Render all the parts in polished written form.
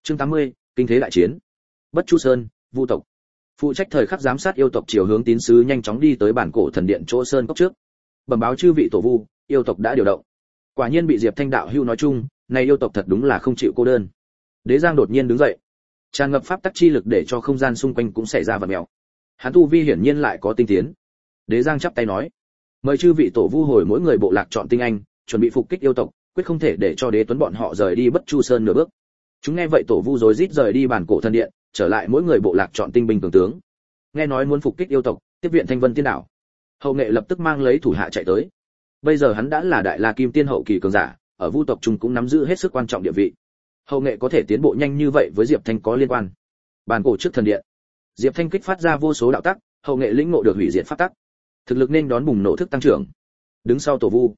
Chương 80, kinh thế đại chiến. Bất Chu Sơn, Vu tộc. Phụ trách thời khắc giám sát yêu tộc chiều hướng tín sứ nhanh chóng đi tới bản cổ thần điện chỗ sơn cốc trước. Bẩm báo chư vị tổ vu, yêu tộc đã điều động. Quả nhiên bị Diệp Thanh đạo hưu nói chung, này yêu tộc thật đúng là không chịu cô đơn. Đế Giang đột nhiên đứng dậy, tràn ngập pháp tắc chi lực để cho không gian xung quanh cũng xảy ra vật mèo. Hắn tu vi hiển nhiên lại có tinh tiến. Đế Giang chắp tay nói: "Mời chư vị tổ vu hồi mỗi người bộ lạc chọn tinh anh, chuẩn bị phục kích yêu tộc, quyết không thể để cho Đế Tuấn bọn họ rời đi Bất Chu Sơn nửa bước." Chúng nghe vậy tổ vu rối rít rời đi bản cổ thần điện, trở lại mỗi người bộ lạc chọn tinh binh cường tướng. Nghe nói muốn phục kích yêu tộc, tiếp viện Thanh Vân Tiên đảo. Hậu Nghệ lập tức mang lấy thủ hạ chạy tới. Bây giờ hắn đã là đại la kim tiên hậu kỳ cường giả, ở Vu tộc chúng cũng nắm giữ hết sức quan trọng địa vị. Hậu Nghệ có thể tiến bộ nhanh như vậy với Diệp Thanh có liên quan. Bản cổ trước thần điện, Diệp Thanh kích phát ra vô số đạo tắc, Hậu Nghệ lĩnh ngộ được hủy diệt pháp tắc, thực lực nên đón bùng nổ thức tăng trưởng. Đứng sau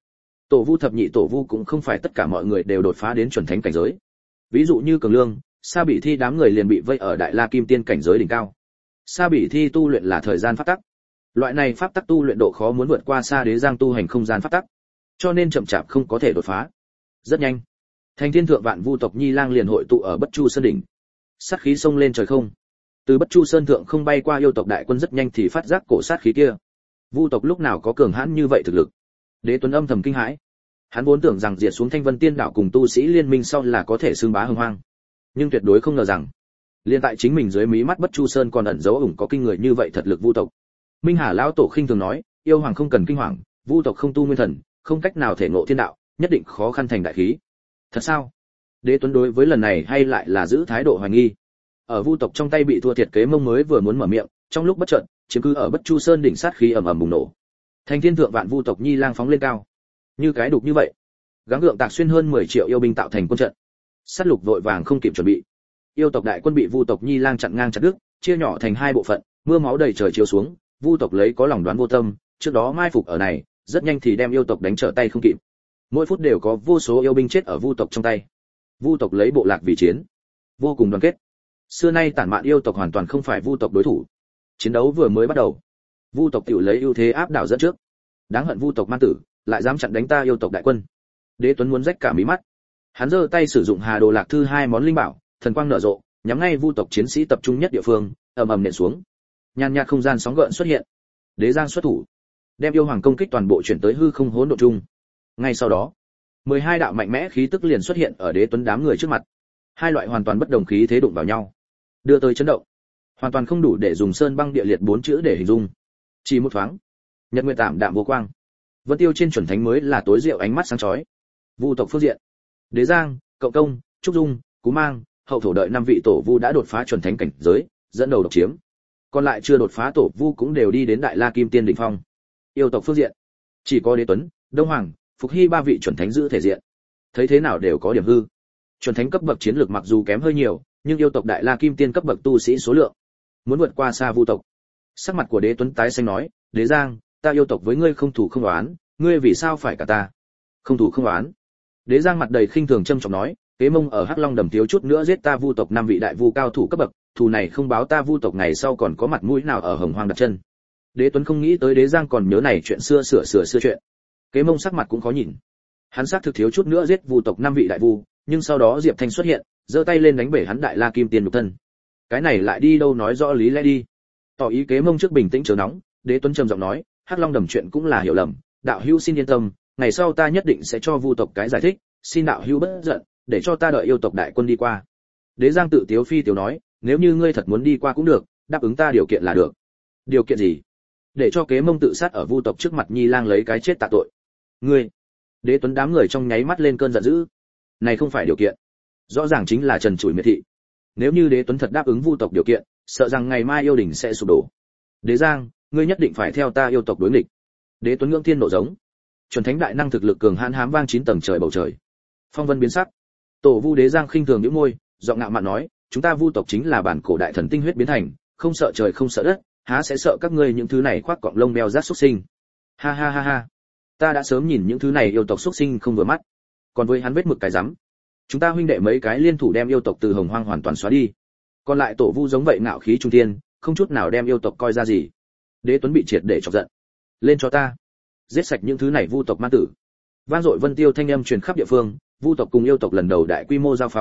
tổ vu thập nhị tổ vu cũng không phải tất cả mọi người đều đột phá đến chuẩn thánh cảnh giới. Ví dụ như Cường Lương, Sa Bỉ Thi đám người liền bị vây ở đại la kim tiên cảnh giới đỉnh cao. Sa Bỉ Thi tu luyện là thời gian pháp tắc. Loại này pháp tắc tu luyện độ khó muốn vượt qua Sa Đế Giang tu hành không gian pháp tắc, cho nên chậm chạp không có thể đột phá. Rất nhanh, Thành Thiên Thượng Vạn Vu tộc Nhi Lang liền hội tụ ở Bất Chu Sơn đỉnh. Sát khí xông lên trời không. Từ Bất Chu Sơn thượng không bay qua yêu tộc đại quân rất nhanh thì phát giác cổ sát khí kia. Vu tộc lúc nào có cường hãn như vậy thực lực. Đế Tuấn âm thầm kinh hãi. Hắn vốn tưởng rằng diệt xuống Thanh Vân Tiên đảo cùng tu sĩ liên minh sau là có thể xưng bá hưng hoang, nhưng tuyệt đối không ngờ rằng, liên tại chính mình dưới mí mắt Bất Chu Sơn còn ẩn giấu ủng có kinh người như vậy thật lực Vu tộc. Minh Hà lão tổ khinh thường nói, yêu hoàng không cần kinh hoàng, Vu tộc không tu nguyên thần, không cách nào thể ngộ thiên đạo, nhất định khó khăn thành đại khí. Thật sao? Đế Tuấn đối với lần này hay lại là giữ thái độ hoài nghi. Ở Vu tộc trong tay bị thua thiệt Kế Mông mới vừa muốn mở miệng, trong lúc bất chợt, chiếm cứ ở Bất Chu Sơn đỉnh sát khí ầm ầm bùng nổ. Thành Thiên Thượng Vạn Vu tộc Nhi Lang phóng lên cao, như cái đục như vậy, gắng gượng tạc xuyên hơn 10 triệu yêu binh tạo thành quân trận. Sát lục vội vàng không kịp chuẩn bị, yêu tộc đại quân bị Vu tộc Nhi Lang chặn ngang chặt đứt, chia nhỏ thành hai bộ phận, mưa máu đầy trời chiếu xuống. Vu tộc lấy có lòng đoán vô tâm, trước đó mai phục ở này, rất nhanh thì đem yêu tộc đánh trở tay không kịp. Mỗi phút đều có vô số yêu binh chết ở Vu tộc trong tay. Vu tộc lấy bộ lạc vì chiến, vô cùng đoàn kết. Xưa nay tản mạn yêu tộc hoàn toàn không phải Vu tộc đối thủ. Chiến đấu vừa mới bắt đầu, Vu tộc tự lấy ưu thế áp đảo dẫn trước. Đáng hận Vu tộc man tử, lại dám chặn đánh ta yêu tộc đại quân. Đế Tuấn muốn rách cả mí mắt. Hắn giơ tay sử dụng Hà Đồ Lạc Thư hai món linh bảo, thần quang nở rộ, nhắm ngay Vu tộc chiến sĩ tập trung nhất địa phương, ầm ầm nện xuống. Nhàn nhạt không gian sóng gợn xuất hiện. Đế Giang xuất thủ, đem yêu hoàng công kích toàn bộ chuyển tới hư không hỗn độn chung. Ngay sau đó, 12 đạo mạnh mẽ khí tức liền xuất hiện ở Đế Tuấn đám người trước mặt. Hai loại hoàn toàn bất đồng khí thế đụng vào nhau, đưa tới chấn động, hoàn toàn không đủ để dùng sơn băng địa liệt 4 chữ để hình dung. Chỉ một thoáng, nhật nguyệt tạm đạm vô quang. Vân Tiêu trên chuẩn thánh mới là tối diệu ánh mắt sáng chói. Vu tộc phương diện, Đế Giang, Cộng Công, Trúc Dung, Cú Mang, Hậu Thổ đợi 5 vị tổ vu đã đột phá chuẩn thánh cảnh giới, dẫn đầu độc chiếm. Còn lại chưa đột phá tổ vu cũng đều đi đến đại la kim tiên đỉnh phong. Yêu tộc phương diện, chỉ có Đế Tuấn, Đông Hoàng, Phục Hy 3 vị chuẩn thánh giữ thể diện. Thấy thế nào đều có điểm hư. Chuẩn thánh cấp bậc chiến lược mặc dù kém hơi nhiều, nhưng yêu tộc đại la kim tiên cấp bậc tu sĩ số lượng muốn vượt qua xa Vu tộc. Sắc mặt của Đế Tuấn tái xanh nói, Đế Giang, ta yêu tộc với ngươi không thù không oán, ngươi vì sao phải cả ta? Không thù không oán. Đế Giang mặt đầy khinh thường trâm trọng nói, Kế Mông ở Hắc Long Đầm thiếu chút nữa giết ta Vu tộc 5 vị đại vu cao thủ cấp bậc, thù này không báo ta Vu tộc ngày sau còn có mặt mũi nào ở Hồng Hoang đặt chân. Đế Tuấn không nghĩ tới Đế Giang còn nhớ này chuyện xưa xưa chuyện. Kế Mông sắc mặt cũng khó nhìn. Hắn xác thực thiếu chút nữa giết Vu tộc 5 vị đại vu, nhưng sau đó Diệp Thanh xuất hiện, giơ tay lên đánh bể hắn đại la kim tiên nhục thân. Cái này lại đi đâu nói rõ lý lẽ đi. Tỏ ý Kế Mông trước bình tĩnh chớ nóng, Đế Tuấn trầm giọng nói, Hắc Long Đầm chuyện cũng là hiểu lầm, đạo hữu xin yên tâm, ngày sau ta nhất định sẽ cho Vu tộc cái giải thích, xin đạo hữu bất giận, để cho ta đợi yêu tộc đại quân đi qua. Đế Giang tự tiếu phi tiếu nói, nếu như ngươi thật muốn đi qua cũng được, đáp ứng ta điều kiện là được. Điều kiện gì? Để cho Kế Mông tự sát ở Vu tộc trước mặt Nhi Lang lấy cái chết tạ tội. Ngươi? Đế Tuấn đám người trong nháy mắt lên cơn giận dữ. Này không phải điều kiện, rõ ràng chính là trần trụi miệt thị. Nếu như Đế Tuấn thật đáp ứng Vu tộc điều kiện, sợ rằng ngày mai yêu đình sẽ sụp đổ. Đế Giang, ngươi nhất định phải theo ta yêu tộc đối nghịch. Đế Tuấn ngưỡng thiên nộ giống. Chuẩn thánh đại năng thực lực cường hãn hám vang 9 tầng trời bầu trời. Phong vân biến sắc. Tổ Vu Đế Giang khinh thường nhếch môi, giọng ngạo mạn nói, chúng ta Vu tộc chính là bản cổ đại thần tinh huyết biến thành, không sợ trời không sợ đất, há sẽ sợ các ngươi những thứ này khoác cọng lông beo rát xuất sinh. Ha ha ha ha. Ta đã sớm nhìn những thứ này yêu tộc xuất sinh không vừa mắt. Còn với hắn vết mực cái rắm. Chúng ta huynh đệ mấy cái liên thủ đem yêu tộc từ Hồng Hoang hoàn toàn xóa đi. Còn lại tổ Vu giống vậy ngạo khí trung thiên, không chút nào đem yêu tộc coi ra gì. Đế Tuấn bị triệt để chọc giận. Lên cho ta, giết sạch những thứ này Vu tộc man tử. Vang dội Vân Tiêu thanh âm truyền khắp địa phương, Vu tộc cùng yêu tộc lần đầu đại quy mô giao phong,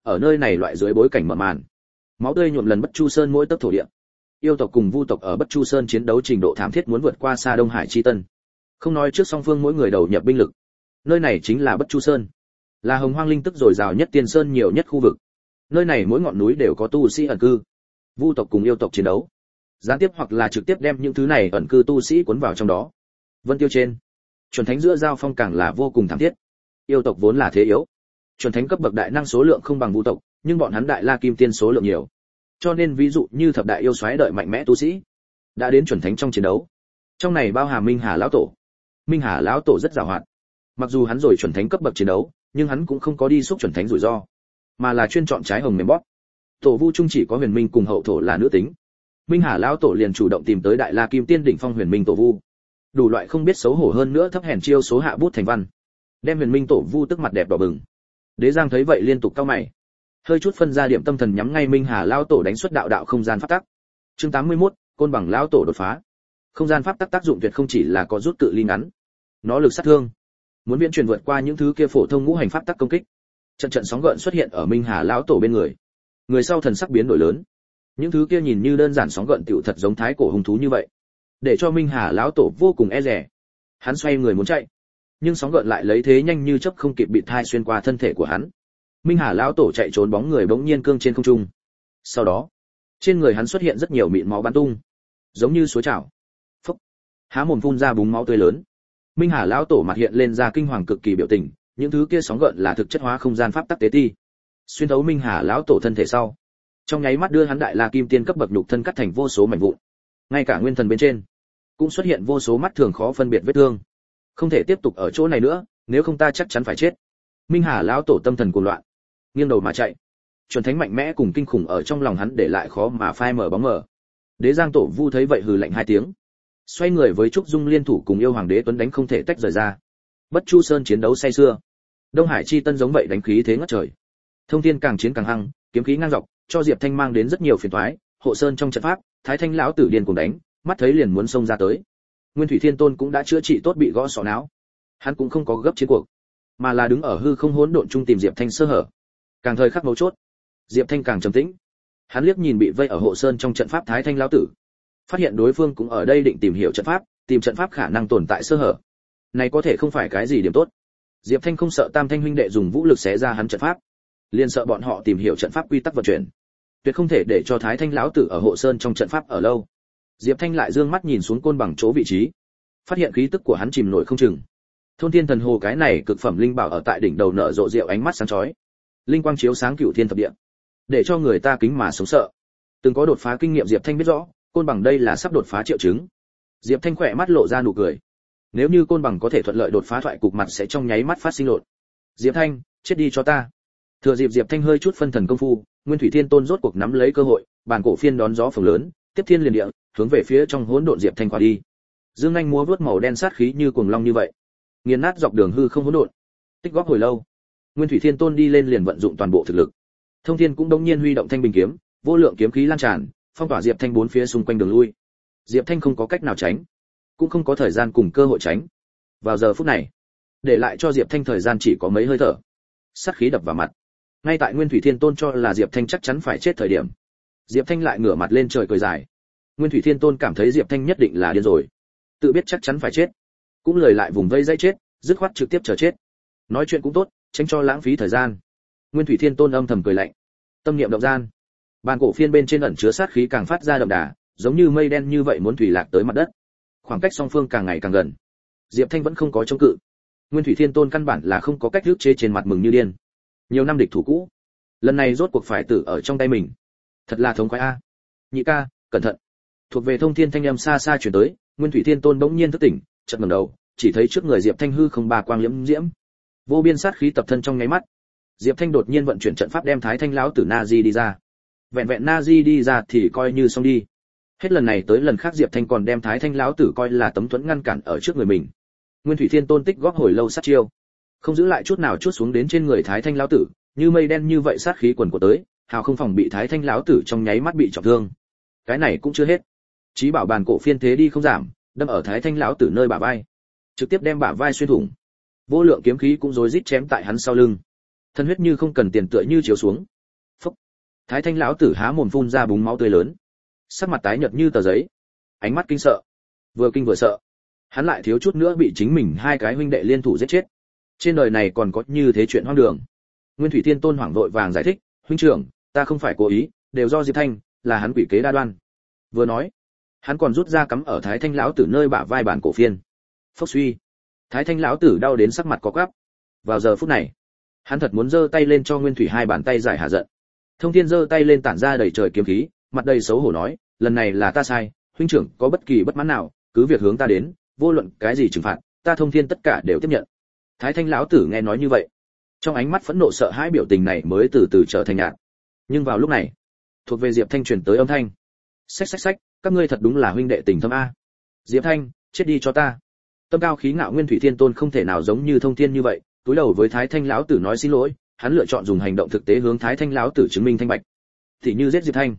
ở nơi này loại dưới bối cảnh mở màn. Máu tươi nhuộm lần Bất Chu Sơn mỗi tấc thổ địa. Yêu tộc cùng Vu tộc ở Bất Chu Sơn chiến đấu trình độ thảm thiết muốn vượt qua xa Đông Hải chi tân. Không nói trước song phương mỗi người đầu nhập binh lực. Nơi này chính là Bất Chu Sơn, là hồng hoang linh tức dồi dào nhất tiên sơn nhiều nhất khu vực. Nơi này mỗi ngọn núi đều có tu sĩ ẩn cư. Vu tộc cùng yêu tộc chiến đấu, gián tiếp hoặc là trực tiếp đem những thứ này ẩn cư tu sĩ cuốn vào trong đó. Vân Tiêu trên, chuẩn thánh giữa giao phong càng là vô cùng thảm thiết. Yêu tộc vốn là thế yếu, chuẩn thánh cấp bậc đại năng số lượng không bằng Vu tộc, nhưng bọn hắn đại la kim tiên số lượng nhiều. Cho nên ví dụ như thập đại yêu xoáy đợi mạnh mẽ tu sĩ, đã đến chuẩn thánh trong chiến đấu. Trong này bao hàm Minh Hà lão tổ. Minh Hà lão tổ rất giàu hoạt. Mặc dù hắn rồi chuẩn thánh cấp bậc chiến đấu, nhưng hắn cũng không có đi xúc chuẩn thánh rủi ro, mà là chuyên chọn trái hồng mềm bóp. Tổ Vu trung chỉ có Huyền Minh cùng hậu thổ là nữ tính. Minh Hà lão tổ liền chủ động tìm tới đại la kim tiên đỉnh phong Huyền Minh tổ Vu. Đủ loại không biết xấu hổ hơn nữa thấp hèn chiêu số hạ bút thành văn, đem Huyền Minh tổ Vu tức mặt đẹp đỏ bừng. Đế Giang thấy vậy liên tục cau mày, hơi chút phân ra điểm tâm thần nhắm ngay Minh Hà lão tổ đánh xuất đạo đạo không gian pháp tắc. Chương 81, côn bằng lão tổ đột phá. Không gian pháp tắc tác dụng tuyệt không chỉ là có rút cự ly ngắn, nó lực sát thương muốn viễn truyền vượt qua những thứ kia phổ thông ngũ hành pháp tắc công kích. Trận trận sóng gợn xuất hiện ở Minh Hà lão tổ bên người. Người sau thần sắc biến đổi lớn. Những thứ kia nhìn như đơn giản sóng gợn tiểu thật giống thái cổ hung thú như vậy, để cho Minh Hà lão tổ vô cùng e dè. Hắn xoay người muốn chạy, nhưng sóng gợn lại lấy thế nhanh như chớp không kịp bị thai xuyên qua thân thể của hắn. Minh Hà lão tổ chạy trốn bóng người bỗng nhiên cương trên không trung. Sau đó, trên người hắn xuất hiện rất nhiều mịn máu bắn tung, giống như suối trào. Phốc, há mồm phun ra búng máu tươi lớn. Minh Hà lão tổ mặt hiện lên ra kinh hoàng cực kỳ biểu tình, những thứ kia sóng gợn là thực chất hóa không gian pháp tắc tế ti, xuyên thấu Minh Hà lão tổ thân thể sau, trong nháy mắt đưa hắn đại la kim tiên cấp bậc nhục thân cắt thành vô số mảnh vụn. Ngay cả nguyên thần bên trên cũng xuất hiện vô số mắt thường khó phân biệt vết thương. Không thể tiếp tục ở chỗ này nữa, nếu không ta chắc chắn phải chết. Minh Hà lão tổ tâm thần cuồng loạn, nghiêng đầu mà chạy. Chuẩn thánh mạnh mẽ cùng kinh khủng ở trong lòng hắn để lại khó mà phai mở bóng mờ. Đế Giang tổ Vu thấy vậy hừ lạnh hai tiếng, xoay người với Trúc Dung liên thủ cùng yêu hoàng đế tuấn đánh không thể tách rời ra. Bất Chu Sơn chiến đấu say xưa, Đông Hải chi tân giống vậy đánh khí thế ngất trời. Thông Thiên càng chiến càng hăng, kiếm khí ngang dọc, cho Diệp Thanh mang đến rất nhiều phiền toái. Hộ Sơn trong trận pháp, Thái Thanh lão tử điên cuồng đánh, mắt thấy liền muốn xông ra tới. Nguyên Thủy Thiên Tôn cũng đã chữa trị tốt bị gõ sọ não. Hắn cũng không có gấp chiến cuộc, mà là đứng ở hư không hỗn độn trung tìm Diệp Thanh sơ hở. Càng thời khắc mấu chốt, Diệp Thanh càng trầm tĩnh. Hắn liếc nhìn bị vây ở Hộ Sơn trong trận pháp Thái Thanh lão tử, phát hiện đối phương cũng ở đây định tìm hiểu trận pháp, tìm trận pháp khả năng tồn tại sơ hở. Này có thể không phải cái gì điểm tốt. Diệp Thanh không sợ Tam Thanh huynh đệ dùng vũ lực xé ra hắn trận pháp, liền sợ bọn họ tìm hiểu trận pháp quy tắc vận chuyển. Tuyệt không thể để cho Thái Thanh lão tử ở Hộ Sơn trong trận pháp ở lâu. Diệp Thanh lại dương mắt nhìn xuống côn bằng chỗ vị trí, phát hiện khí tức của hắn chìm nổi không chừng. Thôn Thiên Thần Hồ cái này cực phẩm linh bảo ở tại đỉnh đầu nở rộ rượu ánh mắt sáng chói, linh quang chiếu sáng cửu thiên thập địa, để cho người ta kính mà sống sợ. Từng có đột phá kinh nghiệm Diệp Thanh biết rõ, côn bằng đây là sắp đột phá triệu chứng. Diệp Thanh khỏe mắt lộ ra nụ cười. Nếu như côn bằng có thể thuận lợi đột phá thoại cục mặt sẽ trong nháy mắt phát sinh lộn. Diệp Thanh, chết đi cho ta. Thừa dịp Diệp Thanh hơi chút phân thần công phu, Nguyên Thủy Thiên Tôn rốt cuộc nắm lấy cơ hội, bản cổ phiên đón gió phồng lớn, tiếp thiên liền địa, hướng về phía trong hỗn độn Diệp Thanh qua đi. Dương anh múa vuốt màu đen sát khí như cuồng long như vậy, nghiền nát dọc đường hư không hỗn độn. Tích góp hồi lâu, Nguyên Thủy Thiên Tôn đi lên liền vận dụng toàn bộ thực lực. Thông Thiên cũng đống nhiên huy động thanh bình kiếm, vô lượng kiếm khí lan tràn, phong tỏa Diệp Thanh bốn phía xung quanh đường lui. Diệp Thanh không có cách nào tránh, cũng không có thời gian cùng cơ hội tránh. Vào giờ phút này, để lại cho Diệp Thanh thời gian chỉ có mấy hơi thở. Sát khí đập vào mặt. Ngay tại Nguyên Thủy Thiên Tôn cho là Diệp Thanh chắc chắn phải chết thời điểm, Diệp Thanh lại ngửa mặt lên trời cười dài. Nguyên Thủy Thiên Tôn cảm thấy Diệp Thanh nhất định là điên rồi, tự biết chắc chắn phải chết, cũng lời lại vùng vây dãy chết, dứt khoát trực tiếp chờ chết. Nói chuyện cũng tốt, tránh cho lãng phí thời gian. Nguyên Thủy Thiên Tôn âm thầm cười lạnh, tâm niệm động gian, bàn cổ phiên bên trên ẩn chứa sát khí càng phát ra đậm đà, giống như mây đen như vậy muốn thủy lạc tới mặt đất. Khoảng cách song phương càng ngày càng gần. Diệp Thanh vẫn không có chống cự. Nguyên Thủy Thiên Tôn căn bản là không có cách ức chế trên mặt mừng như điên. Nhiều năm địch thủ cũ, lần này rốt cuộc phải tử ở trong tay mình. Thật là thống khoái a. Nhị ca, cẩn thận. Thuộc về Thông Thiên thanh âm xa xa truyền tới, Nguyên Thủy Thiên Tôn bỗng nhiên thức tỉnh, chợt ngẩng đầu, chỉ thấy trước người Diệp Thanh hư không ba quang liễm diễm. Vô biên sát khí tập thân trong nháy mắt. Diệp Thanh đột nhiên vận chuyển trận pháp đem Thái Thanh lão tử Na Di đi ra. Vẹn vẹn Na Di đi ra thì coi như xong đi. Hết lần này tới lần khác Diệp Thanh còn đem Thái Thanh lão tử coi là tấm thuẫn ngăn cản ở trước người mình. Nguyên Thủy Thiên Tôn tích góp hồi lâu sát chiêu, không giữ lại chút nào chuốt xuống đến trên người Thái Thanh lão tử, như mây đen như vậy sát khí quần của tới, hào không phòng bị Thái Thanh lão tử trong nháy mắt bị trọng thương. Cái này cũng chưa hết. Chí bảo bàn cổ phiên thế đi không giảm, đâm ở Thái Thanh lão tử nơi bả vai, trực tiếp đem bả vai xuyên thủng. Vô lượng kiếm khí cũng rối rít chém tại hắn sau lưng. Thân huyết như không cần tiền tựa như chiếu xuống. Thái Thanh lão tử há mồm phun ra búng máu tươi lớn, sắc mặt tái nhợt như tờ giấy, ánh mắt kinh sợ, vừa kinh vừa sợ. Hắn lại thiếu chút nữa bị chính mình hai cái huynh đệ liên thủ giết chết. Trên đời này còn có như thế chuyện hoang đường. Nguyên Thủy Thiên Tôn hoảng vội vàng giải thích, huynh trưởng, ta không phải cố ý, đều do Diệp Thanh, là hắn quỷ kế đa đoan. Vừa nói, hắn còn rút ra cắm ở Thái Thanh lão tử nơi bả vai bản cổ phiên. Phốc suy, Thái Thanh lão tử đau đến sắc mặt có quắp. Vào giờ phút này, hắn thật muốn giơ tay lên cho Nguyên Thủy hai bàn tay giải hạ giận. Thông Thiên giơ tay lên tản ra đầy trời kiếm khí, mặt đầy xấu hổ nói, lần này là ta sai, huynh trưởng có bất kỳ bất mãn nào, cứ việc hướng ta đến, vô luận cái gì trừng phạt, ta Thông Thiên tất cả đều tiếp nhận. Thái Thanh lão tử nghe nói như vậy, trong ánh mắt phẫn nộ sợ hãi biểu tình này mới từ từ trở thành nhạt. Nhưng vào lúc này, thuộc về Diệp Thanh truyền tới âm thanh, xách xách xách, các ngươi thật đúng là huynh đệ tình thâm a. Diệp Thanh, chết đi cho ta. Tâm cao khí ngạo Nguyên Thủy Thiên Tôn không thể nào giống như Thông Thiên như vậy, túi đầu với Thái Thanh lão tử nói xin lỗi, hắn lựa chọn dùng hành động thực tế hướng Thái Thanh lão tử chứng minh thanh bạch. Thì như giết Diệp Thanh.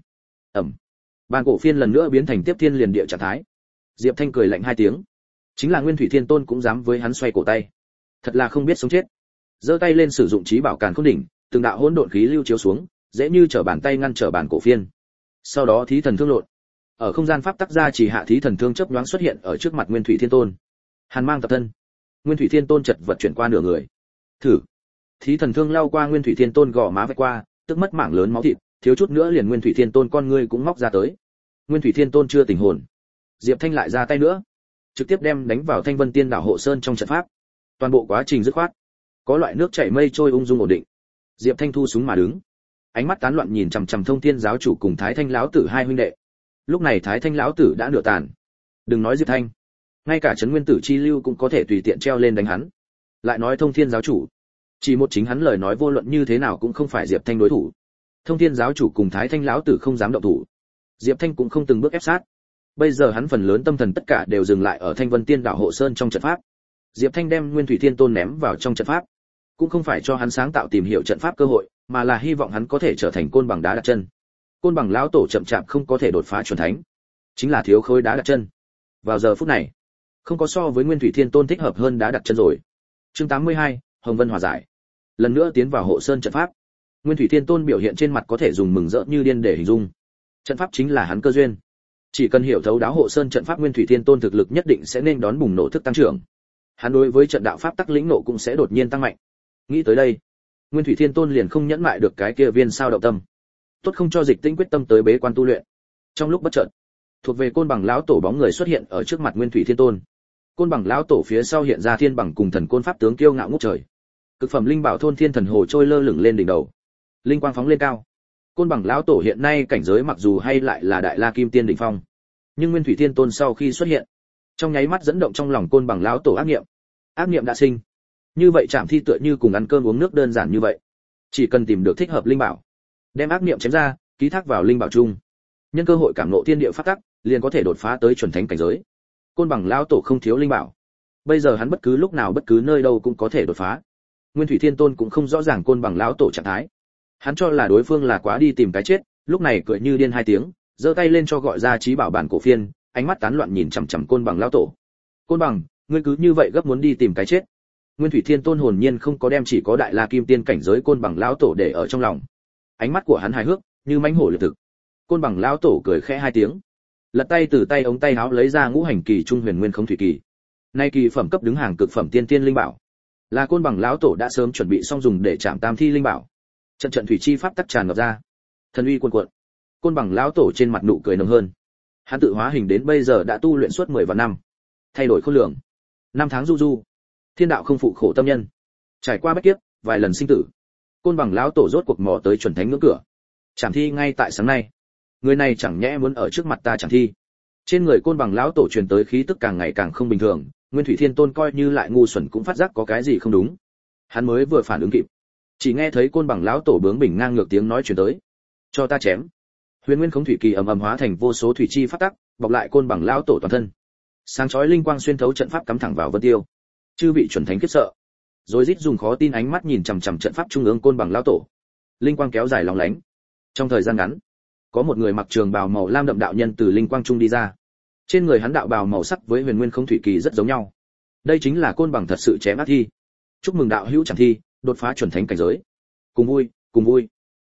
Bàn cổ phiên lần nữa biến thành tiếp thiên liền địa trạng thái. Diệp Thanh cười lạnh hai tiếng. Chính là Nguyên Thủy Thiên Tôn cũng dám với hắn xoay cổ tay. Thật là không biết sống chết. Giơ tay lên sử dụng trí bảo càn khôn đỉnh, từng đạo hỗn độn khí lưu chiếu xuống, dễ như trở bàn tay ngăn trở bàn cổ phiên. Sau đó thí thần thương lộn. Ở không gian pháp tắc ra chỉ hạ thí thần thương chớp nhoáng xuất hiện ở trước mặt Nguyên Thủy Thiên Tôn. Hàn mang tập thân. Nguyên Thủy Thiên Tôn chật vật chuyển qua nửa người. Thử. Thí thần thương lao qua Nguyên Thủy Thiên Tôn gò má vạch qua, tức mất mảng lớn máu thịt, thiếu chút nữa liền Nguyên Thủy Thiên Tôn con ngươi cũng móc ra tới. Nguyên Thủy Thiên Tôn chưa tỉnh hồn. Diệp Thanh lại ra tay nữa, trực tiếp đem đánh vào Thanh Vân Tiên Đảo hộ sơn trong trận pháp. Toàn bộ quá trình dứt khoát, có loại nước chảy mây trôi ung dung ổn định. Diệp Thanh thu súng mà đứng, ánh mắt tán loạn nhìn chằm chằm Thông Thiên giáo chủ cùng Thái Thanh lão tử hai huynh đệ. Lúc này Thái Thanh lão tử đã nửa tàn, đừng nói Diệp Thanh, ngay cả Trấn Nguyên Tử Chi Lưu cũng có thể tùy tiện treo lên đánh hắn. Lại nói Thông Thiên giáo chủ, chỉ một chính hắn lời nói vô luận như thế nào cũng không phải Diệp Thanh đối thủ. Thông Thiên giáo chủ cùng Thái Thanh lão tử không dám động thủ, Diệp Thanh cũng không từng bước ép sát. Bây giờ hắn phần lớn tâm thần tất cả đều dừng lại ở Thanh Vân Tiên Đảo hộ sơn trong trận pháp. Diệp Thanh đem Nguyên Thủy Thiên Tôn ném vào trong trận pháp, cũng không phải cho hắn sáng tạo tìm hiểu trận pháp cơ hội, mà là hy vọng hắn có thể trở thành côn bằng đá đặt chân. Côn bằng lão tổ chậm chạp không có thể đột phá chuẩn thánh, chính là thiếu khối đá đặt chân. Vào giờ phút này, không có so với Nguyên Thủy Thiên Tôn thích hợp hơn đá đặt chân rồi. Chương 82, Hồng Vân hòa giải. Lần nữa tiến vào hộ sơn trận pháp. Nguyên Thủy Thiên Tôn biểu hiện trên mặt có thể dùng mừng rỡ như điên để hình dung. Trận pháp chính là hắn cơ duyên. Chỉ cần hiểu thấu đáo hộ sơn trận pháp, Nguyên Thủy Thiên Tôn thực lực nhất định sẽ nên đón bùng nổ thức tăng trưởng. Hắn đối với trận đạo pháp tắc lĩnh nộ cũng sẽ đột nhiên tăng mạnh. Nghĩ tới đây, Nguyên Thủy Thiên Tôn liền không nhẫn mại được cái kia viên sao động tâm. Tốt không cho Dịch Tinh quyết tâm tới bế quan tu luyện. Trong lúc bất chợt, thuộc về côn bằng lão tổ bóng người xuất hiện ở trước mặt Nguyên Thủy Thiên Tôn. Côn bằng lão tổ phía sau hiện ra thiên bằng cùng thần côn pháp tướng kiêu ngạo ngút trời. Cực phẩm linh bảo thôn thiên thần hồ trôi lơ lửng lên đỉnh đầu, linh quang phóng lên cao. Côn bằng lão tổ hiện nay cảnh giới mặc dù hay lại là đại la kim tiên đỉnh phong, nhưng Nguyên Thủy Thiên Tôn sau khi xuất hiện, trong nháy mắt dẫn động trong lòng côn bằng lão tổ ác niệm đã sinh. Như vậy Trảm Thi tựa như cùng ăn cơm uống nước đơn giản như vậy, chỉ cần tìm được thích hợp linh bảo, đem ác niệm chém ra, ký thác vào linh bảo chung, nhân cơ hội cảm ngộ thiên địa pháp tắc, liền có thể đột phá tới chuẩn thánh cảnh giới. Côn bằng lão tổ không thiếu linh bảo, bây giờ hắn bất cứ lúc nào bất cứ nơi đâu cũng có thể đột phá. Nguyên Thủy Thiên Tôn cũng không rõ ràng côn bằng lão tổ trạng thái, hắn cho là đối phương là quá đi tìm cái chết, lúc này cười như điên hai tiếng, giơ tay lên cho gọi ra trí bảo bản cổ phiên, ánh mắt tán loạn nhìn chằm chằm côn bằng lão tổ. Côn bằng, ngươi cứ như vậy gấp muốn đi tìm cái chết? Nguyên Thủy Thiên Tôn hồn nhiên không có đem chỉ có đại la kim tiên cảnh giới côn bằng lão tổ để ở trong lòng, ánh mắt của hắn hài hước như mãnh hổ liệt thực. Côn bằng lão tổ cười khẽ hai tiếng, lật tay từ tay ống tay áo lấy ra ngũ hành kỳ trung huyền nguyên không thủy kỳ. Nay kỳ phẩm cấp đứng hàng cực phẩm tiên tiên linh bảo, là côn bằng lão tổ đã sớm chuẩn bị xong dùng để chạm tam thi linh bảo. Trận trận thủy chi pháp tắc tràn ngập ra, thần uy cuồn cuộn. Côn bằng lão tổ trên mặt nụ cười nồng hơn. Hắn tự hóa hình đến bây giờ đã tu luyện suốt 10 vạn năm, thay đổi khôn lường. Năm tháng du du, thiên đạo không phụ khổ tâm nhân. Trải qua bách kiếp, vài lần sinh tử, côn bằng lão tổ rốt cuộc mò tới chuẩn thánh ngưỡng cửa. Trảm thi ngay tại sáng nay, người này chẳng nhẽ muốn ở trước mặt ta Trảm thi? Trên người côn bằng lão tổ truyền tới khí tức càng ngày càng không bình thường, Nguyên Thủy Thiên Tôn coi như lại ngu xuẩn cũng phát giác có cái gì không đúng. Hắn mới vừa phản ứng kịp, chỉ nghe thấy côn bằng lão tổ bướng bỉnh ngang ngược tiếng nói truyền tới: "Cho ta chém!" Huyền Nguyên Khống Thủy Kỳ ầm ầm hóa thành vô số thủy chi phát tắc, bọc lại côn bằng lão tổ toàn thân. Sáng chói linh quang xuyên thấu trận pháp cắm thẳng vào Vân Tiêu. Chư vị chuẩn thánh khiếp sợ, rồi rít dùng khó tin ánh mắt nhìn chằm chằm trận pháp trung ương côn bằng lão tổ. Linh quang kéo dài lóng lánh. Trong thời gian ngắn, có một người mặc trường bào màu lam đậm đạo nhân từ linh quang trung đi ra. Trên người hắn đạo bào màu sắc với Huyền Nguyên Khống Thủy Kỳ rất giống nhau. Đây chính là côn bằng thật sự chém ác thi. Chúc mừng đạo hữu Trảm Thi đột phá chuẩn thánh cảnh giới. Cùng vui, cùng vui.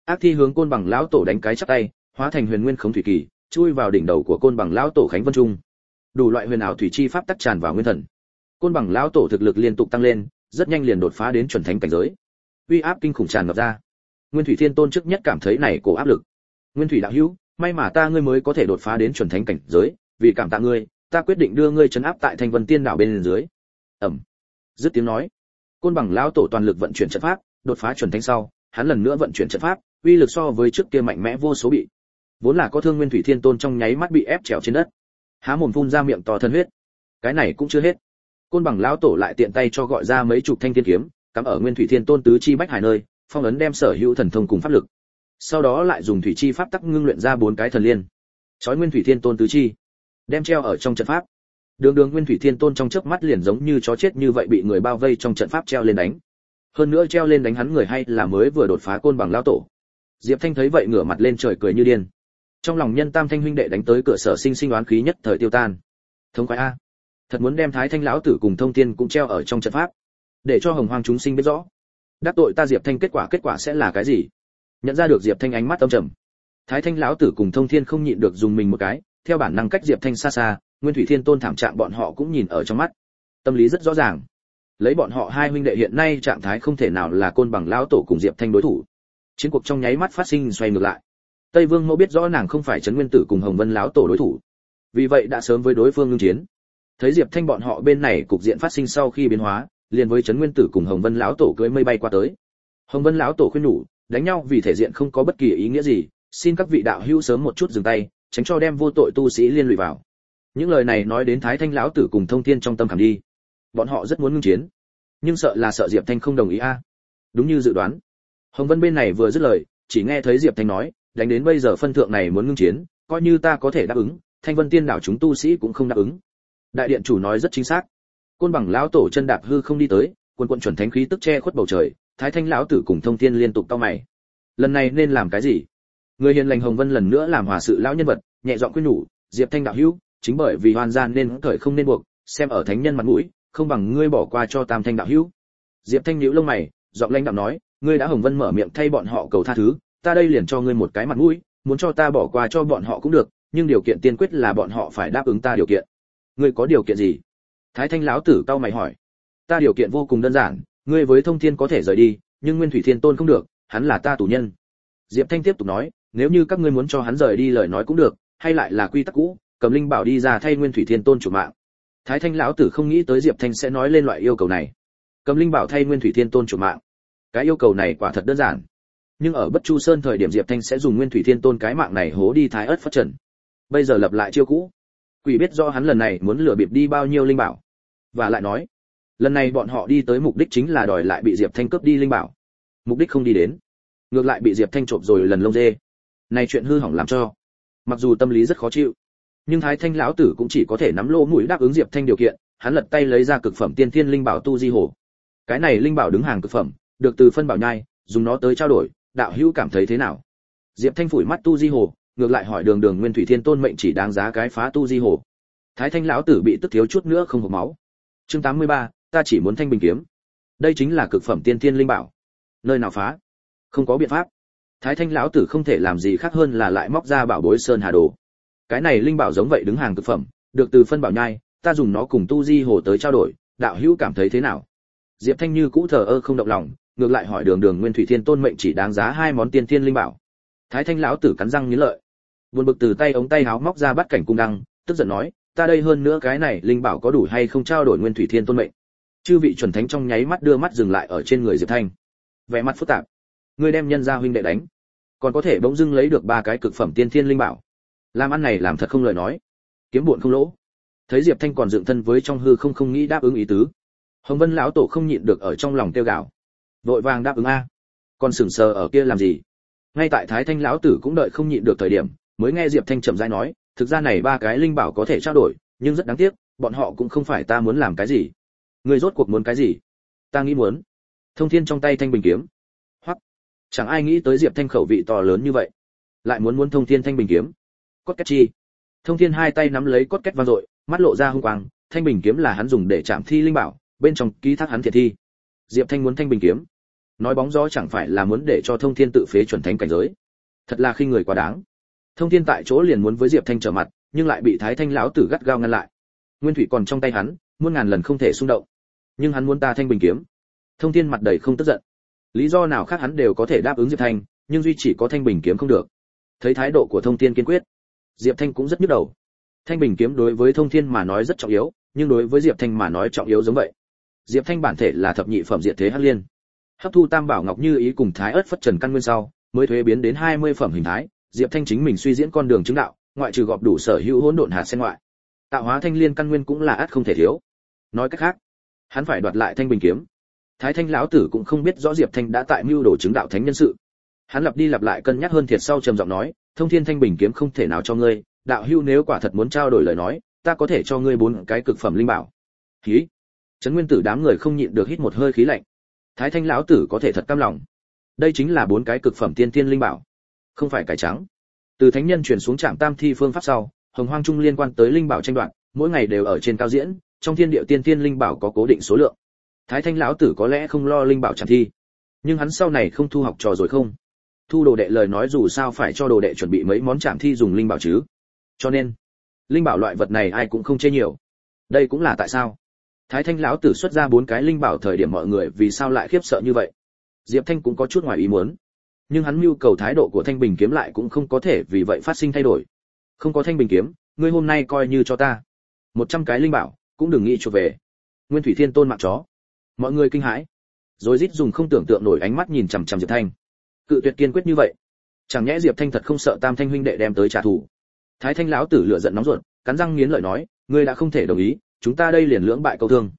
Ác thi hướng Côn Bằng lão tổ đánh cái chắp tay, hóa thành huyền nguyên khống thủy kỳ, chui vào đỉnh đầu của Côn Bằng lão tổ Khánh Vân Trung. Đủ loại huyền ảo thủy chi pháp tắc tràn vào nguyên thần. Côn Bằng lão tổ thực lực liên tục tăng lên, rất nhanh liền đột phá đến chuẩn thánh cảnh giới. Uy áp kinh khủng tràn ngập ra. Nguyên Thủy Thiên Tôn trước nhất cảm thấy này cổ áp lực. Nguyên Thủy đạo hữu, may mà ta ngươi mới có thể đột phá đến chuẩn thánh cảnh giới, vì cảm tạ ngươi, ta quyết định đưa ngươi trấn áp tại Thanh Vân Tiên đảo bên dưới. Ẩm. Dứt tiếng nói, Côn Bằng lão tổ toàn lực vận chuyển trận pháp, đột phá chuẩn thánh sau, hắn lần nữa vận chuyển trận pháp, uy lực so với trước kia mạnh mẽ vô số bị. Vốn là có thương Nguyên Thủy Thiên Tôn trong nháy mắt bị ép trèo trên đất, há mồm phun ra miệng to thân huyết. Cái này cũng chưa hết. Côn Bằng lão tổ lại tiện tay cho gọi ra mấy chục thanh thiên kiếm, cắm ở Nguyên Thủy Thiên Tôn tứ chi bách hải nơi, phong ấn đem sở hữu thần thông cùng pháp lực. Sau đó lại dùng thủy chi pháp tắc ngưng luyện ra 4 cái thần liên, chói Nguyên Thủy Thiên Tôn tứ chi, đem treo ở trong trận pháp. Đường Nguyên Thủy Thiên Tôn trong chớp mắt liền giống như chó chết như vậy bị người bao vây trong trận pháp treo lên đánh. Hơn nữa treo lên đánh hắn người hay là mới vừa đột phá Côn Bằng lão tổ. Diệp Thanh thấy vậy ngửa mặt lên trời cười như điên. Trong lòng nhân Tam Thanh huynh đệ đánh tới cửa sở sinh sinh đoán khí nhất thời tiêu tan. Thống khoái a, thật muốn đem Thái Thanh lão tử cùng Thông Thiên cũng treo ở trong trận pháp, để cho hồng hoang chúng sinh biết rõ, đắc tội ta Diệp Thanh kết quả sẽ là cái gì. Nhận ra được Diệp Thanh ánh mắt âm trầm, Thái Thanh lão tử cùng Thông Thiên không nhịn được dùng mình một cái, theo bản năng cách Diệp Thanh xa xa. Nguyên Thủy Thiên Tôn thảm trạng bọn họ cũng nhìn ở trong mắt, tâm lý rất rõ ràng. Lấy bọn họ hai huynh đệ hiện nay trạng thái không thể nào là Côn Bằng lão tổ cùng Diệp Thanh đối thủ. Chiến cuộc trong nháy mắt phát sinh xoay ngược lại. Tây Vương Mẫu biết rõ nàng không phải Trấn Nguyên Tử cùng Hồng Vân lão tổ đối thủ, vì vậy đã sớm với đối phương ngưng chiến. Thấy Diệp Thanh bọn họ bên này cục diện phát sinh sau khi biến hóa, liền với Trấn Nguyên Tử cùng Hồng Vân lão tổ cưỡi mây bay qua tới. Hồng Vân lão tổ khuyên nhủ, đánh nhau vì thể diện không có bất kỳ ý nghĩa gì, xin các vị đạo hữu sớm một chút dừng tay, tránh cho đem vô tội tu sĩ liên lụy vào. Những lời này nói đến Thái Thanh lão tử cùng Thông Thiên trong tâm khảm đi. Bọn họ rất muốn ngưng chiến, nhưng sợ Diệp Thanh không đồng ý a. Đúng như dự đoán, Hồng Vân bên này vừa dứt lời, chỉ nghe thấy Diệp Thanh nói, đánh đến bây giờ phân thượng này muốn ngưng chiến, coi như ta có thể đáp ứng, Thanh Vân Tiên đảo chúng tu sĩ cũng không đáp ứng. Đại điện chủ nói rất chính xác. Côn Bằng lão tổ chân đạp hư không đi tới, quần chuẩn thánh khí tức che khuất bầu trời, Thái Thanh lão tử cùng Thông Thiên liên tục cau mày. Lần này nên làm cái gì? Người hiền lành Hồng Vân lần nữa làm hòa sự lão nhân vật, nhẹ giọng khuyên nhủ, Diệp Thanh đạo hữu, chính bởi vì hoan gian nên cởi không nên buộc, xem ở thánh nhân mặt mũi, không bằng ngươi bỏ qua cho Tam Thanh đạo hữu. Diệp Thanh nhíu lông mày, giọng lãnh đạm nói, ngươi đã Hồng Vân mở miệng thay bọn họ cầu tha thứ, ta đây liền cho ngươi một cái mặt mũi, muốn cho ta bỏ qua cho bọn họ cũng được, nhưng điều kiện tiên quyết là bọn họ phải đáp ứng ta điều kiện. Ngươi có điều kiện gì? Thái Thanh lão tử cau mày hỏi. Ta điều kiện vô cùng đơn giản, ngươi với Thông Thiên có thể rời đi, nhưng Nguyên Thủy Thiên Tôn không được, hắn là ta tù nhân. Diệp Thanh tiếp tục nói, nếu như các ngươi muốn cho hắn rời đi lời nói cũng được, hay lại là quy tắc cũ, cầm linh bảo đi ra thay Nguyên Thủy Thiên Tôn chủ mạng. Thái Thanh lão tử không nghĩ tới Diệp Thanh sẽ nói lên loại yêu cầu này. Cầm linh bảo thay Nguyên Thủy Thiên Tôn chủ mạng. Cái yêu cầu này quả thật đơn giản. Nhưng ở Bất Chu Sơn thời điểm Diệp Thanh sẽ dùng Nguyên Thủy Thiên Tôn cái mạng này hố đi Thái Ức Phất Trần. Bây giờ lập lại chiêu cũ. Quỷ biết do hắn lần này muốn lừa bịp đi bao nhiêu linh bảo. Và lại nói, lần này bọn họ đi tới mục đích chính là đòi lại bị Diệp Thanh cướp đi linh bảo. Mục đích không đi đến, ngược lại bị Diệp Thanh trộm rồi lần lông dê. Này chuyện hư hỏng làm cho. Mặc dù tâm lý rất khó chịu, nhưng Thái Thanh lão tử cũng chỉ có thể nắm lỗ mũi đáp ứng Diệp Thanh điều kiện. Hắn lật tay lấy ra cực phẩm tiên thiên linh bảo tu di hồ. Cái này linh bảo đứng hàng cực phẩm, được từ phân bảo nhai, dùng nó tới trao đổi, đạo hữu cảm thấy thế nào? Diệp Thanh phủi mắt tu di hồ, ngược lại hỏi Đường Nguyên Thủy Thiên Tôn mệnh chỉ đáng giá cái phá tu di hồ. Thái Thanh lão tử bị tức thiếu chút nữa không hộc máu. Chương 83, ta chỉ muốn thanh bình kiếm. Đây chính là cực phẩm tiên thiên linh bảo. Nơi nào phá? Không có biện pháp. Thái Thanh lão tử không thể làm gì khác hơn là lại móc ra bảo bối sơn hà đồ. Cái này linh bảo giống vậy đứng hàng cực phẩm, được từ phân bảo nhai, ta dùng nó cùng tu di hồ tới trao đổi, đạo hữu cảm thấy thế nào? Diệp Thanh như cũ thờ ơ không động lòng, ngược lại hỏi Đường Nguyên Thủy Thiên Tôn mệnh chỉ đáng giá 2 món tiên thiên linh bảo. Thái Thanh lão tử cắn răng nghiến lợi, buồn bực từ tay ống tay áo móc ra bát cảnh cung đăng, tức giận nói, ta đây hơn nữa cái này linh bảo có đủ hay không trao đổi Nguyên Thủy Thiên Tôn mệnh? Chư vị chuẩn thánh trong nháy mắt đưa mắt dừng lại ở trên người Diệp Thanh, vẻ mặt phức tạp. Ngươi đem nhân gia huynh đệ đánh, còn có thể bỗng dưng lấy được 3 cái cực phẩm tiên thiên linh bảo, làm ăn này làm thật không lời nói, kiếm buồn không lỗ. Thấy Diệp Thanh còn dựng thân với trong hư không nghĩ đáp ứng ý tứ, Hồng Vân lão tổ không nhịn được ở trong lòng tiêu gạo, vội vàng đáp ứng a. Còn sững sờ ở kia làm gì? Ngay tại Thái Thanh lão tử cũng đợi không nhịn được thời điểm, mới nghe Diệp Thanh chậm rãi nói, thực ra này 3 cái linh bảo có thể trao đổi, nhưng rất đáng tiếc, bọn họ cũng không phải ta muốn làm cái gì. Ngươi rốt cuộc muốn cái gì? Ta nghĩ muốn Thông Thiên trong tay thanh bình kiếm. Hoặc, chẳng ai nghĩ tới Diệp Thanh khẩu vị to lớn như vậy, lại muốn Thông Thiên thanh bình kiếm. Cốt két chi. Thông Thiên hai tay nắm lấy cốt két vang dội, mắt lộ ra hung quang, thanh bình kiếm là hắn dùng để chạm thi linh bảo, bên trong ký thác hắn thiệt thi. Diệp Thanh muốn thanh bình kiếm, nói bóng gió chẳng phải là muốn để cho Thông Thiên tự phế chuẩn thánh cảnh giới. Thật là khinh người quá đáng. Thông Thiên tại chỗ liền muốn với Diệp Thanh trở mặt, nhưng lại bị Thái Thanh lão tử gắt gao ngăn lại. Nguyên thủy còn trong tay hắn, muôn ngàn lần không thể xung động. Nhưng hắn muốn ta Thanh Bình kiếm. Thông Thiên mặt đầy không tức giận. Lý do nào khác hắn đều có thể đáp ứng Diệp Thanh, nhưng duy chỉ có Thanh Bình kiếm không được. Thấy thái độ của Thông Thiên kiên quyết, Diệp Thanh cũng rất nhức đầu. Thanh Bình kiếm đối với Thông Thiên mà nói rất trọng yếu, nhưng đối với Diệp Thanh mà nói trọng yếu giống vậy. Diệp Thanh bản thể là thập nhị phẩm diệt thế hắc liên, hấp thu tam bảo ngọc như ý cùng thái ớt phất trần căn nguyên sau, mới thuế biến đến 20 phẩm hình thái. Diệp Thanh chính mình suy diễn con đường chứng đạo, ngoại trừ gọp đủ sở hữu hỗn độn hạt sen ngoại, tạo hóa thanh liên căn nguyên cũng là ắt không thể thiếu. Nói cách khác, hắn phải đoạt lại Thanh Bình kiếm. Thái Thanh lão tử cũng không biết rõ Diệp Thanh đã tại mưu đồ chứng đạo thánh nhân sự. Hắn lặp đi lặp lại cân nhắc hơn thiệt sau trầm giọng nói, Thông Thiên Thanh Bình kiếm không thể nào cho ngươi, đạo hữu nếu quả thật muốn trao đổi lời nói, ta có thể cho ngươi 4 cái cực phẩm linh bảo. Khí. Trấn Nguyên Tử đám người không nhịn được hít một hơi khí lạnh. Thái Thanh lão tử có thể thật cam lòng. Đây chính là 4 cái cực phẩm tiên tiên linh bảo, không phải cải trắng. Từ thánh nhân truyền xuống Trảm Tam Thi phương pháp sau, Hồng Hoang Trung liên quan tới linh bảo tranh đoạt, mỗi ngày đều ở trên cao diễn, trong thiên địa tiên tiên linh bảo có cố định số lượng. Thái Thanh lão tử có lẽ không lo linh bảo Trảm Thi, nhưng hắn sau này không thu học trò rồi không? Thu đồ đệ lời nói dù sao phải cho đồ đệ chuẩn bị mấy món Trảm Thi dùng linh bảo chứ. Cho nên, linh bảo loại vật này ai cũng không chê nhiều. Đây cũng là tại sao Thái Thanh lão tử xuất ra 4 cái linh bảo thời điểm mọi người vì sao lại khiếp sợ như vậy. Diệp Thanh cũng có chút ngoài ý muốn, nhưng hắn nhu cầu thái độ của Thanh Bình kiếm lại cũng không có thể vì vậy phát sinh thay đổi. Không có Thanh Bình kiếm, ngươi hôm nay coi như cho ta 100 cái linh bảo, cũng đừng nghĩ chuộc về. Nguyên Thủy Thiên Tôn mạng chó. Mọi người kinh hãi, rồi rít dùng không tưởng tượng nổi ánh mắt nhìn chằm chằm Diệp Thanh. Cự tuyệt kiên quyết như vậy, chẳng nhẽ Diệp Thanh thật không sợ Tam Thanh huynh đệ đem tới trả thù? Thái Thanh lão tử lửa giận nóng ruột, cắn răng nghiến lợi nói, ngươi đã không thể đồng ý, chúng ta đây liền lưỡng bại câu thương.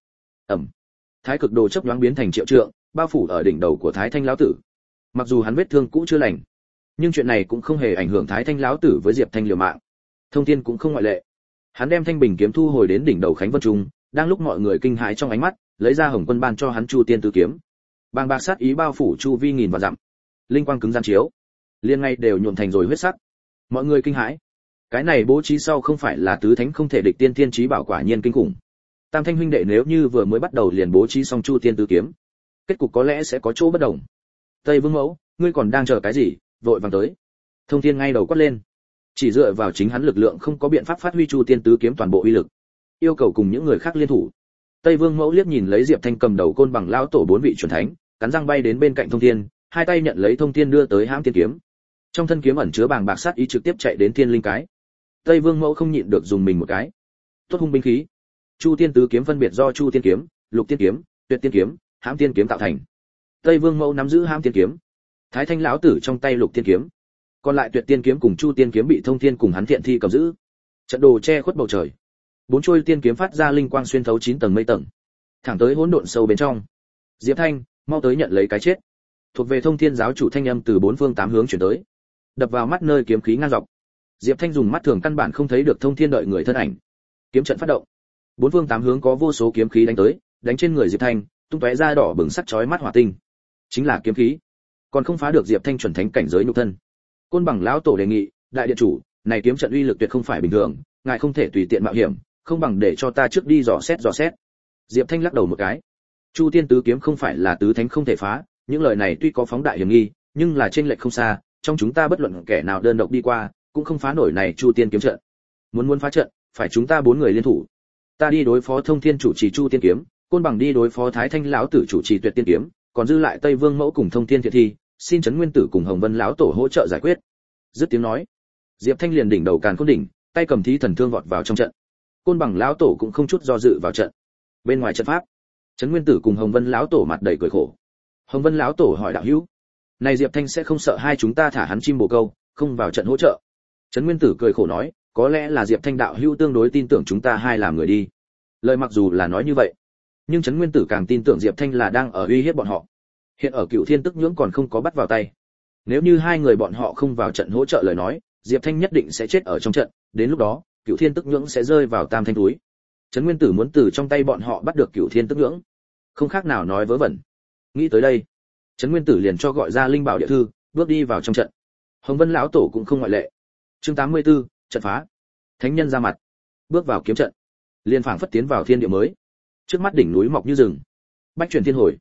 Thái cực đồ chớp nhoáng biến thành triệu trượng, bao phủ ở đỉnh đầu của Thái Thanh lão tử. Mặc dù hắn vết thương cũ chưa lành, nhưng chuyện này cũng không hề ảnh hưởng Thái Thanh lão tử với Diệp Thanh liều mạng. Thông Thiên cũng không ngoại lệ. Hắn đem Thanh Bình kiếm thu hồi đến đỉnh đầu Khánh Vân Trung, đang lúc mọi người kinh hãi trong ánh mắt, lấy ra Hồng Quân ban cho hắn Chu Tiên Tứ kiếm. Bàng bạc sát ý bao phủ chu vi nghìn vạn dặm. Linh quang cứng gian chiếu, liên ngay đều nhuộm thành rồi huyết sắc. Mọi người kinh hãi. Cái này bố trí sau không phải là tứ thánh không thể địch tiên thiên chí bảo, quả nhiên kinh khủng. Tam Thanh huynh đệ nếu như vừa mới bắt đầu liền bố trí xong Chu Tiên Tứ kiếm, kết cục có lẽ sẽ có chỗ bất đồng. Tây Vương Mẫu, ngươi còn đang chờ cái gì, vội vàng tới. Thông Thiên ngay đầu quát lên. Chỉ dựa vào chính hắn lực lượng không có biện pháp phát huy Chu Tiên Tứ kiếm toàn bộ uy lực, yêu cầu cùng những người khác liên thủ. Tây Vương Mẫu liếc nhìn lấy Diệp Thanh cầm đầu Côn Bằng lão tổ 4 vị chuẩn thánh, cắn răng bay đến bên cạnh Thông Thiên, hai tay nhận lấy Thông Thiên đưa tới hãm tiên kiếm. Trong thân kiếm ẩn chứa bàng bạc sát ý trực tiếp chạy đến Thiên Linh cái. Tây Vương Mẫu không nhịn được dùng mình một cái. Tốt hung binh khí. Chu Tiên Tứ kiếm phân biệt do Chu Tiên kiếm, Lục Tiên kiếm, Tuyệt Tiên kiếm, Hãm Tiên kiếm tạo thành. Tây Vương Mẫu nắm giữ Hãm Tiên kiếm, Thái Thanh lão tử trong tay Lục Tiên kiếm, còn lại Tuyệt Tiên kiếm cùng Chu Tiên kiếm bị Thông Thiên cùng hắn Thiện Thi cầm giữ. Trận đồ che khuất bầu trời, 4 chuôi tiên kiếm phát ra linh quang xuyên thấu 9 tầng mây tầng, thẳng tới hỗn độn sâu bên trong. Diệp Thanh, mau tới nhận lấy cái chết. Thuộc về Thông Thiên giáo chủ thanh âm từ 4 phương 8 hướng chuyển tới, đập vào mắt nơi kiếm khí ngang dọc. Diệp Thanh dùng mắt thường căn bản không thấy được Thông Thiên đợi người thân ảnh. Kiếm trận phát động, 4 phương 8 hướng có vô số kiếm khí đánh tới, đánh trên người Diệp Thanh, tung tóe ra đỏ bừng sắc chói mắt hỏa tinh. Chính là kiếm khí, còn không phá được Diệp Thanh chuẩn thánh cảnh giới nhục thân. Côn Bằng lão tổ đề nghị, đại điện chủ, này kiếm trận uy lực tuyệt không phải bình thường, ngài không thể tùy tiện mạo hiểm, không bằng để cho ta trước đi dò xét. Diệp Thanh lắc đầu một cái. Chu Tiên Tứ kiếm không phải là tứ thánh không thể phá, những lời này tuy có phóng đại hiểm nghi, nhưng là trên lệch không xa, trong chúng ta bất luận kẻ nào đơn độc đi qua, cũng không phá nổi này Chu Tiên kiếm trận. Muốn phá trận, phải chúng ta 4 người liên thủ. Ta đi đối phó Thông Thiên chủ trì Chu Tiên kiếm, Côn Bằng đi đối phó Thái Thanh lão tử chủ trì Tuyệt Tiên kiếm, còn dư lại Tây Vương Mẫu cùng Thông Thiên Thiện Thi, xin Trấn Nguyên Tử cùng Hồng Vân lão tổ hỗ trợ giải quyết. Dứt tiếng nói, Diệp Thanh liền đỉnh đầu Càn Khôn đỉnh, tay cầm thí thần thương vọt vào trong trận. Côn Bằng lão tổ cũng không chút do dự vào trận. Bên ngoài trận pháp, Trấn Nguyên Tử cùng Hồng Vân lão tổ mặt đầy cười khổ. Hồng Vân lão tổ hỏi đạo hữu, này Diệp Thanh sẽ không sợ hai chúng ta thả hắn chim bồ câu, không vào trận hỗ trợ? Trấn Nguyên Tử cười khổ nói, có lẽ là Diệp Thanh đạo hữu tương đối tin tưởng chúng ta hai làm người đi. Lời mặc dù là nói như vậy, nhưng Trấn Nguyên Tử càng tin tưởng Diệp Thanh là đang ở uy hiếp bọn họ. Hiện ở Cửu Thiên Tức Nhưỡng còn không có bắt vào tay, nếu như hai người bọn họ không vào trận hỗ trợ lời nói, Diệp Thanh nhất định sẽ chết ở trong trận, đến lúc đó, Cửu Thiên Tức Nhưỡng sẽ rơi vào Tam Thanh túi. Trấn Nguyên Tử muốn từ trong tay bọn họ bắt được Cửu Thiên Tức Nhưỡng, không khác nào nói vớ vẩn. Nghĩ tới đây, Trấn Nguyên Tử liền cho gọi ra linh bảo địa thư, bước đi vào trong trận. Hồng Vân lão tổ cũng không ngoại lệ. Chương 84, trận phá. Thánh nhân ra mặt, bước vào kiếm trận, liền phảng phất tiến vào thiên địa mới. Trước mắt đỉnh núi mọc như rừng, bách truyền thiên hồi,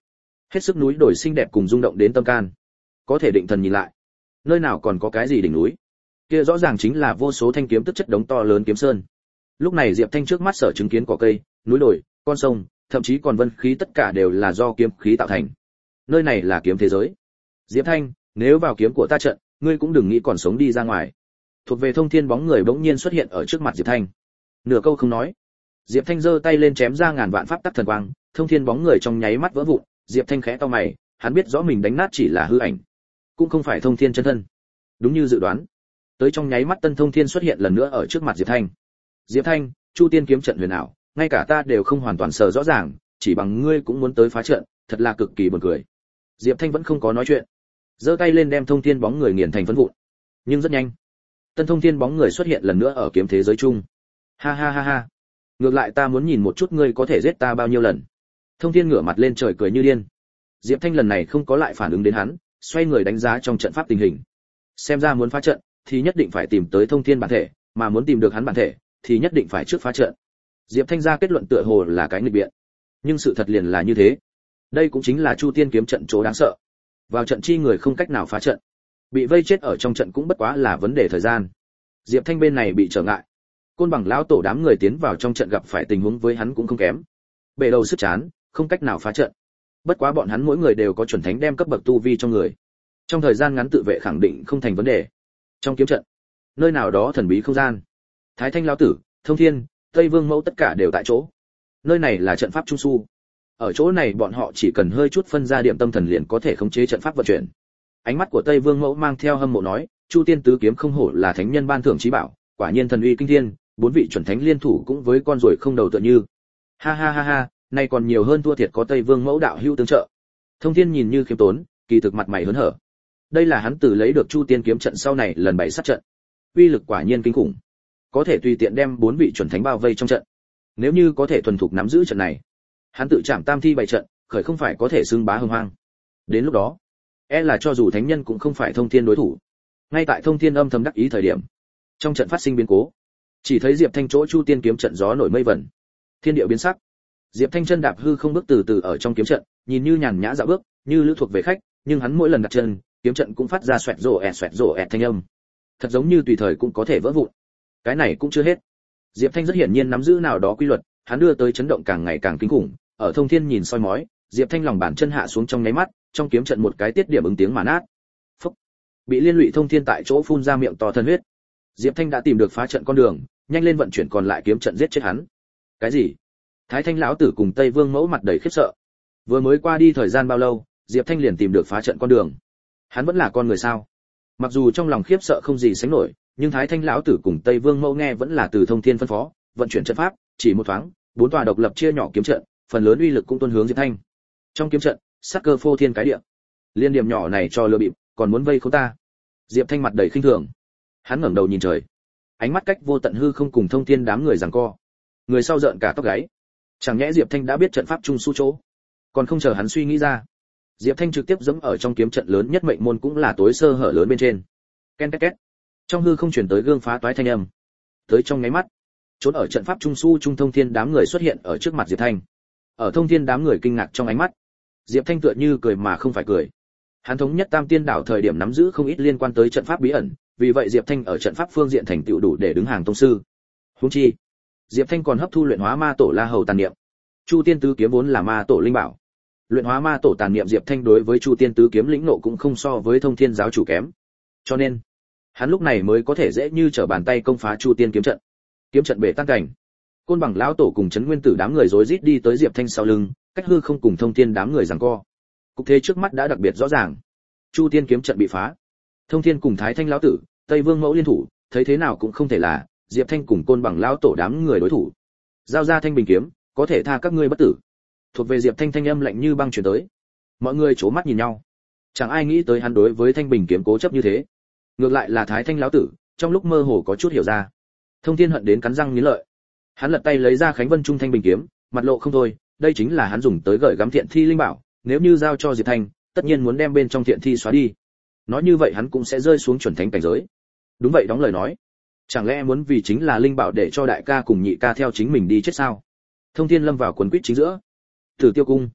hết sức núi đồi xinh đẹp cùng rung động đến tâm can. Có thể định thần nhìn lại, nơi nào còn có cái gì đỉnh núi, kia rõ ràng chính là vô số thanh kiếm tức chất đống to lớn kiếm sơn. Lúc này Diệp Thanh trước mắt sở chứng kiến cỏ cây, núi đồi, con sông, thậm chí còn vân khí tất cả đều là do kiếm khí tạo thành. Nơi này là kiếm thế giới. Diệp Thanh, nếu vào kiếm của ta trận, ngươi cũng đừng nghĩ còn sống đi ra ngoài. Thuộc về Thông Thiên bóng người bỗng nhiên xuất hiện ở trước mặt Diệp Thanh. Nửa câu không nói, Diệp Thanh giơ tay lên chém ra ngàn vạn pháp tắc thần quang, Thông Thiên bóng người trong nháy mắt vỡ vụn. Diệp Thanh khẽ cau mày, hắn biết rõ mình đánh nát chỉ là hư ảnh, cũng không phải Thông Thiên chân thân. Đúng như dự đoán, tới trong nháy mắt Tân Thông Thiên xuất hiện lần nữa ở trước mặt Diệp Thanh. Diệp Thanh, Chu Tiên kiếm trận huyền ảo, ngay cả ta đều không hoàn toàn sờ rõ ràng, chỉ bằng ngươi cũng muốn tới phá trận, thật là cực kỳ buồn cười. Diệp Thanh vẫn không có nói chuyện, giơ tay lên đem Thông Thiên bóng người nghiền thành phấn vụn. Nhưng rất nhanh, Tân Thông Thiên bóng người xuất hiện lần nữa ở kiếm thế giới chung. Ha ha ha ha, ngược lại ta muốn nhìn một chút ngươi có thể giết ta bao nhiêu lần. Thông Thiên ngửa mặt lên trời cười như điên. Diệp Thanh lần này không có lại phản ứng đến hắn, xoay người đánh giá trong trận pháp tình hình. Xem ra muốn phá trận thì nhất định phải tìm tới Thông Thiên bản thể, mà muốn tìm được hắn bản thể thì nhất định phải trước phá trận. Diệp Thanh ra kết luận tựa hồ là cái nghịch biện, nhưng sự thật liền là như thế. Đây cũng chính là Chu Tiên kiếm trận chỗ đáng sợ. Vào trận chi người không cách nào phá trận, bị vây chết ở trong trận cũng bất quá là vấn đề thời gian. Diệp Thanh bên này bị trở ngại, Côn Bằng lão tổ đám người tiến vào trong trận gặp phải tình huống với hắn cũng không kém. Bể đầu sức chán, không cách nào phá trận. Bất quá bọn hắn mỗi người đều có chuẩn thánh đem cấp bậc tu vi trong người, trong thời gian ngắn tự vệ khẳng định không thành vấn đề. Trong kiếm trận, nơi nào đó thần bí không gian, Thái Thanh lão tử, Thông Thiên, Tây Vương Mẫu tất cả đều tại chỗ. Nơi này là trận pháp trung su. Ở chỗ này bọn họ chỉ cần hơi chút phân ra điểm tâm thần liền có thể khống chế trận pháp vận chuyển. Ánh mắt của Tây Vương Mẫu mang theo hâm mộ nói, Chu Tiên tứ kiếm không hổ là thánh nhân ban thưởng chí bảo, quả nhiên thần uy kinh thiên, bốn vị chuẩn thánh liên thủ cũng với con ruồi không đầu tựa như. Ha ha ha ha, nay còn nhiều hơn thua thiệt có Tây Vương Mẫu đạo hữu tương trợ. Thông Thiên nhìn như khiêm tốn, kỳ thực mặt mày hớn hở. Đây là hắn từ lấy được Chu Tiên kiếm trận sau này lần 7 sát trận. Uy lực quả nhiên kinh khủng, có thể tùy tiện đem 4 vị chuẩn thánh bao vây trong trận. Nếu như có thể thuần thục nắm giữ trận này, hắn tự chạm tam thi bày trận, khởi không phải có thể xưng bá hưng hoang. Đến lúc đó, là cho dù thánh nhân cũng không phải Thông Thiên đối thủ. Ngay tại Thông Thiên âm thầm đắc ý thời điểm, trong trận phát sinh biến cố. Chỉ thấy Diệp Thanh chỗ Chu Tiên kiếm trận gió nổi mây vẩn, thiên địa biến sắc. Diệp Thanh chân đạp hư không bước từ từ ở trong kiếm trận, nhìn như nhàn nhã dạo bước, như lữ thuộc về khách, nhưng hắn mỗi lần đặt chân, kiếm trận cũng phát ra xoẹt rổ ẹt thanh âm. Thật giống như tùy thời cũng có thể vỡ vụn. Cái này cũng chưa hết. Diệp Thanh rất hiển nhiên nắm giữ nào đó quy luật, hắn đưa tới chấn động càng ngày càng kinh khủng. Ở Thông Thiên nhìn soi mói, Diệp Thanh lòng bàn chân hạ xuống trong nháy mắt, trong kiếm trận một cái tiết điểm ứng tiếng mà nát. Phốc. Bị liên lụy Thông Thiên tại chỗ phun ra miệng to thân huyết. Diệp Thanh đã tìm được phá trận con đường, nhanh lên vận chuyển còn lại kiếm trận giết chết hắn. Cái gì? Thái Thanh lão tử cùng Tây Vương Mẫu mặt đầy khiếp sợ. Vừa mới qua đi thời gian bao lâu, Diệp Thanh liền tìm được phá trận con đường. Hắn vẫn là con người sao? Mặc dù trong lòng khiếp sợ không gì sánh nổi, nhưng Thái Thanh lão tử cùng Tây Vương Mẫu nghe vẫn là từ Thông Thiên phân phó, vận chuyển trận pháp, chỉ một thoáng, 4 tòa độc lập chia nhỏ kiếm trận, phần lớn uy lực cũng tuôn hướng Diệp Thanh. Trong kiếm trận, sát cơ phô thiên cái địa. Liên điểm nhỏ này cho lừa bịp, còn muốn vây khốn ta. Diệp Thanh mặt đầy khinh thường. Hắn ngẩng đầu nhìn trời, ánh mắt cách vô tận hư không cùng Thông Thiên đám người giằng co. Người sau giận cả tóc gáy. Chẳng nhẽ Diệp Thanh đã biết trận pháp trung su chỗ, còn không chờ hắn suy nghĩ ra, Diệp Thanh trực tiếp giẫm ở trong kiếm trận lớn nhất mệnh môn cũng là tối sơ hở lớn bên trên. Ken két két. Trong hư không truyền tới gương phá toái thanh âm. Tới trong nháy mắt, trốn ở trận pháp trung su trung Thông Thiên đám người xuất hiện ở trước mặt Diệp Thanh. Ở Thông Thiên đám người kinh ngạc trong ánh mắt, Diệp Thanh tựa như cười mà không phải cười. Hắn thống nhất Tam Tiên đảo thời điểm nắm giữ không ít liên quan tới trận pháp bí ẩn, vì vậy Diệp Thanh ở trận pháp phương diện thành tựu đủ để đứng hàng tông sư. Huống chi, Diệp Thanh còn hấp thu luyện hóa ma tổ La Hầu tàn niệm. Chu Tiên tứ kiếm vốn là ma tổ linh bảo. Luyện hóa ma tổ tàn niệm Diệp Thanh đối với Chu Tiên tứ kiếm lĩnh ngộ cũng không so với Thông Thiên giáo chủ kém. Cho nên, hắn lúc này mới có thể dễ như trở bàn tay công phá Chu Tiên kiếm trận. Kiếm trận bể tan cảnh. Côn Bằng lão tổ cùng Trấn Nguyên Tử đám người rối rít đi tới Diệp Thanh sau lưng, cách hư không cùng Thông Thiên đám người giằng co. Cục thế trước mắt đã đặc biệt rõ ràng. Chu Tiên kiếm trận bị phá. Thông Thiên cùng Thái Thanh lão tử, Tây Vương Mẫu liên thủ, thấy thế nào cũng không thể là Diệp Thanh cùng Côn Bằng lão tổ đám người đối thủ. Giao ra Thanh Bình kiếm, có thể tha các ngươi bất tử. Thuộc về Diệp Thanh thanh âm lạnh như băng truyền tới. Mọi người chố mắt nhìn nhau. Chẳng ai nghĩ tới hắn đối với Thanh Bình kiếm cố chấp như thế. Ngược lại là Thái Thanh lão tử, trong lúc mơ hồ có chút hiểu ra. Thông Thiên hận đến cắn răng nghiến lợi. Hắn lật tay lấy ra Khánh Vân Trung Thanh Bình kiếm, mặt lộ không thôi, đây chính là hắn dùng tới gửi gắm thiện thi linh bảo, nếu như giao cho Diệp Thanh, tất nhiên muốn đem bên trong thiện thi xóa đi. Nói như vậy hắn cũng sẽ rơi xuống chuẩn thánh cảnh giới. Đúng vậy, đóng lời nói. Chẳng lẽ muốn vì chính là linh bảo để cho đại ca cùng nhị ca theo chính mình đi chết sao? Thông Thiên lâm vào quần quýt chính giữa. Tử Tiêu cung.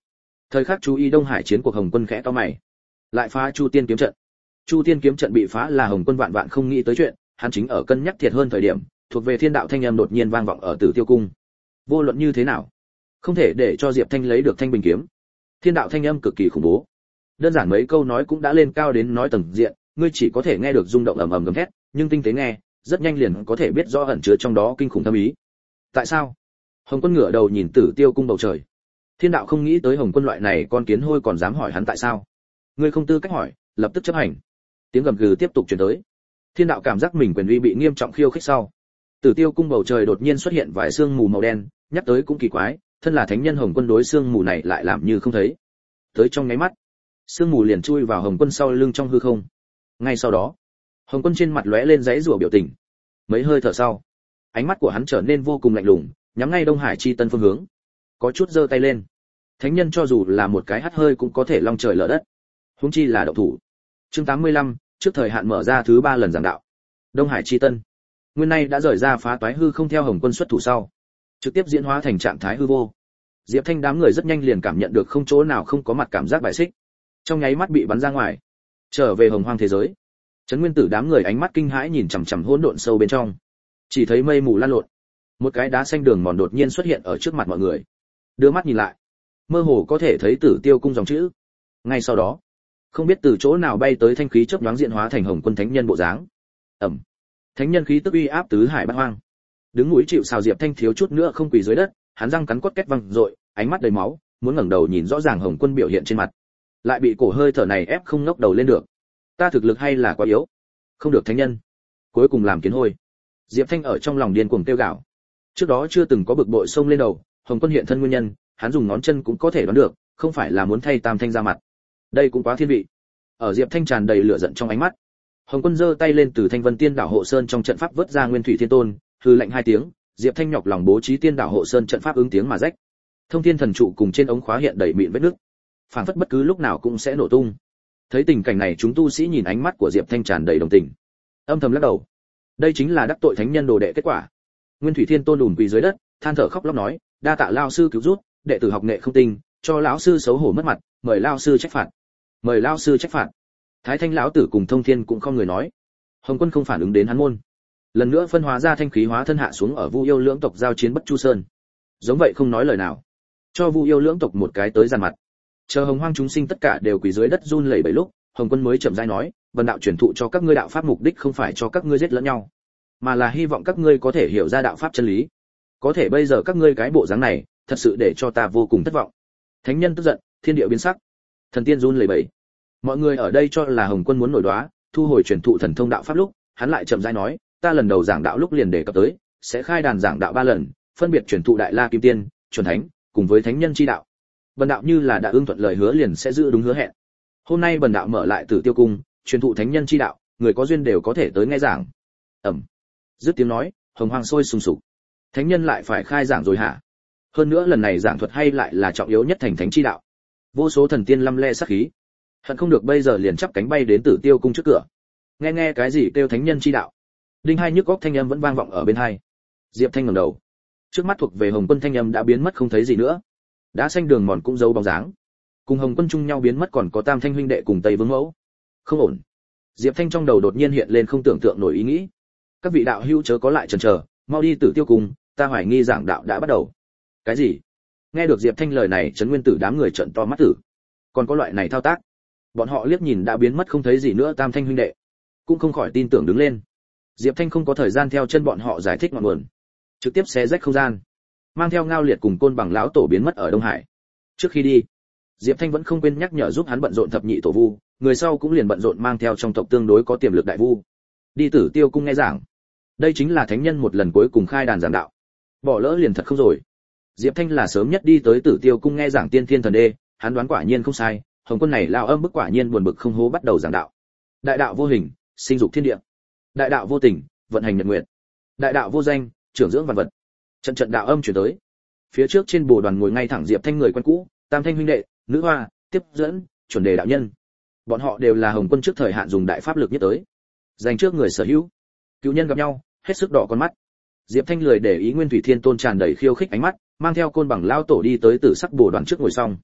Thời khắc chú ý Đông Hải chiến cuộc, Hồng Quân khẽ cau mày. Lại phá Chu Tiên kiếm trận. Chu Tiên kiếm trận bị phá là Hồng Quân vạn vạn không nghĩ tới chuyện, hắn chính ở cân nhắc thiệt hơn thời điểm, thuộc về thiên đạo thanh âm đột nhiên vang vọng ở Tử Tiêu cung. Vô luận như thế nào, không thể để cho Diệp Thanh lấy được Thanh Bình kiếm. Thiên đạo thanh âm cực kỳ khủng bố. Đơn giản mấy câu nói cũng đã lên cao đến nói tầng diện, ngươi chỉ có thể nghe được rung động ầm ầm gầm thét, nhưng tinh tế nghe, rất nhanh liền có thể biết rõ ẩn chứa trong đó kinh khủng thâm ý. Tại sao? Hồng Quân ngửa đầu nhìn Tử Tiêu cung bầu trời. Thiên đạo không nghĩ tới Hồng Quân loại này con kiến hôi còn dám hỏi hắn tại sao. Ngươi không tư cách hỏi, lập tức chấp hành. Tiếng gầm gừ tiếp tục truyền tới. Thiên đạo cảm giác mình quyền uy bị nghiêm trọng khiêu khích sau. Tử Tiêu cung bầu trời đột nhiên xuất hiện vài sương mù màu đen, nhắc tới cũng kỳ quái, thân là thánh nhân Hồng Quân đối sương mù này lại làm như không thấy. Tới trong nháy mắt, sương mù liền chui vào Hồng Quân sau lưng trong hư không. Ngay sau đó, Hồng Quân trên mặt lóe lên giãy giụa biểu tình. Mấy hơi thở sau, ánh mắt của hắn trở nên vô cùng lạnh lùng, nhắm ngay Đông Hải chi tân phương hướng. Có chút giơ tay lên. Thánh nhân cho dù là một cái hắt hơi cũng có thể long trời lở đất. Huống chi là động thủ. Chương 85, trước thời hạn mở ra thứ 3 lần giảng đạo. Đông Hải chi tân. Nguyên nay đã rời ra phá toái hư không theo Hồng Quân xuất thủ sau, trực tiếp diễn hóa thành trạng thái hư vô. Diệp Thanh đám người rất nhanh liền cảm nhận được không chỗ nào không có mặt cảm giác bại xích. Trong nháy mắt bị bắn ra ngoài, trở về hồng hoang thế giới. Trấn Nguyên Tử đám người ánh mắt kinh hãi nhìn chằm chằm hỗn độn sâu bên trong. Chỉ thấy mây mù lan lộn, một cái đá xanh đường mòn đột nhiên xuất hiện ở trước mặt mọi người. Đưa mắt nhìn lại, mơ hồ có thể thấy Tử Tiêu cung dòng chữ. Ngay sau đó, không biết từ chỗ nào bay tới thanh khí chớp nhoáng diện hóa thành Hồng Quân thánh nhân bộ dáng. Ầm. Thánh nhân khí tức uy áp tứ hải bát hoang. Đứng núi chịu sào Diệp Thanh thiếu chút nữa không quỳ dưới đất, hắn răng cắn cốt két văng rội, ánh mắt đầy máu, muốn ngẩng đầu nhìn rõ ràng Hồng Quân biểu hiện trên mặt, lại bị cổ hơi thở này ép không ngóc đầu lên được. Ta thực lực hay là quá yếu, không được thánh nhân, cuối cùng làm kiến hôi. Diệp Thanh ở trong lòng điên cuồng kêu gào. Trước đó chưa từng có bực bội xông lên đầu, Hồng Quân hiện thân nguyên nhân, hắn dùng ngón chân cũng có thể đoán được, không phải là muốn thay Tam Thanh ra mặt. Đây cũng quá thiên vị. Ở Diệp Thanh tràn đầy lửa giận trong ánh mắt, Hồng Quân giơ tay lên từ Thanh Vân Tiên Đảo Hộ Sơn trong trận pháp vớt ra Nguyên Thủy Thiên Tôn, hư lệnh 2 tiếng, Diệp Thanh nhọc lòng bố trí Tiên Đảo Hộ Sơn trận pháp ứng tiếng mà rách. Thông Thiên Thần trụ cùng trên ống khóa hiện đầy mịn vết nứt, phảng phất bất cứ lúc nào cũng sẽ nổ tung. Thấy tình cảnh này, chúng tu sĩ nhìn ánh mắt của Diệp Thanh tràn đầy đồng tình, âm thầm lắc đầu. Đây chính là đắc tội thánh nhân đồ đệ kết quả. Nguyên Thủy Thiên Tôn đùn quỳ dưới đất, than thở khóc lóc nói, đa tạ lão sư cứu giúp, đệ tử học nghệ không tinh, cho lão sư xấu hổ mất mặt, mời lão sư trách phạt. Mời lão sư trách phạt. Thái Thanh lão tử cùng Thông Thiên cũng không người nói. Hồng Quân không phản ứng đến hắn môn, lần nữa phân hóa ra thanh khí hóa thân hạ xuống ở Vu Yêu lưỡng tộc giao chiến Bất Chu Sơn. Giống vậy không nói lời nào, cho Vu Yêu lưỡng tộc một cái tới giàn mặt. Chờ hồng hoang chúng sinh tất cả đều quỳ dưới đất run lẩy bẩy lúc, Hồng Quân mới chậm rãi nói, vân đạo truyền thụ cho các ngươi đạo pháp mục đích không phải cho các ngươi giết lẫn nhau, mà là hy vọng các ngươi có thể hiểu ra đạo pháp chân lý. Có thể bây giờ các ngươi cái bộ dáng này, thật sự để cho ta vô cùng thất vọng. Thánh nhân tức giận, thiên địa biến sắc, thần tiên run lẩy bẩy. Mọi người ở đây cho là Hồng Quân muốn nổi đoá, thu hồi truyền thụ thần thông đạo pháp lúc, hắn lại chậm rãi nói, ta lần đầu giảng đạo lúc liền đề cập tới, sẽ khai đàn giảng đạo 3 lần, phân biệt truyền thụ Đại La Kim Tiên, chuẩn thánh, cùng với thánh nhân chi đạo. Bần đạo như là đã ưng thuận lời hứa liền sẽ giữ đúng hứa hẹn. Hôm nay bần đạo mở lại Tử Tiêu cung, truyền thụ thánh nhân chi đạo, người có duyên đều có thể tới nghe giảng. Ẩm. Dứt tiếng nói, hồng hoang sôi sùng sục. Thánh nhân lại phải khai giảng rồi hả? Hơn nữa lần này giảng thuật hay lại là trọng yếu nhất thành thánh chi đạo. Vô số thần tiên lăm le sát khí, hận không được bây giờ liền chắp cánh bay đến Tử Tiêu cung trước cửa. Nghe cái gì kêu thánh nhân chi đạo? Đinh hai nhức óc thanh âm vẫn vang vọng ở bên tai. Diệp Thanh ngẩng đầu, trước mắt thuộc về Hồng Quân thanh âm đã biến mất không thấy gì nữa. Đá xanh đường mòn cũng giấu bóng dáng. Cùng Hồng Quân chung nhau biến mất còn có Tam Thanh huynh đệ cùng Tây Vương mẫu. Không ổn. Diệp Thanh trong đầu đột nhiên hiện lên không tưởng tượng nổi ý nghĩ. Các vị đạo hữu chớ có lại chần chờ, mau đi Tử Tiêu cung, ta hoài nghi giảng đạo đã bắt đầu. Cái gì? Nghe được Diệp Thanh lời này, Trấn Nguyên Tử đám người trợn to mắt tử. Còn có loại này thao tác? Bọn họ liếc nhìn đã biến mất không thấy gì nữa Tam Thanh huynh đệ, cũng không khỏi tin tưởng đứng lên. Diệp Thanh không có thời gian theo chân bọn họ giải thích ngọn nguồn, trực tiếp xé rách không gian, mang theo Ngao Liệt cùng Côn Bằng lão tổ biến mất ở Đông Hải. Trước khi đi, Diệp Thanh vẫn không quên nhắc nhở giúp hắn bận rộn thập nhị tổ vu, người sau cũng liền bận rộn mang theo trong tộc tương đối có tiềm lực đại vu. Đi Tử Tiêu cung nghe giảng. Đây chính là thánh nhân một lần cuối cùng khai đàn giảng đạo. Bỏ lỡ liền thật không rồi. Diệp Thanh là sớm nhất đi tới Tử Tiêu cung nghe giảng Tiên Thiên Thần Đê, hắn đoán quả nhiên không sai, Hồng Quân này lao âm bức quả nhiên buồn bực không hố bắt đầu giảng đạo. Đại đạo vô hình, sinh dục thiên địa. Đại đạo vô tình, vận hành nhật nguyệt. Đại đạo vô danh, trưởng dưỡng vạn vật. Trận trận đạo âm truyền tới. Phía trước trên bồ đoàn ngồi ngay thẳng Diệp Thanh người quen cũ, Tam Thanh huynh đệ, Nữ Hoa, tiếp dẫn, chuẩn đề đạo nhân. Bọn họ đều là Hồng Quân trước thời hạn dùng đại pháp lực nhất tới, dành trước người sở hữu. Cựu nhân gặp nhau, hết sức đỏ con mắt. Diệp Thanh lười để ý Nguyên Thủy Thiên Tôn tràn đầy khiêu khích ánh mắt, mang theo Côn Bằng lao tổ đi tới Tử Sắc bồ đoàn trước ngồi xong.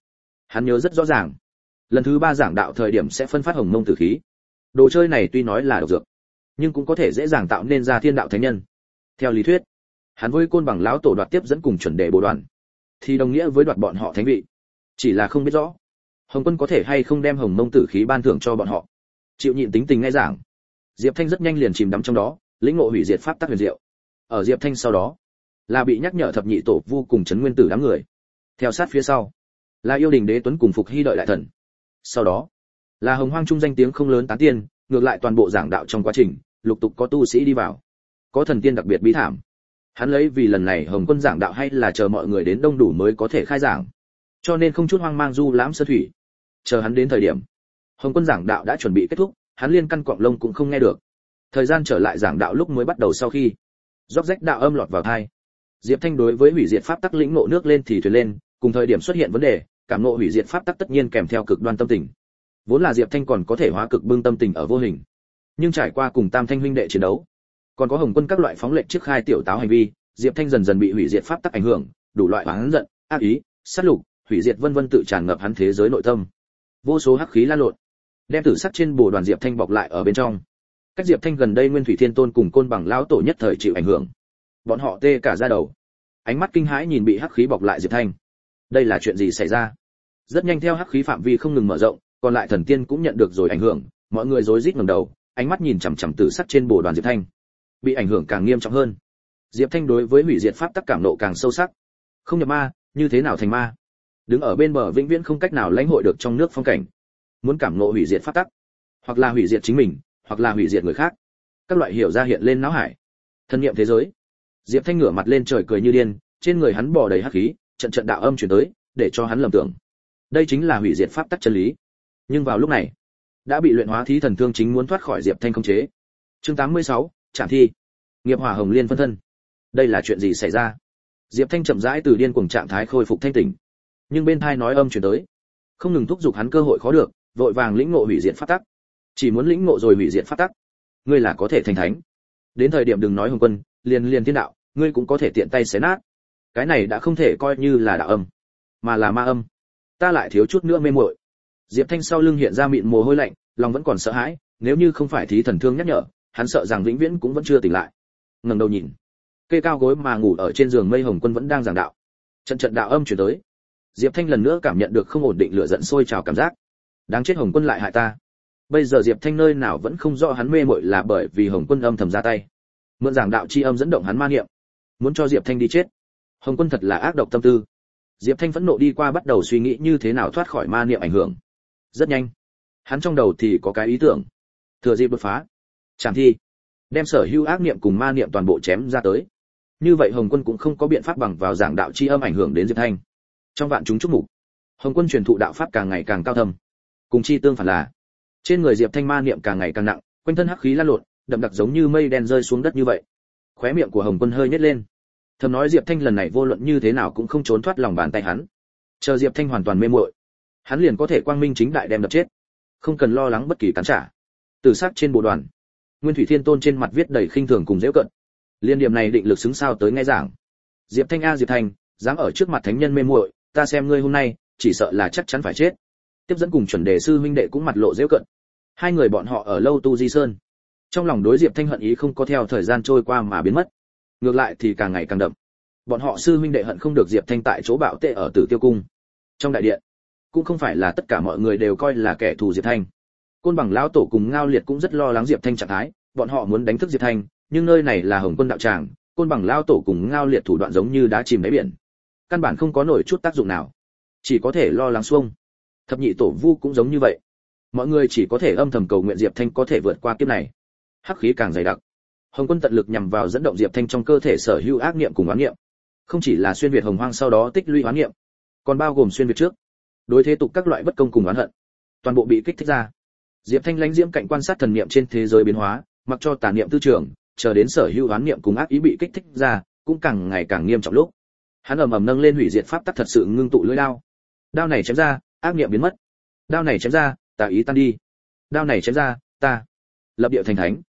Hắn nhớ rất rõ ràng, lần thứ 3 giảng đạo thời điểm sẽ phân phát hồng mông tử khí. Đồ chơi này tuy nói là độc dược, nhưng cũng có thể dễ dàng tạo nên ra thiên đạo thánh nhân. Theo lý thuyết, hắn với Côn Bằng lão tổ đoạt tiếp dẫn cùng chuẩn đề bổ đoàn, thì đồng nghĩa với đoạt bọn họ thánh vị. Chỉ là không biết rõ, Hồng Quân có thể hay không đem hồng mông tử khí ban thưởng cho bọn họ. Chịu nhịn tính tình nghe giảng, Diệp Thanh rất nhanh liền chìm đắm trong đó, lĩnh ngộ hủy diệt pháp tắc huyền diệu. Ở Diệp Thanh sau đó, là bị nhắc nhở thập nhị tổ vu cùng trấn nguyên tử đám người. Theo sát phía sau, là yêu đình đế tuấn cùng phục hy đợi đại thần. Sau đó, là hồng hoang trung danh tiếng không lớn tán tiên, ngược lại toàn bộ giảng đạo trong quá trình, lục tục có tu sĩ đi vào. Có thần tiên đặc biệt bí thảm. Hắn lấy vì lần này Hồng Quân giảng đạo hay là chờ mọi người đến đông đủ mới có thể khai giảng, cho nên không chút hoang mang du lãm sơn thủy. Chờ hắn đến thời điểm, Hồng Quân giảng đạo đã chuẩn bị kết thúc, hắn liên căn cọng lông cũng không nghe được. Thời gian trở lại giảng đạo lúc mới bắt đầu sau khi róc rách đạo âm lọt vào tai. Diệp Thanh đối với hủy diệt pháp tắc lĩnh ngộ nước lên thì thuyền lên, cùng thời điểm xuất hiện vấn đề, cảm ngộ hủy diệt pháp tắc tất nhiên kèm theo cực đoan tâm tình. Vốn là Diệp Thanh còn có thể hóa cực bưng tâm tình ở vô hình, nhưng trải qua cùng Tam Thanh huynh đệ chiến đấu, còn có Hồng Quân các loại phóng lệnh trước khai tiểu táo hành vi, Diệp Thanh dần dần bị hủy diệt pháp tắc ảnh hưởng, đủ loại oán giận, ác ý, sát lục, hủy diệt vân vân tự tràn ngập hắn thế giới nội tâm. Vô số hắc khí lan lộn, đem tử sắc trên bồ đoàn Diệp Thanh bọc lại ở bên trong. Cách Diệp Thanh gần đây Nguyên Thủy Thiên Tôn cùng Côn Bằng lão tổ nhất thời chịu ảnh hưởng. Bọn họ tê cả da đầu, ánh mắt kinh hãi nhìn bị hắc khí bọc lại Diệp Thanh. Đây là chuyện gì xảy ra? Rất nhanh theo hắc khí phạm vi không ngừng mở rộng, còn lại thần tiên cũng nhận được rồi ảnh hưởng, mọi người rối rít ngẩng đầu, ánh mắt nhìn chằm chằm tử sắc trên bồ đoàn Diệp Thanh. Bị ảnh hưởng càng nghiêm trọng hơn. Diệp Thanh đối với hủy diệt pháp tắc cảm nộ càng sâu sắc. Không nhập ma, như thế nào thành ma? Đứng ở bên bờ vĩnh viễn không cách nào lãnh hội được trong nước phong cảnh. Muốn cảm nộ hủy diệt pháp tắc, hoặc là hủy diệt chính mình, hoặc là hủy diệt người khác. Các loại hiểu ra hiện lên não hải. Thân niệm thế giới. Diệp Thanh ngửa mặt lên trời cười như điên, trên người hắn bò đầy hắc khí, trận trận đạo âm truyền tới, để cho hắn lầm tưởng. Đây chính là hủy diệt pháp tắc chân lý. Nhưng vào lúc này, đã bị luyện hóa thí thần thương chính muốn thoát khỏi Diệp Thanh khống chế. Chương 86, Trảm thi. Nghiệp hỏa hồng liên phân thân. Đây là chuyện gì xảy ra? Diệp Thanh chậm rãi từ điên cuồng trạng thái khôi phục thanh tỉnh, nhưng bên tai nói âm truyền tới, không ngừng thúc giục hắn cơ hội khó được, vội vàng lĩnh ngộ hủy diệt pháp tắc. Chỉ muốn lĩnh ngộ rồi hủy diệt pháp tắc, ngươi là có thể thành thánh. Đến thời điểm đừng nói Hồng Quân, liền thiên đạo, ngươi cũng có thể tiện tay xé nát. Cái này đã không thể coi như là đạo âm, mà là ma âm. Ta lại thiếu chút nữa mê muội. Diệp Thanh sau lưng hiện ra mịn mồ hôi lạnh, lòng vẫn còn sợ hãi, nếu như không phải thí thần thương nhắc nhở, hắn sợ rằng vĩnh viễn cũng vẫn chưa tỉnh lại. Ngẩng đầu nhìn, kê cao gối mà ngủ ở trên giường mây Hồng Quân vẫn đang giảng đạo. Trận trận đạo âm truyền tới. Diệp Thanh lần nữa cảm nhận được không ổn định lửa giận sôi trào cảm giác. Đáng chết, Hồng Quân lại hại ta. Bây giờ Diệp Thanh nơi nào vẫn không rõ hắn mê muội là bởi vì Hồng Quân âm thầm ra tay. Mượn giảng đạo chi âm dẫn động hắn ma niệm, muốn cho Diệp Thanh đi chết. Hồng Quân thật là ác độc tâm tư. Diệp Thanh phẫn nộ đi qua bắt đầu suy nghĩ như thế nào thoát khỏi ma niệm ảnh hưởng. Rất nhanh, hắn trong đầu thì có cái ý tưởng. Thừa dịp đột phá, Trảm thi, đem sở hữu ác niệm cùng ma niệm toàn bộ chém ra tới. Như vậy Hồng Quân cũng không có biện pháp bằng vào giảng đạo chi âm ảnh hưởng đến Diệp Thanh. Trong vạn chúng chúc mục, Hồng Quân truyền thụ đạo pháp càng ngày càng cao thâm. Cùng chi tương phản là, trên người Diệp Thanh ma niệm càng ngày càng nặng, quanh thân hắc khí lan lộn, đậm đặc giống như mây đen rơi xuống đất như vậy. Khóe miệng của Hồng Quân hơi nhếch lên, thầm nói Diệp Thanh lần này vô luận như thế nào cũng không trốn thoát lòng bàn tay hắn. Chờ Diệp Thanh hoàn toàn mê muội, hắn liền có thể quang minh chính đại đem đập chết, không cần lo lắng bất kỳ cản trở. Từ sắc trên bộ đoàn, Nguyên Thủy Thiên Tôn trên mặt viết đầy khinh thường cùng giễu cợt. Liên điểm này định lực xứng sao tới nghe giảng. Diệp Thanh a Diệp Thanh, dám ở trước mặt thánh nhân mê muội, ta xem ngươi hôm nay, chỉ sợ là chắc chắn phải chết. Tiếp dẫn cùng chuẩn đề sư huynh đệ cũng mặt lộ giễu cợt. Hai người bọn họ ở lâu tu di sơn, trong lòng đối Diệp Thanh hận ý không có theo thời gian trôi qua mà biến mất, ngược lại thì càng ngày càng đậm. Bọn họ sư huynh đệ hận không được Diệp Thanh tại chỗ bạo tệ ở Tử Tiêu cung. Trong đại điện, cũng không phải là tất cả mọi người đều coi là kẻ thù Diệp Thanh. Côn Bằng lão tổ cùng Ngao Liệt cũng rất lo lắng Diệp Thanh trạng thái, bọn họ muốn đánh thức Diệp Thanh, nhưng nơi này là Hồng Quân đạo tràng, Côn Bằng lão tổ cùng Ngao Liệt thủ đoạn giống như đá chìm đáy biển, căn bản không có nổi chút tác dụng nào, chỉ có thể lo lắng xuông. Thập nhị tổ vu cũng giống như vậy, mọi người chỉ có thể âm thầm cầu nguyện Diệp Thanh có thể vượt qua kiếp này. Hắc khí càng dày đặc, Hồng Quân tận lực nhằm vào dẫn động Diệp Thanh trong cơ thể sở hữu ác niệm cùng oán niệm, không chỉ là xuyên việt hồng hoang sau đó tích lũy oán niệm, còn bao gồm xuyên việt trước, đối thế tục các loại bất công cùng oán hận, toàn bộ bị kích thích ra. Diệp Thanh lãnh diễm cạnh quan sát thần niệm trên thế giới biến hóa, mặc cho tà niệm tư trưởng, chờ đến sở hữu oán niệm cùng ác ý bị kích thích ra, cũng càng ngày càng nghiêm trọng lúc. Hắn ầm ầm nâng lên hủy diệt pháp tắc thật sự ngưng tụ lưỡi đao. Đao này chém ra, ác niệm biến mất. Đao này chém ra, tà ý tan đi. Đao này chém ra, ta lập địa thành thánh.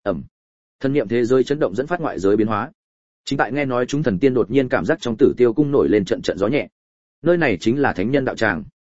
Thần niệm thế giới chấn động dẫn phát ngoại giới biến hóa. Chính tại nghe nói chúng thần tiên đột nhiên cảm giác trong Tử Tiêu cung nổi lên trận trận gió nhẹ. Nơi này chính là thánh nhân đạo tràng.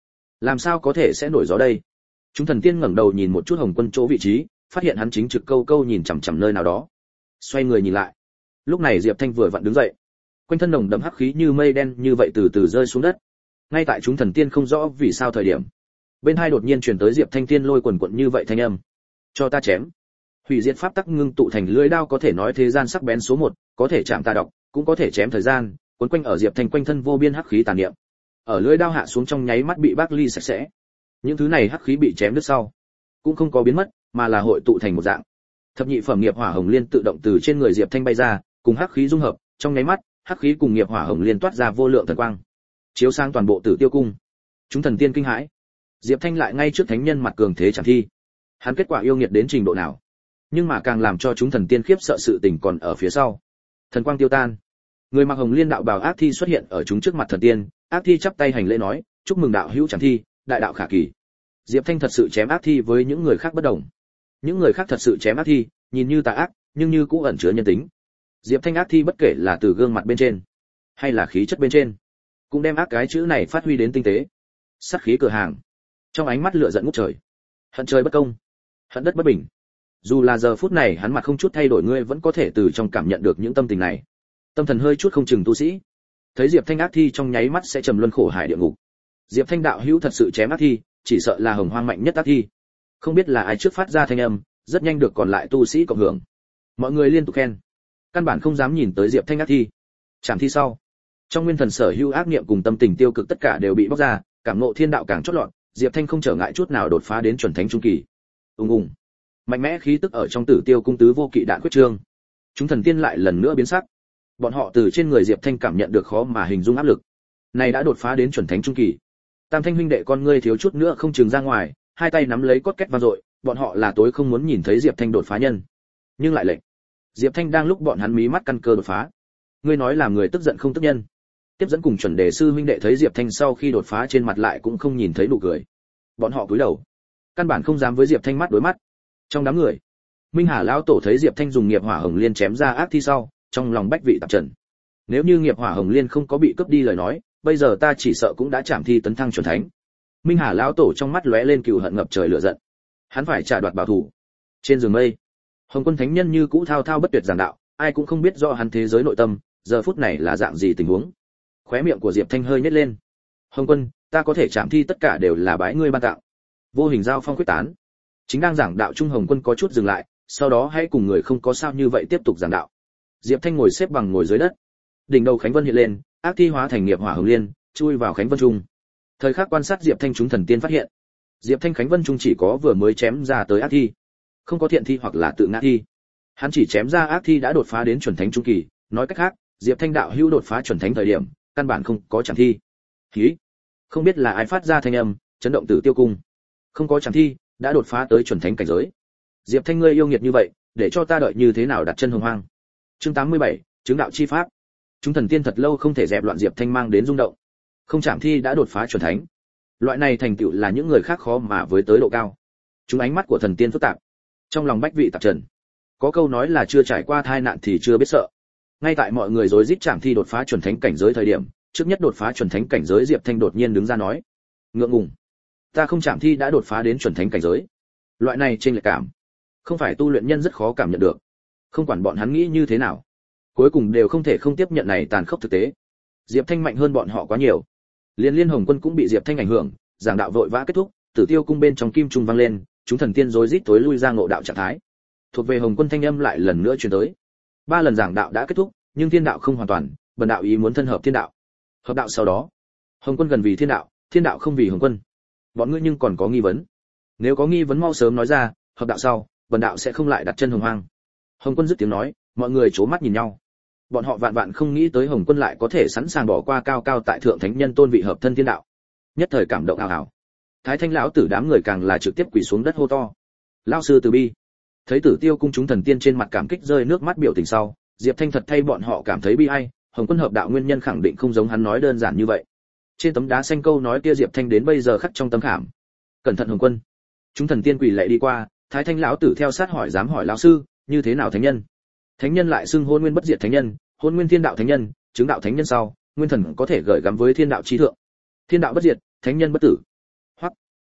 Làm sao có thể sẽ nổi gió đây? Chúng thần tiên ngẩng đầu nhìn một chút Hồng Quân chỗ vị trí, phát hiện hắn chính trực câu câu nhìn chằm chằm nơi nào đó. Xoay người nhìn lại. Lúc này Diệp Thanh vừa vặn đứng dậy. Quanh thân nồng đậm hắc khí như mây đen như vậy từ từ rơi xuống đất. Ngay tại chúng thần tiên không rõ vì sao thời điểm, bên hai đột nhiên truyền tới Diệp Thanh tiên lôi quần quật như vậy thanh âm. Cho ta chém. Hủy diệt pháp tắc ngưng tụ thành lưỡi đao có thể nói thế gian sắc bén số 1, có thể chạm tà độc, cũng có thể chém thời gian, cuốn quanh ở Diệp Thanh quanh thân vô biên hắc khí tàn niệm. Ở lưỡi đao hạ xuống trong nháy mắt bị bác ly sạch sẽ. Những thứ này hắc khí bị chém đứt sau, cũng không có biến mất, mà là hội tụ thành một dạng. Thập nhị phẩm nghiệp hỏa hồng liên tự động từ trên người Diệp Thanh bay ra, cùng hắc khí dung hợp, trong nháy mắt, hắc khí cùng nghiệp hỏa hồng liên toát ra vô lượng thần quang, chiếu sang toàn bộ Tử Tiêu cung. Chúng thần tiên kinh hãi. Diệp Thanh lại ngay trước thánh nhân mặt cường thế chẳng thi. Hắn kết quả yêu nghiệt đến trình độ nào? Nhưng mà càng làm cho chúng thần tiên khiếp sợ sự tình còn ở phía sau. Thần quang tiêu tan, người mặc hồng liên đạo bào ác thi xuất hiện ở chúng trước mặt thần tiên. Ác thi chắp tay hành lễ nói, chúc mừng đạo hữu chẳng thi, đại đạo khả kỳ. Diệp Thanh thật sự chém ác thi với những người khác bất đồng. Những người khác thật sự chém ác thi, nhìn như tà ác, nhưng như cũng ẩn chứa nhân tính. Diệp Thanh ác thi bất kể là từ gương mặt bên trên, hay là khí chất bên trên, cũng đem ác cái chữ này phát huy đến tinh tế. Sát khí cửa hàng, trong ánh mắt lửa giận ngút trời, hận trời bất công, hận đất bất bình. Dù là giờ phút này hắn mặt không chút thay đổi, ngươi vẫn có thể từ trong cảm nhận được những tâm tình này. Tâm thần hơi chút không chừng tu sĩ, thấy Diệp Thanh ác thi trong nháy mắt sẽ trầm luân khổ hải địa ngục. Diệp Thanh đạo hữu thật sự chém ác thi, chỉ sợ là hồng hoang mạnh nhất ác thi. Không biết là ai trước phát ra thanh âm, rất nhanh được còn lại tu sĩ cộng hưởng. Mọi người liên tục khen, căn bản không dám nhìn tới Diệp Thanh ác thi. Chạm thi sau, trong nguyên thần sở hữu ác niệm cùng tâm tình tiêu cực tất cả đều bị bóc ra, cảm ngộ thiên đạo càng chót lọt, Diệp Thanh không trở ngại chút nào đột phá đến chuẩn thánh trung kỳ. Ùng ùng, mạnh mẽ khí tức ở trong Tử Tiêu cung tứ vô kỵ đạn quyết trương. Chúng thần tiên lại lần nữa biến sắc. Bọn họ từ trên người Diệp Thanh cảm nhận được khó mà hình dung áp lực. Này đã đột phá đến chuẩn thánh trung kỳ. Tam Thanh huynh đệ con ngươi thiếu chút nữa không chừng ra ngoài, hai tay nắm lấy cốt két vang dội, bọn họ là tối không muốn nhìn thấy Diệp Thanh đột phá nhân. Nhưng lại lệnh. Diệp Thanh đang lúc bọn hắn mí mắt căn cơ đột phá. Ngươi nói làm người tức giận không tức nhân. Tiếp dẫn cùng chuẩn đề sư huynh đệ thấy Diệp Thanh sau khi đột phá trên mặt lại cũng không nhìn thấy nụ cười. Bọn họ cúi đầu, căn bản không dám với Diệp Thanh mắt đối mắt. Trong đám người, Minh Hà lão tổ thấy Diệp Thanh dùng nghiệp hỏa hồng liên chém ra ác thi sau, trong lòng bách vị tạp trần. Nếu như nghiệp hỏa hồng liên không có bị cướp đi lời nói, bây giờ ta chỉ sợ cũng đã chạm thi tấn thăng chuẩn thánh. Minh Hà lão tổ trong mắt lóe lên cừu hận ngập trời lửa giận. Hắn phải trả đoạt bảo thủ. Trên giường mây, Hồng Quân thánh nhân như cũ thao thao bất tuyệt giảng đạo, ai cũng không biết rõ hắn thế giới nội tâm, giờ phút này là dạng gì tình huống. Khóe miệng của Diệp Thanh hơi nhếch lên. Hồng Quân, ta có thể chạm thi tất cả đều là bái ngươi ban tặng. Vô hình giao phong quyết tán. Chính đang giảng đạo trung Hồng Quân có chút dừng lại, sau đó hãy cùng người không có sao như vậy tiếp tục giảng đạo. Diệp Thanh ngồi xếp bằng ngồi dưới đất. Đỉnh đầu Khánh Vân hiện lên, ác thi hóa thành nghiệp hỏa hồng liên, chui vào Khánh Vân trung. Thời khắc quan sát Diệp Thanh chúng thần tiên phát hiện, Diệp Thanh Khánh Vân trung chỉ có vừa mới chém ra tới ác thi, không có thiện thi hoặc là tự ngã thi. Hắn chỉ chém ra ác thi đã đột phá đến chuẩn thánh trung kỳ, nói cách khác, Diệp Thanh đạo hữu đột phá chuẩn thánh thời điểm, căn bản không có chẳng thi. Khí, không biết là ai phát ra thanh âm, chấn động Tử Tiêu cung. Không có chẳng thi, đã đột phá tới chuẩn thánh cảnh giới. Diệp Thanh ngươi yêu nghiệt như vậy, để cho ta đợi như thế nào đặt chân hồng hoang. Chương 87, chứng đạo chi pháp. Chúng thần tiên thật lâu không thể dẹp loạn Diệp Thanh mang đến rung động. Không chạm thi đã đột phá chuẩn thánh. Loại này thành tựu là những người khác khó mà với tới độ cao. Chúng ánh mắt của thần tiên phức tạp, trong lòng bách vị tạp trần. Có câu nói là chưa trải qua tai nạn thì chưa biết sợ. Ngay tại mọi người rối rít chạm thi đột phá chuẩn thánh cảnh giới thời điểm, trước nhất đột phá chuẩn thánh cảnh giới Diệp Thanh đột nhiên đứng ra nói: "Ngượng ngùng, ta không chạm thi đã đột phá đến chuẩn thánh cảnh giới." Loại này trên lệch cảm, không phải tu luyện nhân rất khó cảm nhận được. Không quản bọn hắn nghĩ như thế nào, cuối cùng đều không thể không tiếp nhận này tàn khốc thực tế. Diệp Thanh mạnh hơn bọn họ quá nhiều. Liên Hồng Quân cũng bị Diệp Thanh ảnh hưởng, giảng đạo vội vã kết thúc, Tử Tiêu cung bên trong kim trung vang lên, chúng thần tiên rối rít tối lui ra ngộ đạo trạng thái. Thuộc về Hồng Quân thanh âm lại lần nữa truyền tới. 3 lần giảng đạo đã kết thúc, nhưng thiên đạo không hoàn toàn, bần đạo ý muốn thân hợp thiên đạo. Hợp đạo sau đó, Hồng Quân gần vì thiên đạo không vì Hồng Quân. Bọn ngươi nhưng còn có nghi vấn? Nếu có nghi vấn mau sớm nói ra, hợp đạo sau, bần đạo sẽ không lại đặt chân hồng hoang. Hồng Quân dứt tiếng nói, mọi người chố mắt nhìn nhau. Bọn họ vạn vạn không nghĩ tới Hồng Quân lại có thể sẵn sàng bỏ qua cao cao tại thượng thánh nhân tôn vị hợp thân thiên đạo. Nhất thời cảm động ào ào. Thái Thanh lão tử đám người càng là trực tiếp quỳ xuống đất hô to: "Lão sư từ bi!" Thấy Tử Tiêu cung chúng thần tiên trên mặt cảm kích rơi nước mắt biểu tình sau, Diệp Thanh thật thay bọn họ cảm thấy bi ai. Hồng Quân hợp đạo nguyên nhân khẳng định không giống hắn nói đơn giản như vậy. Trên tấm đá xanh câu nói kia Diệp Thanh đến bây giờ khắc trong tấm khảm. Cẩn thận Hồng Quân. Chúng thần tiên quỳ lạy đi qua, Thái Thanh lão tử theo sát hỏi dám hỏi lão sư, như thế nào thánh nhân? Thánh nhân lại xưng Hôn Nguyên bất diệt thánh nhân, Hôn Nguyên thiên đạo thánh nhân, chứng đạo thánh nhân sau, nguyên thần có thể gửi gắm với thiên đạo chí thượng. Thiên đạo bất diệt, thánh nhân bất tử.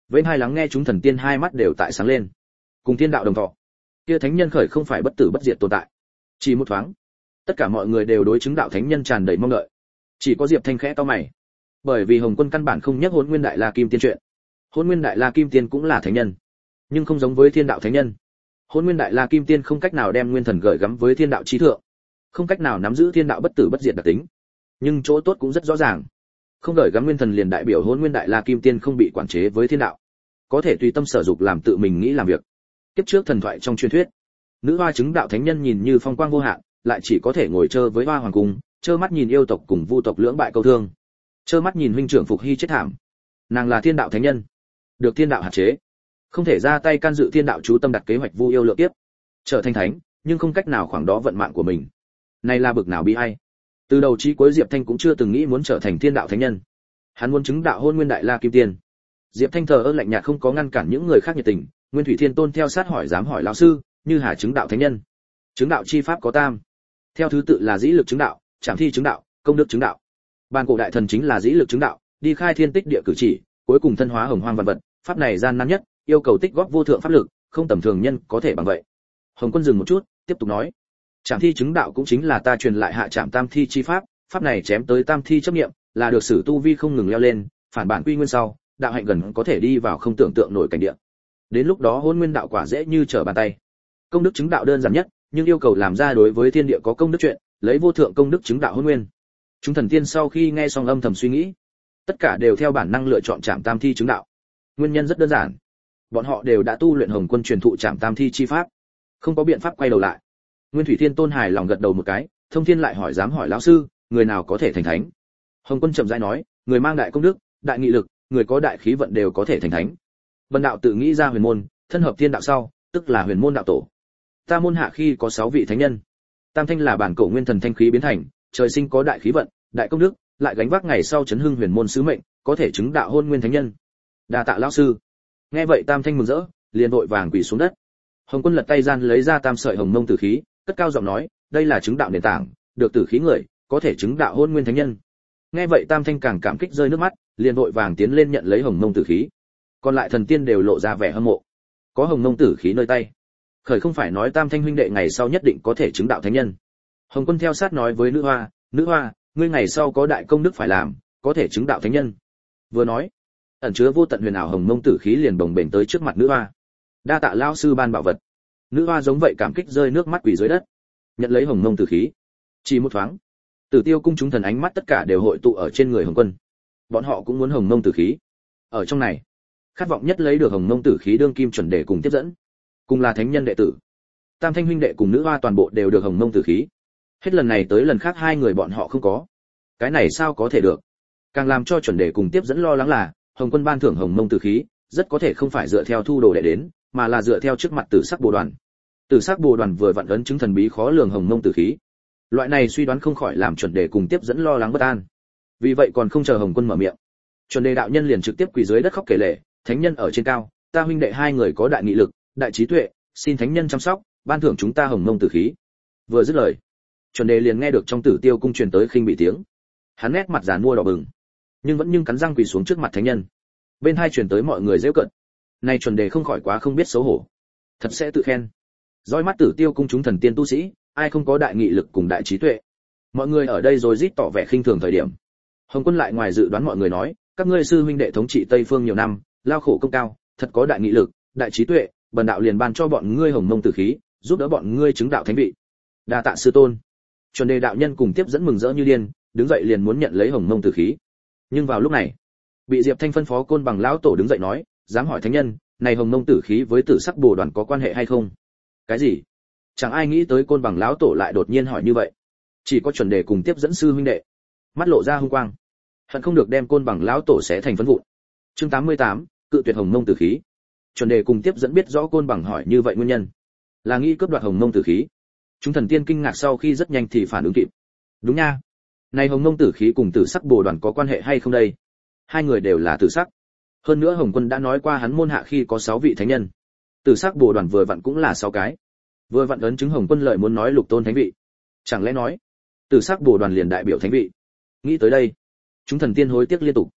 Vênh hai lắng nghe chúng thần tiên hai mắt đều tại sáng lên. Cùng thiên đạo đồng thọ. Kia thánh nhân khởi không phải bất tử bất diệt tồn tại. Chỉ một thoáng, tất cả mọi người đều đối chứng đạo thánh nhân tràn đầy mong đợi. Chỉ có Diệp Thanh khẽ cau mày. Bởi vì Hồng Quân căn bản không nhắc Hỗn Nguyên Đại La Kim Tiên chuyện. Hỗn Nguyên Đại La Kim Tiên cũng là thánh nhân, nhưng không giống với thiên đạo thánh nhân. Hỗn Nguyên Đại La Kim Tiên không cách nào đem nguyên thần gửi gắm với thiên đạo chí thượng, không cách nào nắm giữ thiên đạo bất tử bất diệt đặc tính. Nhưng chỗ tốt cũng rất rõ ràng. Không gửi gắm nguyên thần liền đại biểu Hỗn Nguyên Đại La Kim Tiên không bị quản chế với thiên đạo, có thể tùy tâm sở dục làm tự mình nghĩ làm việc. Kiếp trước thần thoại trong truyền thuyết, nữ hoa chứng đạo thánh nhân nhìn như phong quang vô hạn, lại chỉ có thể ngồi chơi với hoa hoàng cung, trơ mắt nhìn yêu tộc cùng vu tộc lưỡng bại câu thương, trơ mắt nhìn huynh trưởng Phục Hy chết thảm. Nàng là thiên đạo thánh nhân, được thiên đạo hạn chế, không thể ra tay can dự thiên đạo chú tâm đặt kế hoạch vu yêu lượng kiếp, trở thành thánh, nhưng không cách nào khoảng đó vận mạng của mình. Này là bực nào bi ai. Từ đầu chí cuối Diệp Thanh cũng chưa từng nghĩ muốn trở thành thiên đạo thánh nhân. Hắn muốn chứng đạo Hôn Nguyên Đại La Kim Tiên. Diệp Thanh thờ ơ lạnh nhạt không có ngăn cản những người khác nhiệt tình. Nguyên Thủy Thiên Tôn theo sát hỏi dám hỏi lão sư, Như Hà chứng đạo thánh nhân. Chứng đạo chi pháp có tam, theo thứ tự là dĩ lực chứng đạo, trảm thi chứng đạo, công đức chứng đạo. Bàn cổ đại thần chính là dĩ lực chứng đạo, đi khai thiên tích địa cử chỉ, cuối cùng thân hóa hồng hoang vạn vật, pháp này gian nan nhất, yêu cầu tích góp vô thượng pháp lực, không tầm thường nhân có thể bằng vậy. Hồng Quân dừng một chút, tiếp tục nói: Trảm thi chứng đạo cũng chính là ta truyền lại hạ trảm tam thi chi pháp, pháp này chém tới tam thi chấp niệm, là được sử tu vi không ngừng leo lên, phản bản quy nguyên sau, đạo hạnh gần có thể đi vào không tưởng tượng nổi cảnh địa. Đến lúc đó Hôn Nguyên đạo quả dễ như trở bàn tay. Công đức chứng đạo đơn giản nhất, nhưng yêu cầu làm ra đối với thiên địa có công đức chuyện, lấy vô thượng công đức chứng đạo Hôn Nguyên. Chúng thần tiên sau khi nghe xong âm thầm suy nghĩ, tất cả đều theo bản năng lựa chọn trảm tam thi chứng đạo. Nguyên nhân rất đơn giản, bọn họ đều đã tu luyện Hồng Quân truyền thụ trảm tam thi chi pháp, không có biện pháp quay đầu lại. Nguyên Thủy Thiên Tôn hài lòng gật đầu một cái, Thông Thiên lại hỏi dám hỏi lão sư, người nào có thể thành thánh? Hồng Quân chậm rãi nói, người mang đại công đức, đại nghị lực, người có đại khí vận đều có thể thành thánh. Vân đạo tự nghĩ ra huyền môn, thân hợp thiên đạo sau, tức là huyền môn đạo tổ. Ta môn hạ khi có 6 vị thánh nhân. Tam thanh là bản cổ nguyên thần thanh khí biến thành, trời sinh có đại khí vận, đại công đức, lại gánh vác ngày sau chấn hưng huyền môn sứ mệnh, có thể chứng đạo Hôn Nguyên thánh nhân. Đa tạ lão sư. Nghe vậy Tam thanh mừng rỡ, liền vội vàng quỳ xuống đất. Hồng Quân lật tay gian lấy ra tam sợi hồng mông tử khí, cất cao giọng nói, đây là chứng đạo nền tảng, được tử khí người, có thể chứng đạo Hôn Nguyên thánh nhân. Nghe vậy Tam thanh càng cảm kích rơi nước mắt, liền vội vàng tiến lên nhận lấy hồng mông tử khí. Còn lại thần tiên đều lộ ra vẻ hâm mộ. Có hồng mông tử khí nơi tay, khởi không phải nói Tam thanh huynh đệ ngày sau nhất định có thể chứng đạo thánh nhân. Hồng Quân theo sát nói với nữ hoa, ngươi ngày sau có đại công đức phải làm, có thể chứng đạo thánh nhân. Vừa nói, ẩn chứa vô tận huyền ảo hồng mông tử khí liền bồng bềnh tới trước mặt nữ hoa. Đa tạ lão sư ban bảo vật. Nữ hoa giống vậy cảm kích rơi nước mắt quỳ dưới đất, nhận lấy hồng mông tử khí. Chỉ một thoáng, Tử Tiêu cung chúng thần ánh mắt tất cả đều hội tụ ở trên người Hồng Quân. Bọn họ cũng muốn hồng mông tử khí. Ở trong này, khát vọng nhất lấy được hồng mông tử khí đương kim chuẩn đề cùng tiếp dẫn, cùng là thánh nhân đệ tử. Tam thanh huynh đệ cùng nữ hoa toàn bộ đều được hồng mông tử khí. Hết lần này tới lần khác hai người bọn họ không có. Cái này sao có thể được? Càng làm cho chuẩn đề cùng tiếp dẫn lo lắng là, Hồng Quân ban thưởng hồng mông tử khí, rất có thể không phải dựa theo thu đồ đệ đến, mà là dựa theo trước mặt Tử Sắc Bồ Đoàn. Tử Sắc Bồ Đoàn vừa vặn ấn chứng thần bí khó lường hồng mông tử khí. Loại này suy đoán không khỏi làm chuẩn đề cùng tiếp dẫn lo lắng bất an. Vì vậy còn không chờ Hồng Quân mở miệng, chuẩn đề đạo nhân liền trực tiếp quỳ dưới đất khóc kể lể, thánh nhân ở trên cao, ta huynh đệ hai người có đại nghị lực, đại trí tuệ, xin thánh nhân chăm sóc, ban thưởng chúng ta hồng mông tử khí. Vừa dứt lời, chuẩn đề liền nghe được trong Tử Tiêu cung truyền tới khinh bị tiếng. Hắn nét mặt giàn mua đỏ bừng, nhưng cắn răng quỳ xuống trước mặt thánh nhân. Bên hai truyền tới mọi người giễu cợt. Này chuẩn đề không khỏi quá không biết xấu hổ, thật sẽ tự khen. Dõi mắt Tử Tiêu cung chúng thần tiên tu sĩ, ai không có đại nghị lực cùng đại trí tuệ. Mọi người ở đây rồi rít tỏ vẻ khinh thường thời điểm. Hồng Quân lại ngoài dự đoán mọi người nói, các ngươi sư huynh đệ thống trị Tây Phương nhiều năm, lao khổ công cao, thật có đại nghị lực, đại trí tuệ, bần đạo liền ban cho bọn ngươi hồng mông tử khí, giúp đỡ bọn ngươi chứng đạo thánh vị. Đa tạ sư tôn. Chuẩn đề đạo nhân cùng tiếp dẫn mừng rỡ như điên, đứng dậy liền muốn nhận lấy hồng mông tử khí. Nhưng vào lúc này, bị Diệp Thanh phân phó Côn Bằng lão tổ đứng dậy nói, dám hỏi thánh nhân, này hồng mông tử khí với Tử Sắc Bồ Đoàn có quan hệ hay không? Cái gì? Chẳng ai nghĩ tới Côn Bằng lão tổ lại đột nhiên hỏi như vậy. Chỉ có chuẩn đề cùng tiếp dẫn sư huynh đệ, mắt lộ ra hung quang, hận không được đem Côn Bằng lão tổ xé thành phấn vụn. Chương 88, cự tuyệt hồng mông tử khí. Chuẩn đề cùng tiếp dẫn biết rõ Côn Bằng hỏi như vậy nguyên nhân, là nghĩ cướp đoạt hồng mông tử khí. Chúng thần tiên kinh ngạc sau khi rất nhanh thì phản ứng kịp. Đúng nha, này hồng mông tử khí cùng Tử Sắc Bồ Đoàn có quan hệ hay không đây? Hai người đều là tử sắc. Hơn nữa Hồng Quân đã nói qua hắn môn hạ khi có 6 vị thánh nhân. Tử Sắc Bồ Đoàn vừa vặn cũng là 6 cái. Vừa vặn ấn chứng Hồng Quân lợi muốn nói lục tôn thánh vị. Chẳng lẽ nói, Tử Sắc Bồ Đoàn liền đại biểu thánh vị? Nghĩ tới đây, chúng thần tiên hối tiếc liên tục.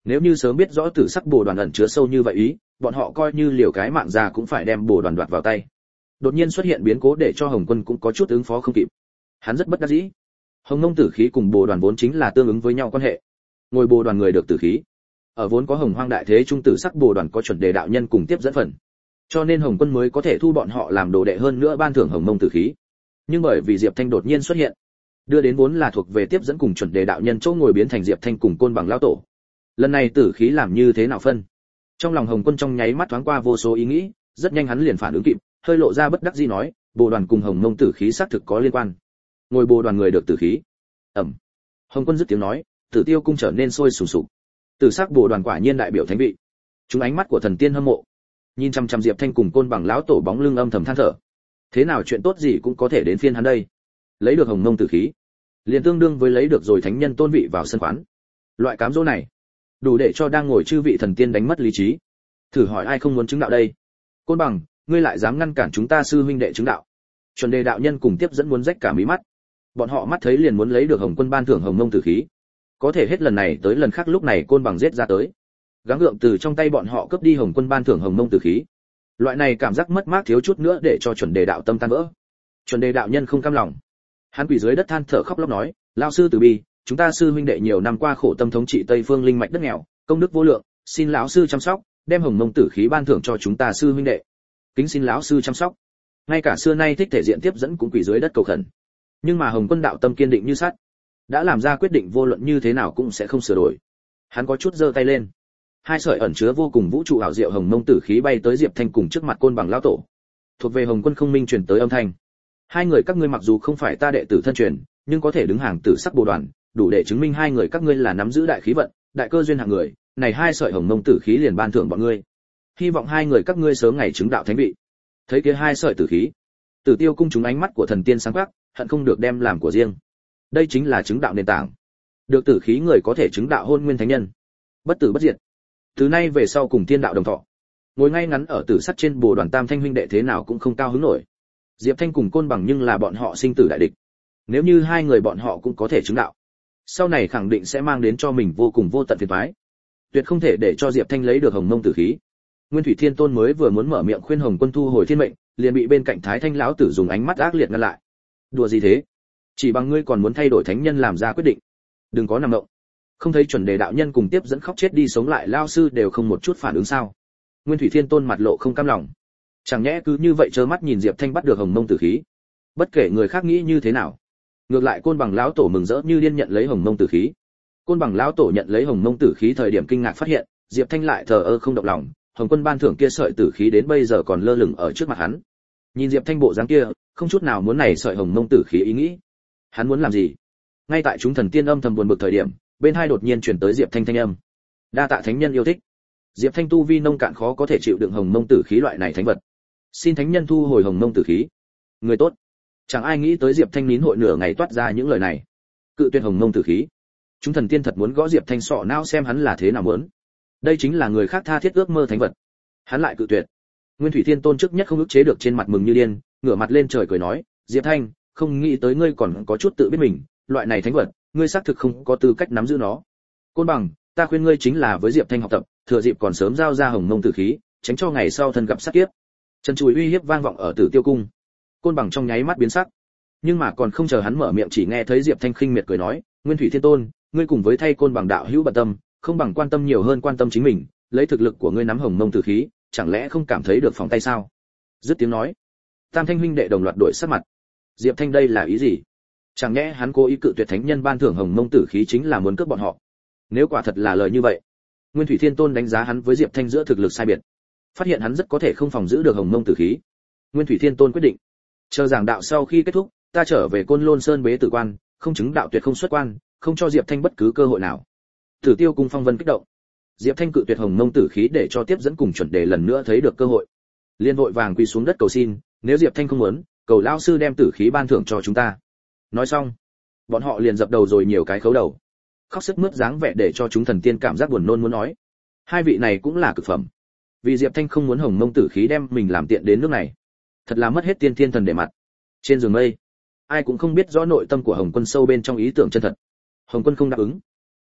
Nếu như sớm biết rõ tử sắc bồ đoàn ẩn chứa sâu như vậy ý, bọn họ coi như liều cái mạng ra cũng phải đem bồ đoàn đoạt vào tay. Đột nhiên xuất hiện biến cố để cho Hồng Quân cũng có chút ứng phó không kịp. Hắn rất bất đắc dĩ. Hồng Mông tử khí cùng bồ đoàn vốn chính là tương ứng với nhau quan hệ. Ngồi bồ đoàn người được tử khí. Ở vốn có Hồng Hoang đại thế trung tử sắc bồ đoàn có chuẩn đề đạo nhân cùng tiếp dẫn phần. Cho nên Hồng Quân mới có thể thu bọn họ làm đồ đệ hơn nữa ban thưởng Hồng Mông tử khí. Nhưng bởi vì Diệp Thanh đột nhiên xuất hiện, đưa đến vốn là thuộc về tiếp dẫn cùng chuẩn đề đạo nhân chỗ ngồi biến thành Diệp Thanh cùng Côn Bằng lão tổ. Lần này tử khí làm như thế nào phân? Trong lòng Hồng Quân trong nháy mắt thoáng qua vô số ý nghĩ, rất nhanh hắn liền phản ứng kịp, hơi lộ ra bất đắc dĩ nói, bồ đoàn cùng Hồng Mông tử khí xác thực có liên quan. Ngồi bồ đoàn người được tử khí. Ẩm. Hồng Quân dứt tiếng nói, Tử Tiêu cung trở nên sôi sùng sục. Tử sắc bồ đoàn quả nhiên đại biểu thánh vị. Chúng ánh mắt của thần tiên hâm mộ, nhìn chăm chăm Diệp Thanh cùng Côn Bằng lão tổ bóng lưng âm thầm than thở. Thế nào chuyện tốt gì cũng có thể đến phiên hắn đây. Lấy được Hồng Mông tử khí, liền tương đương với lấy được rồi thánh nhân tôn vị vào sân khoán. Loại cám dỗ này, đủ để cho đang ngồi chư vị thần tiên đánh mất lý trí. Thử hỏi ai không muốn chứng đạo đây? Côn Bằng, ngươi lại dám ngăn cản chúng ta sư huynh đệ chứng đạo? Chuẩn đề đạo nhân cùng tiếp dẫn muốn rách cả mí mắt. Bọn họ mắt thấy liền muốn lấy được Hồng Quân ban thưởng Hồng Mông tử khí. Có thể hết lần này tới lần khác lúc này Côn Bằng giết ra tới, gắng gượng từ trong tay bọn họ cướp đi Hồng Quân ban thưởng Hồng Mông tử khí. Loại này cảm giác mất mát thiếu chút nữa để cho chuẩn đề đạo tâm tan vỡ. Chuẩn đề đạo nhân không cam lòng, hắn quỳ dưới đất than thở khóc lóc nói, lão sư từ bi, chúng ta sư huynh đệ nhiều năm qua khổ tâm thống trị Tây Phương linh mạch đất nghèo, công đức vô lượng, xin lão sư chăm sóc, đem Hồng Mông tử khí ban thưởng cho chúng ta sư huynh đệ. Kính xin lão sư chăm sóc. Ngay cả xưa nay thích thể diện tiếp dẫn cũng quỳ dưới đất cầu khẩn. Nhưng mà Hồng Quân đạo tâm kiên định như sắt, đã làm ra quyết định vô luận như thế nào cũng sẽ không sửa đổi. Hắn có chút giơ tay lên, hai sợi ẩn chứa vô cùng vũ trụ ảo diệu Hồng Mông tử khí bay tới Diệp Thanh cùng trước mặt Côn Bằng lão tổ. Thuộc về Hồng Quân không minh truyền tới âm thanh, hai người các ngươi mặc dù không phải ta đệ tử thân truyền, nhưng có thể đứng hàng tử sắc bồ đoàn, đủ để chứng minh hai người các ngươi là nắm giữ đại khí vận, đại cơ duyên hạng người, này hai sợi Hồng Mông tử khí liền ban thưởng bọn ngươi. Hy vọng hai người các ngươi sớm ngày chứng đạo thánh vị. Thấy kia hai sợi tử khí, Tử Tiêu cung chúng ánh mắt của thần tiên sáng quắc, hận không được đem làm của riêng. Đây chính là chứng đạo nền tảng. Được tử khí người có thể chứng đạo hôn nguyên thánh nhân, bất tử bất diệt. Từ nay về sau cùng thiên đạo đồng thọ. Ngồi ngay ngắn ở tử sắc trên bồ đoàn tam thanh huynh đệ thế nào cũng không cao hứng nổi. Diệp Thanh cùng Côn Bằng nhưng là bọn họ sinh tử đại địch. Nếu như hai người bọn họ cũng có thể chứng đạo, sau này khẳng định sẽ mang đến cho mình vô cùng vô tận phiền toái. Tuyệt không thể để cho Diệp Thanh lấy được Hồng Mông tử khí. Nguyên Thủy Thiên Tôn mới vừa muốn mở miệng khuyên Hồng Quân thu hồi thiên mệnh, liền bị bên cạnh Thái Thanh lão tử dùng ánh mắt ác liệt ngăn lại. Đùa gì thế? Chỉ bằng ngươi còn muốn thay đổi thánh nhân làm ra quyết định? Đừng có nằm mộng. Không thấy chuẩn đề đạo nhân cùng tiếp dẫn khóc chết đi sống lại lao sư đều không một chút phản ứng sao? Nguyên Thủy Thiên Tôn mặt lộ không cam lòng. Chẳng nhẽ cứ như vậy trơ mắt nhìn Diệp Thanh bắt được Hồng Mông tử khí? Bất kể người khác nghĩ như thế nào, ngược lại Côn Bằng lão tổ mừng rỡ như điên nhận lấy Hồng Mông tử khí. Côn Bằng lão tổ nhận lấy Hồng Mông tử khí thời điểm kinh ngạc phát hiện, Diệp Thanh lại thờ ơ không động lòng, Hồng Quân ban thưởng kia sợi tử khí đến bây giờ còn lơ lửng ở trước mặt hắn. Nhìn Diệp Thanh bộ dáng kia, không chút nào muốn này sợi Hồng Mông tử khí ý nghĩ. Hắn muốn làm gì? Ngay tại chúng thần tiên âm thầm buồn bực thời điểm, bên hai đột nhiên truyền tới Diệp Thanh thanh âm. Đa tạ thánh nhân yêu thích. Diệp Thanh tu vi nông cạn khó có thể chịu đựng Hồng Mông tử khí loại này thánh vật. Xin thánh nhân thu hồi Hồng Mông tử khí. Người tốt. Chẳng ai nghĩ tới Diệp Thanh nín hội nửa ngày toát ra những lời này. Cự tuyệt Hồng Mông tử khí. Chúng thần tiên thật muốn gõ Diệp Thanh sọ não xem hắn là thế nào muốn. Đây chính là người khác tha thiết ước mơ thánh vật, hắn lại cự tuyệt. Nguyên Thủy Thiên Tôn trước nhất không ức chế được trên mặt mừng như điên, ngửa mặt lên trời cười nói, Diệp Thanh, không nghĩ tới ngươi còn có chút tự biết mình, loại này thánh vật, ngươi xác thực không có tư cách nắm giữ nó. Côn Bằng, ta khuyên ngươi chính là với Diệp Thanh học tập, thừa dịp còn sớm giao ra Hồng Mông tử khí, tránh cho ngày sau thân gặp sát kiếp. Trần Trùi uy hiếp vang vọng ở Tử Tiêu cung. Côn Bằng trong nháy mắt biến sắc, nhưng mà còn không chờ hắn mở miệng chỉ nghe thấy Diệp Thanh khinh miệt cười nói, Nguyên Thủy Thiên Tôn, ngươi cùng với thay Côn Bằng đạo hữu bận tâm, không bằng quan tâm nhiều hơn quan tâm chính mình, lấy thực lực của ngươi nắm Hồng Mông tử khí, chẳng lẽ không cảm thấy được phòng tay sao? Dứt tiếng nói, tam thanh huynh đệ đồng loạt đổi sắc mặt. Diệp Thanh đây là ý gì? Chẳng nhẽ hắn cố ý cự tuyệt thánh nhân ban thưởng Hồng Mông tử khí chính là muốn cướp bọn họ? Nếu quả thật là lời như vậy, Nguyên Thủy Thiên Tôn đánh giá hắn với Diệp Thanh giữa thực lực sai biệt, phát hiện hắn rất có thể không phòng giữ được Hồng Mông tử khí. Nguyên Thủy Thiên Tôn quyết định, chờ giảng đạo sau khi kết thúc, ta trở về Côn Lôn Sơn bế tử quan, không chứng đạo tuyệt không xuất quan, không cho Diệp Thanh bất cứ cơ hội nào. Tử Tiêu cung phong vân kích động. Diệp Thanh cự tuyệt Hồng Mông tử khí để cho tiếp dẫn cùng chuẩn đề lần nữa thấy được cơ hội. Liên vội vàng quỳ xuống đất cầu xin, nếu Diệp Thanh không muốn, cầu lão sư đem tử khí ban thưởng cho chúng ta. Nói xong, bọn họ liền dập đầu rồi nhiều cái khấu đầu. Khóc sức mướt dáng vẻ để cho chúng thần tiên cảm giác buồn nôn muốn nói. Hai vị này cũng là cực phẩm. Vì Diệp Thanh không muốn Hồng Mông tử khí đem mình làm tiện đến nước này, thật là mất hết tiên thiên thần để mặt. Trên giường mây, ai cũng không biết rõ nội tâm của Hồng Quân sâu bên trong ý tưởng chân thật. Hồng Quân không đáp ứng,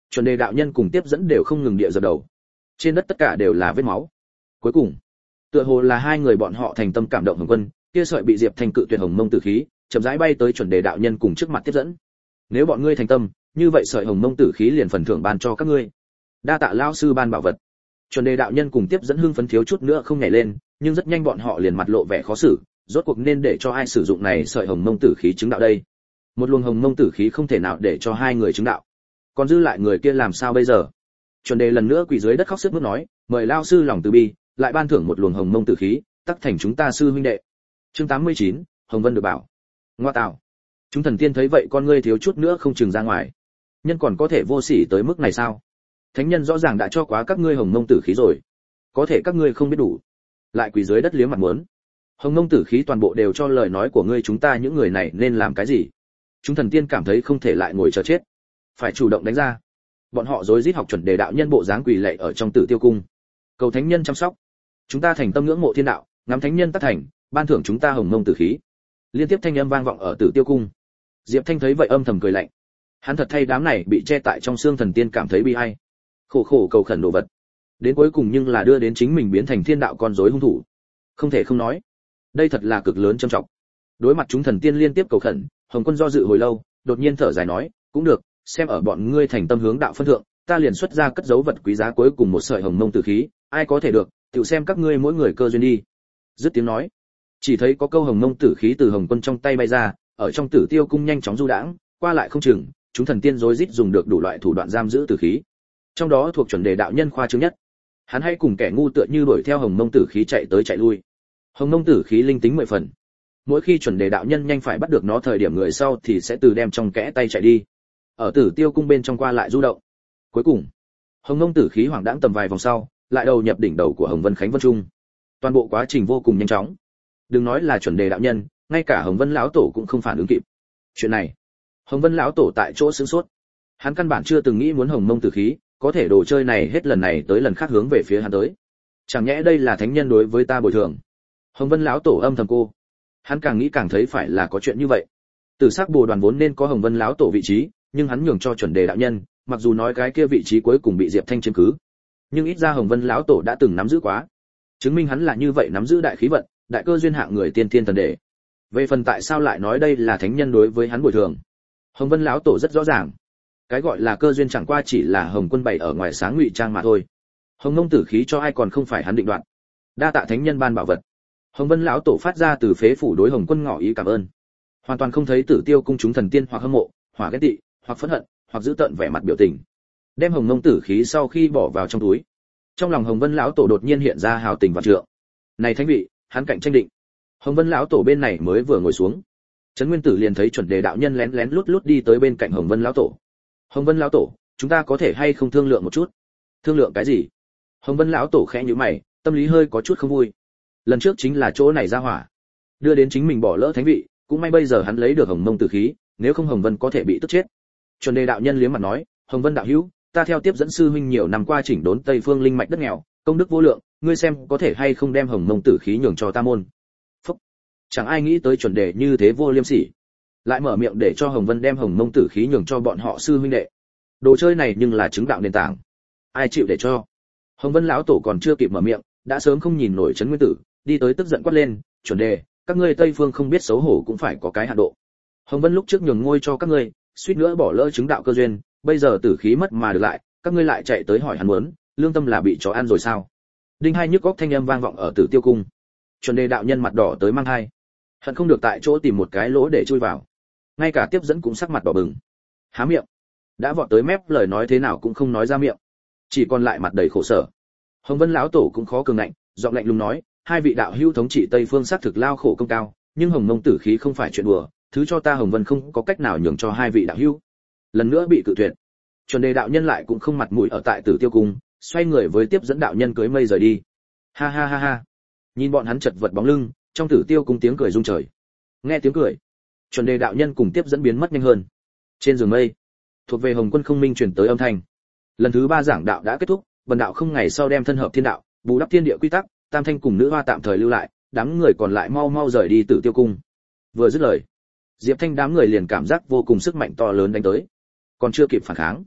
Chuẩn đề đạo nhân cùng tiếp dẫn đều không ngừng địa dập đầu. Trên đất tất cả đều là vết máu. Cuối cùng, tựa hồ là hai người bọn họ thành tâm cảm động Hồng Quân, kia sợi bị Diệp Thanh cự tuyệt hồng mông tử khí, chậm rãi bay tới chuẩn đề đạo nhân cùng trước mặt tiếp dẫn. Nếu bọn ngươi thành tâm, như vậy sợi hồng mông tử khí liền phần thưởng ban cho các ngươi. Đa tạ lão sư ban bảo vật. Chuẩn đề đạo nhân cùng tiếp dẫn hưng phấn thiếu chút nữa không nhảy lên, nhưng rất nhanh bọn họ liền mặt lộ vẻ khó xử, rốt cuộc nên để cho ai sử dụng này sợi hồng mông tử khí chứng đạo đây? Một luồng hồng mông tử khí không thể nào để cho hai người chứng đạo. Còn dư lại người kia làm sao bây giờ? Chuẩn đề lần nữa quỳ dưới đất khóc sướt mướt nói, mời lão sư lòng từ bi, lại ban thưởng một luồng hồng mông tử khí, tất thành chúng ta sư huynh đệ. Chương 89, Hồng Vân được bảo. Ngoa tạo. Chúng thần tiên thấy vậy con ngươi thiếu chút nữa không chừng ra ngoài. Nhân còn có thể vô sỉ tới mức này sao? Thánh nhân rõ ràng đã cho quá các ngươi hồng mông tử khí rồi, có thể các ngươi không biết đủ, lại quỳ dưới đất liếm mặt muốn. Hồng mông tử khí toàn bộ đều cho lời nói của ngươi, chúng ta những người này nên làm cái gì? Chúng thần tiên cảm thấy không thể lại ngồi chờ chết, phải chủ động đánh ra. Bọn họ rối rít học chuẩn đề đạo nhân bộ dáng quỳ lạy ở trong Tử Tiêu cung, cầu thánh nhân chăm sóc. Chúng ta thành tâm ngưỡng mộ thiên đạo, ngắm thánh nhân tác thành, ban thưởng chúng ta hồng mông tử khí. Liên tiếp thanh âm vang vọng ở Tử Tiêu cung. Diệp Thanh thấy vậy âm thầm cười lạnh. Hắn thật thay đám này bị che tại trong xương thần tiên cảm thấy bi ai. Khổ khổ cầu khẩn đồ vật, đến cuối cùng nhưng là đưa đến chính mình biến thành thiên đạo con rối hung thủ. Không thể không nói, đây thật là cực lớn trầm trọng. Đối mặt chúng thần tiên liên tiếp cầu khẩn, Hồng Quân do dự hồi lâu, đột nhiên thở dài nói, cũng được, xem ở bọn ngươi thành tâm hướng đạo phân thượng, ta liền xuất ra cất giấu vật quý giá cuối cùng một sợi hồng mông tử khí, ai có thể được, tự xem các ngươi mỗi người cơ duyên đi. Dứt tiếng nói, chỉ thấy có câu hồng mông tử khí từ Hồng Quân trong tay bay ra, ở trong Tử Tiêu cung nhanh chóng du đãng, qua lại không chừng, chúng thần tiên rối rít dùng được đủ loại thủ đoạn giam giữ tử khí. Trong đó thuộc chuẩn đề đạo nhân khoa trương nhất. Hắn hay cùng kẻ ngu tựa như đuổi theo hồng mông tử khí chạy tới chạy lui. Hồng mông tử khí linh tính 10 phần. Mỗi khi chuẩn đề đạo nhân nhanh phải bắt được nó thời điểm người sau thì sẽ từ đem trong kẽ tay chạy đi. Ở Tử Tiêu cung bên trong qua lại du động. Cuối cùng, hồng mông tử khí hoảng đãng tầm vài vòng sau, lại đầu nhập đỉnh đầu của Hồng Vân Khánh Vân Trung. Toàn bộ quá trình vô cùng nhanh chóng. Đừng nói là chuẩn đề đạo nhân, ngay cả Hồng Vân lão tổ cũng không phản ứng kịp. Chuyện này, Hồng Vân lão tổ tại chỗ sửng sốt. Hắn căn bản chưa từng nghĩ muốn hồng mông tử khí, có thể đồ chơi này hết lần này tới lần khác hướng về phía hắn tới. Chẳng nhẽ đây là thánh nhân đối với ta bồi thường? Hồng Vân lão tổ âm thầm cô. Hắn càng nghĩ càng thấy phải là có chuyện như vậy. Tử Sắc Bồ Đoàn vốn nên có Hồng Vân lão tổ vị trí, nhưng hắn nhường cho chuẩn đề đạo nhân, mặc dù nói cái kia vị trí cuối cùng bị Diệp Thanh chiếm cứ, nhưng ít ra Hồng Vân lão tổ đã từng nắm giữ quá, chứng minh hắn là như vậy nắm giữ đại khí vận, đại cơ duyên hạng người tiên thiên thần đệ. Về phần tại sao lại nói đây là thánh nhân đối với hắn bồi thường, Hồng Vân lão tổ rất rõ ràng. Cái gọi là cơ duyên chẳng qua chỉ là Hồng Quân bày ở ngoài sáng ngụy trang mà thôi. Hồng mông tử khí cho ai còn không phải hắn định đoạt. Đa tạ thánh nhân ban bảo vật. Hồng Vân lão tổ phát ra từ phế phủ đối Hồng Quân ngỏ ý cảm ơn. Hoàn toàn không thấy Tử Tiêu cung chúng thần tiên hoặc hâm mộ, hoặc ghét tị, hoặc phẫn hận, hoặc giữ tợn vẻ mặt biểu tình. Đem hồng mông tử khí sau khi bỏ vào trong túi, trong lòng Hồng Vân lão tổ đột nhiên hiện ra hào tình và trượng. Này thánh vị, hắn cạnh tranh định. Hồng Vân lão tổ bên này mới vừa ngồi xuống, Trấn Nguyên Tử liền thấy chuẩn đề đạo nhân lén lén lút lút đi tới bên cạnh Hồng Vân lão tổ. Hồng Vân lão tổ, chúng ta có thể hay không thương lượng một chút? Thương lượng cái gì? Hồng Vân lão tổ khẽ nhíu mày, tâm lý hơi có chút không vui. Lần trước chính là chỗ này ra hỏa, đưa đến chính mình bỏ lỡ thánh vị, cũng may bây giờ hắn lấy được hồng mông tử khí, nếu không Hồng Vân có thể bị tức chết. Chuẩn đề đạo nhân liếm mặt nói, Hồng Vân đạo hữu, ta theo tiếp dẫn sư huynh nhiều năm qua chỉnh đốn Tây Phương linh mạch đất nghèo, công đức vô lượng, ngươi xem có thể hay không đem hồng mông tử khí nhường cho ta môn. Phúc. Chẳng ai nghĩ tới chuẩn đề như thế vô liêm sỉ, lại mở miệng để cho Hồng Vân đem hồng mông tử khí nhường cho bọn họ sư huynh đệ. Đồ chơi này nhưng là chứng đạo nền tảng, ai chịu để cho? Hồng Vân lão tổ còn chưa kịp mở miệng, đã sớm không nhìn nổi Trấn Nguyên Tử, đi tới tức giận quát lên, chuẩn đề, các ngươi Tây Phương không biết xấu hổ cũng phải có cái hạn độ. Hồng Vân lúc trước nhường ngôi cho các ngươi, suýt nữa bỏ lỡ chứng đạo cơ duyên, bây giờ tử khí mất mà được lại, các ngươi lại chạy tới hỏi hắn muốn, lương tâm là bị chó ăn rồi sao? Đinh hai nhức óc thanh âm vang vọng ở Tử Tiêu cung. Chuẩn đề đạo nhân mặt đỏ tới mang hai, hận không được tại chỗ tìm một cái lỗ để chui vào. Ngay cả tiếp dẫn cũng sắc mặt đỏ bừng, há miệng, đã vọt tới mép lời nói thế nào cũng không nói ra miệng, chỉ còn lại mặt đầy khổ sở. Hồng Vân lão tổ cũng khó cường ngạnh, giọng lạnh lùng nói, hai vị đạo hữu thống trị Tây Phương xác thực lao khổ công cao, nhưng hồng mông tử khí không phải chuyện đùa, thứ cho ta Hồng Vân không có cách nào nhường cho hai vị đạo hữu. Lần nữa bị cự tuyệt. Chuẩn đề đạo nhân lại cũng không mặt mũi ở tại Tử Tiêu cung, xoay người với tiếp dẫn đạo nhân cưới mây rời đi. Ha ha ha ha. Nhìn bọn hắn chật vật bóng lưng, trong Tử Tiêu cung tiếng cười rung trời. Nghe tiếng cười, chuẩn đề đạo nhân cùng tiếp dẫn biến mất nhanh hơn. Trên giường mây, thuộc về Hồng Quân không minh truyền tới âm thanh. Lần thứ 3 giảng đạo đã kết thúc, Bần đạo không ngày sau đem thân hợp thiên đạo, bù đắp thiên địa quy tắc, Tam Thanh cùng nữ hoa tạm thời lưu lại, đám người còn lại mau mau rời đi Tử Tiêu cung. Vừa dứt lời, Diệp Thanh đám người liền cảm giác vô cùng sức mạnh to lớn đánh tới, còn chưa kịp phản kháng,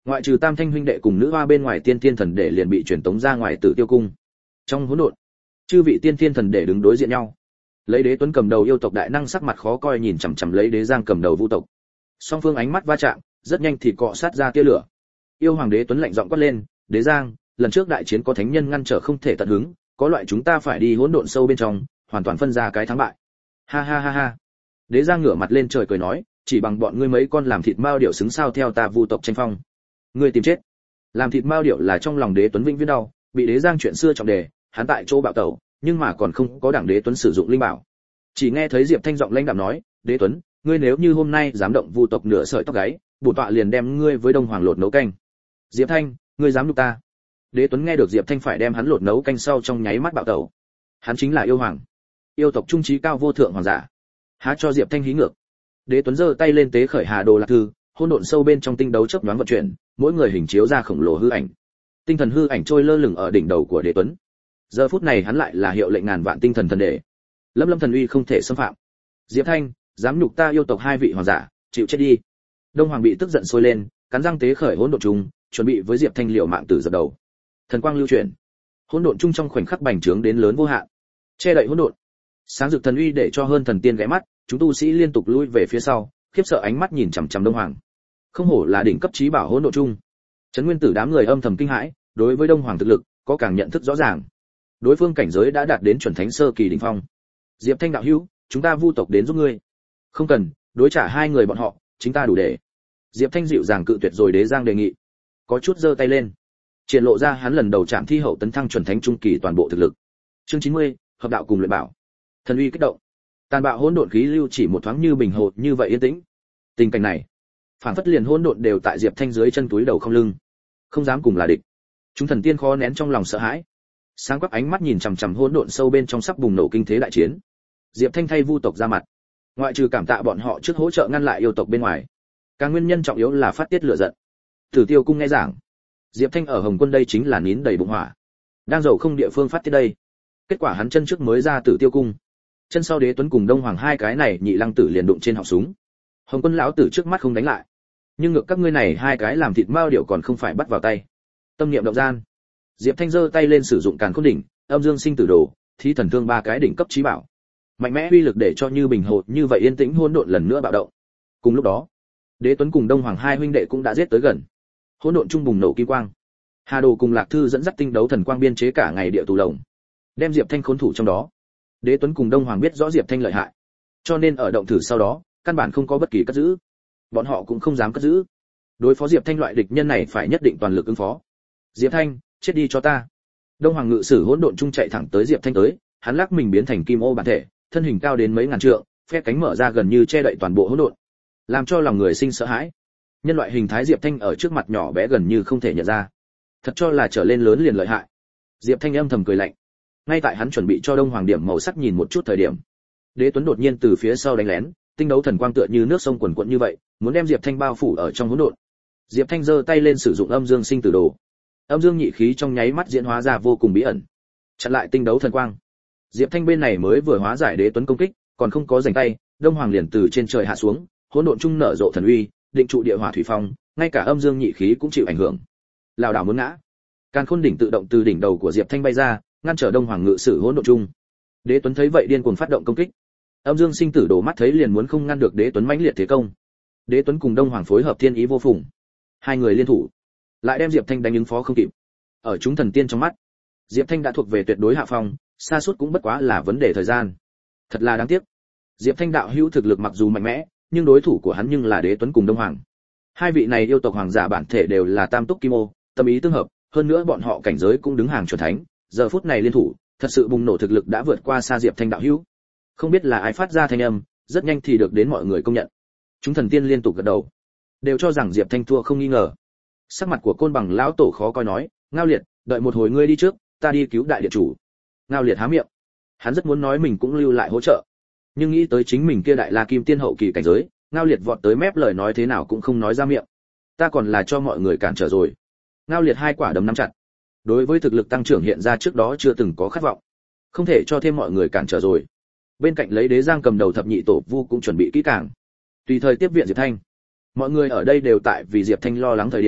Ngoại trừ Tam Thanh huynh đệ cùng nữ hoa bên ngoài, tiên thiên thần đệ liền bị truyền tống ra ngoài Tử Tiêu cung. Trong hỗn độn, chư vị tiên thiên thần đệ đứng đối diện nhau. Lấy Đế Tuấn cầm đầu yêu tộc đại năng sắc mặt khó coi nhìn chằm chằm lấy Đế Giang cầm đầu vu tộc. Song phương ánh mắt va chạm, rất nhanh thì cọ sát ra tia lửa. Yêu hoàng Đế Tuấn lạnh giọng quát lên, "Đế Giang, lần trước đại chiến có thánh nhân ngăn trở không thể tận hứng, có loại chúng ta phải đi hỗn độn sâu bên trong, hoàn toàn phân ra cái thắng bại." Ha ha ha ha. Đế Giang ngửa mặt lên trời cười nói, "Chỉ bằng bọn ngươi mấy con làm thịt mao điểu xứng sao theo ta vu tộc tranh phong. Ngươi tìm chết." Làm thịt mao điểu là trong lòng Đế Tuấn vĩnh viễn đau, bị Đế Giang chuyện xưa trọng đề, hắn tại chỗ bạo tẩu, nhưng mà còn không có đảng Đế Tuấn sử dụng linh bảo. Chỉ nghe thấy Diệp Thanh giọng lãnh đạm nói, "Đế Tuấn, ngươi nếu như hôm nay dám động vu tộc nửa sợi tóc gáy, bổn tọa liền đem ngươi với Đông Hoàng lột nấu canh." "Diệp Thanh, ngươi dám nhục ta?" Đế Tuấn nghe được Diệp Thanh phải đem hắn lột nấu canh sau trong nháy mắt bạo tẩu. Hắn chính là yêu hoàng, yêu tộc trung trí cao vô thượng hoàng giả. Há cho Diệp Thanh hí ngược. Đế Tuấn giơ tay lên tế khởi Hà Đồ Lạc Thư, hỗn độn sâu bên trong tinh đấu chớp nhoáng vận chuyển, mỗi người hình chiếu ra khổng lồ hư ảnh. Tinh thần hư ảnh trôi lơ lửng ở đỉnh đầu của Đế Tuấn. Giờ phút này hắn lại là hiệu lệnh ngàn vạn tinh thần thần đệ. Lâm lâm thần uy không thể xâm phạm. Diệp Thanh, dám nhục ta yêu tộc hai vị hoàng giả, chịu chết đi. Đông Hoàng bị tức giận sôi lên, cắn răng tế khởi hỗn độn trùng, chuẩn bị với Diệp Thanh liều mạng tử dập đầu. Thần quang lưu chuyển, hỗn độn trung trong khoảnh khắc bành trướng đến lớn vô hạn, che đậy hỗn độn. Sáng rực thần uy để cho hơn thần tiên ghé mắt, chúng tu sĩ liên tục lui về phía sau, khiếp sợ ánh mắt nhìn chằm chằm Đông Hoàng. Không hổ là đỉnh cấp chí bảo hỗn độn trung. Trấn Nguyên Tử đám người âm thầm kinh hãi, đối với Đông Hoàng thực lực có càng nhận thức rõ ràng. Đối phương cảnh giới đã đạt đến chuẩn thánh sơ kỳ đỉnh phong. Diệp Thanh đạo hữu, chúng ta vu tộc đến giúp ngươi. Không cần, đối trả hai người bọn họ, chính ta đủ để. Diệp Thanh dịu dàng cự tuyệt rồi Đế Giang đề nghị. Có chút giơ tay lên, triển lộ ra hắn lần đầu chạm thi hậu tấn thăng chuẩn thánh trung kỳ toàn bộ thực lực. Chương 90, hợp đạo cùng luyện bảo. Thần uy kích động. Tàn bạo hỗn độn khí lưu chỉ một thoáng như bình hồ như vậy yên tĩnh. Tình cảnh này, phản phất liền hỗn độn đều tại Diệp Thanh dưới chân túi đầu không lưng, không dám cùng là địch. Chúng thần tiên khó nén trong lòng sợ hãi, sáng quắc ánh mắt nhìn chằm chằm hỗn độn sâu bên trong sắp bùng nổ kinh thế đại chiến. Diệp Thanh thay vu tộc ra mặt, ngoại trừ cảm tạ bọn họ trước hỗ trợ ngăn lại yêu tộc bên ngoài, càng nguyên nhân trọng yếu là phát tiết lửa giận. Tử Tiêu cung nghe giảng, Diệp Thanh ở Hồng Quân đây chính là nín đầy bụng hỏa, đang giàu không địa phương phát tiết đây. Kết quả hắn chân trước mới ra Tử Tiêu cung, chân sau Đế Tuấn cùng Đông Hoàng hai cái này nhị lăng tử liền đụng trên họng súng. Hồng Quân lão tử trước mắt không đánh lại, nhưng ngược các ngươi này hai cái làm thịt mao điểu còn không phải bắt vào tay. Tâm niệm động gian, Diệp Thanh giơ tay lên sử dụng Càn Khôn đỉnh, Âm Dương Sinh Tử Đồ, Thí Thần Thương ba cái đỉnh cấp chí bảo. Mạnh mẽ uy lực để cho như bình hồ như vậy yên tĩnh hỗn độn lần nữa bạo động. Cùng lúc đó, Đế Tuấn cùng Đông Hoàng hai huynh đệ cũng đã giết tới gần. Hỗn độn trung bùng nổ kim quang. Hà Đồ cùng Lạc Thư dẫn dắt tinh đấu thần quang biên chế cả ngày địa tù lồng, đem Diệp Thanh khốn thủ trong đó. Đế Tuấn cùng Đông Hoàng biết rõ Diệp Thanh lợi hại, cho nên ở động thử sau đó, căn bản không có bất kỳ cất giữ. Bọn họ cũng không dám cất giữ. Đối phó Diệp Thanh loại địch nhân này phải nhất định toàn lực ứng phó. Diệp Thanh, chết đi cho ta. Đông Hoàng ngự sử hỗn độn trung chạy thẳng tới Diệp Thanh tới, hắn lắc mình biến thành kim ô bản thể, thân hình cao đến mấy ngàn trượng, phe cánh mở ra gần như che đậy toàn bộ hỗn độn, làm cho lòng người sinh sợ hãi. Nhân loại hình thái Diệp Thanh ở trước mặt nhỏ bé gần như không thể nhận ra, thật cho là trở lên lớn liền lợi hại. Diệp Thanh âm thầm cười lạnh. Ngay tại hắn chuẩn bị cho Đông Hoàng điểm màu sắc nhìn một chút thời điểm, Đế Tuấn đột nhiên từ phía sau đánh lén, tinh đấu thần quang tựa như nước sông quần quật như vậy, muốn đem Diệp Thanh bao phủ ở trong hỗn độn. Diệp Thanh giơ tay lên sử dụng Âm Dương Sinh Tử Đồ. Âm dương nhị khí trong nháy mắt diễn hóa ra vô cùng bí ẩn, chặn lại tinh đấu thần quang. Diệp Thanh bên này mới vừa hóa giải Đế Tuấn công kích, còn không có giành tay, Đông Hoàng liền từ trên trời hạ xuống, hỗn độn trung nở rộ thần uy, định trụ địa hỏa thủy phong, ngay cả âm dương nhị khí cũng chịu ảnh hưởng, lảo đảo muốn ngã. Càn Khôn đỉnh tự động từ đỉnh đầu của Diệp Thanh bay ra, ngăn trở Đông Hoàng ngự sử hỗn độn trung. Đế Tuấn thấy vậy điên cuồng phát động công kích. Âm Dương Sinh Tử Đồ mắt thấy liền muốn không ngăn được Đế Tuấn mãnh liệt thế công. Đế Tuấn cùng Đông Hoàng phối hợp thiên ý vô phùng, hai người liên thủ, lại đem Diệp Thanh đánh ứng phó không kịp. Ở chúng thần tiên trong mắt, Diệp Thanh đã thuộc về tuyệt đối hạ phong, sa sút cũng bất quá là vấn đề thời gian. Thật là đáng tiếc. Diệp Thanh đạo hữu thực lực mặc dù mạnh mẽ, nhưng đối thủ của hắn nhưng là Đế Tuấn cùng Đông Hoàng. Hai vị này yêu tộc hoàng giả bản thể đều là tam túc kim ô, tâm ý tương hợp, hơn nữa bọn họ cảnh giới cũng đứng hàng chuẩn thánh, giờ phút này liên thủ, thật sự bùng nổ thực lực đã vượt qua xa Diệp Thanh đạo hữu. Không biết là ai phát ra thanh âm, rất nhanh thì được đến mọi người công nhận. Chúng thần tiên liên tục gật đầu, đều cho rằng Diệp Thanh thua không nghi ngờ. Sắc mặt của Côn Bằng lão tổ khó coi nói, Ngao Liệt, đợi một hồi ngươi đi trước, ta đi cứu đại địa chủ. Ngao Liệt há miệng, hắn rất muốn nói mình cũng lưu lại hỗ trợ, nhưng nghĩ tới chính mình kia đại la kim tiên hậu kỳ cảnh giới, Ngao Liệt vọt tới mép lời nói thế nào cũng không nói ra miệng. Ta còn là cho mọi người cản trở rồi. Ngao Liệt hai quả đấm nắm chặt. Đối với thực lực tăng trưởng hiện ra trước đó chưa từng có khát vọng, không thể cho thêm mọi người cản trở rồi. Bên cạnh lấy Đế Giang cầm đầu thập nhị tổ vu cũng chuẩn bị kỹ càng, tùy thời tiếp viện Diệp Thanh. Mọi người ở đây đều tại vì Diệp Thanh lo lắng thời điểm,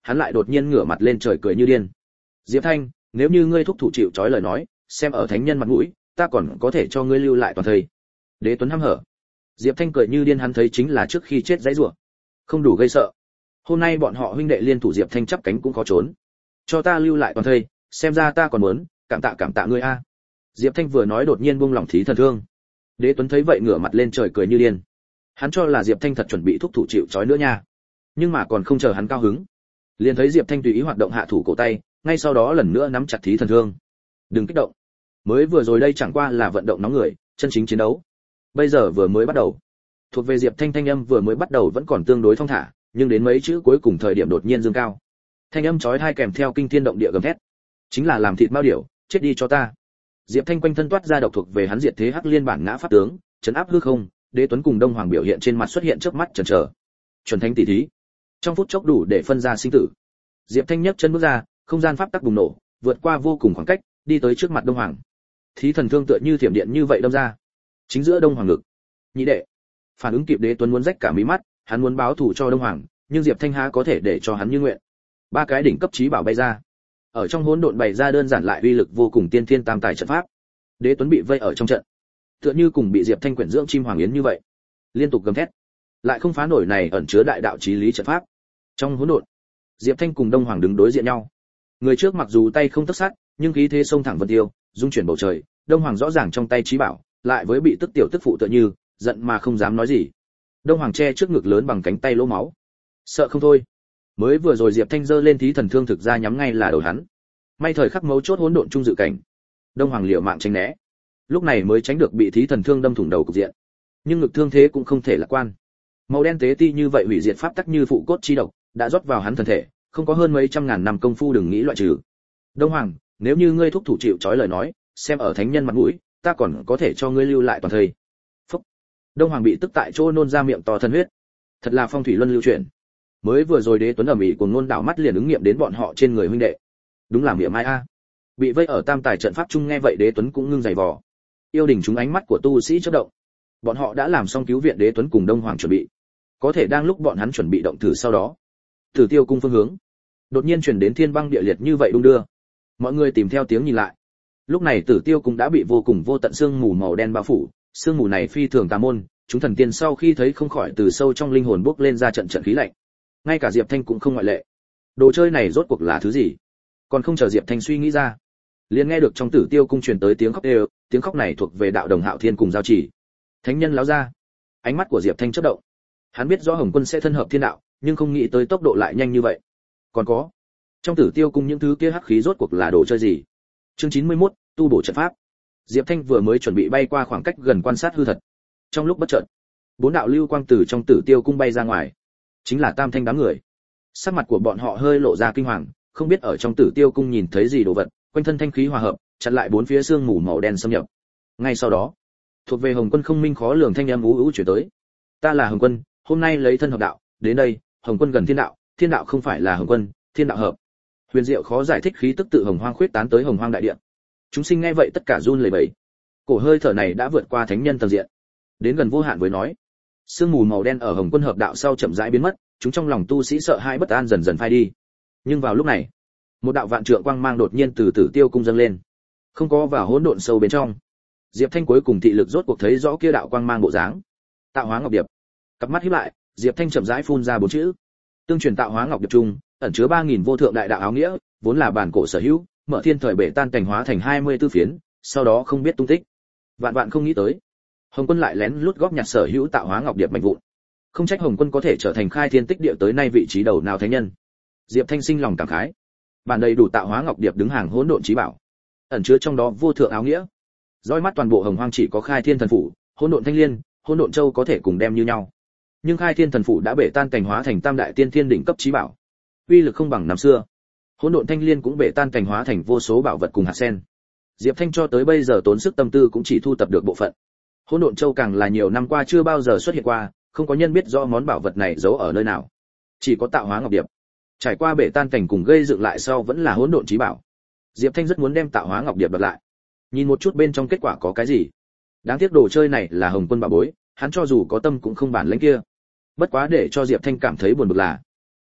hắn lại đột nhiên ngửa mặt lên trời cười như điên. Diệp Thanh, nếu như ngươi thúc thủ chịu trói lời nói, xem ở thánh nhân mặt mũi, ta còn có thể cho ngươi lưu lại toàn thây. Đế Tuấn hăm hở. Diệp Thanh cười như điên, hắn thấy chính là trước khi chết dãy rủa, không đủ gây sợ. Hôm nay bọn họ huynh đệ liên thủ, Diệp Thanh chắp cánh cũng khó trốn. Cho ta lưu lại toàn thây, xem ra ta còn muốn, cảm tạ ngươi a. Diệp Thanh vừa nói đột nhiên buông lỏng thí thần thương. Đế Tuấn thấy vậy ngửa mặt lên trời cười như điên. Hắn cho là Diệp Thanh thật chuẩn bị thúc thủ chịu trói nữa nha. Nhưng mà còn không chờ hắn cao hứng, liền thấy Diệp Thanh tùy ý hoạt động hạ thủ cổ tay, ngay sau đó lần nữa nắm chặt thí thần thương. Đừng kích động, mới vừa rồi đây chẳng qua là vận động nóng người, chân chính chiến đấu bây giờ vừa mới bắt đầu. Thuộc về Diệp Thanh thanh âm vừa mới bắt đầu vẫn còn tương đối thong thả, nhưng đến mấy chữ cuối cùng thời điểm đột nhiên dương cao. Thanh âm chói tai kèm theo kinh thiên động địa gầm thét, chính là làm thịt mao điểu, chết đi cho ta. Diệp Thanh quanh thân toát ra độc thuộc về hắn diệt thế hắc liên bản ngã pháp tướng, trấn áp hư không. Đế Tuấn cùng Đông Hoàng biểu hiện trên mặt xuất hiện chớp mắt chần chờ. Chuẩn thánh tỷ thí, trong phút chốc đủ để phân ra sinh tử. Diệp Thanh nhấc chân bước ra, không gian pháp tắc bùng nổ, vượt qua vô cùng khoảng cách, đi tới trước mặt Đông Hoàng. Thí thần thương tựa như thiểm điện như vậy đâm ra, chính giữa Đông Hoàng ngực. Nhị đệ, phản ứng kịp, Đế Tuấn muốn rách cả mí mắt, hắn muốn báo thù cho Đông Hoàng, nhưng Diệp Thanh há có thể để cho hắn như nguyện. Ba cái đỉnh cấp chí bảo bay ra, ở trong hỗn độn bày ra đơn giản lại uy lực vô cùng tiên thiên tam tài trận pháp. Đế Tuấn bị vây ở trong trận, tựa như cùng bị Diệp Thanh quyển dưỡng chim hoàng yến như vậy, liên tục gầm thét, lại không phá nổi này ẩn chứa đại đạo chí lý trận pháp. Trong hỗn độn, Diệp Thanh cùng Đông Hoàng đứng đối diện nhau. Người trước mặc dù tay không tấc sắt, nhưng khí thế sông thẳng vân tiêu, dung chuyển bầu trời. Đông Hoàng rõ ràng trong tay chí bảo, lại với bị tức tiểu tức phụ tựa như, giận mà không dám nói gì. Đông Hoàng che trước ngực lớn bằng cánh tay lỗ máu, sợ không thôi. Mới vừa rồi Diệp Thanh giơ lên thí thần thương thực ra nhắm ngay là đầu hắn. May thời khắc mấu chốt hỗn độn trung dự cảnh, Đông Hoàng liều mạng tránh né, lúc này mới tránh được bị thí thần thương đâm thủng đầu cục diện. Nhưng ngực thương thế cũng không thể lạc quan. Màu đen tế ti như vậy hủy diệt pháp tắc như phụ cốt chi độc, đã rót vào hắn thân thể, không có hơn mấy trăm ngàn năm công phu đừng nghĩ loại trừ. Đông Hoàng, nếu như ngươi thúc thủ chịu trói lời nói, xem ở thánh nhân mặt mũi, ta còn có thể cho ngươi lưu lại toàn thây. Phúc. Đông Hoàng bị tức tại chỗ nôn ra miệng to thân huyết. Thật là phong thủy luân lưu chuyển. Mới vừa rồi Đế Tuấn ầm ĩ cuồng nôn đảo mắt liền ứng nghiệm đến bọn họ trên người huynh đệ. Đúng là miệng mai a. Bị vây ở tam tài trận pháp chung nghe vậy Đế Tuấn cũng ngưng giày vò. Yêu đình chúng ánh mắt của tu sĩ chớp động. Bọn họ đã làm xong cứu viện Đế Tuấn cùng Đông Hoàng chuẩn bị. Có thể đang lúc bọn hắn chuẩn bị động thử sau đó, Tử Tiêu cung phương hướng đột nhiên truyền đến thiên băng địa liệt như vậy đung đưa. Mọi người tìm theo tiếng nhìn lại. Lúc này Tử Tiêu cung đã bị vô cùng vô tận sương mù màu đen bao phủ, sương mù này phi thường tà môn, chúng thần tiên sau khi thấy không khỏi từ sâu trong linh hồn bốc lên ra trận trận khí lạnh. Ngay cả Diệp Thanh cũng không ngoại lệ. Đồ chơi này rốt cuộc là thứ gì? Còn không chờ Diệp Thanh suy nghĩ ra, liền nghe được trong Tử Tiêu cung truyền tới tiếng khóc đều, tiếng khóc này thuộc về đạo đồng Hạo Thiên cùng Giao Chỉ. Thánh nhân láo ra. Ánh mắt của Diệp Thanh chớp động. Hắn biết rõ Hồng Quân sẽ thân hợp thiên đạo, nhưng không nghĩ tới tốc độ lại nhanh như vậy. Còn có, trong Tử Tiêu cung những thứ kia hắc khí rốt cuộc là đồ chơi gì? Chương 91, tu bổ trận pháp. Diệp Thanh vừa mới chuẩn bị bay qua khoảng cách gần quan sát hư thật. Trong lúc bất chợt, bốn đạo lưu quang từ trong Tử Tiêu cung bay ra ngoài, chính là Tam Thanh đám người. Sắc mặt của bọn họ hơi lộ ra kinh hoàng, không biết ở trong Tử Tiêu cung nhìn thấy gì đồ vật, quanh thân thanh khí hòa hợp, chặn lại bốn phía sương mù màu đen xâm nhập. Ngay sau đó, thuộc về Hồng Quân không minh khó lường thanh âm ú ú chuyển tới. Ta là Hồng Quân, hôm nay lấy thân hợp đạo, đến đây, Hồng Quân gần thiên đạo, thiên đạo không phải là Hồng Quân, thiên đạo hợp. Huyền diệu khó giải thích khí tức tự Hồng Hoang khuyết tán tới Hồng Hoang đại địa. Chúng sinh nghe vậy tất cả run lẩy bẩy. Cổ hơi thở này đã vượt qua thánh nhân tầng diện, đến gần vô hạn với nói. Sương mù màu đen ở Hồng Quân hợp đạo sau chậm rãi biến mất, chúng trong lòng tu sĩ sợ hãi bất an dần dần phai đi. Nhưng vào lúc này, một đạo vạn trượng quang mang đột nhiên từ Tử Tiêu cung dâng lên, không có vào hỗn độn sâu bên trong. Diệp Thanh cuối cùng thị lực rốt cuộc thấy rõ kia đạo quang mang bộ dáng. Tạo hóa ngọc điệp. Cặp mắt híp lại, Diệp Thanh chậm rãi phun ra bốn chữ. Tương truyền tạo hóa ngọc điệp trung, ẩn chứa 3000 vô thượng đại đạo áo nghĩa, vốn là bản cổ sở hữu, mở thiên thời bể tan cảnh hóa thành 24 phiến, sau đó không biết tung tích. Vạn vạn không nghĩ tới, Hồng Quân lại lén lút góp nhặt sở hữu tạo hóa ngọc điệp mạnh vụn. Không trách Hồng Quân có thể trở thành khai thiên tích địa tới nay vị trí đầu nào thánh nhân. Diệp Thanh sinh lòng cảm khái. Bản đầy đủ tạo hóa ngọc điệp đứng hàng hỗn độn chí bảo, ẩn chứa trong đó vô thượng áo nghĩa. Dõi mắt toàn bộ Hồng Hoang chỉ có khai thiên thần phủ, hỗn độn thanh liên, hỗn độn châu có thể cùng đem như nhau. Nhưng khai thiên thần phủ đã bể tan cảnh hóa thành tam đại tiên thiên đỉnh cấp chí bảo, uy lực không bằng năm xưa. Hỗn độn thanh liên cũng bể tan cảnh hóa thành vô số bảo vật cùng hạt sen. Diệp Thanh cho tới bây giờ tốn sức tâm tư cũng chỉ thu tập được bộ phận. Hỗn độn châu càng là nhiều năm qua chưa bao giờ xuất hiện qua, không có nhân biết rõ món bảo vật này giấu ở nơi nào. Chỉ có tạo hóa ngọc điệp, trải qua bể tan cảnh cùng gây dựng lại sau vẫn là hỗn độn chí bảo. Diệp Thanh rất muốn đem tạo hóa ngọc điệp đoạt lại, nhìn một chút bên trong kết quả có cái gì. Đáng tiếc đồ chơi này là Hồng Quân bảo bối, hắn cho dù có tâm cũng không bản lĩnh kia. Bất quá để cho Diệp Thanh cảm thấy buồn bực là,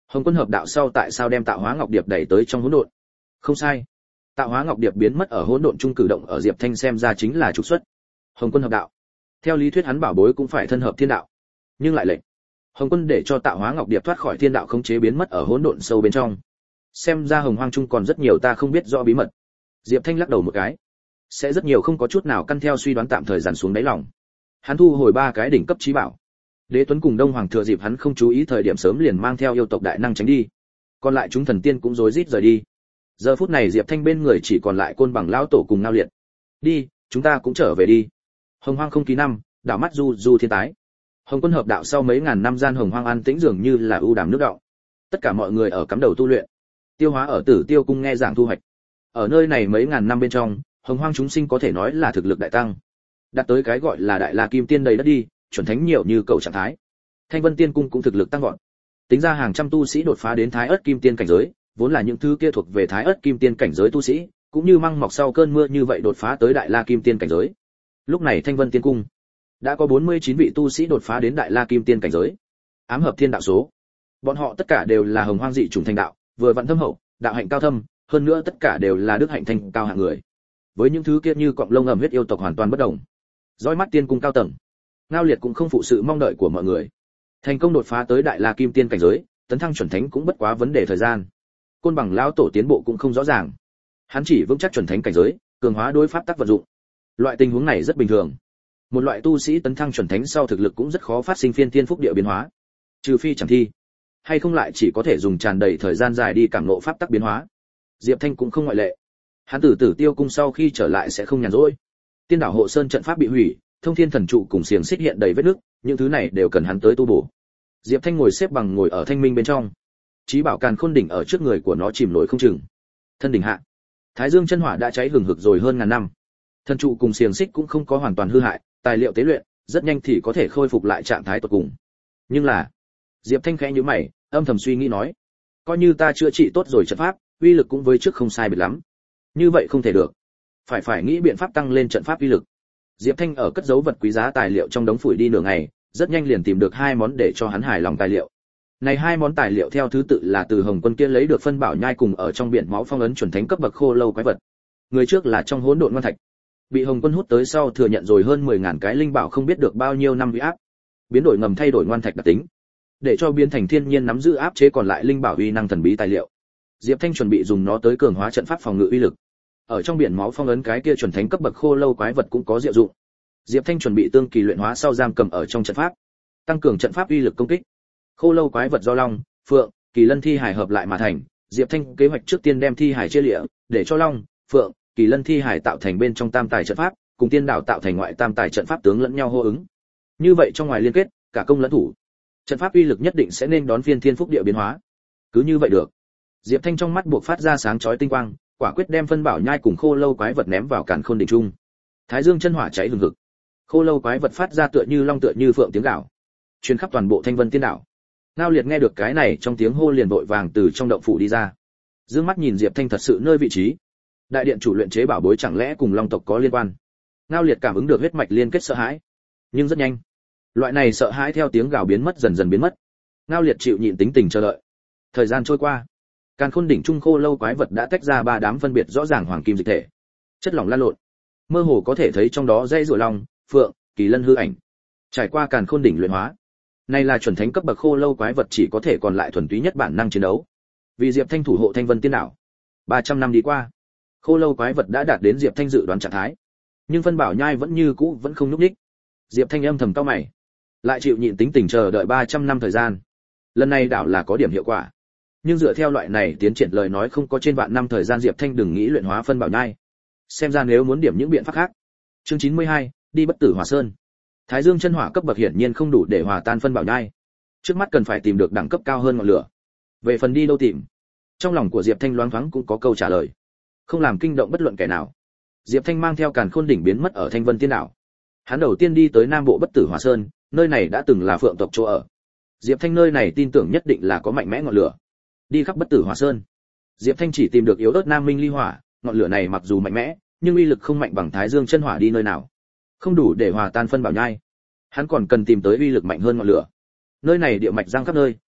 Hồng Quân hợp đạo sau tại sao đem Tạo Hóa Ngọc Điệp đẩy tới trong hỗn độn? Không sai. Tạo Hóa Ngọc Điệp biến mất ở hỗn độn trung cử động ở Diệp Thanh xem ra chính là trục xuất. Hồng Quân hợp đạo. Theo lý thuyết hắn bảo bối cũng phải thân hợp thiên đạo, nhưng lại lệch. Hồng Quân để cho Tạo Hóa Ngọc Điệp thoát khỏi thiên đạo khống chế biến mất ở hỗn độn sâu bên trong. Xem ra Hồng Hoang trung còn rất nhiều ta không biết rõ bí mật. Diệp Thanh lắc đầu một cái. Sẽ rất nhiều không có chút nào căn theo suy đoán tạm thời dàn xuống đáy lòng. Hắn thu hồi 3 cái đỉnh cấp chí bảo. Đế Tuấn cùng Đông Hoàng thừa dịp hắn không chú ý thời điểm sớm liền mang theo yêu tộc đại năng tránh đi. Còn lại chúng thần tiên cũng rối rít rời đi. Giờ phút này Diệp Thanh bên người chỉ còn lại Côn Bằng lão tổ cùng Ngao Liệt. Đi, chúng ta cũng trở về đi. Hồng Hoang không ký năm, đảo mắt du du thiên tái. Hồng Quân hợp đạo sau mấy ngàn năm gian Hồng Hoang an tĩnh dường như là ưu đàm nước đọng. Tất cả mọi người ở cắm đầu tu luyện. Tiêu Hóa ở Tử Tiêu cung nghe giảng thu hoạch. Ở nơi này mấy ngàn năm bên trong, Hồng Hoang chúng sinh có thể nói là thực lực đại tăng. Đạt tới cái gọi là đại la kim tiên đầy đất đi, chuẩn thánh nhiều như cầu trạng thái. Thanh Vân Tiên cung cũng thực lực tăng vọt. Tính ra hàng trăm tu sĩ đột phá đến Thái Ức kim tiên cảnh giới, vốn là những thứ kia thuộc về Thái Ức kim tiên cảnh giới tu sĩ, cũng như măng mọc sau cơn mưa như vậy đột phá tới đại la kim tiên cảnh giới. Lúc này Thanh Vân Tiên cung đã có 49 vị tu sĩ đột phá đến đại la kim tiên cảnh giới. Ám hợp thiên đạo số. Bọn họ tất cả đều là Hồng Hoang dị chủng thành đạo, vừa vận thâm hậu, đạo hạnh cao thâm, hơn nữa tất cả đều là đức hạnh thanh cao hạng người. Với những thứ kia như cọng lông ẩm huyết yêu tộc hoàn toàn bất đồng. Dõi mắt tiên cung cao tầng, Ngao Liệt cũng không phụ sự mong đợi của mọi người. Thành công đột phá tới đại la kim tiên cảnh giới, tấn thăng chuẩn thánh cũng bất quá vấn đề thời gian. Côn Bằng lão tổ tiến bộ cũng không rõ ràng. Hắn chỉ vững chắc chuẩn thánh cảnh giới, cường hóa đối pháp tắc vận dụng. Loại tình huống này rất bình thường. Một loại tu sĩ tấn thăng chuẩn thánh sau thực lực cũng rất khó phát sinh phiên thiên phúc địa biến hóa. Trừ phi chẳng thi, hay không lại chỉ có thể dùng tràn đầy thời gian dài đi cảm ngộ pháp tắc biến hóa. Diệp Thanh cũng không ngoại lệ. Hắn từ Tử Tiêu cung sau khi trở lại sẽ không nhàn rỗi. Tiên đảo hộ sơn trận pháp bị hủy, thông thiên thần trụ cùng xiềng xích hiện đầy vết nứt, những thứ này đều cần hắn tới tu bổ. Diệp Thanh ngồi xếp bằng ngồi ở thanh minh bên trong. Chí bảo Càn Khôn đỉnh ở trước người của nó chìm nổi không chừng. Thân đỉnh hạ, Thái Dương chân hỏa đã cháy hừng hực rồi hơn ngàn năm. Thần trụ cùng xiềng xích cũng không có hoàn toàn hư hại, tài liệu tế luyện, rất nhanh thì có thể khôi phục lại trạng thái tuyệt cùng. Nhưng là, Diệp Thanh khẽ nhíu mày, âm thầm suy nghĩ nói, coi như ta chữa trị tốt rồi trận pháp, uy lực cũng với trước không sai biệt lắm. Như vậy không thể được, phải nghĩ biện pháp tăng lên trận pháp uy lực. Diệp Thanh ở cất giấu vật quý giá tài liệu trong đống phủi đi nửa ngày, rất nhanh liền tìm được 2 món để cho hắn hài lòng tài liệu. Này 2 món tài liệu theo thứ tự là từ Hồng Quân kia lấy được phân bảo nhai cùng ở trong biển máu phong ấn chuẩn thánh cấp bậc khô lâu quái vật. Người trước là trong hỗn độn ngoan thạch, bị Hồng Quân hút tới sau thừa nhận rồi hơn 10.000 cái linh bảo không biết được bao nhiêu năm uy áp, biến đổi ngầm thay đổi ngoan thạch đặc tính, để cho biến thành thiên nhiên nắm giữ áp chế còn lại linh bảo uy năng thần bí tài liệu. Diệp Thanh chuẩn bị dùng nó tới cường hóa trận pháp phòng ngự uy lực. Ở trong biển máu phong ấn cái kia chuẩn thánh cấp bậc khô lâu quái vật cũng có diệu dụng. Diệp Thanh chuẩn bị tương kỳ luyện hóa sau giam cầm ở trong trận pháp, tăng cường trận pháp uy lực công kích. Khô lâu quái vật do long, phượng, kỳ lân thi hải hợp lại mà thành. Diệp Thanh kế hoạch trước tiên đem thi hải chia lịa, để cho long, phượng, kỳ lân thi hải tạo thành bên trong tam tài trận pháp, cùng tiên đảo tạo thành ngoại tam tài trận pháp tướng lẫn nhau hô ứng. Như vậy trong ngoài liên kết, cả công lẫn thủ, trận pháp uy lực nhất định sẽ nên đón phiên thiên phúc địa biến hóa. Cứ như vậy được. Diệp Thanh trong mắt buộc phát ra sáng chói tinh quang, quả quyết đem phân bảo nhai cùng khô lâu quái vật ném vào Càn Khôn đỉnh trung. Thái Dương chân hỏa cháy hừng hực. Khô lâu quái vật phát ra tựa như long tựa như phượng tiếng gào, truyền khắp toàn bộ Thanh Vân Tiên đảo. Ngao Liệt nghe được cái này trong tiếng hô liền vội vàng từ trong động phủ đi ra. Dương mắt nhìn Diệp Thanh thật sự nơi vị trí. Đại điện chủ luyện chế bảo bối chẳng lẽ cùng long tộc có liên quan? Ngao Liệt cảm ứng được huyết mạch liên kết sợ hãi, nhưng rất nhanh, loại này sợ hãi theo tiếng gào biến mất dần dần biến mất. Ngao Liệt chịu nhịn tính tình chờ đợi. Thời gian trôi qua, Càn Khôn đỉnh trung khô lâu quái vật đã tách ra 3 đám phân biệt rõ ràng hoàng kim dịch thể, chất lỏng lan lộn, mơ hồ có thể thấy trong đó dãy rùa long, phượng, kỳ lân hư ảnh. Trải qua Càn Khôn đỉnh luyện hóa, này là chuẩn thánh cấp bậc khô lâu quái vật chỉ có thể còn lại thuần túy nhất bản năng chiến đấu. Vì Diệp Thanh thủ hộ Thanh Vân Tiên đảo, 300 năm đi qua, khô lâu quái vật đã đạt đến Diệp Thanh dự đoán trạng thái, nhưng phân bảo nhai vẫn như cũ vẫn không nhúc nhích. Diệp Thanh âm thầm cau mày, lại chịu nhịn tính tình chờ đợi 300 năm thời gian. Lần này đảo là có điểm hiệu quả, nhưng dựa theo loại này tiến triển lời nói không có trên vạn năm thời gian Diệp Thanh đừng nghĩ luyện hóa phân bảo nhai. Xem ra nếu muốn điểm những biện pháp khác. Chương 92, đi Bất Tử Hỏa Sơn. Thái Dương chân hỏa cấp bậc hiển nhiên không đủ để hòa tan phân bảo nhai. Trước mắt cần phải tìm được đẳng cấp cao hơn ngọn lửa. Về phần đi đâu tìm, trong lòng của Diệp Thanh loáng thoáng cũng có câu trả lời, không làm kinh động bất luận kẻ nào. Diệp Thanh mang theo Càn Khôn đỉnh biến mất ở Thanh Vân Tiên đảo. Hắn đầu tiên đi tới Nam Bộ Bất Tử Hỏa Sơn, nơi này đã từng là Phượng tộc chỗ ở. Diệp Thanh nơi này tin tưởng nhất định là có mạnh mẽ ngọn lửa. Đi khắp Bất Tử Hỏa Sơn, Diệp Thanh chỉ tìm được yếu ớt Nam Minh ly hỏa, ngọn lửa này mặc dù mạnh mẽ, nhưng uy lực không mạnh bằng Thái Dương chân hỏa đi nơi nào, không đủ để hòa tan phân bảo nhai. Hắn còn cần tìm tới uy lực mạnh hơn ngọn lửa. Nơi này địa mạch giang khắp nơi,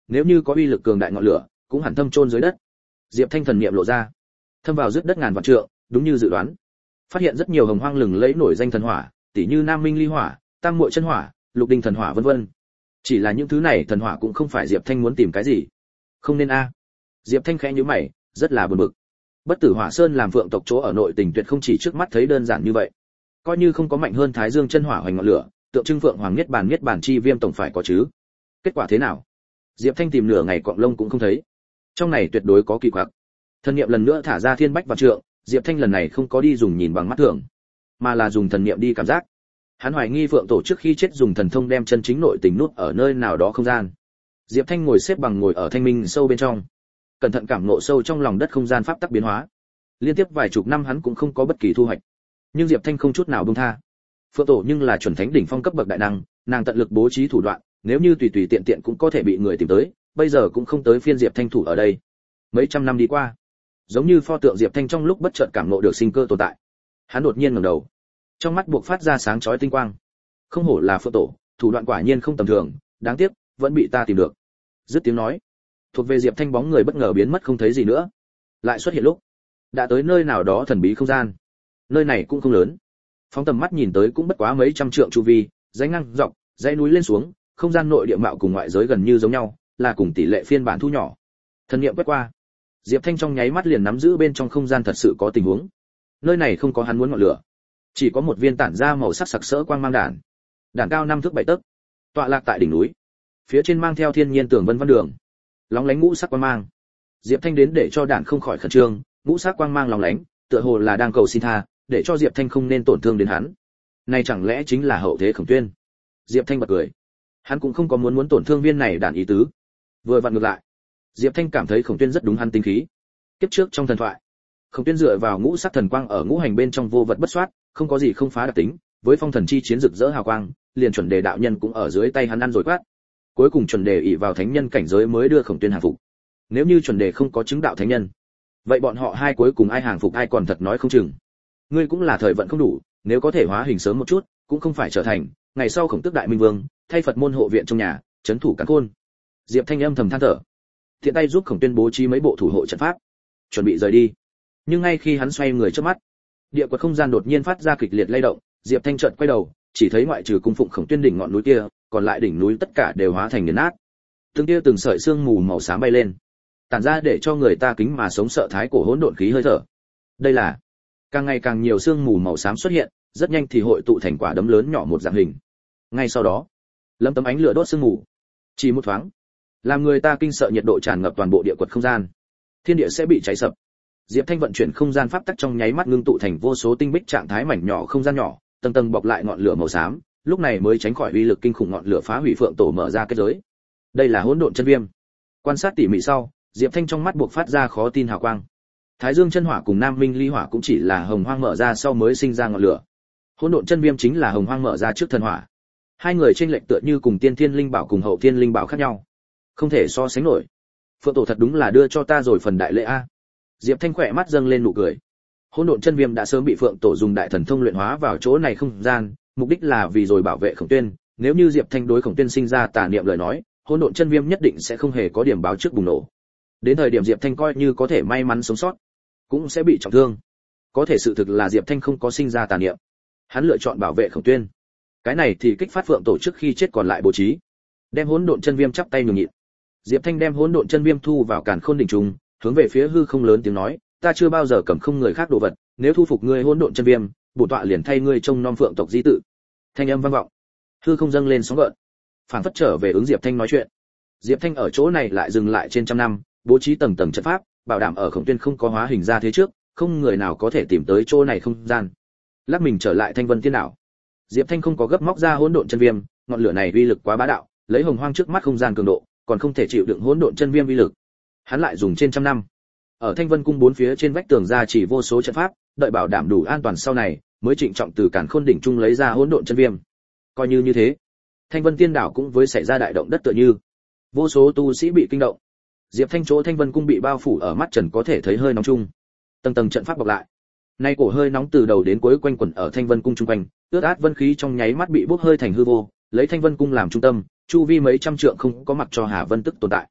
nếu như có uy lực cường đại ngọn lửa cũng hẳn thâm chôn dưới đất. Diệp Thanh thần niệm lộ ra, thâm vào dứt đất ngàn vạn trượng, đúng như dự đoán. Phát hiện rất nhiều hồng hoang lừng lẫy nổi danh thần hỏa, tỉ như Nam Minh Ly Hỏa, Tam Muội Chân Hỏa, Lục Đình thần hỏa vân vân. Chỉ là những thứ này thần hỏa cũng không phải Diệp Thanh muốn tìm cái gì. Không nên a. Diệp Thanh khẽ nhíu mày, rất là buồn bực. Bất Tử Hỏa Sơn làm Phượng tộc chỗ ở nội tình tuyệt không chỉ trước mắt thấy đơn giản như vậy. Coi như không có mạnh hơn Thái Dương Chân Hỏa hoành ngọn lửa, tượng trưng Phượng Hoàng Niết Bàn chi viêm tổng phải có chứ. Kết quả thế nào? Diệp Thanh tìm nửa ngày cọng lông cũng không thấy. Trong này tuyệt đối có kỳ quặc. Thần niệm lần nữa thả ra thiên bách vạn trượng, Diệp Thanh lần này không có đi dùng nhìn bằng mắt thường, mà là dùng thần niệm đi cảm giác. Hắn hoài nghi Phượng tổ trước khi chết dùng thần thông đem chân chính nội tình nuốt ở nơi nào đó không gian. Diệp Thanh ngồi xếp bằng ngồi ở thanh minh sâu bên trong, cẩn thận cảm ngộ sâu trong lòng đất không gian pháp tắc biến hóa. Liên tiếp vài chục năm hắn cũng không có bất kỳ thu hoạch, nhưng Diệp Thanh không chút nào buông tha. Phượng tổ nhưng là chuẩn thánh đỉnh phong cấp bậc đại năng, nàng tận lực bố trí thủ đoạn, nếu như tùy tùy tiện tiện cũng có thể bị người tìm tới, bây giờ cũng không tới phiên Diệp Thanh thủ ở đây. Mấy trăm năm đi qua, giống như pho tượng Diệp Thanh trong lúc bất chợt cảm ngộ được sinh cơ tồn tại. Hắn đột nhiên ngẩng đầu, trong mắt buộc phát ra sáng chói tinh quang. Không hổ là Phượng tổ, thủ đoạn quả nhiên không tầm thường, đáng tiếc vẫn bị ta tìm được. Dứt tiếng nói, thuộc về Diệp Thanh bóng người bất ngờ biến mất không thấy gì nữa. Lại xuất hiện lúc đã tới nơi nào đó thần bí không gian. Nơi này cũng không lớn, phóng tầm mắt nhìn tới cũng bất quá mấy trăm trượng chu vi, dãy ngang dọc, dãy núi lên xuống, không gian nội địa mạo cùng ngoại giới gần như giống nhau, là cùng tỷ lệ phiên bản thu nhỏ. Thần niệm quét qua, Diệp Thanh trong nháy mắt liền nắm giữ bên trong không gian thật sự có tình huống. Nơi này không có hắn muốn ngọn lửa, chỉ có một viên tản ra màu sắc sặc sỡ quang mang đản. Đản cao 5 thước 7 tấc, tọa lạc tại đỉnh núi. Phía trên mang theo thiên nhiên tường vân văn đường, lóng lánh ngũ sắc quang mang. Diệp Thanh đến để cho đản không khỏi khẩn trương, ngũ sắc quang mang lóng lánh, tựa hồ là đang cầu xin tha, để cho Diệp Thanh không nên tổn thương đến hắn. Này chẳng lẽ chính là hậu thế Khổng Tuyên? Diệp Thanh bật cười. Hắn cũng không có muốn tổn thương viên này đản ý tứ. Vừa vặn ngược lại, Diệp Thanh cảm thấy Khổng Tuyên rất đúng hắn tính khí. Kiếp trước trong thần thoại, Khổng Tuyên dựa vào ngũ sắc thần quang ở ngũ hành bên trong vô vật bất soát, không có gì không phá đặc tính, với phong thần chi chiến rực rỡ hào quang, liền chuẩn đề đạo nhân cũng ở dưới tay hắn ăn rồi quát. Cuối cùng chuẩn đề ỷ vào thánh nhân cảnh giới mới đưa Khổng Tuyên hàng phục. Nếu như chuẩn đề không có chứng đạo thánh nhân, vậy bọn họ hai cuối cùng ai hàng phục ai còn thật nói không chừng. Ngươi cũng là thời vận không đủ, nếu có thể hóa hình sớm một chút, cũng không phải trở thành ngày sau Khổng Tước đại minh vương, thay Phật môn hộ viện trong nhà, trấn thủ càn khôn. Diệp Thanh âm thầm than thở, thiện tay giúp Khổng Tuyên bố trí mấy bộ thủ hộ trận pháp, chuẩn bị rời đi. Nhưng ngay khi hắn xoay người trước mắt, địa quật không gian đột nhiên phát ra kịch liệt lay động. Diệp Thanh chợt quay đầu, chỉ thấy ngoại trừ cung phụng Khổng Tuyên đỉnh ngọn núi kia, còn lại đỉnh núi tất cả đều hóa thành nghiền nát. Từng sợi sương mù màu xám bay lên, tản ra để cho người ta kính mà sống sợ thái cổ hỗn độn khí hơi thở. Đây là càng ngày càng nhiều sương mù màu xám xuất hiện, rất nhanh thì hội tụ thành quả đấm lớn nhỏ một dạng hình. Ngay sau đó, lâm tấm ánh lửa đốt sương mù, chỉ một thoáng, làm người ta kinh sợ nhiệt độ tràn ngập toàn bộ địa quật không gian. Thiên địa sẽ bị cháy sập. Diệp Thanh vận chuyển không gian pháp tắc trong nháy mắt ngưng tụ thành vô số tinh bích trạng thái mảnh nhỏ không gian nhỏ, tầng tầng bọc lại ngọn lửa màu xám, lúc này mới tránh khỏi uy lực kinh khủng ngọn lửa phá hủy Phượng tổ mở ra kết giới. Đây là hỗn độn chân viêm. Quan sát tỉ mỉ sau, Diệp Thanh trong mắt buộc phát ra khó tin hào quang. Thái Dương chân hỏa cùng Nam Minh Ly hỏa cũng chỉ là hồng hoang mở ra sau mới sinh ra ngọn lửa. Hỗn độn chân viêm chính là hồng hoang mở ra trước thần hỏa. Hai người chênh lệch tựa như cùng tiên thiên linh bảo cùng hậu thiên linh bảo khác nhau, không thể so sánh nổi. Phượng tổ thật đúng là đưa cho ta rồi phần đại lễ a. Diệp Thanh khỏe mắt dâng lên nụ cười. Hỗn độn chân viêm đã sớm bị Phượng tổ dùng đại thần thông luyện hóa vào chỗ này không gian, mục đích là vì rồi bảo vệ Khổng Tuyên. Nếu như Diệp Thanh đối Khổng Tuyên sinh ra tà niệm lời nói, hỗn độn chân viêm nhất định sẽ không hề có điểm báo trước bùng nổ. Đến thời điểm Diệp Thanh coi như có thể may mắn sống sót, cũng sẽ bị trọng thương. Có thể sự thực là Diệp Thanh không có sinh ra tà niệm, hắn lựa chọn bảo vệ Khổng Tuyên. Cái này thì kích phát Phượng tổ trước khi chết còn lại bố trí, đem hỗn độn chân viêm chắp tay nhường nhịn. Diệp Thanh đem hỗn độn chân viêm thu vào càn khôn đỉnh trùng, hướng về phía hư không lớn tiếng nói, ta chưa bao giờ cầm không người khác đồ vật, nếu thu phục ngươi hỗn độn chân viêm, bổn tọa liền thay ngươi trông nom Phượng tộc di tự. Thanh âm vang vọng, hư không dâng lên sóng gợn, phản phất trở về ứng Diệp Thanh nói chuyện. Diệp Thanh ở chỗ này lại dừng lại trên trăm năm, bố trí tầng tầng trận pháp, bảo đảm ở Khổng Tuyên không có hóa hình ra thế trước, không người nào có thể tìm tới chỗ này không gian. Lắc mình trở lại Thanh Vân Tiên đảo. Diệp Thanh không có gấp móc ra hỗn độn chân viêm, ngọn lửa này uy lực quá bá đạo, lấy hồng hoang trước mắt không gian cường độ, còn không thể chịu đựng hỗn độn chân viêm uy lực. Hắn lại dùng trên trăm năm, ở Thanh Vân cung bốn phía trên vách tường ra chỉ vô số trận pháp, đợi bảo đảm đủ an toàn sau này, mới trịnh trọng từ càn khôn đỉnh trung lấy ra hỗn độn chân viêm. Coi như thế, Thanh Vân Tiên đảo cũng với xảy ra đại động đất tựa như, vô số tu sĩ bị kinh động. Diệp Thanh chỗ Thanh Vân cung bị bao phủ ở mắt trần có thể thấy hơi nóng chung, tầng tầng trận pháp bọc lại. Nay cổ hơi nóng từ đầu đến cuối quanh quẩn ở Thanh Vân cung trung quanh, ướt át vân khí trong nháy mắt bị bốc hơi thành hư vô, lấy Thanh Vân cung làm trung tâm, chu vi mấy trăm trượng không có mặc cho Hà Vân tức tồn tại.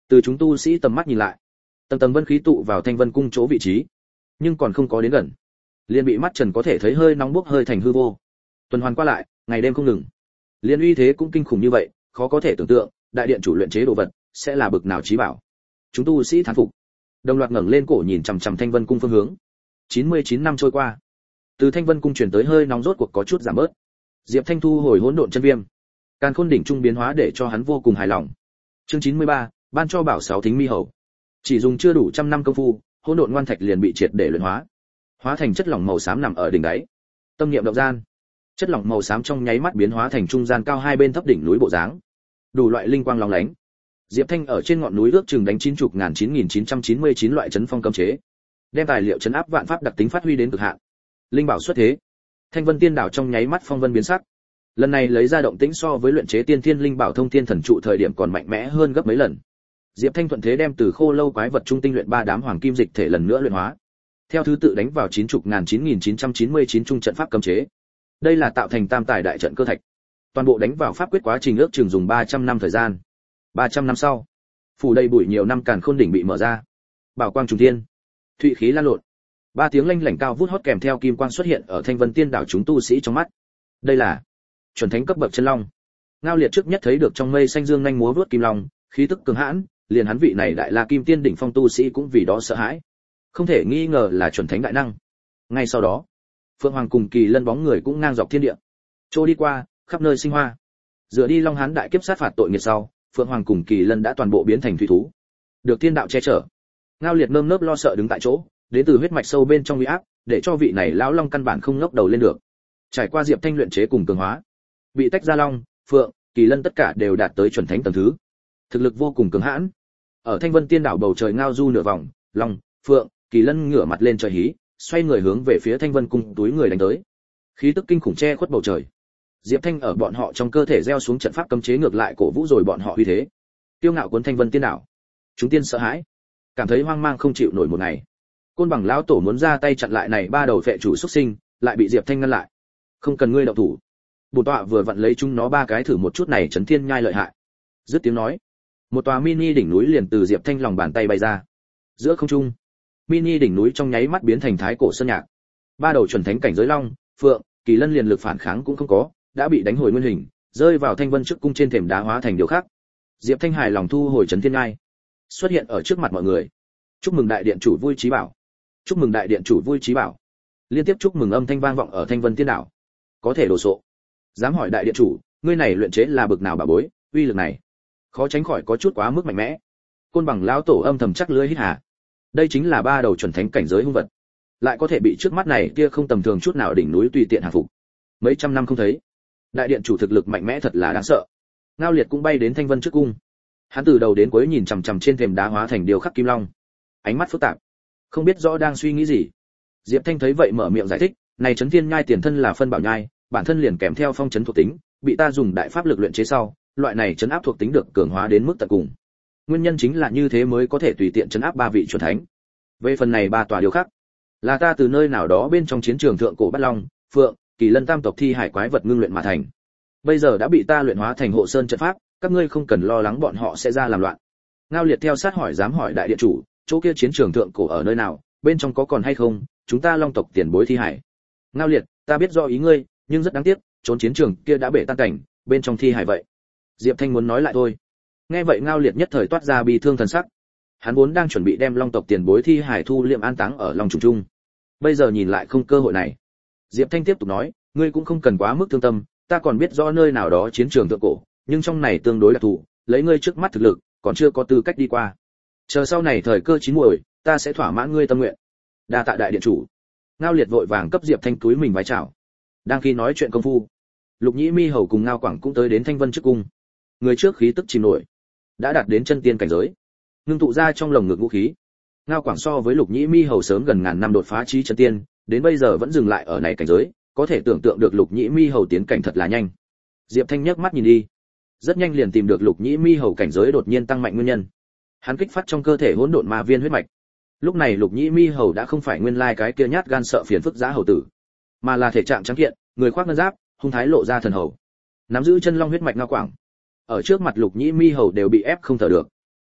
Từ chúng tu sĩ tầm mắt nhìn lại, tầng tầng vân khí tụ vào Thanh Vân cung chỗ vị trí, nhưng còn không có đến gần, liền bị mắt trần có thể thấy hơi nóng bốc hơi thành hư vô. Tuần hoàn qua lại, ngày đêm không ngừng. Liên uy thế cũng kinh khủng như vậy, khó có thể tưởng tượng, đại điện chủ luyện chế đồ vật sẽ là bực nào chí bảo. Chúng tu sĩ thán phục, đồng loạt ngẩng lên cổ nhìn chằm chằm Thanh Vân cung phương hướng. 99 năm trôi qua, từ Thanh Vân cung truyền tới hơi nóng rốt cuộc có chút giảm bớt. Diệp Thanh thu hồi hỗn độn chân viêm, càn khôn đỉnh trung biến hóa để cho hắn vô cùng hài lòng. Chương 93, ban cho bảo sáu thính mi hầu. Chỉ dùng chưa đủ trăm năm công phu, hỗn độn ngoan thạch liền bị triệt để luyện hóa, hóa thành chất lỏng màu xám nằm ở đỉnh đáy. Tâm niệm động gian, chất lỏng màu xám trong nháy mắt biến hóa thành trung gian cao hai bên thấp đỉnh núi bộ dáng, đủ loại linh quang lóng lánh. Diệp Thanh ở trên ngọn núi ước chừng đánh 99.999 loại chấn phong cấm chế, đem tài liệu chấn áp vạn pháp đặc tính phát huy đến cực hạn. Linh bảo xuất thế, Thanh Vân Tiên đảo trong nháy mắt phong vân biến sắc. Lần này lấy ra động tĩnh so với luyện chế tiên thiên linh bảo thông thiên thần trụ thời điểm còn mạnh mẽ hơn gấp mấy lần. Diệp Thanh thuận thế đem từ khô lâu quái vật trung tinh luyện ba đám hoàng kim dịch thể lần nữa luyện hóa, theo thứ tự đánh vào 99.999 trung trận pháp cấm chế. Đây là tạo thành tam tài đại trận cơ thạch. Toàn bộ đánh vào pháp quyết quá trình ước chừng dùng 300 năm thời gian. 300 năm sau, phủ đầy bụi nhiều năm càn khôn đỉnh bị mở ra. Bảo quang trùng thiên, thụy khí lan lộn. Ba tiếng lanh lảnh cao vút hót kèm theo kim quang xuất hiện ở Thanh Vân Tiên đảo chúng tu sĩ trong mắt. Đây là chuẩn thánh cấp bậc chân long. Ngao Liệt trước nhất thấy được trong mây xanh dương nhanh múa vuốt kim long, khí tức cường hãn, liền hắn vị này đại la kim tiên đỉnh phong tu sĩ cũng vì đó sợ hãi. Không thể nghi ngờ là chuẩn thánh đại năng. Ngay sau đó, Phượng Hoàng cùng Kỳ Lân bóng người cũng ngang dọc thiên địa, trôi đi qua, khắp nơi sinh hoa. Dựa đi Long Hán đại kiếp sát phạt tội nghiệp sau, Phượng Hoàng cùng Kỳ Lân đã toàn bộ biến thành thủy thú, được thiên đạo che chở. Ngao Liệt nơm nớp lo sợ đứng tại chỗ, đến từ huyết mạch sâu bên trong uy áp, để cho vị này lão long căn bản không ngóc đầu lên được. Trải qua Diệp Thanh luyện chế cùng cường hóa, bị tách ra Long, Phượng, Kỳ Lân tất cả đều đạt tới chuẩn thánh tầng thứ, thực lực vô cùng cường hãn. Ở Thanh Vân Tiên đảo bầu trời ngao du nửa vòng, Long, Phượng, Kỳ Lân ngửa mặt lên trời hí, xoay người hướng về phía Thanh Vân cung túi người đánh tới. Khí tức kinh khủng che khuất bầu trời. Diệp Thanh ở bọn họ trong cơ thể gieo xuống trận pháp cấm chế ngược lại cổ vũ rồi bọn họ uy thế. Tiêu ngạo cuốn Thanh Vân Tiên đảo. Chúng tiên sợ hãi, cảm thấy hoang mang không chịu nổi một ngày. Côn Bằng lão tổ muốn ra tay chặn lại này ba đầu phệ chủ xuất sinh, lại bị Diệp Thanh ngăn lại. Không cần ngươi động thủ. Bổn tọa vừa vặn lấy chúng nó ba cái thử một chút này chấn thiên nhai lợi hại. Dứt tiếng nói, một tòa mini đỉnh núi liền từ Diệp Thanh lòng bàn tay bay ra. Giữa không trung, mini đỉnh núi trong nháy mắt biến thành thái cổ sơn nhạc. Ba đầu chuẩn thánh cảnh giới Long, Phượng, Kỳ Lân liền lực phản kháng cũng không có, đã bị đánh hồi nguyên hình, rơi vào Thanh Vân trước cung trên thềm đá hóa thành điều khác. Diệp Thanh hài lòng thu hồi chấn thiên nhai, xuất hiện ở trước mặt mọi người. Chúc mừng đại điện chủ vui trí bảo. Chúc mừng đại điện chủ vui trí bảo. Liên tiếp chúc mừng âm thanh vang vọng ở Thanh Vân Tiên đảo. Có thể đồ sộ. Dám hỏi đại điện chủ, ngươi này luyện chế là bực nào bà bối, uy lực này khó tránh khỏi có chút quá mức mạnh mẽ. Côn Bằng lão tổ âm thầm chắc lưỡi hít hà. Đây chính là ba đầu chuẩn thánh cảnh giới hung vật, lại có thể bị trước mắt này kia không tầm thường chút nào đỉnh núi tùy tiện hàng phục. Mấy trăm năm không thấy, đại điện chủ thực lực mạnh mẽ thật là đáng sợ. Ngao Liệt cũng bay đến Thanh Vân trước cung. Hắn từ đầu đến cuối nhìn chằm chằm trên thềm đá hóa thành điều khắc kim long, ánh mắt phức tạp, không biết rõ đang suy nghĩ gì. Diệp Thanh thấy vậy mở miệng giải thích, này chấn thiên nhai tiền thân là phân bảo nhai, bản thân liền kèm theo phong chấn thuộc tính, bị ta dùng đại pháp lực luyện chế sau, loại này chấn áp thuộc tính được cường hóa đến mức tận cùng. Nguyên nhân chính là như thế mới có thể tùy tiện chấn áp ba vị chuẩn thánh. Về phần này ba tòa điều khác, là ta từ nơi nào đó bên trong chiến trường thượng cổ Bát Long, Phượng, Kỳ Lân tam tộc thi hải quái vật ngưng luyện mà thành. Bây giờ đã bị ta luyện hóa thành hộ sơn trận pháp, các ngươi không cần lo lắng bọn họ sẽ ra làm loạn. Ngao Liệt theo sát hỏi dám hỏi đại điện chủ, chỗ kia chiến trường thượng cổ ở nơi nào, bên trong có còn hay không, chúng ta Long tộc tiền bối thi hải. Ngao Liệt, ta biết rõ ý ngươi, nhưng rất đáng tiếc, trốn chiến trường kia đã bể tan cảnh, bên trong thi hải vậy. Diệp Thanh muốn nói lại thôi. Nghe vậy Ngao Liệt nhất thời toát ra bi thương thần sắc. Hắn vốn đang chuẩn bị đem Long tộc tiền bối thi hải thu liệm an táng ở Long trùng trung. Bây giờ nhìn lại không cơ hội này. Diệp Thanh tiếp tục nói, ngươi cũng không cần quá mức thương tâm, ta còn biết rõ nơi nào đó chiến trường thượng cổ, nhưng trong này tương đối đặc thù, lấy ngươi trước mắt thực lực, còn chưa có tư cách đi qua. Chờ sau này thời cơ chín muồi, ta sẽ thỏa mãn ngươi tâm nguyện. Đa tạ đại điện chủ. Ngao Liệt vội vàng cấp Diệp Thanh túi mình vái chào. Đang khi nói chuyện công phu, Lục Nhĩ Mi hầu cùng Ngao Quảng cũng tới đến Thanh Vân trước cung. Người trước khí tức chìm nổi, đã đạt đến chân tiên cảnh giới, ngưng tụ ra trong lồng ngực vũ khí. Ngao Quảng so với Lục Nhĩ Mi hầu sớm gần ngàn năm đột phá chí chân tiên, đến bây giờ vẫn dừng lại ở này cảnh giới, có thể tưởng tượng được Lục Nhĩ Mi hầu tiến cảnh thật là nhanh. Diệp Thanh nhấc mắt nhìn đi, rất nhanh liền tìm được Lục Nhĩ Mi hầu cảnh giới đột nhiên tăng mạnh nguyên nhân. Hắn kích phát trong cơ thể hỗn độn ma viên huyết mạch. Lúc này Lục Nhĩ Mi hầu đã không phải nguyên lai cái kia nhát gan sợ phiền phức giá hầu tử, mà là thể trạng trắng kiện, người khoác ngân giáp, hung thái lộ ra thần hầu. Nắm giữ chân long huyết mạch Ngao Quảng, ở trước mặt Lục Nhĩ Mi hầu đều bị ép không thở được.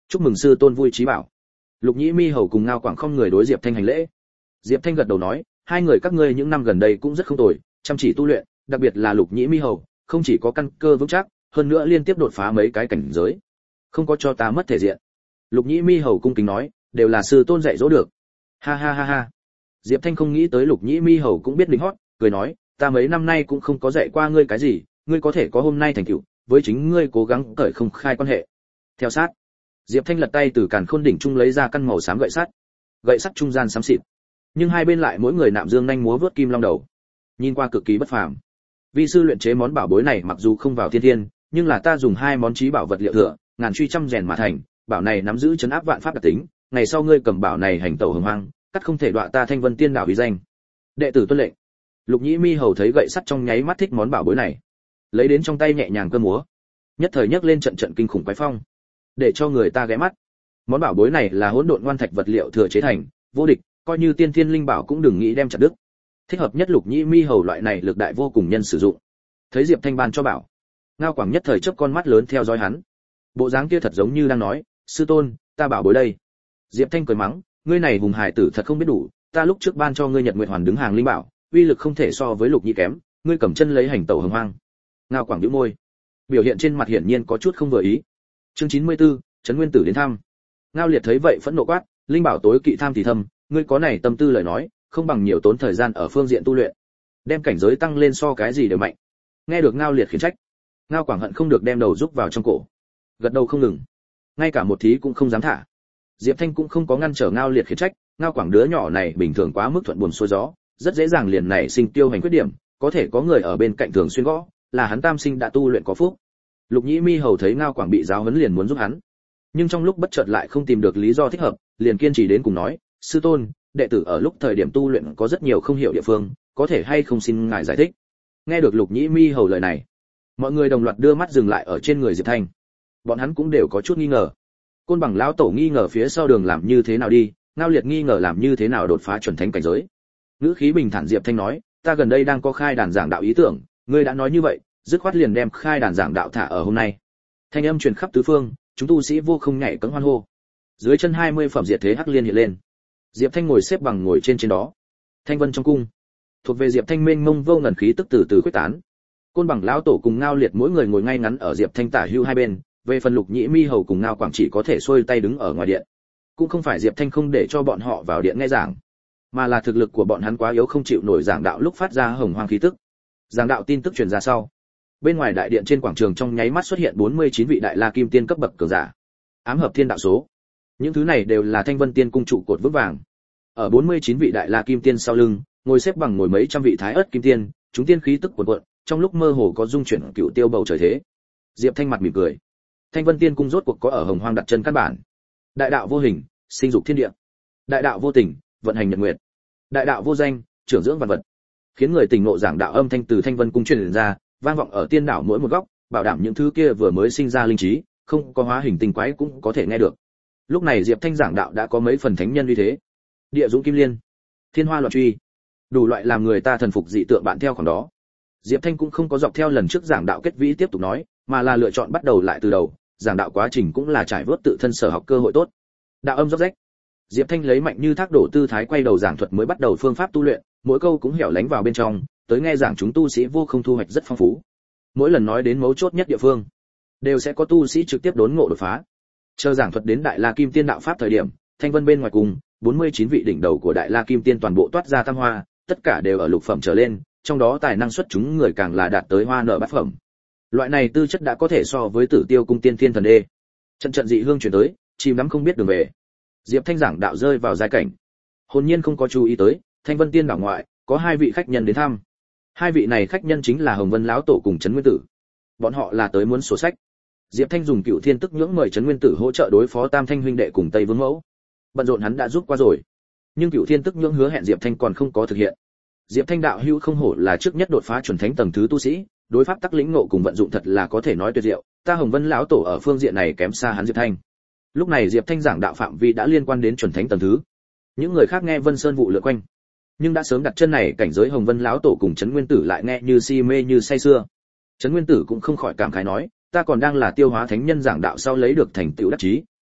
Chúc mừng sư tôn vui trí bảo. Lục Nhĩ Mi Hầu cùng Ngao Quảng không người đối Diệp Thanh hành lễ. Diệp Thanh gật đầu nói, hai người các ngươi những năm gần đây cũng rất không tồi, chăm chỉ tu luyện, đặc biệt là Lục Nhĩ Mi Hầu, không chỉ có căn cơ vững chắc, hơn nữa liên tiếp đột phá mấy cái cảnh giới, không có cho ta mất thể diện. Lục Nhĩ Mi Hầu cung kính nói, đều là sư tôn dạy dỗ được. Ha ha ha ha. Diệp Thanh không nghĩ tới Lục Nhĩ Mi Hầu cũng biết lính hót, cười nói, ta mấy năm nay cũng không có dạy qua ngươi cái gì, ngươi có thể có hôm nay thành tựu, với chính ngươi cố gắng cởi không khai quan hệ. Theo sát, Diệp Thanh lật tay từ càn khôn đỉnh trung lấy ra căn màu xám gậy sắt trung gian xám xịt, nhưng hai bên lại mỗi người nạm dương nhanh múa vớt kim long đầu, nhìn qua cực kỳ bất phàm. Vi sư luyện chế món bảo bối này mặc dù không vào thiên thiên, nhưng là ta dùng hai món chí bảo vật liệu thừa, ngàn truy trăm rèn mà thành, bảo này nắm giữ trấn áp vạn pháp đặc tính, ngày sau ngươi cầm bảo này hành tẩu hồng hoang, cắt không thể đọa ta Thanh Vân Tiên Đạo uy danh. Đệ tử tuân lệnh. Lục Nhĩ Mi Hầu thấy gậy sắt trong nháy mắt thích món bảo bối này, lấy đến trong tay nhẹ nhàng cơ múa, nhất thời nhấc lên trận trận kinh khủng quái phong, để cho người ta ghé mắt. Món bảo bối này là hỗn độn ngoan thạch vật liệu thừa chế thành, vô địch, coi như tiên thiên linh bảo cũng đừng nghĩ đem chặt đứt. Thích hợp nhất Lục Nhĩ Mi Hầu loại này lực đại vô cùng nhân sử dụng. Thấy Diệp Thanh ban cho bảo, Ngao Quảng nhất thời chớp con mắt lớn theo dõi hắn. Bộ dáng kia thật giống như đang nói, sư tôn, ta bảo bối đây. Diệp Thanh cười mắng, ngươi này hùng hải tử thật không biết đủ, ta lúc trước ban cho ngươi Nhật Nguyệt Hoàn đứng hàng linh bảo, uy lực không thể so với Lục Nhĩ kém, ngươi cầm chân lấy hành tẩu hồng hoang. Ngao Quảng nhíu môi, biểu hiện trên mặt hiển nhiên có chút không vừa ý. Chương 94, Trấn Nguyên Tử đến thăm. Ngao Liệt thấy vậy phẫn nộ quát, linh bảo tối kỵ tham thì thâm, ngươi có này tâm tư lời nói, không bằng nhiều tốn thời gian ở phương diện tu luyện, đem cảnh giới tăng lên so cái gì đều mạnh. Nghe được Ngao Liệt khiển trách, Ngao Quảng hận không được đem đầu rúc vào trong cổ, gật đầu không ngừng, ngay cả một thí cũng không dám thả. Diệp Thanh cũng không có ngăn trở Ngao Liệt khiển trách, Ngao Quảng đứa nhỏ này bình thường quá mức thuận buồm xuôi gió, rất dễ dàng liền nảy sinh tiêu hành khuyết điểm, có thể có người ở bên cạnh thường xuyên gõ, là hắn tam sinh đã tu luyện có phúc. Lục Nhĩ Mi Hầu thấy Ngao Quảng bị giáo huấn liền muốn giúp hắn, nhưng trong lúc bất chợt lại không tìm được lý do thích hợp, liền kiên trì đến cùng nói, sư tôn, đệ tử ở lúc thời điểm tu luyện có rất nhiều không hiểu địa phương, có thể hay không xin ngài giải thích. Nghe được Lục Nhĩ Mi Hầu lời này, mọi người đồng loạt đưa mắt dừng lại ở trên người Diệp Thanh, bọn hắn cũng đều có chút nghi ngờ. Côn Bằng lão tổ nghi ngờ phía sau đường làm như thế nào đi, Ngao Liệt nghi ngờ làm như thế nào đột phá chuẩn thánh cảnh giới. Ngữ khí bình thản Diệp Thanh nói, ta gần đây đang có khai đàn giảng đạo ý tưởng, ngươi đã nói như vậy, dứt khoát liền đem khai đàn giảng đạo thả ở hôm nay. Thanh âm truyền khắp tứ phương, chúng tu sĩ vô không nhảy cẫng hoan hô. Dưới chân 20 phẩm diệt thế hắc liên hiện lên. Diệp Thanh ngồi xếp bằng ngồi trên đó. Thanh vân trong cung, thuộc về Diệp Thanh mênh mông vô ngần khí tức từ từ khuếch tán. Côn Bằng lão tổ cùng Ngao Liệt mỗi người ngồi ngay ngắn ở Diệp Thanh tả hữu hai bên, về phần Lục Nhĩ Mi Hầu cùng Ngao Quảng chỉ có thể xuôi tay đứng ở ngoài điện. Cũng không phải Diệp Thanh không để cho bọn họ vào điện nghe giảng, mà là thực lực của bọn hắn quá yếu không chịu nổi giảng đạo lúc phát ra hồng hoang khí tức. Giảng đạo tin tức truyền ra sau, bên ngoài đại điện trên quảng trường trong nháy mắt xuất hiện 49 vị đại la kim tiên cấp bậc cường giả, ám hợp thiên đạo số. Những thứ này đều là Thanh Vân Tiên cung trụ cột vững vàng. Ở 49 vị đại la kim tiên sau lưng, ngồi xếp bằng ngồi mấy trăm vị thái ớt kim tiên, chúng tiên khí tức cuồn cuộn, trong lúc mơ hồ có dung chuyển cựu tiêu bầu trời thế. Diệp Thanh mặt mỉm cười. Thanh Vân Tiên cung rốt cuộc có ở hồng hoang đặt chân căn bản. Đại đạo vô hình, sinh dục thiên địa. Đại đạo vô tình, vận hành nhật nguyệt. Đại đạo vô danh, trưởng dưỡng vạn vật. Khiến người tỉnh ngộ giảng đạo âm thanh từ Thanh Vân cung truyền ra, vang vọng ở tiên đảo mỗi một góc, bảo đảm những thứ kia vừa mới sinh ra linh trí, không có hóa hình tinh quái cũng có thể nghe được. Lúc này Diệp Thanh giảng đạo đã có mấy phần thánh nhân uy thế. Địa dũng kim liên, thiên hoa loạn truy, đủ loại làm người ta thần phục dị tượng bạn theo khoảng đó. Diệp Thanh cũng không có dọc theo lần trước giảng đạo kết vĩ tiếp tục nói, mà là lựa chọn bắt đầu lại từ đầu, giảng đạo quá trình cũng là trải vớt tự thân sở học cơ hội tốt. Đạo âm róc rách. Diệp Thanh lấy mạnh như thác đổ tư thái quay đầu giảng thuật mới bắt đầu phương pháp tu luyện, mỗi câu cũng hẻo lánh vào bên trong, tới nghe giảng chúng tu sĩ vô không thu hoạch rất phong phú. Mỗi lần nói đến mấu chốt nhất địa phương, đều sẽ có tu sĩ trực tiếp đốn ngộ đột phá. Chờ giảng thuật đến Đại La Kim Tiên đạo pháp thời điểm, Thanh Vân bên ngoài cùng, 49 vị đỉnh đầu của Đại La Kim Tiên toàn bộ toát ra tam hoa, tất cả đều ở lục phẩm trở lên, trong đó tài năng xuất chúng người càng là đạt tới hoa nở bát phẩm. Loại này tư chất đã có thể so với Tử Tiêu cung tiên thiên thần đê. Trận trận dị hương truyền tới, chìm đắm không biết đường về. Diệp Thanh giảng đạo rơi vào giai cảnh. Hồn nhiên không có chú ý tới, Thanh Vân Tiên đảo ngoại, có hai vị khách nhân đến thăm. Hai vị này khách nhân chính là Hồng Vân lão tổ cùng Trấn Nguyên Tử. Bọn họ là tới muốn sổ sách. Diệp Thanh dùng Cựu Thiên Tức nhưỡng mời Trấn Nguyên Tử hỗ trợ đối phó Tam Thanh huynh đệ cùng Tây Vương Mẫu. Bận rộn hắn đã giúp qua rồi, nhưng Cựu Thiên Tức nhưỡng hứa hẹn Diệp Thanh còn không có thực hiện. Diệp Thanh đạo hữu không hổ là trước nhất đột phá chuẩn thánh tầng thứ tu sĩ, đối pháp tắc lĩnh ngộ cùng vận dụng thật là có thể nói tuyệt diệu, ta Hồng Vân lão tổ ở phương diện này kém xa hắn Diệp Thanh. Lúc này Diệp Thanh giảng đạo phạm vi đã liên quan đến chuẩn thánh tầng thứ. Những người khác nghe Vân Sơn vụ lượn quanh, nhưng đã sớm đặt chân này cảnh giới Hồng Vân lão tổ cùng Trấn Nguyên Tử lại nghe như si mê như say sưa. Trấn Nguyên Tử cũng không khỏi cảm khái nói, ta còn đang là tiêu hóa thánh nhân giảng đạo sau lấy được thành tựu đắc chí,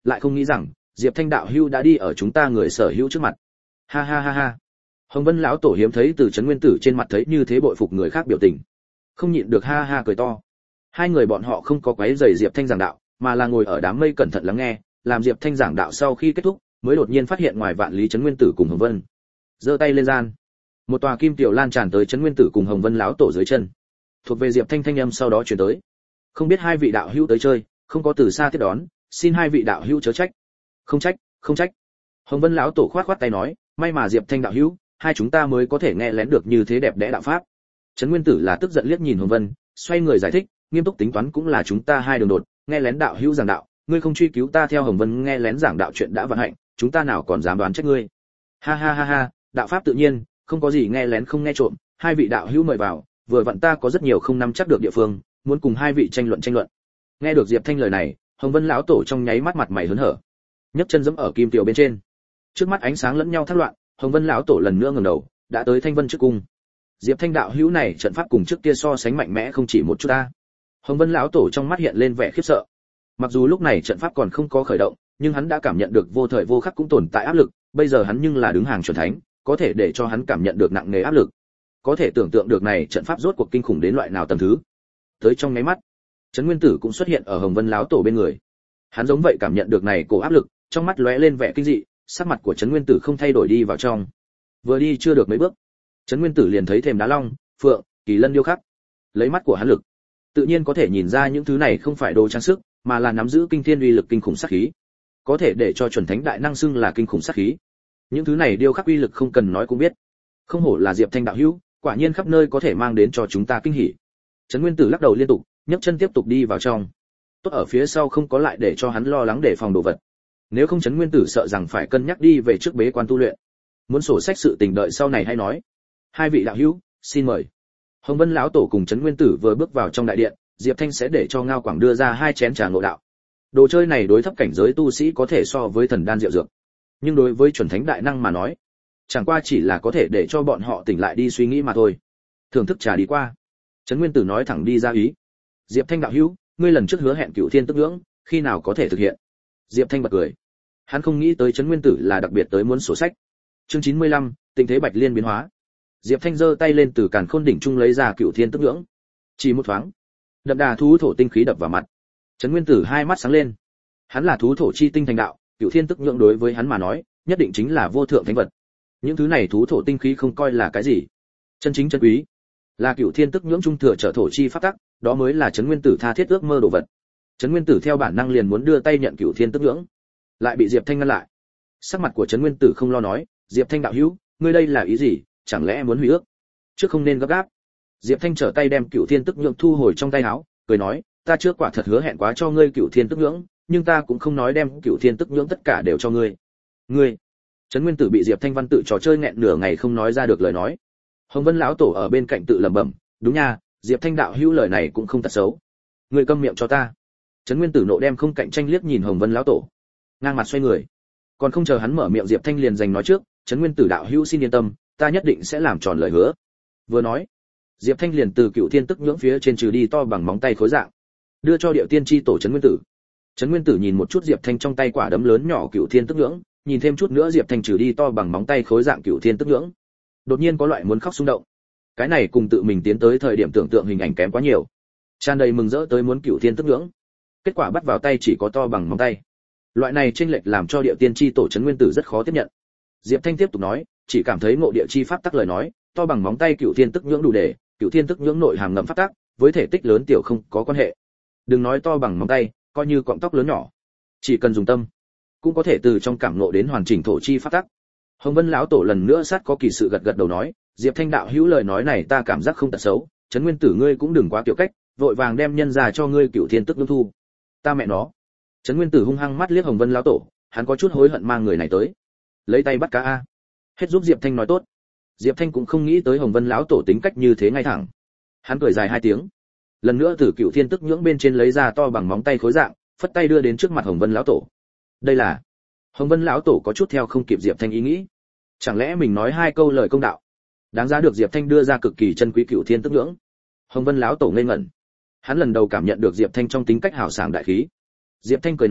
lại không nghĩ rằng Diệp Thanh đạo hữu đã đi ở chúng ta người sở hữu trước mặt. Ha ha ha ha. Hồng Vân lão tổ hiếm thấy từ Trấn Nguyên Tử trên mặt thấy như thế bội phục người khác biểu tình, không nhịn được ha ha cười to. Hai người bọn họ không có quấy rầy Diệp Thanh giảng đạo, mà là ngồi ở đám mây cẩn thận lắng nghe, làm Diệp Thanh giảng đạo sau khi kết thúc, mới đột nhiên phát hiện ngoài vạn lý Trấn Nguyên Tử cùng Hồng Vân. Giơ tay lên gian, một tòa kim tiểu lan tràn tới Trấn Nguyên Tử cùng Hồng Vân lão tổ dưới chân. Thuộc về Diệp Thanh thanh âm sau đó truyền tới. Không biết hai vị đạo hữu tới chơi, không có từ xa tiếp đón, xin hai vị đạo hữu chớ trách. Không trách, không trách. Hồng Vân lão tổ khoát khoát tay nói, may mà Diệp Thanh đạo hữu, hai chúng ta mới có thể nghe lén được như thế đẹp đẽ đạo pháp. Trấn Nguyên Tử là tức giận liếc nhìn Hồng Vân, xoay người giải thích, nghiêm túc tính toán cũng là chúng ta hai đường đột, nghe lén đạo hữu giảng đạo, ngươi không truy cứu ta theo Hồng Vân nghe lén giảng đạo chuyện đã vận hạnh, chúng ta nào còn dám đoán trách ngươi. Ha ha ha ha, đạo pháp tự nhiên, không có gì nghe lén không nghe trộm, hai vị đạo hữu mời vào, vừa vặn ta có rất nhiều không nắm chắc được địa phương, muốn cùng hai vị tranh luận tranh luận. Nghe được Diệp Thanh lời này, Hồng Vân lão tổ trong nháy mắt mặt mày hớn hở, nhấc chân giẫm ở kim tiểu bên trên. Trước mắt ánh sáng lẫn nhau thác loạn, Hồng Vân lão tổ lần nữa ngẩng đầu, đã tới Thanh Vân trước cung. Diệp Thanh đạo hữu này trận pháp cùng trước kia so sánh mạnh mẽ không chỉ một chút ta. Hồng Vân lão tổ trong mắt hiện lên vẻ khiếp sợ. Mặc dù lúc này trận pháp còn không có khởi động, nhưng hắn đã cảm nhận được vô thời vô khắc cũng tồn tại áp lực, bây giờ hắn nhưng là đứng hàng chuẩn thánh, có thể để cho hắn cảm nhận được nặng nề áp lực. Có thể tưởng tượng được này trận pháp rốt cuộc kinh khủng đến loại nào tầng thứ. Tới trong nháy mắt, Trấn Nguyên Tử cũng xuất hiện ở Hồng Vân lão tổ bên người. Hắn giống vậy cảm nhận được này cổ áp lực, trong mắt lóe lên vẻ kinh dị, sắc mặt của Trấn Nguyên Tử không thay đổi đi vào trong. Vừa đi chưa được mấy bước, Trấn Nguyên Tử liền thấy thềm đá long, phượng, kỳ lân điêu khắc. Lấy mắt của hắn lực, tự nhiên có thể nhìn ra những thứ này không phải đồ trang sức, mà là nắm giữ kinh thiên uy lực kinh khủng sát khí. Có thể để cho chuẩn thánh đại năng xưng là kinh khủng sát khí. Những thứ này điêu khắc uy lực không cần nói cũng biết. Không hổ là Diệp Thanh đạo hữu, quả nhiên khắp nơi có thể mang đến cho chúng ta kinh hỉ. Trấn Nguyên Tử lắc đầu liên tục, nhấc chân tiếp tục đi vào trong. Tốt ở phía sau không có lại để cho hắn lo lắng để phòng đồ vật. Nếu không Trấn Nguyên Tử sợ rằng phải cân nhắc đi về trước bế quan tu luyện. Muốn sổ sách sự tình đợi sau này hay nói. Hai vị đạo hữu, xin mời. Hồng Vân lão tổ cùng Trấn Nguyên Tử vừa bước vào trong đại điện, Diệp Thanh sẽ để cho Ngao Quảng đưa ra hai chén trà ngộ đạo. Đồ chơi này đối thấp cảnh giới tu sĩ có thể so với thần đan diệu dược, nhưng đối với chuẩn thánh đại năng mà nói, chẳng qua chỉ là có thể để cho bọn họ tỉnh lại đi suy nghĩ mà thôi. Thưởng thức trà đi qua. Trấn Nguyên Tử nói thẳng đi ra ý. Diệp Thanh đạo hữu, ngươi lần trước hứa hẹn Cửu Thiên tức ngưỡng, khi nào có thể thực hiện? Diệp Thanh bật cười. Hắn không nghĩ tới Trấn Nguyên Tử là đặc biệt tới muốn sổ sách. Chương 95, tình thế Bạch Liên biến hóa. Diệp Thanh giơ tay lên từ càn khôn đỉnh trung lấy ra Cửu Thiên tức ngưỡng. Chỉ một thoáng, đậm đà thú thổ tinh khí đập vào mặt. Trấn Nguyên Tử hai mắt sáng lên. Hắn là thú thổ chi tinh thành đạo, Cửu Thiên tức ngưỡng đối với hắn mà nói, nhất định chính là vô thượng thánh vật. Những thứ này thú thổ tinh khí không coi là cái gì, chân chính chân quý, là Cửu Thiên tức ngưỡng trung thừa trở thổ chi pháp tắc, đó mới là Trấn Nguyên Tử tha thiết ước mơ đồ vật. Trấn Nguyên Tử theo bản năng liền muốn đưa tay nhận Cửu Thiên tức ngưỡng, lại bị Diệp Thanh ngăn lại. Sắc mặt của Trấn Nguyên Tử không lo nói, Diệp Thanh đạo hữu, ngươi đây là ý gì, chẳng lẽ muốn hủy ước? Trước không nên gấp gáp. Diệp Thanh trở tay đem Cửu Thiên tức ngưỡng thu hồi trong tay áo, cười nói, ta trước quả thật hứa hẹn quá cho ngươi Cửu Thiên tức ngưỡng, nhưng ta cũng không nói đem Cửu Thiên tức ngưỡng tất cả đều cho ngươi. Ngươi? Trấn Nguyên Tử bị Diệp Thanh văn tự trò chơi nghẹn nửa ngày không nói ra được lời nói. Hồng Vân lão tổ ở bên cạnh tự lẩm bẩm, đúng nha, Diệp Thanh đạo hữu lời này cũng không tật xấu. Ngươi câm miệng cho ta. Trấn Nguyên Tử nộ đem không cạnh tranh liếc nhìn Hồng Vân lão tổ, ngang mặt xoay người. Còn không chờ hắn mở miệng Diệp Thanh liền giành nói trước, Trấn Nguyên Tử đạo hữu xin yên tâm, ta nhất định sẽ làm tròn lời hứa. Vừa nói, Diệp Thanh liền từ Cửu Thiên tức nhưỡng phía trên trừ đi to bằng móng tay khối dạng, đưa cho Điệu Tiên chi tổ Trấn Nguyên Tử. Trấn Nguyên Tử nhìn một chút Diệp Thanh trong tay quả đấm lớn nhỏ Cửu Thiên tức nhưỡng, nhìn thêm chút nữa Diệp Thanh trừ đi to bằng móng tay khối dạng Cửu Thiên tức nhưỡng, đột nhiên có loại muốn khóc xung động. Cái này cùng tự mình tiến tới thời điểm tưởng tượng hình ảnh kém quá nhiều, tràn đầy mừng rỡ tới muốn Cửu Thiên tức nhưỡng, kết quả bắt vào tay chỉ có to bằng móng tay. Loại này chênh lệch làm cho Điệu Tiên chi tổ Trấn Nguyên Tử rất khó tiếp nhận. Diệp Thanh tiếp tục nói, chỉ cảm thấy ngộ địa chi pháp tắc lời nói, to bằng móng tay Cửu Thiên tức nhưỡng đủ để, Cửu Thiên tức nhưỡng nội hàm ngầm pháp tắc, với thể tích lớn tiểu không có quan hệ. Đừng nói to bằng móng tay, coi như cọng tóc lớn nhỏ, chỉ cần dùng tâm, cũng có thể từ trong cảm ngộ đến hoàn chỉnh thổ chi pháp tắc. Hồng Vân lão tổ lần nữa sát có kỳ sự gật gật đầu nói, Diệp Thanh đạo hữu lời nói này ta cảm giác không tật xấu, Trấn Nguyên Tử ngươi cũng đừng quá tiểu cách, vội vàng đem nhân ra cho ngươi Cửu Thiên tức nhưỡng thu. Ta mẹ nó. Trấn Nguyên Tử hung hăng mắt liếc Hồng Vân lão tổ, hắn có chút hối hận mang người này tới. Lấy tay bắt cá a. Hết giúp Diệp Thanh nói tốt. Diệp Thanh cũng không nghĩ tới Hồng Vân lão tổ tính cách như thế ngay thẳng. Hắn cười dài hai tiếng, lần nữa từ Cửu Thiên tức nhưỡng bên trên lấy ra to bằng móng tay khối dạng, phất tay đưa đến trước mặt Hồng Vân lão tổ. Đây là. Hồng Vân lão tổ có chút theo không kịp Diệp Thanh ý nghĩ. Chẳng lẽ mình nói hai câu lời công đạo, đáng giá được Diệp Thanh đưa ra cực kỳ chân quý Cửu Thiên tức nhưỡng? Hồng Vân lão tổ ngây ngẩn. Hắn lần đầu cảm nhận được Diệp Thanh trong tính cách hào sảng đại khí. Diệp Thanh cười nói,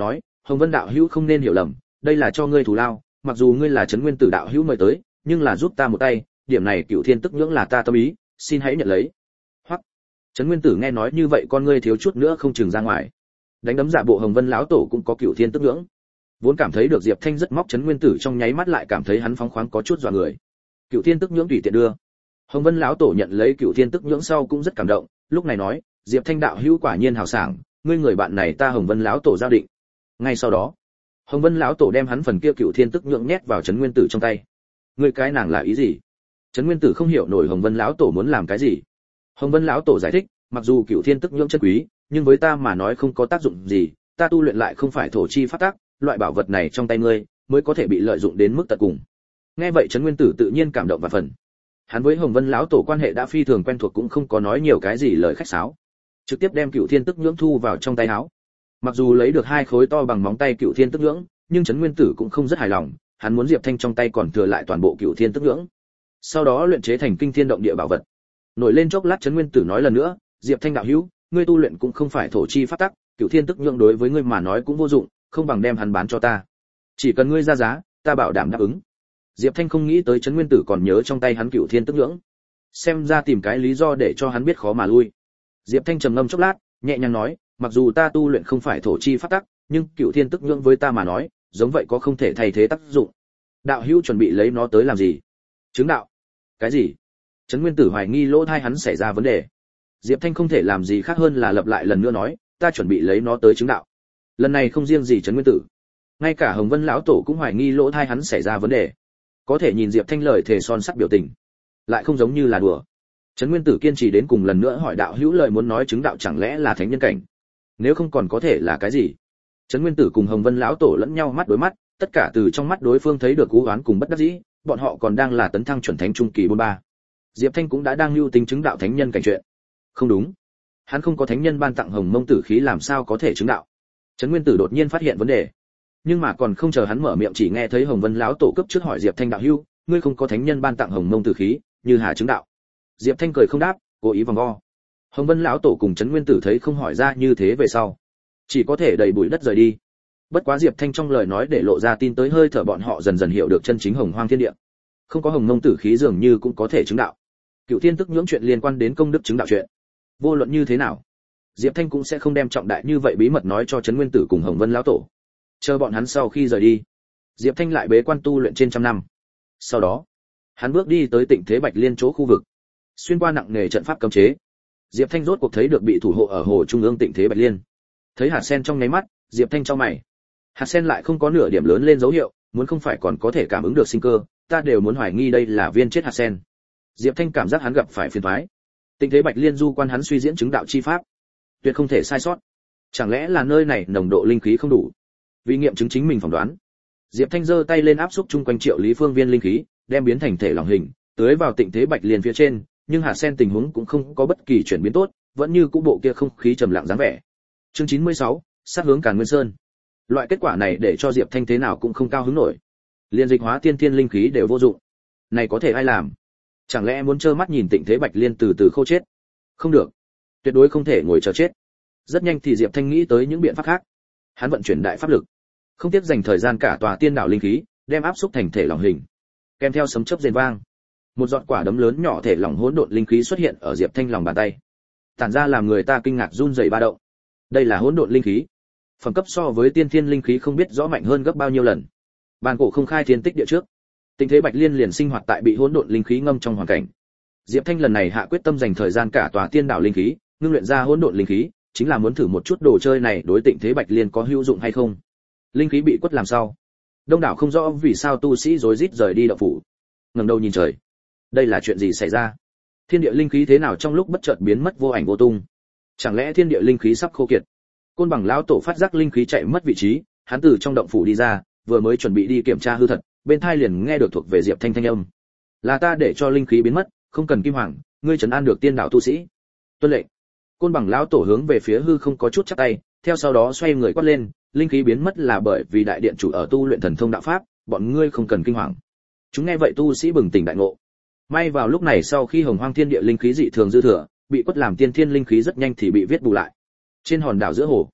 Hồng Vân đạo hữu không nên hiểu lầm, đây là cho ngươi thù lao, mặc dù ngươi là Trấn Nguyên Tử đạo hữu mời tới, nhưng là giúp ta một tay, điểm này Cửu Thiên Tức Nhưỡng là ta tâm ý, xin hãy nhận lấy. Hoặc Trấn Nguyên Tử nghe nói như vậy, con ngươi thiếu chút nữa không chừng ra ngoài. Đánh đấm giả bộ Hồng Vân lão tổ cũng có Cửu Thiên Tức Nhưỡng. Vốn cảm thấy được Diệp Thanh rất móc Trấn Nguyên Tử, trong nháy mắt lại cảm thấy hắn phóng khoáng có chút dọa người. Cửu Thiên Tức Nhưỡng tùy tiện đưa. Hồng Vân lão tổ nhận lấy Cửu Thiên Tức Nhưỡng sau cũng rất cảm động, lúc này nói, Diệp Thanh đạo hữu quả nhiên hào sảng, ngươi người bạn này ta Hồng Vân lão tổ giao định. Ngay sau đó, Hồng Vân lão tổ đem hắn phần kia Cửu Thiên Tức Nhưỡng nhét vào Trấn Nguyên Tử trong tay. Ngươi cái nàng là ý gì? Trấn Nguyên Tử không hiểu nổi Hồng Vân lão tổ muốn làm cái gì. Hồng Vân lão tổ giải thích, mặc dù Cửu Thiên Tức Nhưỡng chân quý, nhưng với ta mà nói không có tác dụng gì, ta tu luyện lại không phải thổ chi pháp tắc, loại bảo vật này trong tay ngươi mới có thể bị lợi dụng đến mức tận cùng. Nghe vậy Trấn Nguyên Tử tự nhiên cảm động và phần. Hắn với Hồng Vân lão tổ quan hệ đã phi thường quen thuộc, cũng không có nói nhiều cái gì lời khách sáo, trực tiếp đem Cửu Thiên Tức Nhưỡng thu vào trong tay áo. Mặc dù lấy được 2 khối to bằng móng tay Cửu Thiên Tức Nhưỡng, nhưng Trấn Nguyên Tử cũng không rất hài lòng, hắn muốn Diệp Thanh trong tay còn thừa lại toàn bộ Cửu Thiên Tức Nhưỡng, sau đó luyện chế thành kinh thiên động địa bảo vật. Nổi lên chốc lát Trấn Nguyên Tử nói lần nữa, Diệp Thanh đạo hữu, ngươi tu luyện cũng không phải thổ chi pháp tắc, Cửu Thiên Tức Nhưỡng đối với ngươi mà nói cũng vô dụng, không bằng đem hắn bán cho ta. Chỉ cần ngươi ra giá, ta bảo đảm đáp ứng. Diệp Thanh không nghĩ tới Trấn Nguyên Tử còn nhớ trong tay hắn Cửu Thiên Tức Nhưỡng, xem ra tìm cái lý do để cho hắn biết khó mà lui. Diệp Thanh trầm ngâm chốc lát, nhẹ nhàng nói, mặc dù ta tu luyện không phải thổ chi pháp tắc, nhưng Cửu Thiên Tức Nhưỡng với ta mà nói, giống vậy có không thể thay thế tác dụng. Đạo hữu chuẩn bị lấy nó tới làm gì? Chứng đạo. Cái gì? Trấn Nguyên Tử hoài nghi lỗ tai hắn xảy ra vấn đề. Diệp Thanh không thể làm gì khác hơn là lặp lại lần nữa nói, ta chuẩn bị lấy nó tới chứng đạo. Lần này không riêng gì Trấn Nguyên Tử, ngay cả Hồng Vân lão tổ cũng hoài nghi lỗ tai hắn xảy ra vấn đề. Có thể nhìn Diệp Thanh lời thề son sắt biểu tình, lại không giống như là đùa. Trấn Nguyên Tử kiên trì đến cùng lần nữa hỏi đạo hữu lời muốn nói chứng đạo chẳng lẽ là thánh nhân cảnh? Nếu không còn có thể là cái gì? Trấn Nguyên Tử cùng Hồng Vân lão tổ lẫn nhau mắt đối mắt, tất cả từ trong mắt đối phương thấy được cú oán cùng bất đắc dĩ, bọn họ còn đang là tấn thăng chuẩn thánh trung kỳ 43. Diệp Thanh cũng đã đang lưu tính chứng đạo thánh nhân cảnh chuyện. Không đúng, hắn không có thánh nhân ban tặng Hồng Mông Tử khí làm sao có thể chứng đạo? Trấn Nguyên Tử đột nhiên phát hiện vấn đề, nhưng mà còn không chờ hắn mở miệng chỉ nghe thấy Hồng Vân lão tổ cấp trước hỏi Diệp Thanh đạo hữu, ngươi không có thánh nhân ban tặng Hồng Mông Tử khí, như hà chứng đạo? Diệp Thanh cười không đáp, cố ý vòng vo. Hồng Vân lão tổ cùng Trấn Nguyên Tử thấy không hỏi ra như thế về sau, chỉ có thể đầy bụi đất rời đi. Bất quá Diệp Thanh trong lời nói để lộ ra tin tới hơi thở, bọn họ dần dần hiểu được chân chính Hồng Hoang Thiên Địa. Không có Hồng Mông Tử khí dường như cũng có thể chứng đạo. Cửu Thiên Tức Nhưỡng chuyện liên quan đến công đức chứng đạo chuyện. Vô luận như thế nào, Diệp Thanh cũng sẽ không đem trọng đại như vậy bí mật nói cho Trấn Nguyên Tử cùng Hồng Vân lão tổ. Chờ bọn hắn sau khi rời đi, Diệp Thanh lại bế quan tu luyện trên trăm năm. Sau đó, hắn bước đi tới Tịnh Thế Bạch Liên chỗ khu vực, xuyên qua nặng nề trận pháp cấm chế. Diệp Thanh rốt cuộc thấy được bị thủ hộ ở hồ trung ương Tịnh Thế Bạch Liên. Thấy hạt sen trong nháy mắt, Diệp Thanh chau mày. Hạt sen lại không có nửa điểm lớn lên dấu hiệu, muốn không phải còn có thể cảm ứng được sinh cơ, ta đều muốn hoài nghi đây là viên chết hạt sen. Diệp Thanh cảm giác hắn gặp phải phiền toái. Tịnh Thế Bạch Liên du quan hắn suy diễn chứng đạo chi pháp, tuyệt không thể sai sót. Chẳng lẽ là nơi này nồng độ linh khí không đủ? Vì nghiệm chứng chính mình phỏng đoán, Diệp Thanh giơ tay lên áp xúc chung quanh triệu lý phương viên linh khí, đem biến thành thể lỏng hình, tưới vào Tịnh Thế Bạch Liên phía trên, nhưng hạt sen tình huống cũng không có bất kỳ chuyển biến tốt, vẫn như cũ bộ kia không khí trầm lặng dáng vẻ. Chương 96, sát hướng Càn Nguyên Sơn. Loại kết quả này để cho Diệp Thanh thế nào cũng không cao hứng nổi. Liên dịch hóa tiên thiên linh khí đều vô dụng. Này có thể ai làm? Chẳng lẽ muốn trơ mắt nhìn Tịnh Thế Bạch Liên từ từ khô chết? Không được, tuyệt đối không thể ngồi chờ chết. Rất nhanh thì Diệp Thanh nghĩ tới những biện pháp khác. Hắn vận chuyển đại pháp lực, không tiếc dành thời gian cả tòa tiên đảo linh khí, đem áp xúc thành thể lỏng hình. Kèm theo sấm chớp rền vang, một giọt quả đấm lớn nhỏ thể lỏng hỗn độn linh khí xuất hiện ở Diệp Thanh lòng bàn tay, tản ra làm người ta kinh ngạc run rẩy ba động. Đây là hỗn độn linh khí, phẩm cấp so với tiên thiên linh khí không biết rõ mạnh hơn gấp bao nhiêu lần. Bàn cổ không khai thiên tích địa trước, Tịnh Thế Bạch Liên liền sinh hoạt tại bị hỗn độn linh khí ngâm trong hoàn cảnh. Diệp Thanh lần này hạ quyết tâm dành thời gian cả tòa tiên đảo linh khí, ngưng luyện ra hỗn độn linh khí, chính là muốn thử một chút đồ chơi này đối Tịnh Thế Bạch Liên có hữu dụng hay không. Linh khí bị quất làm sao? Đông đảo không rõ vì sao tu sĩ rối rít rời đi động phủ, ngẩng đầu nhìn trời. Đây là chuyện gì xảy ra? Thiên địa linh khí thế nào trong lúc bất chợt biến mất vô ảnh vô tung? Chẳng lẽ thiên địa linh khí sắp khô kiệt? Côn Bằng lão tổ phát giác linh khí chạy mất vị trí, hắn từ trong động phủ đi ra, vừa mới chuẩn bị đi kiểm tra hư thật, bên tai liền nghe được thuộc về Diệp Thanh thanh âm. Là ta để cho linh khí biến mất, không cần Kim Hoàng, ngươi trấn an được tiên đạo tu sĩ. Tuân lệnh. Côn Bằng lão tổ hướng về phía hư không có chút chắp tay, theo sau đó xoay người quát lên, linh khí biến mất là bởi vì đại điện chủ ở tu luyện thần thông đạo pháp, bọn ngươi không cần kinh hoàng. Chúng nghe vậy tu sĩ bừng tỉnh đại ngộ. May vào lúc này sau khi Hồng Hoang Thiên Địa linh khí dị thường dư thừa, bị quất làm tiên thiên linh khí rất nhanh thì bị viết bù lại. Trên hòn đảo giữa hồ,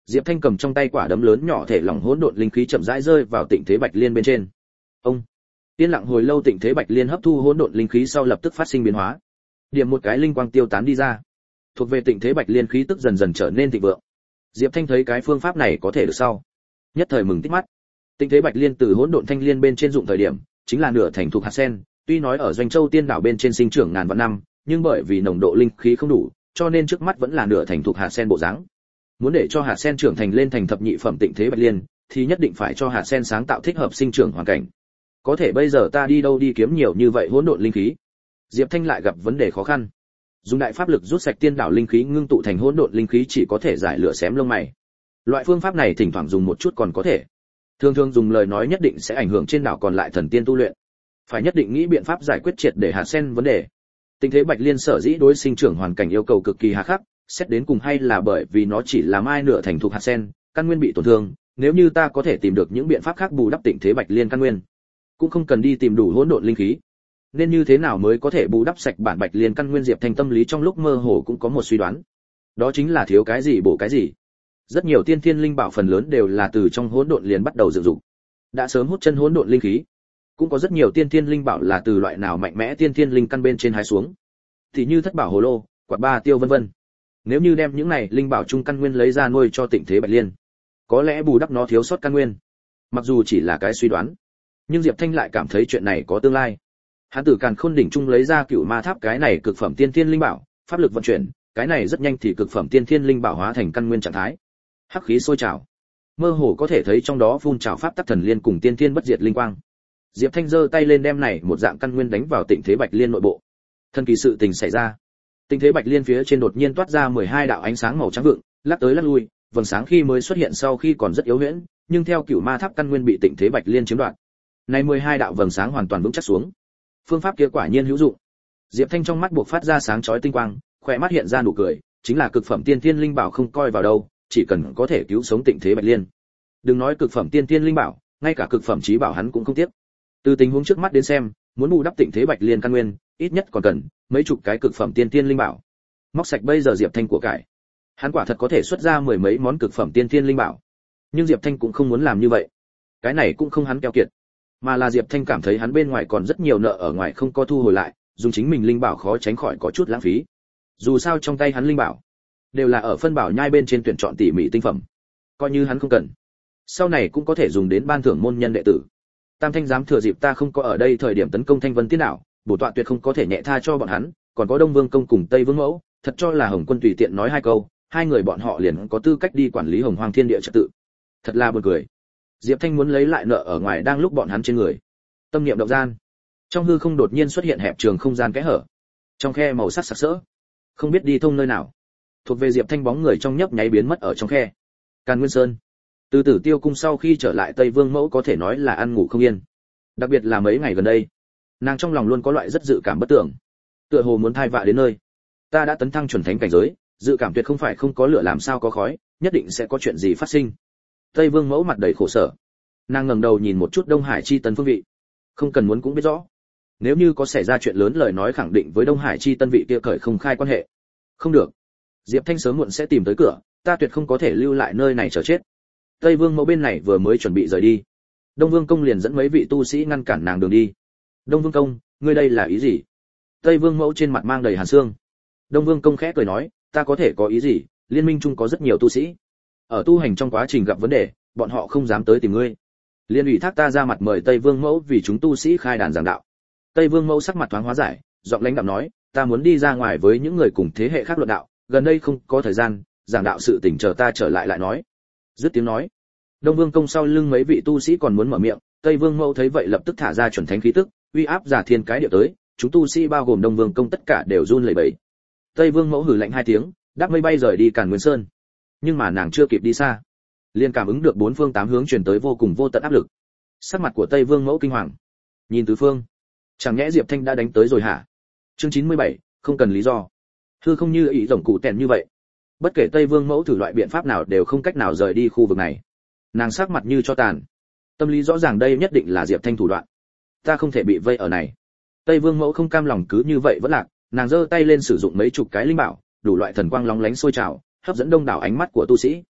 Diệp Thanh cầm trong tay quả đấm lớn nhỏ thể lỏng hỗn độn linh khí chậm rãi rơi vào Tịnh Thế Bạch Liên bên trên. Ông. Yên lặng hồi lâu, Tịnh Thế Bạch Liên hấp thu hỗn độn linh khí sau lập tức phát sinh biến hóa. Điểm một cái linh quang tiêu tán đi ra. Thuộc về Tịnh Thế Bạch Liên khí tức dần dần trở nên thịnh vượng. Diệp Thanh thấy cái phương pháp này có thể được sau, nhất thời mừng tít mắt. Tịnh Thế Bạch Liên từ hỗn độn thanh liên bên trên dụng thời điểm, chính là nửa thành thuộc hạt sen, tuy nói ở Doanh Châu Tiên đảo bên trên sinh trưởng ngàn vạn năm, nhưng bởi vì nồng độ linh khí không đủ, cho nên trước mắt vẫn là nửa thành thuộc hạt sen bộ dáng. Muốn để cho hạt sen trưởng thành lên thành thập nhị phẩm Tịnh Thế Bạch Liên, thì nhất định phải cho hạt sen sáng tạo thích hợp sinh trưởng hoàn cảnh. Có thể bây giờ ta đi đâu đi kiếm nhiều như vậy hỗn độn linh khí? Diệp Thanh lại gặp vấn đề khó khăn. Dùng đại pháp lực rút sạch tiên đảo linh khí ngưng tụ thành hỗn độn linh khí chỉ có thể giải lửa xém lông mày. Loại phương pháp này thỉnh thoảng dùng một chút còn có thể. Thường thường dùng lời nói nhất định sẽ ảnh hưởng trên đảo còn lại thần tiên tu luyện. Phải nhất định nghĩ biện pháp giải quyết triệt để hạt sen vấn đề. Tịnh Thế Bạch Liên sở dĩ đối sinh trưởng hoàn cảnh yêu cầu cực kỳ hà khắc, xét đến cùng hay là bởi vì nó chỉ là mai nửa thành thuộc hạt sen, căn nguyên bị tổn thương, nếu như ta có thể tìm được những biện pháp khác bù đắp Tịnh Thế Bạch Liên căn nguyên, cũng không cần đi tìm đủ hỗn độn linh khí. Nên như thế nào mới có thể bù đắp sạch bản Bạch Liên căn nguyên? Diệp Thanh tâm lý trong lúc mơ hồ cũng có một suy đoán. Đó chính là thiếu cái gì bổ cái gì. Rất nhiều tiên thiên linh bảo phần lớn đều là từ trong hỗn độn liền bắt đầu dựng dục, đã sớm hút chân hỗn độn linh khí. Cũng có rất nhiều tiên thiên linh bảo là từ loại nào mạnh mẽ tiên thiên linh căn bên trên hái xuống, thì như thất bảo hồ lô, quạt ba tiêu vân vân. Nếu như đem những này linh bảo trung căn nguyên lấy ra nuôi cho Tịnh Thế Bạch Liên, có lẽ bù đắp nó thiếu sót căn nguyên. Mặc dù chỉ là cái suy đoán, nhưng Diệp Thanh lại cảm thấy chuyện này có tương lai. Hắn từ Càn Khôn đỉnh trung lấy ra Cửu Ma Tháp, cái này cực phẩm tiên thiên linh bảo, pháp lực vận chuyển, cái này rất nhanh thì cực phẩm tiên thiên linh bảo hóa thành căn nguyên trạng thái. Hắc khí sôi trào, mơ hồ có thể thấy trong đó phun trào pháp tắc thần liên cùng tiên thiên bất diệt linh quang. Diệp Thanh giơ tay lên đem này một dạng căn nguyên đánh vào Tịnh Thế Bạch Liên nội bộ. Thần kỳ sự tình xảy ra. Tịnh Thế Bạch Liên phía trên đột nhiên toát ra 12 đạo ánh sáng màu trắng vượng, lắc tới lắc lui, vầng sáng khi mới xuất hiện sau khi còn rất yếu huyễn, nhưng theo Cửu Ma Tháp căn nguyên bị Tịnh Thế Bạch Liên chiếm đoạt, này 12 đạo vầng sáng hoàn toàn vững chắc xuống. Phương pháp kia quả nhiên hữu dụng. Diệp Thanh trong mắt buộc phát ra sáng chói tinh quang, khóe mắt hiện ra nụ cười, chính là cực phẩm tiên thiên linh bảo không coi vào đâu, chỉ cần có thể cứu sống Tịnh Thế Bạch Liên. Đừng nói cực phẩm tiên thiên linh bảo, ngay cả cực phẩm chí bảo hắn cũng không tiếc. Từ tình huống trước mắt đến xem, muốn bù đắp Tịnh Thế Bạch Liên căn nguyên, ít nhất còn cần mấy chục cái cực phẩm tiên thiên linh bảo. Móc sạch bây giờ Diệp Thanh của cải, hắn quả thật có thể xuất ra mười mấy món cực phẩm tiên thiên linh bảo. Nhưng Diệp Thanh cũng không muốn làm như vậy. Cái này cũng không hắn keo kiệt, mà là Diệp Thanh cảm thấy hắn bên ngoài còn rất nhiều nợ ở ngoài không có thu hồi lại, dùng chính mình linh bảo khó tránh khỏi có chút lãng phí. Dù sao trong tay hắn linh bảo đều là ở phân bảo nhai bên trên tuyển chọn tỉ mỉ tinh phẩm, coi như hắn không cần, sau này cũng có thể dùng đến ban thưởng môn nhân đệ tử. Tam Thanh dám thừa dịp ta không có ở đây thời điểm tấn công Thanh Vân Tiên đảo, bổ tọa tuyệt không có thể nhẹ tha cho bọn hắn, còn có Đông Vương công cùng Tây Vương mẫu, thật cho là Hồng Quân tùy tiện nói hai câu, hai người bọn họ liền có tư cách đi quản lý Hồng Hoang Thiên Địa trật tự. Thật là buồn cười. Diệp Thanh muốn lấy lại nợ ở ngoài đang lúc bọn hắn trên người. Tâm niệm động gian, trong hư không đột nhiên xuất hiện hẹp trường không gian kẽ hở. Trong khe màu sắc sặc sỡ, không biết đi thông nơi nào. Thuộc về Diệp Thanh bóng người trong nhấp nháy biến mất ở trong khe. Càn Nguyên Sơn. Từ Tử Tiêu cung sau khi trở lại Tây Vương mẫu có thể nói là ăn ngủ không yên. Đặc biệt là mấy ngày gần đây, nàng trong lòng luôn có loại rất dự cảm bất tưởng, tựa hồ muốn thai vạ đến nơi. Ta đã tấn thăng chuẩn thánh cảnh giới, dự cảm tuyệt không phải không có lửa làm sao có khói, nhất định sẽ có chuyện gì phát sinh. Tây Vương mẫu mặt đầy khổ sở, nàng ngẩng đầu nhìn một chút Đông Hải chi tân phương vị, không cần muốn cũng biết rõ, nếu như có xảy ra chuyện lớn lời nói khẳng định với Đông Hải chi tân vị kia cởi không khai quan hệ. Không được, Diệp Thanh sớm muộn sẽ tìm tới cửa, ta tuyệt không có thể lưu lại nơi này chờ chết. Tây Vương mẫu bên này vừa mới chuẩn bị rời đi, Đông Vương công liền dẫn mấy vị tu sĩ ngăn cản nàng đường đi. Đông Vương công, ngươi đây là ý gì? Tây Vương mẫu trên mặt mang đầy hàn xương. Đông Vương công khẽ cười nói, ta có thể có ý gì? Liên minh chung có rất nhiều tu sĩ, ở tu hành trong quá trình gặp vấn đề, bọn họ không dám tới tìm ngươi. Liên ủy thác ta ra mặt mời Tây Vương mẫu vì chúng tu sĩ khai đàn giảng đạo. Tây Vương mẫu sắc mặt thoáng hóa giải, giọng lãnh đạm nói, ta muốn đi ra ngoài với những người cùng thế hệ khác luận đạo, gần đây không có thời gian, giảng đạo sự tình chờ ta trở lại lại nói. Dứt tiếng nói, Đông Vương công sau lưng mấy vị tu sĩ còn muốn mở miệng, Tây Vương mẫu thấy vậy lập tức thả ra chuẩn thánh khí tức, uy áp giả thiên cái địa tới, chúng tu sĩ bao gồm Đông Vương công tất cả đều run lẩy bẩy. Tây Vương mẫu hừ lạnh hai tiếng, đáp mây bay rời đi Càn Nguyên Sơn. Nhưng mà nàng chưa kịp đi xa, liền cảm ứng được bốn phương tám hướng truyền tới vô cùng vô tận áp lực. Sắc mặt của Tây Vương mẫu kinh hoàng, nhìn tứ phương, chẳng nhẽ Diệp Thanh đã đánh tới rồi hả? Chương 97, không cần lý do. Hư không như ý rồng cụ tèn như vậy. Bất kể Tây Vương mẫu thử loại biện pháp nào đều không cách nào rời đi khu vực này. Nàng sắc mặt như cho tàn, tâm lý rõ ràng đây nhất định là Diệp Thanh thủ đoạn. Ta không thể bị vây ở này. Tây Vương mẫu không cam lòng cứ như vậy vẫn lạc, nàng giơ tay lên sử dụng mấy chục cái linh bảo, đủ loại thần quang lóng lánh sôi trào, hấp dẫn đông đảo ánh mắt của tu sĩ.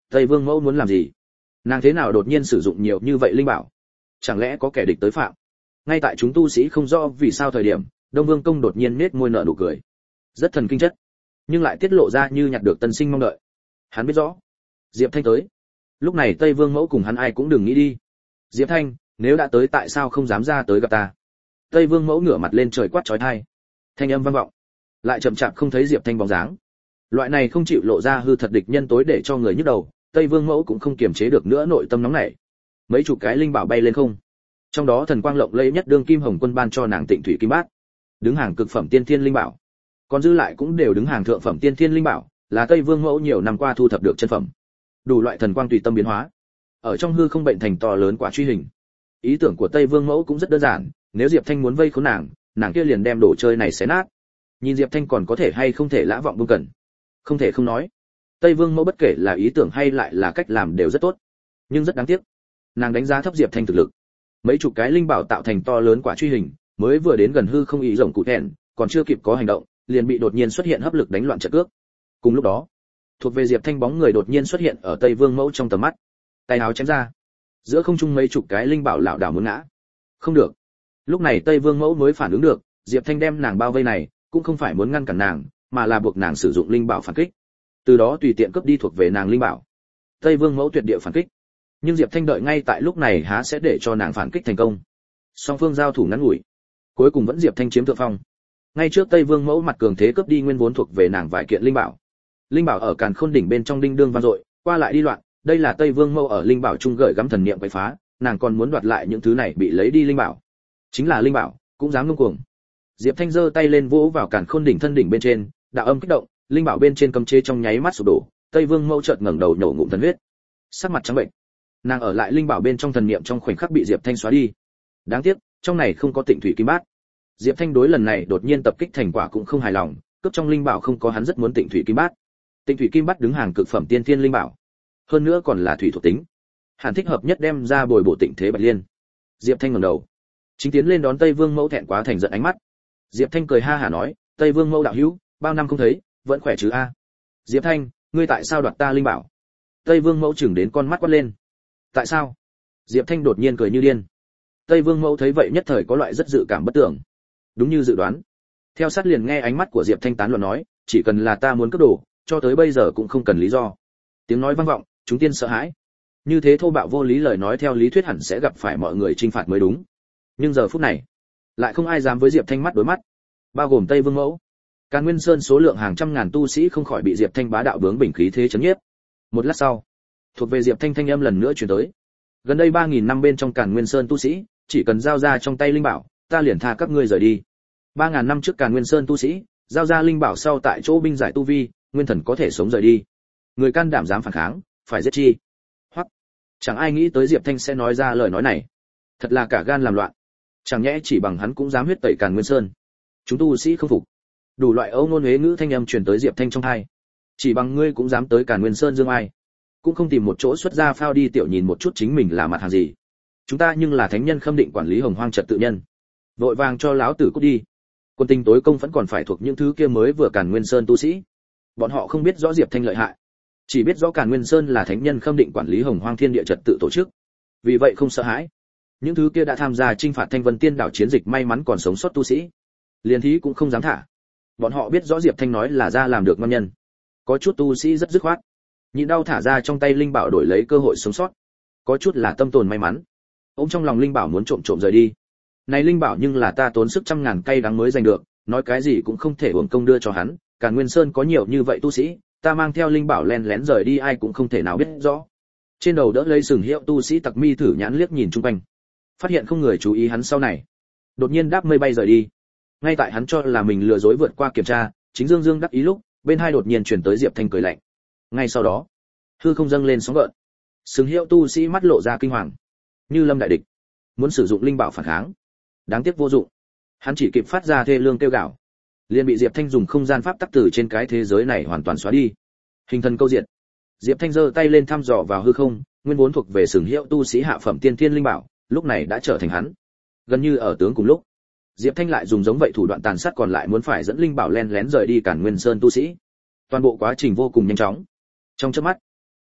Tây Vương Mẫu muốn làm gì? Nàng thế nào đột nhiên sử dụng nhiều như vậy linh bảo? Chẳng lẽ có kẻ địch tới phạm? Ngay tại chúng tu sĩ không rõ vì sao thời điểm, Đông Vương công đột nhiên nết môi nở nụ cười, rất thần kinh chất, nhưng lại tiết lộ ra như nhặt được tân sinh mong đợi. Hắn biết rõ, Diệp Thanh tới. Lúc này Tây Vương Mẫu cùng hắn ai cũng đừng nghĩ đi. Diệp Thanh, nếu đã tới tại sao không dám ra tới gặp ta? Tây Vương Mẫu ngửa mặt lên trời quát chói tai. Thanh âm vang vọng, lại chậm chạp không thấy Diệp Thanh bóng dáng. Loại này không chịu lộ ra hư thật địch nhân tối để cho người nhức đầu, Tây Vương Mẫu cũng không kiềm chế được nữa nội tâm nóng nảy. Mấy chục cái linh bảo bay lên không. Trong đó thần quang lộng lẫy nhất đương Kim Hồng Quân ban cho nàng Tịnh Thủy Kim Bát, đứng hàng cực phẩm tiên thiên linh bảo. Còn dư lại cũng đều đứng hàng thượng phẩm tiên thiên linh bảo, là Tây Vương Mẫu nhiều năm qua thu thập được chân phẩm. Đủ loại thần quang tùy tâm biến hóa, ở trong hư không bệnh thành to lớn quả truy hình. Ý tưởng của Tây Vương Mẫu cũng rất đơn giản, nếu Diệp Thanh muốn vây khốn nàng kia liền đem đồ chơi này xé nát. Nhìn Diệp Thanh còn có thể hay không thể lã vọng buông cẩn. Không thể không nói, Tây Vương Mẫu bất kể là ý tưởng hay lại là cách làm đều rất tốt, nhưng rất đáng tiếc, nàng đánh giá thấp Diệp Thanh thực lực. Mấy chục cái linh bảo tạo thành to lớn quả truy hình, mới vừa đến gần hư không ý rồng cụ thẹn, còn chưa kịp có hành động, liền bị đột nhiên xuất hiện hấp lực đánh loạn trận cước. Cùng lúc đó, thuộc về Diệp Thanh bóng người đột nhiên xuất hiện ở Tây Vương Mẫu trong tầm mắt, tay áo chém ra, giữa không trung mấy chục cái linh bảo lảo đảo muốn ngã. Không được. Lúc này Tây Vương Mẫu mới phản ứng được, Diệp Thanh đem nàng bao vây này, cũng không phải muốn ngăn cản nàng, mà là buộc nàng sử dụng linh bảo phản kích. Từ đó tùy tiện cướp đi thuộc về nàng linh bảo. Tây Vương Mẫu tuyệt địa phản kích. Nhưng Diệp Thanh đợi ngay tại lúc này há sẽ để cho nàng phản kích thành công. Song phương giao thủ ngắn ngủi, cuối cùng vẫn Diệp Thanh chiếm thượng phong. Ngay trước Tây Vương Mẫu mặt cường thế cướp đi nguyên vốn thuộc về nàng vài kiện linh bảo. Linh bảo ở Càn Khôn đỉnh bên trong đinh đương vang dội, qua lại đi loạn, đây là Tây Vương Mẫu ở linh bảo trung gợi gắm thần niệm quấy phá, nàng còn muốn đoạt lại những thứ này bị lấy đi linh bảo. Chính là linh bảo, cũng dám ngông cuồng. Diệp Thanh giơ tay lên vỗ vào Càn Khôn đỉnh thân đỉnh bên trên, đạo âm kích động, linh bảo bên trên cấm chế trong nháy mắt sụp đổ, Tây Vương Mẫu chợt ngẩng đầu nhổ ngụm thần huyết, sắc mặt trắng bệnh. Nàng ở lại linh bảo bên trong thần niệm trong khoảnh khắc bị Diệp Thanh xóa đi. Đáng tiếc, trong này không có Tịnh Thủy Kim Bát. Diệp Thanh đối lần này đột nhiên tập kích thành quả cũng không hài lòng, cướp trong linh bảo không có hắn rất muốn Tịnh Thủy Kim Bát. Tịnh Thủy Kim Bát đứng hàng cực phẩm tiên thiên linh bảo, hơn nữa còn là thủy thuộc tính, hẳn thích hợp nhất đem ra bồi bổ Tịnh Thế Bạch Liên. Diệp Thanh ngẩng đầu, chính tiến lên đón Tây Vương Mẫu thẹn quá thành giận ánh mắt. Diệp Thanh cười ha hả nói, Tây Vương Mẫu đạo hữu, bao năm không thấy, vẫn khỏe chứ a? Diệp Thanh, ngươi tại sao đoạt ta linh bảo? Tây Vương Mẫu chừng đến con mắt quát lên. Tại sao? Diệp Thanh đột nhiên cười như điên. Tây Vương Mẫu thấy vậy nhất thời có loại rất dự cảm bất tưởng. Đúng như dự đoán. Theo sát liền nghe ánh mắt của Diệp Thanh tán luận nói, chỉ cần là ta muốn cướp đồ, cho tới bây giờ cũng không cần lý do. Tiếng nói vang vọng, chúng tiên sợ hãi. Như thế thô bạo vô lý lời nói theo lý thuyết hẳn sẽ gặp phải mọi người trinh phạt mới đúng. Nhưng giờ phút này, lại không ai dám với Diệp Thanh mắt đối mắt, bao gồm Tây Vương Mẫu. Càn Nguyên Sơn số lượng hàng trăm ngàn tu sĩ không khỏi bị Diệp Thanh bá đạo bướng bỉnh khí thế chấn nhiếp. Một lát sau, thuộc về Diệp Thanh thanh âm lần nữa truyền tới. Gần đây 3000 năm bên trong Càn Nguyên Sơn tu sĩ, chỉ cần giao ra trong tay linh bảo, ta liền tha các ngươi rời đi. 3000 năm trước Càn Nguyên Sơn tu sĩ, giao ra linh bảo sau tại chỗ binh giải tu vi, nguyên thần có thể sống rời đi. Người can đảm dám phản kháng, phải giết chi. Hoặc, chẳng ai nghĩ tới Diệp Thanh sẽ nói ra lời nói này. Thật là cả gan làm loạn. Chẳng nhẽ chỉ bằng hắn cũng dám huyết tẩy Càn Nguyên Sơn. Chúng tu sĩ không phục. Đủ loại âu ngôn huế ngữ thanh âm truyền tới Diệp Thanh trong tai. Chỉ bằng ngươi cũng dám tới Càn Nguyên Sơn dương ai? Cũng không tìm một chỗ xuất ra phao đi tiểu nhìn một chút chính mình là mặt hàng gì. Chúng ta nhưng là thánh nhân khâm định quản lý hồng hoang trật tự nhân. Vội vàng cho lão tử cút đi. Quân tinh tối công vẫn còn phải thuộc những thứ kia mới vừa Càn Nguyên Sơn tu sĩ. Bọn họ không biết rõ Diệp Thanh lợi hại, chỉ biết rõ Càn Nguyên Sơn là thánh nhân khâm định quản lý hồng hoang thiên địa trật tự tổ chức. Vì vậy không sợ hãi. Những thứ kia đã tham gia chinh phạt Thanh Vân Tiên đảo chiến dịch may mắn còn sống sót tu sĩ, liền thí cũng không dám thả. Bọn họ biết rõ Diệp Thanh nói là ra làm được ngon nhân. Có chút tu sĩ rất dứt khoát, nhịn đau thả ra trong tay linh bảo đổi lấy cơ hội sống sót. Có chút là tâm tồn may mắn, ôm trong lòng linh bảo muốn trộm trộm rời đi. Này linh bảo nhưng là ta tốn sức trăm ngàn cay đắng mới giành được, nói cái gì cũng không thể uổng công đưa cho hắn. Càn Nguyên Sơn có nhiều như vậy tu sĩ, ta mang theo linh bảo len lén rời đi ai cũng không thể nào biết rõ. Trên đầu đỡ lấy sừng hiệu tu sĩ Tặc Mi thử nhãn liếc nhìn chung quanh, phát hiện không người chú ý hắn sau này, đột nhiên đáp mây bay rời đi. Ngay tại hắn cho là mình lừa dối vượt qua kiểm tra, chính dương dương đắc ý lúc, bên hai đột nhiên truyền tới Diệp Thanh cười lạnh. Ngay sau đó, hư không dâng lên sóng gợn. Sừng hiệu tu sĩ mắt lộ ra kinh hoàng, như lâm đại địch, muốn sử dụng linh bảo phản kháng, đáng tiếc vô dụng. Hắn chỉ kịp phát ra thê lương kêu gào, liền bị Diệp Thanh dùng không gian pháp tắc từ trên cái thế giới này hoàn toàn xóa đi. Hình thần câu diệt. Diệp Thanh giơ tay lên thăm dò vào hư không, nguyên vốn thuộc về sừng hiệu tu sĩ hạ phẩm tiên thiên linh bảo, lúc này đã trở thành hắn. Gần như ở tướng cùng lúc, Diệp Thanh lại dùng giống vậy thủ đoạn tàn sát còn lại muốn phải dẫn linh bảo len lén rời đi Càn Nguyên Sơn tu sĩ. Toàn bộ quá trình vô cùng nhanh chóng. Trong chớp mắt,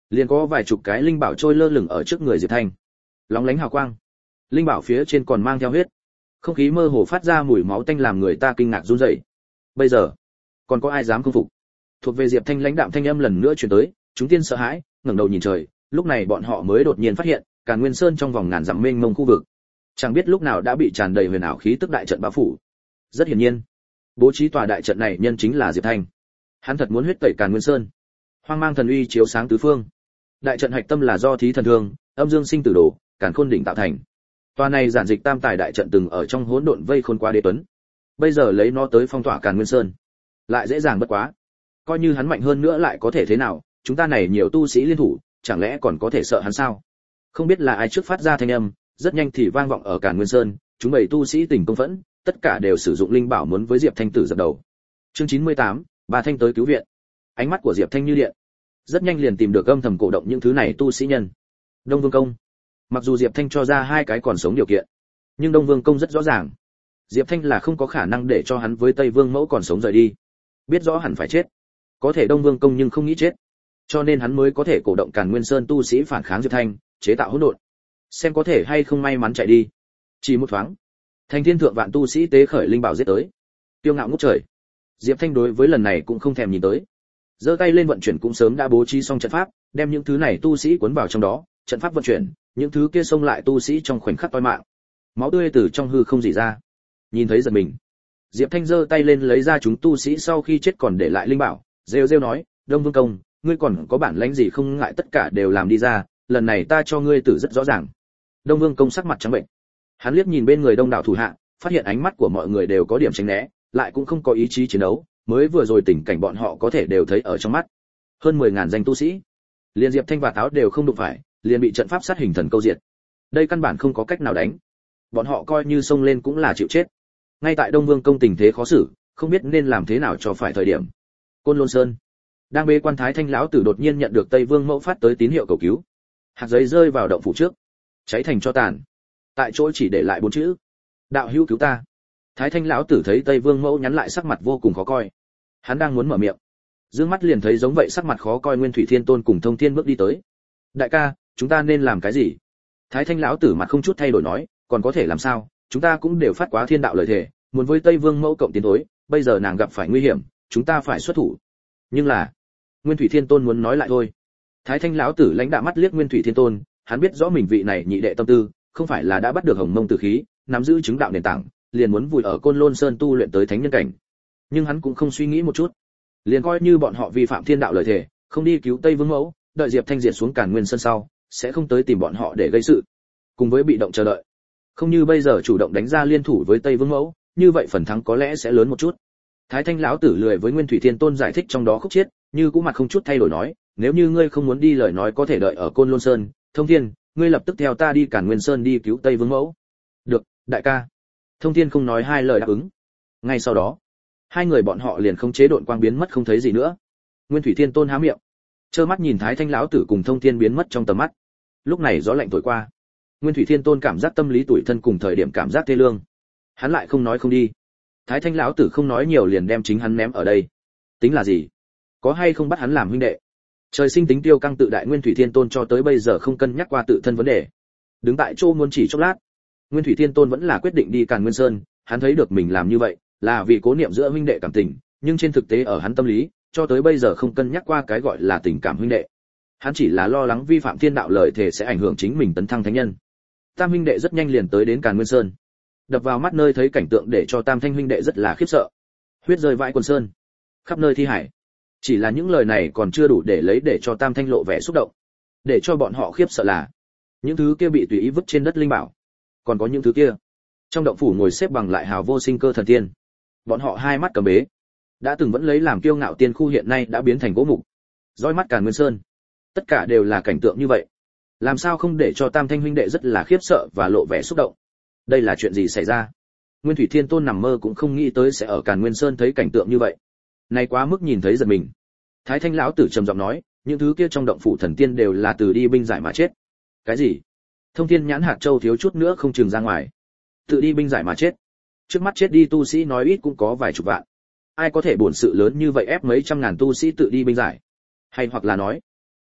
liền có vài chục cái linh bảo trôi lơ lửng ở trước người Diệp Thanh, lóng lánh hào quang. Linh bảo phía trên còn mang theo huyết, không khí mơ hồ phát ra mùi máu tanh làm người ta kinh ngạc run rẩy. Bây giờ còn có ai dám không phục? Thuộc về Diệp Thanh lãnh đạm thanh âm lần nữa truyền tới, chúng tiên sợ hãi, ngẩng đầu nhìn trời, lúc này bọn họ mới đột nhiên phát hiện, Càn Nguyên Sơn trong vòng ngàn dặm mênh mông khu vực, chẳng biết lúc nào đã bị tràn đầy huyền ảo khí tức đại trận bao phủ. Rất hiển nhiên, bố trí tòa đại trận này nhân chính là Diệp Thanh. Hắn thật muốn huyết tẩy Càn Nguyên Sơn. Hoang mang thần uy chiếu sáng tứ phương. Đại trận hạch tâm là do Thí Thần Thương, Âm Dương Sinh Tử Đồ, Càn Khôn đỉnh tạo thành. Tòa này giản dịch tam tài đại trận từng ở trong hỗn độn vây khôn qua đế tuấn. Bây giờ lấy nó tới phong tỏa Càn Nguyên Sơn, lại dễ dàng bất quá. Coi như hắn mạnh hơn nữa lại có thể thế nào, chúng ta này nhiều tu sĩ liên thủ, chẳng lẽ còn có thể sợ hắn sao? Không biết là ai trước phát ra thanh âm, rất nhanh thì vang vọng ở Càn Nguyên Sơn, chúng bảy tu sĩ tình công phẫn, tất cả đều sử dụng linh bảo muốn với Diệp Thanh tử dập đầu. Chương 98, Bà Thanh tới cứu viện. Ánh mắt của Diệp Thanh như điện, rất nhanh liền tìm được âm thầm cổ động những thứ này tu sĩ nhân. Đông Vương Công. Mặc dù Diệp Thanh cho ra hai cái còn sống điều kiện, nhưng Đông Vương Công rất rõ ràng, Diệp Thanh là không có khả năng để cho hắn với Tây Vương Mẫu còn sống rời đi. Biết rõ hẳn phải chết, có thể Đông Vương Công nhưng không nghĩ chết, cho nên hắn mới có thể cổ động Càn Nguyên Sơn tu sĩ phản kháng Diệp Thanh, chế tạo hỗn độn, xem có thể hay không may mắn chạy đi. Chỉ một thoáng, thành thiên thượng vạn tu sĩ tế khởi linh bảo giết tới, tiêu ngạo ngút trời. Diệp Thanh đối với lần này cũng không thèm nhìn tới, giơ tay lên vận chuyển cũng sớm đã bố trí xong trận pháp, đem những thứ này tu sĩ cuốn vào trong đó, trận pháp vận chuyển, những thứ kia xông lại tu sĩ trong khoảnh khắc toi mạng, máu tươi từ trong hư không rỉ ra. Nhìn thấy giật mình, Diệp Thanh giơ tay lên lấy ra chúng tu sĩ sau khi chết còn để lại linh bảo, rêu rêu nói, Đông Vương Công, ngươi còn có bản lãnh gì không ngại tất cả đều làm đi ra, lần này ta cho ngươi tử rất rõ ràng. Đông Vương Công sắc mặt trắng bệnh, hắn liếc nhìn bên người đông đảo thủ hạ, phát hiện ánh mắt của mọi người đều có điểm tránh né, lại cũng không có ý chí chiến đấu, mới vừa rồi tình cảnh bọn họ có thể đều thấy ở trong mắt. Hơn 10.000 danh tu sĩ, liền Diệp Thanh và Táo đều không đụng phải, liền bị trận pháp sát hình thần câu diệt. Đây căn bản không có cách nào đánh, bọn họ coi như xông lên cũng là chịu chết. Ngay tại Đông Vương Công tình thế khó xử, không biết nên làm thế nào cho phải thời điểm. Côn Lôn Sơn, đang bế quan Thái Thanh lão tử đột nhiên nhận được Tây Vương Mẫu phát tới tín hiệu cầu cứu. Hạt giấy rơi vào động phủ trước, cháy thành tro tàn. Tại chỗ chỉ để lại 4 chữ: đạo hữu cứu ta. Thái Thanh lão tử thấy Tây Vương Mẫu nhắn lại sắc mặt vô cùng khó coi, hắn đang muốn mở miệng, dương mắt liền thấy giống vậy sắc mặt khó coi Nguyên Thủy Thiên Tôn cùng Thông Thiên bước đi tới. Đại ca, chúng ta nên làm cái gì? Thái Thanh lão tử mặt không chút thay đổi nói, còn có thể làm sao, chúng ta cũng đều phát quá thiên đạo lời thề, muốn với Tây Vương Mẫu cộng tiến thối, bây giờ nàng gặp phải nguy hiểm, chúng ta phải xuất thủ. Nhưng là, Nguyên Thủy Thiên Tôn muốn nói lại thôi. Thái Thanh lão tử lãnh đạm mắt liếc Nguyên Thủy Thiên Tôn, hắn biết rõ mình vị này nhị đệ tâm tư, không phải là đã bắt được Hồng Mông tử khí, nắm giữ chứng đạo nền tảng, liền muốn vùi ở Côn Lôn Sơn tu luyện tới thánh nhân cảnh. Nhưng hắn cũng không suy nghĩ một chút, liền coi như bọn họ vi phạm thiên đạo lời thề, không đi cứu Tây Vương Mẫu, đợi Diệp Thanh diệt xuống Càn Nguyên Sơn sau, sẽ không tới tìm bọn họ để gây sự. Cùng với bị động chờ đợi, không như bây giờ chủ động đánh ra liên thủ với Tây Vương Mẫu, như vậy phần thắng có lẽ sẽ lớn một chút. Thái Thanh lão tử lười với Nguyên Thủy Thiên Tôn giải thích trong đó khúc chiết, như cũng mặt không chút thay đổi nói, nếu như ngươi không muốn đi lời nói có thể đợi ở Côn Lôn Sơn, Thông Thiên, ngươi lập tức theo ta đi Càn Nguyên Sơn đi cứu Tây Vương Mẫu. Được, đại ca. Thông Thiên không nói hai lời đáp ứng. Ngay sau đó, hai người bọn họ liền không chế độn quang biến mất không thấy gì nữa. Nguyên Thủy Thiên Tôn há miệng, trơ mắt nhìn Thái Thanh lão tử cùng Thông Thiên biến mất trong tầm mắt. Lúc này gió lạnh thổi qua, Nguyên Thủy Thiên Tôn cảm giác tâm lý tủi thân cùng thời điểm cảm giác thê lương. Hắn lại không nói không đi. Thái Thanh lão tử không nói nhiều liền đem chính hắn ném ở đây. Tính là gì? Có hay không bắt hắn làm huynh đệ? Trời sinh tính tiêu căng tự đại Nguyên Thủy Thiên Tôn cho tới bây giờ không cân nhắc qua tự thân vấn đề. Đứng tại chỗ muốn chỉ chốc lát, Nguyên Thủy Thiên Tôn vẫn là quyết định đi Càn Nguyên Sơn, hắn thấy được mình làm như vậy là vì cố niệm giữa huynh đệ cảm tình, nhưng trên thực tế ở hắn tâm lý, cho tới bây giờ không cân nhắc qua cái gọi là tình cảm huynh đệ. Hắn chỉ là lo lắng vi phạm thiên đạo lời thề sẽ ảnh hưởng chính mình tấn thăng thánh nhân. Tam huynh đệ rất nhanh liền tới đến Càn Nguyên Sơn. Đập vào mắt nơi thấy cảnh tượng để cho Tam Thanh huynh đệ rất là khiếp sợ. Huyết rơi vãi quần sơn, khắp nơi thi hải. Chỉ là những lời này còn chưa đủ để lấy để cho Tam Thanh lộ vẻ xúc động. Để cho bọn họ khiếp sợ là những thứ kia bị tùy ý vứt trên đất linh bảo, còn có những thứ kia trong động phủ ngồi xếp bằng lại hào vô sinh cơ thần tiên. Bọn họ hai mắt cầm bế, đã từng vẫn lấy làm kiêu ngạo tiên khu hiện nay đã biến thành gỗ mục. Dõi mắt Càn Nguyên Sơn, tất cả đều là cảnh tượng như vậy. Làm sao không để cho Tam Thanh huynh đệ rất là khiếp sợ và lộ vẻ xúc động? Đây là chuyện gì xảy ra? Nguyên Thủy Thiên Tôn nằm mơ cũng không nghĩ tới sẽ ở Càn Nguyên Sơn thấy cảnh tượng như vậy. Này quá mức nhìn thấy giật mình. Thái Thanh lão tử trầm giọng nói, những thứ kia trong động phủ thần tiên đều là từ đi binh giải mà chết. Cái gì? Thông Thiên nhãn hạt châu thiếu chút nữa không chừng ra ngoài. Tự đi binh giải mà chết? Trước mắt chết đi tu sĩ nói ít cũng có vài chục vạn. Ai có thể bổn sự lớn như vậy ép mấy trăm ngàn tu sĩ tự đi binh giải? Hay hoặc là nói,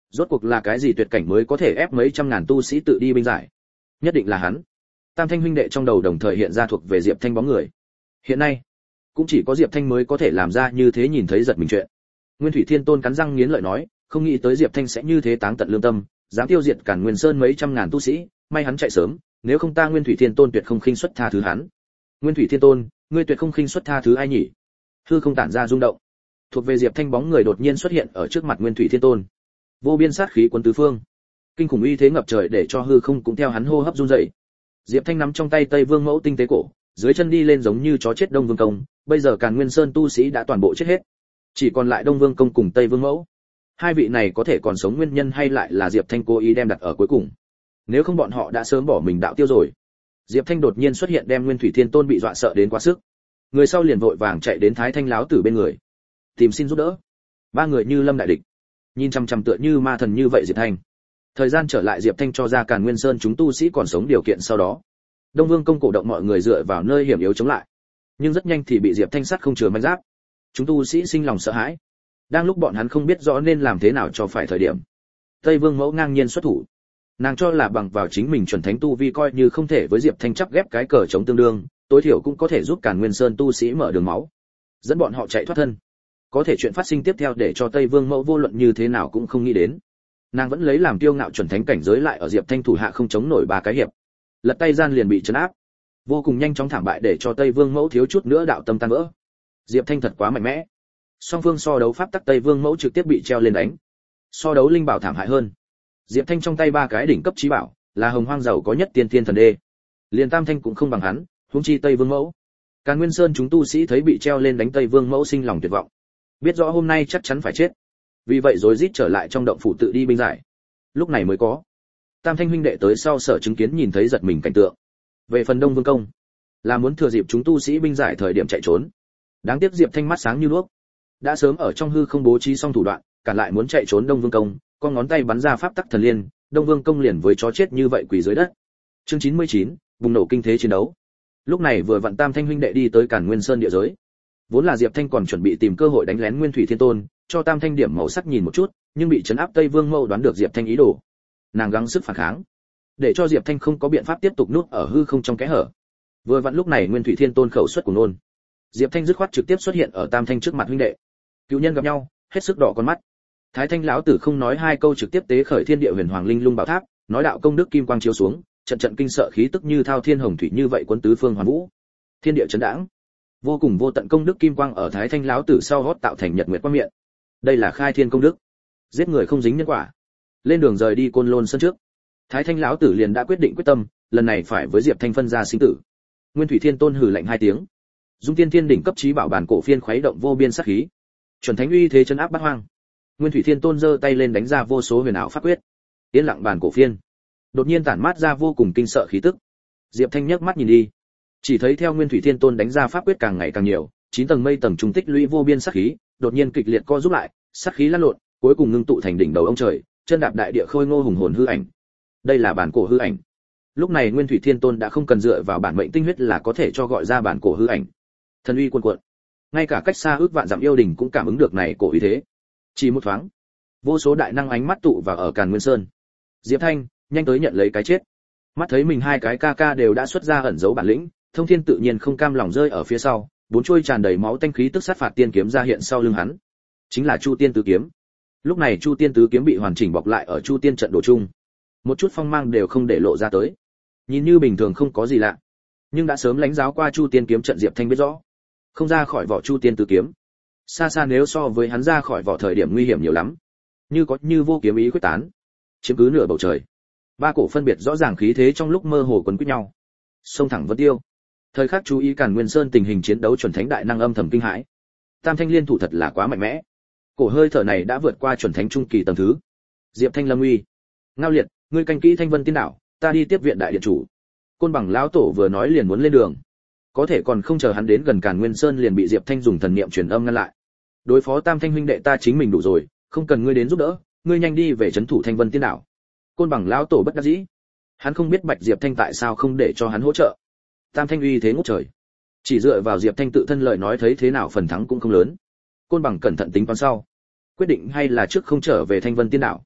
Rốt cuộc là cái gì tuyệt cảnh mới có thể ép mấy trăm ngàn tu sĩ tự đi binh giải? Nhất định là hắn. Tam Thanh huynh đệ trong đầu đồng thời hiện ra thuộc về Diệp Thanh bóng người. Hiện nay, cũng chỉ có Diệp Thanh mới có thể làm ra như thế nhìn thấy giật mình chuyện. Nguyên Thủy Thiên Tôn cắn răng nghiến lợi nói, không nghĩ tới Diệp Thanh sẽ như thế táng tận lương tâm, dám tiêu diệt Càn Nguyên Sơn mấy trăm ngàn tu sĩ, may hắn chạy sớm, nếu không ta Nguyên Thủy Thiên Tôn tuyệt không khinh suất tha thứ hắn. Nguyên Thủy Thiên Tôn, ngươi tuyệt không khinh suất tha thứ ai nhỉ? Hư không tản ra rung động. Thuộc về Diệp Thanh bóng người đột nhiên xuất hiện ở trước mặt Nguyên Thủy Thiên Tôn. Vô biên sát khí cuốn tứ phương, kinh khủng uy thế ngập trời để cho hư không cũng theo hắn hô hấp run rẩy. Diệp Thanh nắm trong tay Tây Vương Mẫu tinh tế cổ, dưới chân đi lên giống như chó chết Đông Vương Công, bây giờ Càn Nguyên Sơn tu sĩ đã toàn bộ chết hết, chỉ còn lại Đông Vương Công cùng Tây Vương Mẫu. Hai vị này có thể còn sống nguyên nhân hay lại là Diệp Thanh cố ý đem đặt ở cuối cùng? Nếu không bọn họ đã sớm bỏ mình đạo tiêu rồi. Diệp Thanh đột nhiên xuất hiện đem Nguyên Thủy Thiên Tôn bị dọa sợ đến quá sức. Người sau liền vội vàng chạy đến Thái Thanh lão tử bên người, tìm xin giúp đỡ. Ba người như lâm đại địch, nhìn chăm chăm tựa như ma thần như vậy Diệp Thanh. Thời gian trở lại Diệp Thanh cho ra Càn Nguyên Sơn chúng tu sĩ còn sống điều kiện sau đó. Đông Vương Công cổ động mọi người dựa vào nơi hiểm yếu chống lại, nhưng rất nhanh thì bị Diệp Thanh sát không chừa manh giáp. Chúng tu sĩ sinh lòng sợ hãi. Đang lúc bọn hắn không biết rõ nên làm thế nào cho phải thời điểm, Tây Vương Mẫu ngang nhiên xuất thủ. Nàng cho là bằng vào chính mình chuẩn thánh tu vi coi như không thể với Diệp Thanh chắp ghép cái cờ chống tương đương, tối thiểu cũng có thể giúp Càn Nguyên Sơn tu sĩ mở đường máu, dẫn bọn họ chạy thoát thân. Có thể chuyện phát sinh tiếp theo để cho Tây Vương Mẫu vô luận như thế nào cũng không nghĩ đến. Nàng vẫn lấy làm kiêu ngạo chuẩn thánh cảnh giới lại ở Diệp Thanh thủ hạ không chống nổi ba cái hiệp, lật tay gian liền bị trấn áp, vô cùng nhanh chóng thảm bại để cho Tây Vương Mẫu thiếu chút nữa đạo tâm tan vỡ. Diệp Thanh thật quá mạnh mẽ. Song phương so đấu pháp tắc, Tây Vương Mẫu trực tiếp bị treo lên đánh. So đấu linh bảo thảm hại hơn. Diệp Thanh trong tay ba cái đỉnh cấp chí bảo, là hồng hoang giàu có nhất tiên thiên thần đê. Liền Tam Thanh cũng không bằng hắn, huống chi Tây Vương Mẫu. Càn Nguyên Sơn chúng tu sĩ thấy bị treo lên đánh Tây Vương Mẫu sinh lòng tuyệt vọng. Biết rõ hôm nay chắc chắn phải chết. Vì vậy rối rít trở lại trong động phủ tự đi binh giải. Lúc này mới có Tam Thanh huynh đệ tới sau sở chứng kiến nhìn thấy giật mình cảnh tượng. Về phần Đông Vương Công, là muốn thừa dịp chúng tu sĩ binh giải thời điểm chạy trốn. Đáng tiếc Diệp Thanh mắt sáng như đuốc, đã sớm ở trong hư không bố trí xong thủ đoạn, cản lại muốn chạy trốn Đông Vương Công, con ngón tay bắn ra pháp tắc thần liên, Đông Vương Công liền với chó chết như vậy quỳ dưới đất. Chương 99, bùng nổ kinh thế chiến đấu. Lúc này vừa vặn Tam Thanh huynh đệ đi tới Càn Nguyên Sơn địa giới. Vốn là Diệp Thanh còn chuẩn bị tìm cơ hội đánh lén Nguyên Thủy Thiên Tôn, cho Tam Thanh điểm màu sắc nhìn một chút, nhưng bị trấn áp Tây Vương Mẫu đoán được Diệp Thanh ý đồ. Nàng gắng sức phản kháng, để cho Diệp Thanh không có biện pháp tiếp tục nuốt ở hư không trong kẽ hở. Vừa vặn lúc này Nguyên Thủy Thiên Tôn khẩu xuất của nôn. Diệp Thanh dứt khoát trực tiếp xuất hiện ở Tam Thanh trước mặt huynh đệ. Cựu nhân gặp nhau, hết sức đỏ con mắt. Thái Thanh lão tử không nói hai câu trực tiếp tế khởi Thiên Địa Huyền Hoàng Linh Lung Bảo Tháp, nói đạo công đức kim quang chiếu xuống, trận trận kinh sợ khí tức như thao thiên hồng thủy như vậy cuốn tứ phương hoàn vũ. Thiên địa chấn đãng. Vô cùng vô tận công đức kim quang ở Thái Thanh lão tử sau hót tạo thành nhật nguyệt quang miệng. Đây là khai thiên công đức, giết người không dính nhân quả. Lên đường rời đi Côn Lôn Sơn trước, Thái Thanh lão tử liền đã quyết định quyết tâm, lần này phải với Diệp Thanh phân ra sinh tử. Nguyên Thủy Thiên Tôn hừ lạnh hai tiếng, dung tiên thiên đỉnh cấp chí bảo bản cổ phiên khuấy động vô biên sát khí, chuẩn thánh uy thế chấn áp bát hoang. Nguyên Thủy Thiên Tôn giơ tay lên đánh ra vô số huyền ảo pháp quyết. Yên lặng bản cổ phiên đột nhiên tản mát ra vô cùng kinh sợ khí tức. Diệp Thanh nhấc mắt nhìn đi, chỉ thấy theo Nguyên Thủy Thiên Tôn đánh ra pháp quyết càng ngày càng nhiều, 9 tầng mây tầng trung tích lũy vô biên sát khí, đột nhiên kịch liệt co rút lại, sát khí lăn lộn, cuối cùng ngưng tụ thành đỉnh đầu ông trời, chân đạp đại địa khôi ngô hùng hồn hư ảnh. Đây là bản cổ hư ảnh. Lúc này Nguyên Thủy Thiên Tôn đã không cần dựa vào bản mệnh tinh huyết là có thể cho gọi ra bản cổ hư ảnh. Thần uy cuồn cuộn, ngay cả cách xa ước vạn dặm yêu đình cũng cảm ứng được này cổ uy thế. Chỉ một thoáng, vô số đại năng ánh mắt tụ vào ở Càn Nguyên Sơn. Diệp Thanh, nhanh tới nhận lấy cái chết. Mắt thấy mình hai cái ca ca đều đã xuất ra ẩn giấu bản lĩnh, Thông Thiên tự nhiên không cam lòng rơi ở phía sau, bốn chuôi tràn đầy máu tanh khí tức sát phạt tiên kiếm ra hiện sau lưng hắn. Chính là Chu Tiên tứ kiếm. Lúc này Chu Tiên tứ kiếm bị hoàn chỉnh bọc lại ở Chu Tiên trận đồ chung, một chút phong mang đều không để lộ ra tới. Nhìn như bình thường không có gì lạ, nhưng đã sớm lãnh giáo qua Chu Tiên kiếm trận Diệp Thanh biết rõ, không ra khỏi vỏ Chu Tiên tứ kiếm, xa xa nếu so với hắn ra khỏi vỏ thời điểm nguy hiểm nhiều lắm. Như vô kiếm ý quyết tán, chiếm cứ nửa bầu trời. Ba cổ phân biệt rõ ràng khí thế trong lúc mơ hồ quấn quýt nhau, xông thẳng vân tiêu. Thời khắc chú ý Càn Nguyên Sơn tình hình chiến đấu chuẩn thánh đại năng âm thầm kinh hãi. Tam Thanh liên thủ thật là quá mạnh mẽ. Cổ hơi thở này đã vượt qua chuẩn thánh trung kỳ tầng thứ. Diệp Thanh lâm uy. Ngao Liệt, ngươi canh kỹ Thanh Vân Tiên đảo, ta đi tiếp viện đại điện chủ. Côn Bằng lão tổ vừa nói liền muốn lên đường, có thể còn không chờ hắn đến gần Càn Nguyên Sơn liền bị Diệp Thanh dùng thần niệm truyền âm ngăn lại. Đối phó Tam Thanh huynh đệ ta chính mình đủ rồi, không cần ngươi đến giúp đỡ, ngươi nhanh đi về trấn thủ Thanh Vân Tiên đảo. Côn Bằng lão tổ bất đắc dĩ, hắn không biết Bạch Diệp Thanh tại sao không để cho hắn hỗ trợ. Tam Thanh uy thế ngút trời, chỉ dựa vào Diệp Thanh tự thân lời nói thấy thế nào phần thắng cũng không lớn. Côn Bằng cẩn thận tính toán sau, quyết định hay là trước không trở về Thanh Vân Tiên đảo,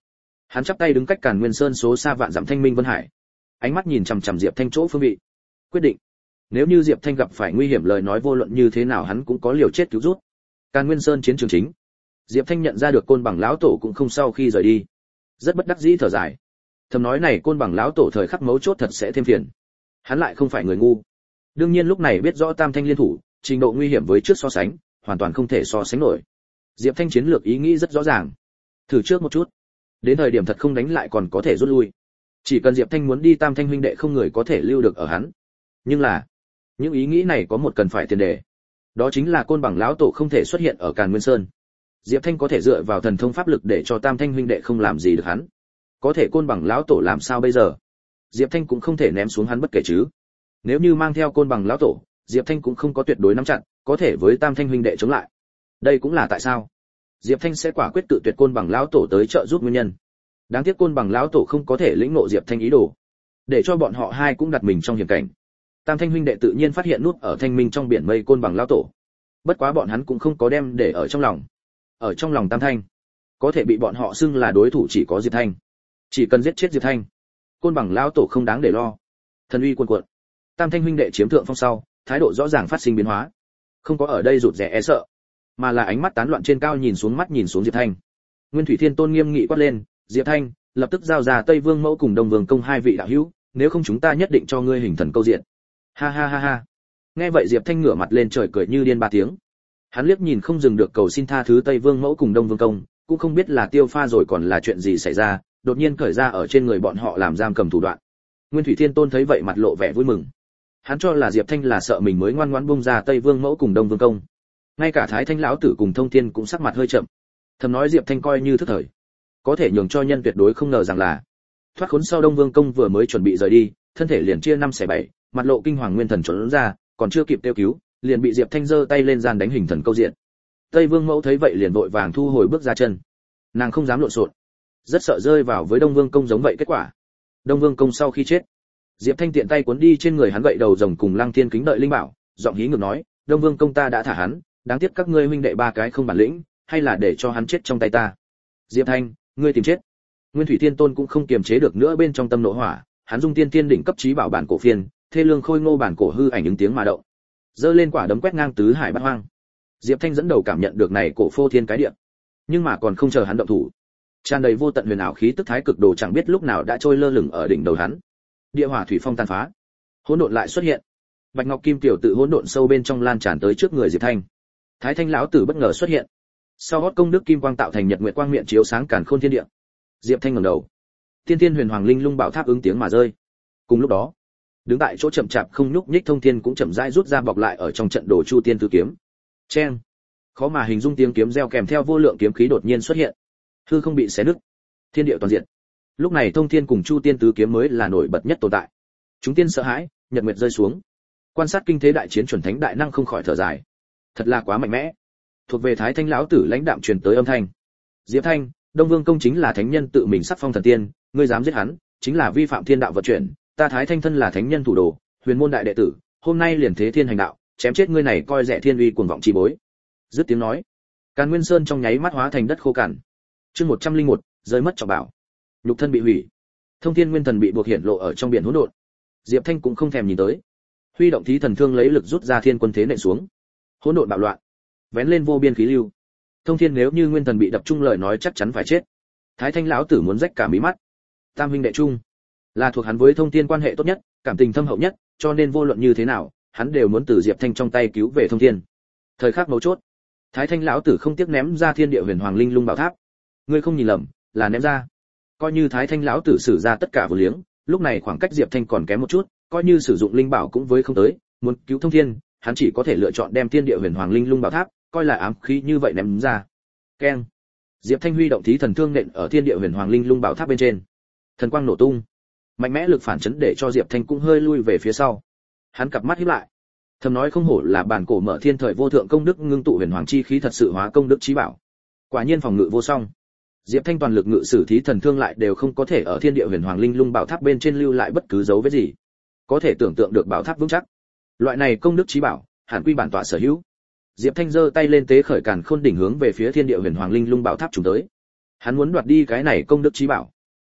Hắn chắp tay đứng cách Càn Nguyên Sơn số xa vạn dặm thanh minh vân hải, ánh mắt nhìn chằm chằm Diệp Thanh chỗ phương vị. Quyết định, nếu như Diệp Thanh gặp phải nguy hiểm lời nói vô luận như thế nào hắn cũng có liều chết cứu rút. Càn Nguyên Sơn chiến trường chính, Diệp Thanh nhận ra được Côn Bằng lão tổ cũng không sau khi rời đi, rất bất đắc dĩ thở dài. Thầm nói này Côn Bằng lão tổ thời khắc mấu chốt thật sẽ thêm phiền. Hắn lại không phải người ngu, đương nhiên lúc này biết rõ Tam Thanh liên thủ, trình độ nguy hiểm với trước so sánh, hoàn toàn không thể so sánh nổi. Diệp Thanh chiến lược ý nghĩ rất rõ ràng, thử trước một chút, đến thời điểm thật không đánh lại còn có thể rút lui. Chỉ cần Diệp Thanh muốn đi Tam Thanh huynh đệ không người có thể lưu được ở hắn. Nhưng là, những ý nghĩ này có một cần phải tiền đề, đó chính là Côn Bằng lão tổ không thể xuất hiện ở Càn Nguyên Sơn. Diệp Thanh có thể dựa vào thần thông pháp lực để cho Tam Thanh huynh đệ không làm gì được hắn. Có thể Côn Bằng lão tổ làm sao bây giờ? Diệp Thanh cũng không thể ném xuống hắn bất kể chứ. Nếu như mang theo Côn Bằng lão tổ, Diệp Thanh cũng không có tuyệt đối nắm chặt, có thể với Tam Thanh huynh đệ chống lại. Đây cũng là tại sao Diệp Thanh sẽ quả quyết tự tuyệt Côn Bằng lão tổ tới trợ giúp nguyên nhân. Đáng tiếc Côn Bằng lão tổ không có thể lĩnh ngộ Diệp Thanh ý đồ, để cho bọn họ hai cũng đặt mình trong hiểm cảnh. Tam Thanh huynh đệ tự nhiên phát hiện nút ở thanh minh trong biển mây Côn Bằng lão tổ. Bất quá bọn hắn cũng không có đem để ở trong lòng. Ở trong lòng Tam Thanh, có thể bị bọn họ xưng là đối thủ chỉ có Diệp Thanh. Chỉ cần giết chết Diệp Thanh, Côn Bằng lão tổ không đáng để lo. Thần uy cuồn cuộn, Tam Thanh huynh đệ chiếm thượng phong sau, thái độ rõ ràng phát sinh biến hóa. Không có ở đây rụt rè e sợ, mà là ánh mắt tán loạn trên cao nhìn xuống Diệp Thanh. Nguyên Thủy Thiên Tôn nghiêm nghị quát lên, "Diệp Thanh, lập tức giao ra Tây Vương Mẫu cùng Đông Vương Công hai vị đạo hữu, nếu không chúng ta nhất định cho ngươi hình thần câu diện." Ha ha ha ha. Nghe vậy Diệp Thanh ngửa mặt lên trời cười như điên ba tiếng. Hắn liếc nhìn không dừng được cầu xin tha thứ Tây Vương Mẫu cùng Đông Vương Công, cũng không biết là tiêu pha rồi còn là chuyện gì xảy ra, đột nhiên cởi ra ở trên người bọn họ làm giam cầm thủ đoạn. Nguyên Thủy Thiên Tôn thấy vậy mặt lộ vẻ vui mừng. Hắn cho là Diệp Thanh là sợ mình mới ngoan ngoãn buông ra Tây Vương Mẫu cùng Đông Vương Công. Ngay cả Thái Thanh lão tử cùng Thông Thiên cũng sắc mặt hơi chậm. Thầm nói Diệp Thanh coi như thức thời, có thể nhường cho nhân tuyệt đối không ngờ rằng là thoát khốn sau Đông Vương Công vừa mới chuẩn bị rời đi, thân thể liền chia năm xẻ bảy, mặt lộ kinh hoàng nguyên thần trốn ra, còn chưa kịp kêu cứu, liền bị Diệp Thanh giơ tay lên gian đánh hình thần câu diện. Tây Vương Mẫu thấy vậy liền vội vàng thu hồi bước ra chân. Nàng không dám lộn xộn, rất sợ rơi vào với Đông Vương Công giống vậy kết quả. Đông Vương Công sau khi chết, Diệp Thanh tiện tay cuốn đi trên người hắn gậy đầu rồng cùng Lăng Thiên kính đợi linh bảo, giọng hí ngược nói, "Đông Vương Công ta đã thả hắn, đáng tiếc các ngươi huynh đệ ba cái không bản lĩnh, hay là để cho hắn chết trong tay ta." Diệp Thanh, ngươi tìm chết. Nguyên Thủy Thiên Tôn cũng không kiềm chế được nữa bên trong tâm nộ hỏa, hắn dung tiên tiên đỉnh cấp trí bảo bản cổ phiên, thê lương khôi ngô bản cổ hư ảnh ứng tiếng mà động, giơ lên quả đấm quét ngang tứ hải bát hoang. Diệp Thanh dẫn đầu cảm nhận được này cổ phô thiên cái địa, nhưng mà còn không chờ hắn động thủ, tràn đầy vô tận huyền ảo khí tức thái cực đồ chẳng biết lúc nào đã trôi lơ lửng ở đỉnh đầu hắn. Địa hỏa thủy phong tàn phá, hỗn độn lại xuất hiện. Bạch ngọc kim tiểu tự hỗn độn sâu bên trong lan tràn tới trước người Diệp Thanh. Thái Thanh lão tử bất ngờ xuất hiện, sau gót công đức kim quang tạo thành nhật nguyệt quang miệng chiếu sáng càn khôn thiên địa. Diệp Thanh ngẩng đầu, tiên tiên huyền hoàng linh lung bảo tháp ứng tiếng mà rơi. Cùng lúc đó, đứng tại chỗ chậm chạp không nhúc nhích Thông Thiên cũng chậm rãi rút ra bọc lại ở trong trận đồ Chu Tiên Tứ Kiếm. Chen, khó mà hình dung tiếng kiếm reo kèm theo vô lượng kiếm khí đột nhiên xuất hiện, hư không bị xé nứt, thiên địa toàn diện. Lúc này Thông Thiên cùng Chu Tiên Tứ Kiếm mới là nổi bật nhất tồn tại. Chúng tiên sợ hãi, nhật nguyệt rơi xuống. Quan sát kinh thế đại chiến chuẩn thánh đại năng không khỏi thở dài. Thật là quá mạnh mẽ. Thuộc về Thái Thanh lão tử lãnh đạm truyền tới âm thanh. Diệp Thanh, Đông Vương Công chính là thánh nhân tự mình sắc phong thần tiên, ngươi dám giết hắn, chính là vi phạm thiên đạo vận chuyển, ta Thái Thanh thân là thánh nhân thủ đồ, huyền môn đại đệ tử, hôm nay liền thế thiên hành đạo, chém chết ngươi này coi rẻ thiên uy cuồng vọng chi bối. Dứt tiếng nói, Càn Nguyên Sơn trong nháy mắt hóa thành đất khô cằn. Chương 101, rơi mất trọng bảo. Nhục thân bị hủy. Thông Thiên Nguyên Thần bị buộc hiển lộ ở trong biển hỗn độn. Diệp Thanh cũng không thèm nhìn tới, huy động thí thần thương lấy lực rút ra thiên quân thế nện xuống. Hỗn độn bạo loạn, vén lên vô biên khí lưu. Thông Thiên nếu như nguyên thần bị đập trung lời nói chắc chắn phải chết. Thái Thanh lão tử muốn rách cả mí mắt. Tam huynh đệ chung, là thuộc hắn với Thông Thiên quan hệ tốt nhất, cảm tình thâm hậu nhất, cho nên vô luận như thế nào, hắn đều muốn từ Diệp Thanh trong tay cứu về Thông Thiên. Thời khắc mấu chốt, Thái Thanh lão tử không tiếc ném ra thiên địa huyền hoàng linh lung bảo tháp. Ngươi không nhìn lầm, là ném ra. Coi như Thái Thanh lão tử sử ra tất cả vô liếng, lúc này khoảng cách Diệp Thanh còn kém một chút, coi như sử dụng linh bảo cũng với không tới, muốn cứu Thông Thiên, hắn chỉ có thể lựa chọn đem thiên địa huyền hoàng linh lung bảo tháp, coi là ám khí như vậy ném ra. Keng. Diệp Thanh huy động thí thần thương nện ở thiên địa huyền hoàng linh lung bảo tháp bên trên. Thần quang nổ tung, mạnh mẽ lực phản chấn để cho Diệp Thanh cũng hơi lui về phía sau. Hắn cặp mắt híp lại, thầm nói không hổ là bản cổ mở thiên thời vô thượng công đức ngưng tụ huyền hoàng chi khí thật sự hóa công đức chí bảo. Quả nhiên phòng ngự vô song. Diệp Thanh toàn lực ngự sử thí thần thương lại đều không có thể ở thiên địa huyền hoàng linh lung bảo tháp bên trên lưu lại bất cứ dấu vết gì. Có thể tưởng tượng được bảo tháp vững chắc. Loại này công đức chí bảo, hẳn quy bản tọa sở hữu. Diệp Thanh giơ tay lên tế khởi càn khôn đỉnh hướng về phía thiên địa huyền hoàng linh lung bảo tháp trùng tới. Hắn muốn đoạt đi cái này công đức chí bảo.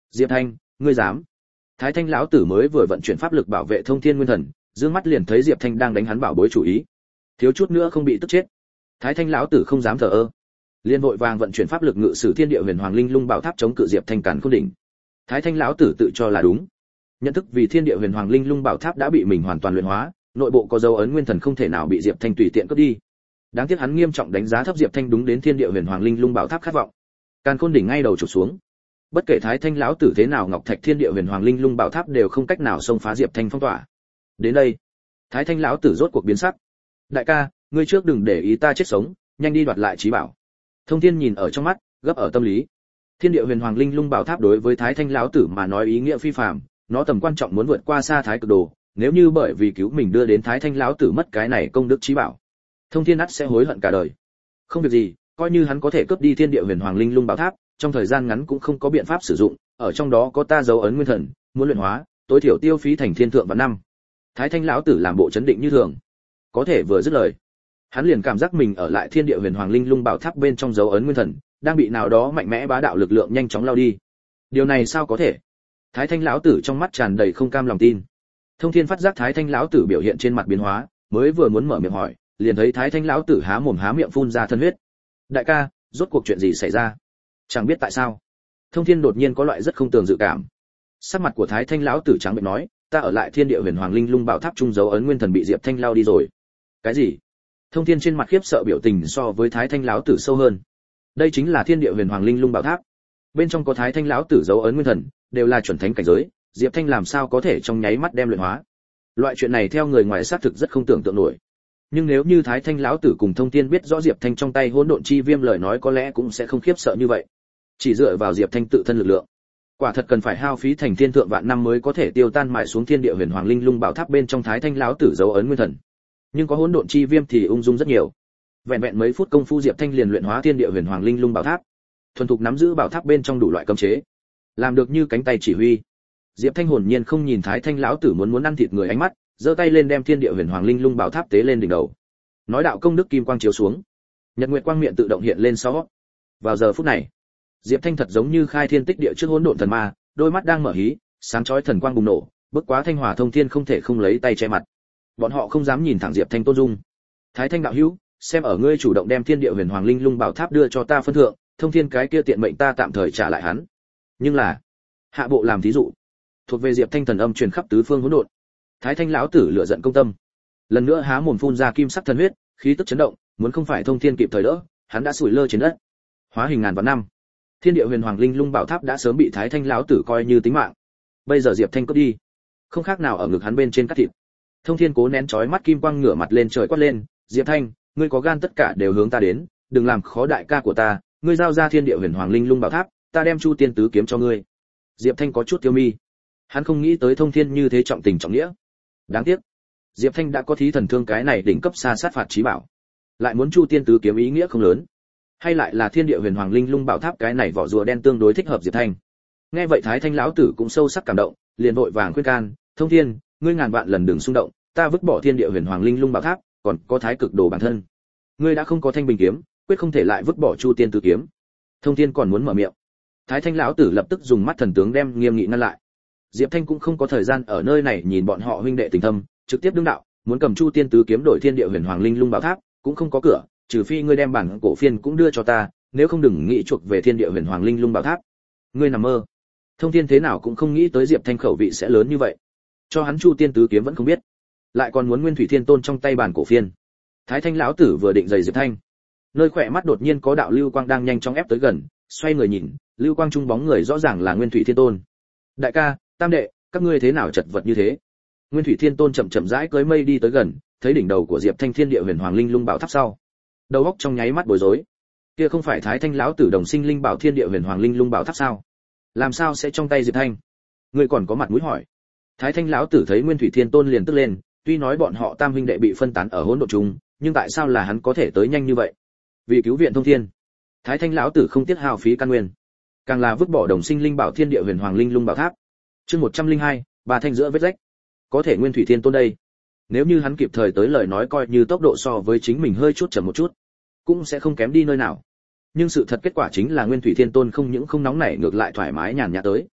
Diệp Thanh, ngươi dám? Thái Thanh lão tử mới vừa vận chuyển pháp lực bảo vệ Thông Thiên Nguyên Thần, dương mắt liền thấy Diệp Thanh đang đánh hắn bảo bối chủ ý, thiếu chút nữa không bị tức chết. Thái Thanh lão tử không dám thờ ơ, liền vội vàng vận chuyển pháp lực ngự sử Thiên Địa Huyền Hoàng Linh Lung Bảo Tháp chống cự Diệp Thanh càn khôn đỉnh. Thái Thanh lão tử tự cho là đúng, nhận thức vì Thiên Địa Huyền Hoàng Linh Lung Bảo Tháp đã bị mình hoàn toàn luyện hóa, nội bộ có dấu ấn nguyên thần không thể nào bị Diệp Thanh tùy tiện cướp đi. Đáng tiếc hắn nghiêm trọng đánh giá thấp Diệp Thanh đúng đến Thiên Địa Huyền Hoàng Linh Lung Bảo Tháp khát vọng. Càn khôn đỉnh ngay đầu chụp xuống. Bất kể Thái Thanh lão tử thế nào, Ngọc Thạch Thiên Địa Huyền Hoàng Linh Lung Bảo Tháp đều không cách nào xông phá Diệp Thanh phong tỏa. Đến đây, Thái Thanh lão tử rốt cuộc biến sắc. Đại ca, ngươi trước đừng để ý ta chết sống, nhanh đi đoạt lại trí bảo. Thông Thiên nhìn ở trong mắt, gấp ở tâm lý. Thiên Địa Huyền Hoàng Linh Lung Bảo Tháp đối với Thái Thanh lão tử mà nói ý nghĩa phi phàm, nó tầm quan trọng muốn vượt qua xa Thái Cực Đồ, nếu như bởi vì cứu mình đưa đến Thái Thanh lão tử mất cái này công đức trí bảo, Thông Thiên ắt sẽ hối hận cả đời. Không việc gì, coi như hắn có thể cướp đi Thiên Địa Huyền Hoàng Linh Lung Bảo Tháp, trong thời gian ngắn cũng không có biện pháp sử dụng, ở trong đó có ta dấu ấn nguyên thần, muốn luyện hóa, tối thiểu tiêu phí thành thiên thượng và năm. Thái Thanh lão tử làm bộ chấn định như thường, có thể vừa dứt lời, hắn liền cảm giác mình ở lại Thiên Địa Huyền Hoàng Linh Lung Bảo Tháp bên trong dấu ấn nguyên thần, đang bị nào đó mạnh mẽ bá đạo lực lượng nhanh chóng lao đi. Điều này sao có thể? Thái Thanh lão tử trong mắt tràn đầy không cam lòng tin. Thông Thiên phát giác Thái Thanh lão tử biểu hiện trên mặt biến hóa, mới vừa muốn mở miệng hỏi, liền thấy Thái Thanh lão tử há mồm há miệng phun ra thân huyết. Đại ca, rốt cuộc chuyện gì xảy ra? Chẳng biết tại sao, Thông Thiên đột nhiên có loại rất không tường dự cảm. Sắc mặt của Thái Thanh lão tử trắng bệch nói, ta ở lại Thiên Địa Huyền Hoàng Linh Lung Bảo Tháp trung dấu ấn nguyên thần bị Diệp Thanh lao đi rồi. Cái gì? Thông Thiên trên mặt khiếp sợ biểu tình so với Thái Thanh lão tử sâu hơn. Đây chính là Thiên Địa Huyền Hoàng Linh Lung Bảo Tháp, bên trong có Thái Thanh lão tử dấu ấn nguyên thần, đều là chuẩn thánh cảnh giới, Diệp Thanh làm sao có thể trong nháy mắt đem luyện hóa? Loại chuyện này theo người ngoài xác thực rất không tưởng tượng nổi. Nhưng nếu như Thái Thanh lão tử cùng Thông Thiên biết rõ Diệp Thanh trong tay hỗn độn chi viêm lời nói, có lẽ cũng sẽ không khiếp sợ như vậy. Chỉ dựa vào Diệp Thanh tự thân lực lượng, quả thật cần phải hao phí thành thiên thượng vạn năm mới có thể tiêu tan mại xuống Thiên Địa Huyền Hoàng Linh Lung Bảo Tháp bên trong Thái Thanh lão tử dấu ấn nguyên thần. Nhưng có hỗn độn chi viêm thì ung dung rất nhiều. Vẹn vẹn mấy phút công phu Diệp Thanh liền luyện hóa Thiên Địa Huyền Hoàng Linh Lung Bảo Tháp, thuần thục nắm giữ bảo tháp bên trong đủ loại cấm chế, làm được như cánh tay chỉ huy. Diệp Thanh hồn nhiên không nhìn Thái Thanh lão tử muốn ăn thịt người ánh mắt, giơ tay lên đem Thiên Địa Huyền Hoàng Linh Lung Bảo Tháp tế lên đỉnh đầu. Nói đạo công đức kim quang chiếu xuống, nhật nguyệt quang miệng tự động hiện lên sau. Vào giờ phút này, Diệp Thanh thật giống như khai thiên tích địa trước hỗn độn thần ma, đôi mắt đang mở hí, sáng chói thần quang bùng nổ, bức quá Thanh Hòa Thông Thiên không thể không lấy tay che mặt. Bọn họ không dám nhìn thẳng Diệp Thanh tôn dung. Thái Thanh đạo hữu, xem ở ngươi chủ động đem Thiên Địa Huyền Hoàng Linh Lung Bảo Tháp đưa cho ta phân thượng, Thông Thiên cái kia tiện mệnh ta tạm thời trả lại hắn. Nhưng là, hạ bộ làm thí dụ, thuộc về Diệp Thanh thần âm truyền khắp tứ phương hỗn độn. Thái Thanh lão tử lửa giận công tâm, lần nữa há mồm phun ra kim sắc thần huyết, khí tức chấn động, muốn không phải Thông Thiên kịp thời đỡ, hắn đã sủi lơ trên đất. Hóa hình ngàn vạn năm, Thiên Địa Huyền Hoàng Linh Lung Bảo Tháp đã sớm bị Thái Thanh lão tử coi như tính mạng. Bây giờ Diệp Thanh cướp đi, không khác nào ở ngực hắn bên trên cắt thịt. Thông Thiên cố nén chói mắt kim quang ngửa mặt lên trời quát lên, Diệp Thanh, ngươi có gan tất cả đều hướng ta đến, đừng làm khó đại ca của ta, ngươi giao ra Thiên Địa Huyền Hoàng Linh Lung Bảo Tháp, ta đem Chu Tiên Tứ kiếm cho ngươi. Diệp Thanh có chút tiêu mi, hắn không nghĩ tới Thông Thiên như thế trọng tình trọng nghĩa. Đáng tiếc, Diệp Thanh đã có thí thần thương cái này đỉnh cấp xa sát phạt chí bảo, lại muốn Chu Tiên Tứ kiếm ý nghĩa không lớn, hay lại là Thiên Địa Huyền Hoàng Linh Lung Bảo Tháp cái này vỏ rùa đen tương đối thích hợp Diệp Thanh. Nghe vậy Thái Thanh lão tử cũng sâu sắc cảm động, liền vội vàng khuyên can, Thông Thiên, ngươi ngàn vạn lần đừng xung động, ta vứt bỏ Thiên Địa Huyền Hoàng Linh Lung Bảo Tháp, còn có Thái Cực Đồ bản thân. Ngươi đã không có Thanh Bình kiếm, quyết không thể lại vứt bỏ Chu Tiên Tứ kiếm. Thông Thiên còn muốn mở miệng, Thái Thanh lão tử lập tức dùng mắt thần tướng đem nghiêm nghị ngăn lại. Diệp Thanh cũng không có thời gian ở nơi này nhìn bọn họ huynh đệ tình thâm, trực tiếp đương đạo, muốn cầm Chu Tiên Tứ kiếm đổi Thiên Địa Huyền Hoàng Linh Lung Bảo Tháp, cũng không có cửa, trừ phi ngươi đem bản cổ phiên cũng đưa cho ta, nếu không đừng nghĩ chuộc về Thiên Địa Huyền Hoàng Linh Lung Bảo Tháp. Ngươi nằm mơ. Thông Thiên thế nào cũng không nghĩ tới Diệp Thanh khẩu vị sẽ lớn như vậy. Cho hắn Chu Tiên Tứ kiếm vẫn không biết, lại còn muốn Nguyên Thủy Thiên Tôn trong tay bản cổ phiên. Thái Thanh lão tử vừa định giày Diệp Thanh, nơi khỏe mắt đột nhiên có đạo lưu quang đang nhanh chóng ép tới gần, xoay người nhìn, lưu quang trung bóng người rõ ràng là Nguyên Thủy Thiên Tôn. Đại ca, tam đệ, các ngươi thế nào chật vật như thế? Nguyên Thủy Thiên Tôn chậm chậm rãi cưỡi mây đi tới gần, thấy đỉnh đầu của Diệp Thanh Thiên Địa Huyền Hoàng Linh Lung Bảo Tháp sau, đầu óc trong nháy mắt bối rối. Kia không phải Thái Thanh lão tử đồng sinh linh bảo Thiên Địa Huyền Hoàng Linh Lung Bảo Tháp sao? Làm sao sẽ trong tay Diệp Thanh? Ngươi còn có mặt mũi hỏi? Thái Thanh lão tử thấy Nguyên Thủy Thiên Tôn liền tức lên, tuy nói bọn họ tam huynh đệ bị phân tán ở hỗn độn chung, nhưng tại sao là hắn có thể tới nhanh như vậy? Vì cứu viện Thông Thiên, Thái Thanh lão tử không tiếc hao phí căn nguyên, càng là vứt bỏ đồng sinh linh bảo Thiên Địa Huyền Hoàng Linh Lung Bảo Tháp. Chương 102, bà thanh giữa vết rách. Có thể Nguyên Thủy Thiên Tôn đây, nếu như hắn kịp thời tới lời nói coi như tốc độ so với chính mình hơi chút chậm một chút, cũng sẽ không kém đi nơi nào. Nhưng sự thật kết quả chính là Nguyên Thủy Thiên Tôn không những không nóng nảy, ngược lại thoải mái nhàn nhã tới.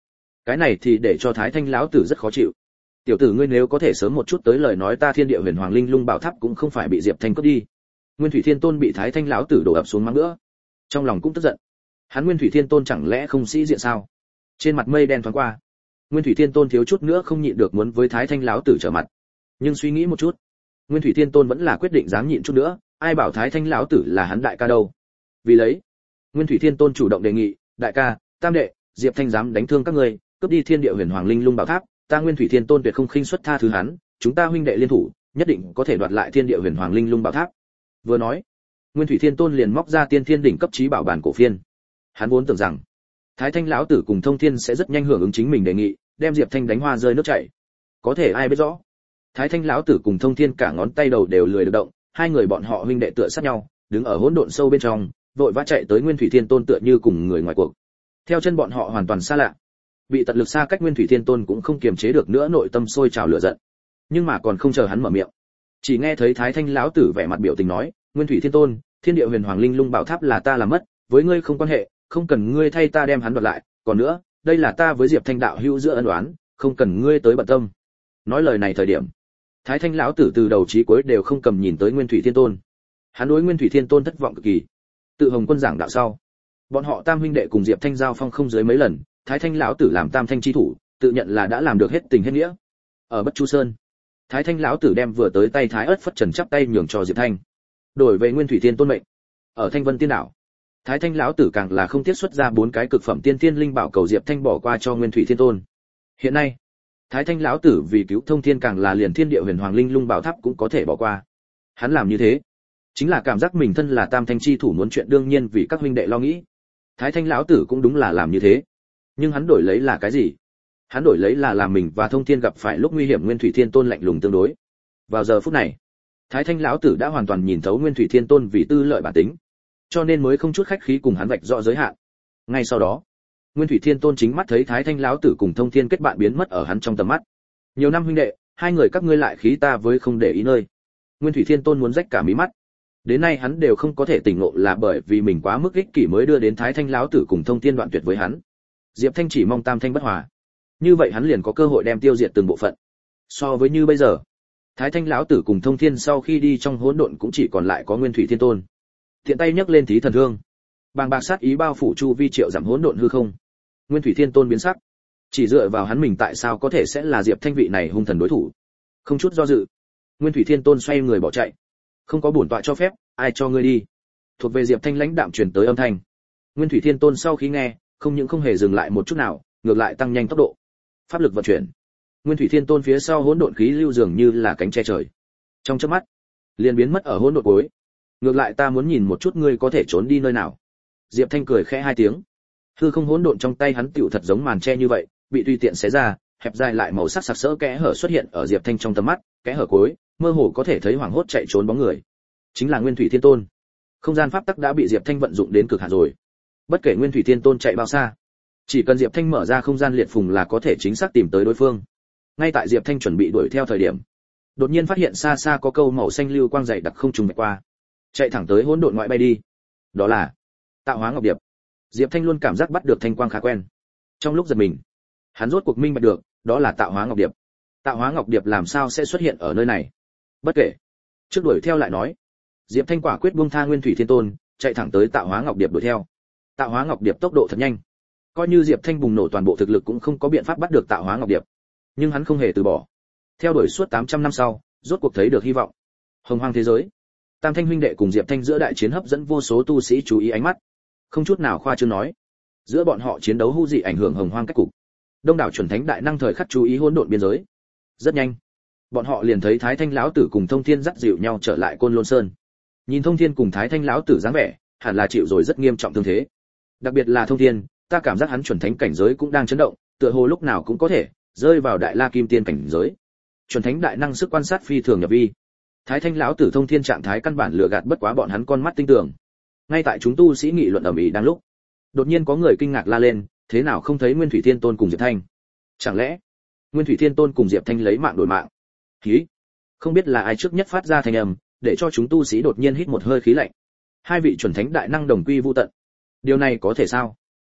Cái này thì để cho Thái Thanh lão tử rất khó chịu. Tiểu tử ngươi nếu có thể sớm một chút tới lời nói, ta Thiên Địa Huyền Hoàng Linh Lung Bảo Tháp cũng không phải bị Diệp Thanh cướp đi. Nguyên Thủy Thiên Tôn bị Thái Thanh lão tử đổ ập xuống mắng nữa, trong lòng cũng tức giận. Hắn Nguyên Thủy Thiên Tôn chẳng lẽ không sĩ diện sao? Trên mặt mây đen thoáng qua, Nguyên Thủy Thiên Tôn thiếu chút nữa không nhịn được muốn với Thái Thanh lão tử trở mặt. Nhưng suy nghĩ một chút, Nguyên Thủy Thiên Tôn vẫn là quyết định dám nhịn chút nữa, ai bảo Thái Thanh lão tử là hắn đại ca đâu. Vì lấy, Nguyên Thủy Thiên Tôn chủ động đề nghị, đại ca, tam đệ, Diệp Thanh dám đánh thương các ngươi, cướp đi Thiên Địa Huyền Hoàng Linh Lung Bảo Tháp, ta Nguyên Thủy Thiên Tôn tuyệt không khinh suất tha thứ hắn, chúng ta huynh đệ liên thủ, nhất định có thể đoạt lại Thiên Địa Huyền Hoàng Linh Lung Bảo Tháp. Vừa nói, Nguyên Thủy Thiên Tôn liền móc ra Tiên Thiên đỉnh cấp chí bảo bản cổ phiên. Hắn vốn tưởng rằng Thái Thanh lão tử cùng Thông Thiên sẽ rất nhanh hưởng ứng chính mình đề nghị, đem Diệp Thanh đánh hoa rơi nước chảy. Có thể ai biết rõ, Thái Thanh lão tử cùng Thông Thiên cả ngón tay đầu đều lười được động, hai người bọn họ huynh đệ tựa sát nhau, đứng ở hỗn độn sâu bên trong, vội vã chạy tới Nguyên Thủy Thiên Tôn tựa như cùng người ngoài cuộc. Theo chân bọn họ hoàn toàn xa lạ, bị tận lực xa cách Nguyên Thủy Thiên Tôn cũng không kiềm chế được nữa nội tâm sôi trào lửa giận. Nhưng mà còn không chờ hắn mở miệng, chỉ nghe thấy Thái Thanh lão tử vẻ mặt biểu tình nói, Nguyên Thủy Thiên Tôn, Thiên Địa Huyền Hoàng Linh Lung Bảo Tháp là ta làm mất, với ngươi không quan hệ, không cần ngươi thay ta đem hắn đoạt lại, còn nữa, đây là ta với Diệp Thanh đạo hữu giữa ân oán, không cần ngươi tới bận tâm. Nói lời này thời điểm, Thái Thanh lão tử từ đầu chí cuối đều không cầm nhìn tới Nguyên Thủy Thiên Tôn. Hắn đối Nguyên Thủy Thiên Tôn thất vọng cực kỳ. Tự Hồng Quân giảng đạo sau, bọn họ tam huynh đệ cùng Diệp Thanh giao phong không dưới mấy lần, Thái Thanh lão tử làm tam thanh chi thủ, tự nhận là đã làm được hết tình hết nghĩa. Ở Bất Chu Sơn, Thái Thanh lão tử đem vừa tới tay Thái Ức Phất Trần chắp tay nhường cho Diệp Thanh, đổi về Nguyên Thủy Thiên Tôn mệnh. Ở Thanh Vân Tiên đảo, Thái Thanh lão tử càng là không tiếc xuất ra 4 cái cực phẩm tiên thiên linh bảo cầu Diệp Thanh bỏ qua cho Nguyên Thủy Thiên Tôn. Hiện nay, Thái Thanh lão tử vì cứu Thông Thiên càng là liền Thiên Địa Huyền Hoàng Linh Lung Bảo Tháp cũng có thể bỏ qua. Hắn làm như thế, chính là cảm giác mình thân là tam thanh chi thủ muốn chuyện đương nhiên vì các huynh đệ lo nghĩ. Thái Thanh lão tử cũng đúng là làm như thế. Nhưng hắn đổi lấy là cái gì? Hắn đổi lấy là làm mình và Thông Thiên gặp phải lúc nguy hiểm Nguyên Thủy Thiên Tôn lạnh lùng tương đối. Vào giờ phút này, Thái Thanh lão tử đã hoàn toàn nhìn thấu Nguyên Thủy Thiên Tôn vì tư lợi bản tính, cho nên mới không chút khách khí cùng hắn vạch rõ giới hạn. Ngay sau đó, Nguyên Thủy Thiên Tôn chính mắt thấy Thái Thanh lão tử cùng Thông Thiên kết bạn biến mất ở hắn trong tầm mắt. Nhiều năm huynh đệ, hai người các ngươi lại khí ta với không để ý nơi. Nguyên Thủy Thiên Tôn muốn rách cả mí mắt. Đến nay hắn đều không có thể tỉnh ngộ là bởi vì mình quá mức ích kỷ mới đưa đến Thái Thanh lão tử cùng Thông Thiên đoạn tuyệt với hắn. Diệp Thanh chỉ mong tam thanh bất hòa, như vậy hắn liền có cơ hội đem tiêu diệt từng bộ phận. So với như bây giờ, Thái Thanh lão tử cùng Thông Thiên sau khi đi trong hỗn độn cũng chỉ còn lại có Nguyên Thủy Thiên Tôn. Tiện tay nhấc lên Thí Thần Thương, bàng bạc sát ý bao phủ chu vi triệu giảm hỗn độn hư không. Nguyên Thủy Thiên Tôn biến sắc, chỉ dựa vào hắn mình tại sao có thể sẽ là Diệp Thanh vị này hung thần đối thủ. Không chút do dự, Nguyên Thủy Thiên Tôn xoay người bỏ chạy. Không có bổn tọa cho phép, ai cho ngươi đi? Thuộc về Diệp Thanh lãnh đạm truyền tới âm thanh. Nguyên Thủy Thiên Tôn sau khi nghe, không những không hề dừng lại một chút nào, ngược lại tăng nhanh tốc độ. Pháp lực vận chuyển. Nguyên Thủy Thiên Tôn phía sau hỗn độn khí lưu dường như là cánh che trời. Trong chớp mắt, liền biến mất ở hỗn độn cuối. Ngược lại ta muốn nhìn một chút ngươi có thể trốn đi nơi nào. Diệp Thanh cười khẽ hai tiếng. Hư không hỗn độn trong tay hắn tựu thật giống màn che như vậy, bị tùy tiện xé ra, hẹp dài lại màu sắc sặc sỡ kẽ hở xuất hiện ở Diệp Thanh trong tầm mắt, kẽ hở cuối, mơ hồ có thể thấy hoảng hốt chạy trốn bóng người. Chính là Nguyên Thủy Thiên Tôn. Không gian pháp tắc đã bị Diệp Thanh vận dụng đến cực hạn rồi. Bất kể Nguyên Thủy Thiên Tôn chạy bao xa, chỉ cần Diệp Thanh mở ra không gian liệt phùng là có thể chính xác tìm tới đối phương. Ngay tại Diệp Thanh chuẩn bị đuổi theo thời điểm, đột nhiên phát hiện xa xa có câu màu xanh lưu quang dày đặc không trùng bạch qua, chạy thẳng tới hỗn độn ngoại bay đi. Đó là Tạo Hóa Ngọc Điệp. Diệp Thanh luôn cảm giác bắt được thanh quang khá quen. Trong lúc giật mình, hắn rốt cuộc minh bạch được, đó là Tạo Hóa Ngọc Điệp. Tạo Hóa Ngọc Điệp làm sao sẽ xuất hiện ở nơi này? Bất kể, trước đuổi theo lại nói. Diệp Thanh quả quyết buông tha Nguyên Thủy Thiên Tôn, chạy thẳng tới Tạo Hóa Ngọc Điệp đuổi theo. Tạo Hóa Ngọc Điệp tốc độ thật nhanh, coi như Diệp Thanh bùng nổ toàn bộ thực lực cũng không có biện pháp bắt được Tạo Hóa Ngọc Điệp. Nhưng hắn không hề từ bỏ. Theo đuổi suốt 800 năm sau, rốt cuộc thấy được hy vọng. Hồng Hoang thế giới, Tam Thanh huynh đệ cùng Diệp Thanh giữa đại chiến hấp dẫn vô số tu sĩ chú ý ánh mắt. Không chút nào khoa trương nói, giữa bọn họ chiến đấu hữu dị ảnh hưởng Hồng Hoang cách cục. Đông đảo chuẩn thánh đại năng thời khắc chú ý hỗn độn biên giới. Rất nhanh, bọn họ liền thấy Thái Thanh lão tử cùng Thông Thiên dắt dịu nhau trở lại Côn Lôn Sơn. Nhìn Thông Thiên cùng Thái Thanh lão tử dáng vẻ, hẳn là chịu rồi rất nghiêm trọng thương thế. Đặc biệt là Thông Thiên, ta cảm giác hắn chuẩn thánh cảnh giới cũng đang chấn động, tựa hồ lúc nào cũng có thể rơi vào đại la kim tiên cảnh giới. Chuẩn thánh đại năng sức quan sát phi thường nhập vi. Thái Thanh lão tử Thông Thiên trạng thái căn bản lừa gạt bất quá bọn hắn con mắt tinh tường. Ngay tại chúng tu sĩ nghị luận ầm ĩ đang lúc, đột nhiên có người kinh ngạc la lên, thế nào không thấy Nguyên Thủy Thiên Tôn cùng Diệp Thanh? Chẳng lẽ Nguyên Thủy Thiên Tôn cùng Diệp Thanh lấy mạng đổi mạng? Khí! Không biết là ai trước nhất phát ra thanh âm, để cho chúng tu sĩ đột nhiên hít một hơi khí lạnh. Hai vị chuẩn thánh đại năng đồng quy vu tận. Điều này có thể sao?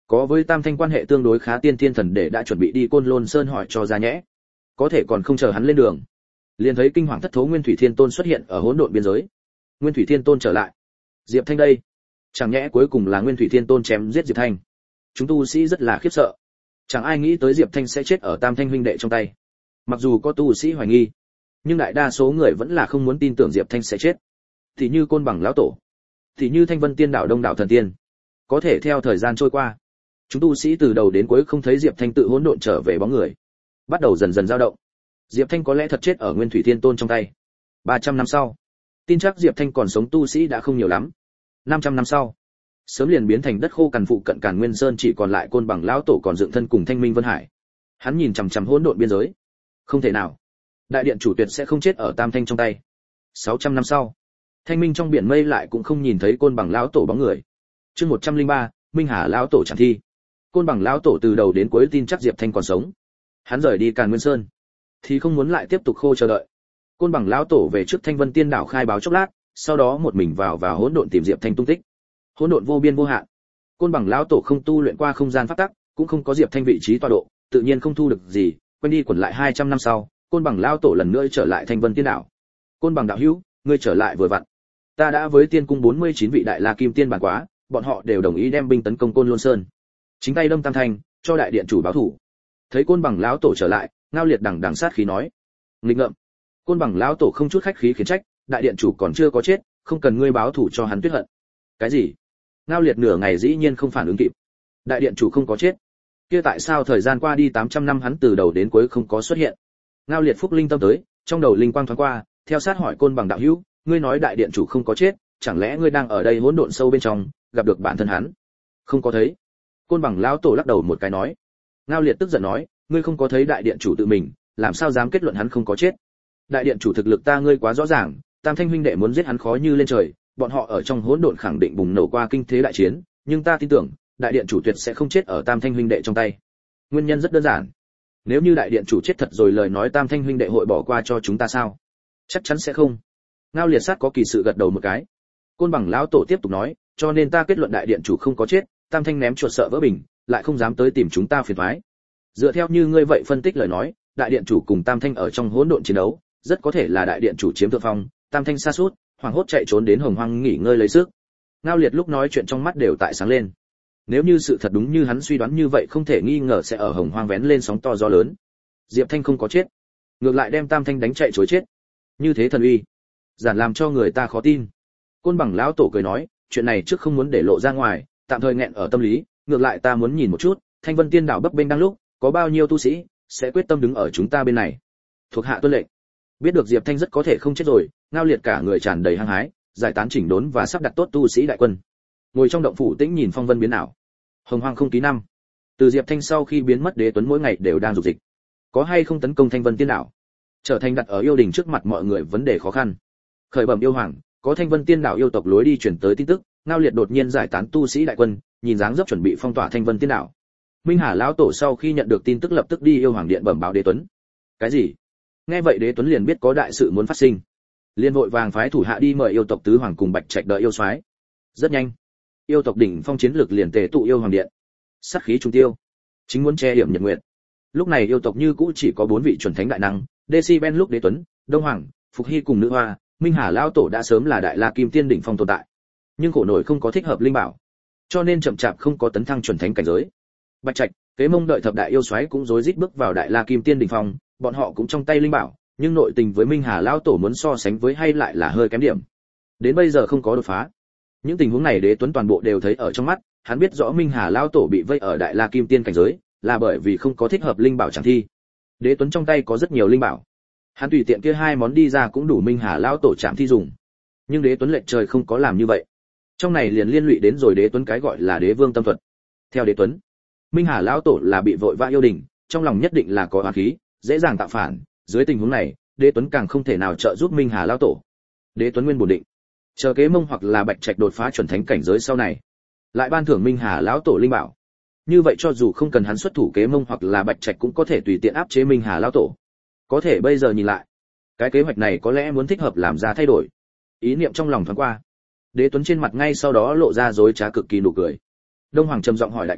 Có với Tam Thanh quan hệ tương đối khá Tiên Thiên Thần để đã chuẩn bị đi Côn Lôn Sơn hỏi cho ra nhẽ. Có thể còn không chờ hắn lên đường, liền thấy kinh hoàng thất thố Nguyên Thủy Thiên Tôn xuất hiện ở hỗn độn biên giới. Nguyên Thủy Thiên Tôn trở lại. Diệp Thanh đây, chẳng nhẽ cuối cùng là Nguyên Thủy Thiên Tôn chém giết Diệp Thanh? Chúng tu sĩ rất là khiếp sợ. Chẳng ai nghĩ tới Diệp Thanh sẽ chết ở Tam Thanh huynh đệ trong tay. Mặc dù có tu sĩ hoài nghi, nhưng đại đa số người vẫn là không muốn tin tưởng Diệp Thanh sẽ chết. Thì như Côn Bằng lão tổ, thì như Thanh Vân Tiên Đạo Đông Đạo Thần Tiên. Có thể theo thời gian trôi qua, chúng tu sĩ từ đầu đến cuối không thấy Diệp Thanh tự hỗn độn trở về bóng người, bắt đầu dần dần dao động. Diệp Thanh có lẽ thật chết ở Nguyên Thủy Thiên Tôn trong tay. 300 năm sau, tin chắc Diệp Thanh còn sống tu sĩ đã không nhiều lắm. 500 năm sau, sớm liền biến thành đất khô cằn phụ cận Càn Nguyên Sơn, chỉ còn lại Côn Bằng lão tổ còn dựng thân cùng Thanh Minh Vân Hải. Hắn nhìn chằm chằm hỗn độn biên giới. Không thể nào, đại điện chủ tuyệt sẽ không chết ở Tam Thanh trong tay. 600 năm sau, Thanh Minh trong biển mây lại cũng không nhìn thấy Côn Bằng lão tổ bóng người. Chương 103, Minh Hà lão tổ chẳng thi. Côn Bằng lão tổ từ đầu đến cuối tin chắc Diệp Thanh còn sống. Hắn rời đi Càn Nguyên Sơn thì không muốn lại tiếp tục khô chờ đợi. Côn Bằng lão tổ về trước Thanh Vân Tiên đảo khai báo chốc lát, sau đó một mình vào hỗn độn tìm Diệp Thanh tung tích. Hỗn độn vô biên vô hạn. Côn Bằng lão tổ không tu luyện qua không gian pháp tắc, cũng không có Diệp Thanh vị trí tọa độ, tự nhiên không thu được gì. Quanh đi quẩn lại 200 năm sau, Côn Bằng lão tổ lần nữa trở lại Thanh Vân Tiên đảo. Côn Bằng đạo hữu, ngươi trở lại vừa vặn. Ta đã với Tiên cung 49 vị đại la kim tiên bàn quá, bọn họ đều đồng ý đem binh tấn công Côn Lôn Sơn, chính tay đâm Tam Thanh, cho đại điện chủ báo thủ. Thấy Côn Bằng lão tổ trở lại, Ngao Liệt đằng sát khí nói: "Nghịch ngợm." Côn Bằng lão tổ không chút khách khí khiển trách: "Đại điện chủ còn chưa có chết, không cần ngươi báo thủ cho hắn tuyết hận." "Cái gì?" Ngao Liệt nửa ngày dĩ nhiên không phản ứng kịp. Đại điện chủ không có chết, kia tại sao thời gian qua đi 800 năm hắn từ đầu đến cuối không có xuất hiện? Ngao Liệt phúc linh tâm tới, trong đầu linh quang thoáng qua, theo sát hỏi Côn Bằng đạo hữu: "Ngươi nói đại điện chủ không có chết, chẳng lẽ ngươi đang ở đây hỗn độn sâu bên trong, gặp được bản thân hắn?" "Không có thấy." Côn Bằng lão tổ lắc đầu một cái nói. Ngao Liệt tức giận nói: "Ngươi không có thấy đại điện chủ tự mình, làm sao dám kết luận hắn không có chết? Đại điện chủ thực lực ta ngươi quá rõ ràng, Tam Thanh huynh đệ muốn giết hắn khó như lên trời, bọn họ ở trong hỗn độn khẳng định bùng nổ qua kinh thế đại chiến, nhưng ta tin tưởng, đại điện chủ tuyệt sẽ không chết ở Tam Thanh huynh đệ trong tay. Nguyên nhân rất đơn giản. Nếu như đại điện chủ chết thật rồi lời nói Tam Thanh huynh đệ hội bỏ qua cho chúng ta sao? Chắc chắn sẽ không." Ngao Liệt sát có kỳ sự gật đầu một cái. Côn Bằng lão tổ tiếp tục nói: "Cho nên ta kết luận đại điện chủ không có chết, Tam Thanh ném chuột sợ vỡ bình, lại không dám tới tìm chúng ta phiền toái. Dựa theo như ngươi vậy phân tích lời nói, đại điện chủ cùng Tam Thanh ở trong hỗn độn chiến đấu, rất có thể là đại điện chủ chiếm thượng phong, Tam Thanh sa sút, hoảng hốt chạy trốn đến Hồng Hoang nghỉ ngơi lấy sức." Ngao Liệt lúc nói chuyện trong mắt đều tại sáng lên. Nếu như sự thật đúng như hắn suy đoán như vậy, không thể nghi ngờ sẽ ở Hồng Hoang vén lên sóng to gió lớn. Diệp Thanh không có chết, ngược lại đem Tam Thanh đánh chạy trối chết. Như thế thần uy, giản làm cho người ta khó tin. Côn Bằng lão tổ cười nói: "Chuyện này trước không muốn để lộ ra ngoài, tạm thời nghẹn ở tâm lý, ngược lại ta muốn nhìn một chút, Thanh Vân Tiên đảo bấp bênh đang lúc, có bao nhiêu tu sĩ sẽ quyết tâm đứng ở chúng ta bên này." Thuộc hạ tuân lệnh. Biết được Diệp Thanh rất có thể không chết rồi, Ngao Liệt cả người tràn đầy hăng hái, giải tán chỉnh đốn và sắp đặt tốt tu sĩ đại quân. Ngồi trong động phủ tĩnh nhìn phong vân biến ảo. Hồng Hoang không ký năm. Từ Diệp Thanh sau khi biến mất, Đế Tuấn mỗi ngày đều đang dục dịch. Có hay không tấn công Thanh Vân Tiên đảo, trở thành đặt ở yêu đình trước mặt mọi người vấn đề khó khăn. Khởi bẩm yêu hoàng, có Thanh Vân Tiên đảo yêu tộc lối đi chuyển tới tin tức, Ngao Liệt đột nhiên giải tán tu sĩ đại quân, nhìn dáng dấp chuẩn bị phong tỏa Thanh Vân Tiên đảo. Minh Hà lão tổ sau khi nhận được tin tức lập tức đi yêu hoàng điện bẩm báo Đế Tuấn. Cái gì? Nghe vậy Đế Tuấn liền biết có đại sự muốn phát sinh, liền vội vàng phái thủ hạ đi mời yêu tộc tứ hoàng cùng Bạch Trạch đợi yêu soái. Rất nhanh, yêu tộc đỉnh phong chiến lực liền tề tụ yêu hoàng điện, sát khí trung tiêu, chính muốn che hiểm nhật nguyệt. Lúc này yêu tộc như cũ chỉ có 4 vị chuẩn thánh đại năng, Decibel lúc Đế Tuấn, Đông Hoàng, Phục Hy cùng Nữ Hoa, Minh Hà lão tổ đã sớm là đại la kim tiên đỉnh phong tồn tại, nhưng khổ nổi không có thích hợp linh bảo, cho nên chậm chạp không có tấn thăng chuẩn thánh cảnh giới. Bạch Trạch, Kế Mông đợi thập đại yêu soái cũng rối rít bước vào đại la kim tiên đỉnh phong, bọn họ cũng trong tay linh bảo, nhưng nội tình với Minh Hà lão tổ muốn so sánh với hay lại là hơi kém điểm. Đến bây giờ không có đột phá. Những tình huống này Đế Tuấn toàn bộ đều thấy ở trong mắt, hắn biết rõ Minh Hà lão tổ bị vây ở đại la kim tiên cảnh giới, là bởi vì không có thích hợp linh bảo chẳng thi. Đế Tuấn trong tay có rất nhiều linh bảo, hắn tùy tiện kia 2 món đi ra cũng đủ Minh Hà lão tổ chạm thi dùng. Nhưng Đế Tuấn lệch trời không có làm như vậy. Trong này liền liên lụy đến rồi Đế Tuấn cái gọi là Đế Vương tâm thuật. Theo Đế Tuấn, Minh Hà lão tổ là bị vội vã yêu đình, trong lòng nhất định là có oán khí, dễ dàng tạo phản, dưới tình huống này, Đế Tuấn càng không thể nào trợ giúp Minh Hà lão tổ. Đế Tuấn nguyên bổn định, chờ Kế Mông hoặc là Bạch Trạch đột phá chuẩn thánh cảnh giới sau này, lại ban thưởng Minh Hà lão tổ linh bảo. Như vậy cho dù không cần hắn xuất thủ Kế Mông hoặc là Bạch Trạch cũng có thể tùy tiện áp chế Minh Hà lão tổ. Có thể bây giờ nhìn lại, cái kế hoạch này có lẽ muốn thích hợp làm ra thay đổi. Ý niệm trong lòng thoáng qua, Đế Tuấn trên mặt ngay sau đó lộ ra dối trá cực kỳ nụ cười. Đông Hoàng trầm giọng hỏi đại ca,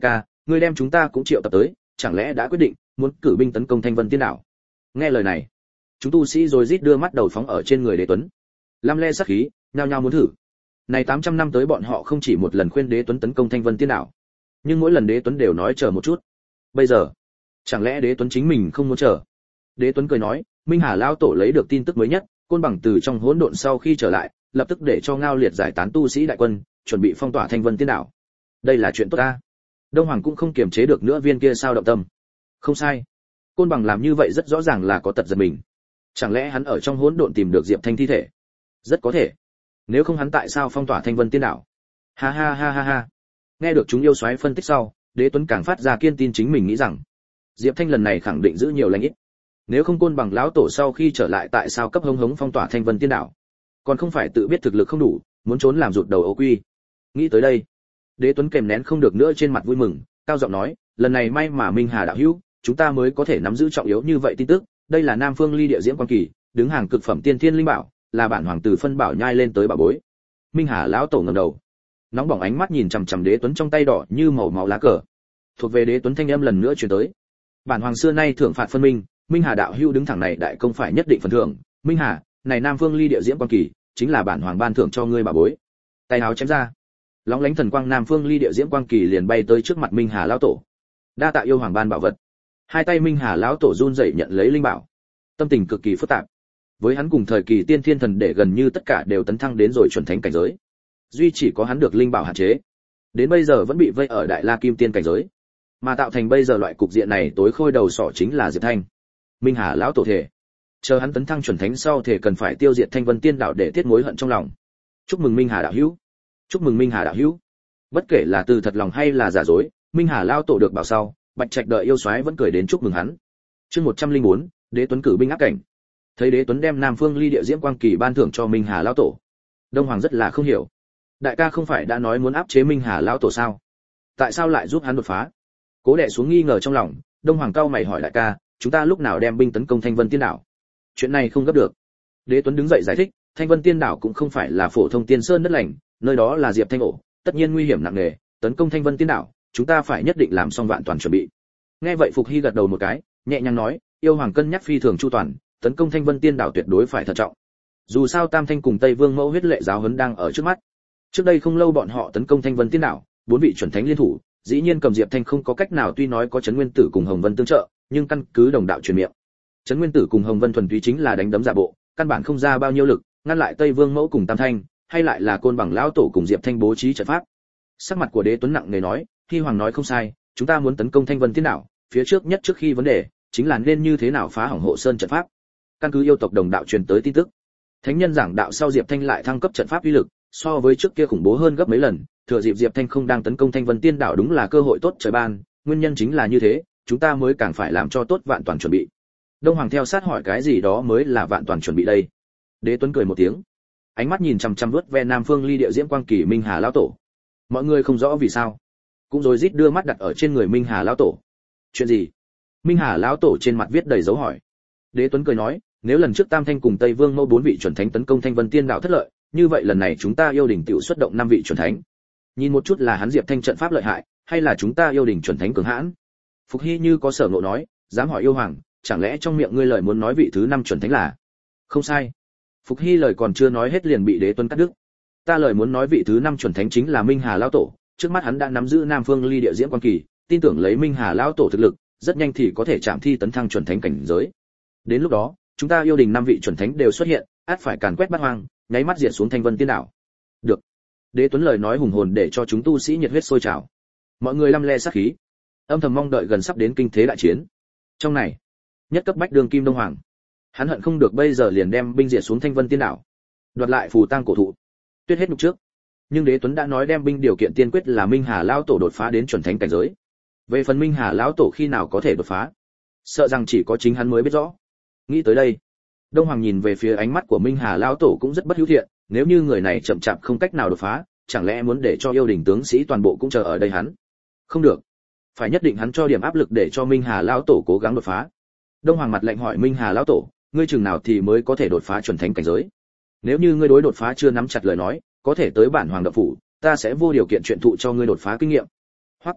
ngươi đem chúng ta cũng triệu tập tới, chẳng lẽ đã quyết định muốn cử binh tấn công Thanh Vân Tiên đảo? Nghe lời này, chúng tu sĩ rồi rít đưa mắt đầu phóng ở trên người Đế Tuấn. Lam le sắc khí, nhao nhao muốn thử. Này 800 năm tới bọn họ không chỉ một lần khuyên Đế Tuấn tấn công Thanh Vân Tiên đảo, nhưng mỗi lần Đế Tuấn đều nói chờ một chút. Bây giờ, chẳng lẽ Đế Tuấn chính mình không muốn chờ? Đế Tuấn cười nói, Minh Hà lão tổ lấy được tin tức mới nhất, Côn Bằng từ trong hỗn độn sau khi trở lại, lập tức để cho Ngao Liệt giải tán tu sĩ đại quân, chuẩn bị phong tỏa Thanh Vân Tiên đảo. Đây là chuyện tốt ta. Đông Hoàng cũng không kiềm chế được nữa viên kia sao động tâm. Không sai, Côn Bằng làm như vậy rất rõ ràng là có tật giật mình. Chẳng lẽ hắn ở trong hỗn độn tìm được Diệp Thanh thi thể? Rất có thể. Nếu không hắn tại sao phong tỏa Thanh Vân Tiên đảo? Ha ha ha ha ha. Nghe được chúng yêu soái phân tích sau, Đế Tuấn càng phát ra kiên tin chính mình nghĩ rằng Diệp Thanh lần này khẳng định giữ nhiều lành ít. Nếu không Côn Bằng lão tổ sau khi trở lại tại sao cấp hống hống phong tỏa Thanh Vân Tiên đảo? Còn không phải tự biết thực lực không đủ, muốn trốn làm rụt đầu ấu quy. Nghĩ tới đây, Đế Tuấn kèm nén không được nữa trên mặt vui mừng, cao giọng nói, lần này may mà Minh Hà đạo hữu, chúng ta mới có thể nắm giữ trọng yếu như vậy tin tức, đây là Nam Phương Ly Địa Diễm Quan Kỳ, đứng hàng cực phẩm tiên thiên linh bảo, là bản hoàng tử phân bảo nhai lên tới bảo bối. Minh Hà lão tổ ngẩng đầu, nóng bỏng ánh mắt nhìn chằm chằm Đế Tuấn trong tay đỏ như màu máu lá cờ. Thuộc về Đế Tuấn thanh âm lần nữa truyền tới. Bản hoàng xưa nay thưởng phạt phân minh, Minh Hà đạo hữu đứng thẳng này đại công phải nhất định phần thưởng, Minh Hà, này Nam Phương Ly Địa Diễm Quan Kỳ, chính là bản hoàng ban thưởng cho ngươi bảo bối. Tay áo chém ra, lóng lánh thần quang Nam Phương Ly Địa Diễm Quang Kỳ liền bay tới trước mặt Minh Hà lão tổ. Đa tạ yêu hoàng ban bảo vật. Hai tay Minh Hà lão tổ run rẩy nhận lấy linh bảo, tâm tình cực kỳ phức tạp. Với hắn cùng thời kỳ tiên thiên thần để gần như tất cả đều tấn thăng đến rồi chuẩn thánh cảnh giới, duy chỉ có hắn được linh bảo hạn chế, đến bây giờ vẫn bị vây ở đại la kim tiên cảnh giới, mà tạo thành bây giờ loại cục diện này tối khôi đầu sỏ chính là Diệp Thanh. Minh Hà lão tổ thể, chờ hắn tấn thăng chuẩn thánh sau thể cần phải tiêu diệt Thanh Vân Tiên đảo để tiết mối hận trong lòng. Chúc mừng Minh Hà đạo hữu. Chúc mừng Minh Hà đạo hữu. Bất kể là từ thật lòng hay là giả dối, Minh Hà lao tổ được bảo sau, Bạch Trạch đợi yêu soái vẫn cười đến chúc mừng hắn. Chương 104, Đế Tuấn cử binh áp cảnh. Thấy Đế Tuấn đem Nam Phương Ly Địa Diễm Quang Kỳ ban thưởng cho Minh Hà lao tổ, Đông Hoàng rất là không hiểu. Đại ca không phải đã nói muốn áp chế Minh Hà lao tổ sao? Tại sao lại giúp hắn đột phá? Cố đè xuống nghi ngờ trong lòng, Đông Hoàng cao mày hỏi đại ca, chúng ta lúc nào đem binh tấn công Thanh Vân Tiên đảo? Chuyện này không gấp được. Đế Tuấn đứng dậy giải thích, Thanh Vân Tiên đảo cũng không phải là phổ thông tiên sơn đất lành, nơi đó là Diệp Thanh ổ, tất nhiên nguy hiểm nặng nề, tấn công Thanh Vân Tiên đảo, chúng ta phải nhất định làm xong vạn toàn chuẩn bị. Nghe vậy Phục Hy gật đầu một cái, nhẹ nhàng nói, yêu hoàng cân nhắc phi thường chu toàn, tấn công Thanh Vân Tiên đảo tuyệt đối phải thận trọng. Dù sao Tam Thanh cùng Tây Vương Mẫu huyết lệ giáo huấn đang ở trước mắt. Trước đây không lâu bọn họ tấn công Thanh Vân Tiên đảo, bốn vị chuẩn thánh liên thủ, dĩ nhiên cầm Diệp Thanh không có cách nào, tuy nói có Trấn Nguyên Tử cùng Hồng Vân tương trợ, nhưng căn cứ đồng đạo truyền miệng. Trấn Nguyên Tử cùng Hồng Vân thuần túy chính là đánh đấm giả bộ, căn bản không ra bao nhiêu lực, ngăn lại Tây Vương Mẫu cùng Tam Thanh, hay lại là Côn Bằng lão tổ cùng Diệp Thanh bố trí trận pháp. Sắc mặt của Đế Tuấn nặng nề nói, Hy hoàng nói không sai, chúng ta muốn tấn công Thanh Vân Tiên đảo, phía trước nhất trước khi vấn đề chính là nên như thế nào phá hỏng hộ sơn trận pháp. Căn cứ yêu tộc đồng đạo truyền tới tin tức, thánh nhân giảng đạo sau Diệp Thanh lại thăng cấp trận pháp uy lực, so với trước kia khủng bố hơn gấp mấy lần, thừa dịp Diệp Thanh không đang tấn công Thanh Vân Tiên đảo đúng là cơ hội tốt trời ban, nguyên nhân chính là như thế, chúng ta mới càng phải làm cho tốt vạn toàn chuẩn bị. Đông Hoàng theo sát hỏi cái gì đó mới là vạn toàn chuẩn bị đây. Đế Tuấn cười một tiếng, ánh mắt nhìn chằm chằm vuốt ve Nam Phương Ly Địa Diễm Quang Kỳ Minh Hà lão tổ. Mọi người không rõ vì sao, cũng rồi rít đưa mắt đặt ở trên người Minh Hà lão tổ. Chuyện gì? Minh Hà lão tổ trên mặt viết đầy dấu hỏi. Đế Tuấn cười nói, nếu lần trước Tam Thanh cùng Tây Vương Mẫu bốn vị chuẩn thánh tấn công Thanh Vân Tiên đảo thất lợi, như vậy lần này chúng ta yêu đình tiểu xuất động năm vị chuẩn thánh. Nhìn một chút là hắn Diệp Thanh trận pháp lợi hại, hay là chúng ta yêu đình chuẩn thánh cường hãn? Phục Hy như có sở ngộ nói, dám hỏi yêu hoàng, chẳng lẽ trong miệng ngươi lời muốn nói vị thứ năm chuẩn thánh là? Không sai. Phục Hy lời còn chưa nói hết liền bị Đế Tuấn cắt đứt. Ta lời muốn nói vị thứ năm chuẩn thánh chính là Minh Hà lão tổ, trước mắt hắn đã nắm giữ Nam Phương Ly Địa Diễm Quang Kỳ, tin tưởng lấy Minh Hà lão tổ thực lực, rất nhanh thì có thể chạm thi tấn thăng chuẩn thánh cảnh giới. Đến lúc đó, chúng ta yêu đình năm vị chuẩn thánh đều xuất hiện, ắt phải càn quét bát hoang, nháy mắt diệt xuống Thanh Vân Tiên đảo. Được. Đế Tuấn lời nói hùng hồn để cho chúng tu sĩ nhiệt huyết sôi trào. Mọi người lăm le sát khí, âm thầm mong đợi gần sắp đến kinh thế đại chiến. Trong này, nhất cấp bách đường Kim Đông Hoàng, hắn hận không được bây giờ liền đem binh diệt xuống Thanh Vân Tiên đảo, đoạt lại phù tang cổ thụ, tuyết hết nhục trước. Nhưng Đế Tuấn đã nói đem binh điều kiện tiên quyết là Minh Hà lão tổ đột phá đến chuẩn thánh cảnh giới. Về phần Minh Hà lão tổ khi nào có thể đột phá, sợ rằng chỉ có chính hắn mới biết rõ. Nghĩ tới đây, Đông Hoàng nhìn về phía ánh mắt của Minh Hà lão tổ cũng rất bất hữu thiện, nếu như người này chậm chạp không cách nào đột phá, chẳng lẽ muốn để cho yêu đình tướng sĩ toàn bộ cũng chờ ở đây hắn? Không được, phải nhất định hắn cho điểm áp lực để cho Minh Hà lão tổ cố gắng đột phá. Đông Hoàng mặt lạnh hỏi Minh Hà lão tổ, ngươi chừng nào thì mới có thể đột phá chuẩn thánh cảnh giới? Nếu như ngươi đối đột phá chưa nắm chặt lời nói, có thể tới bản hoàng đạo phủ, ta sẽ vô điều kiện chuyện thụ cho ngươi đột phá kinh nghiệm. Hoặc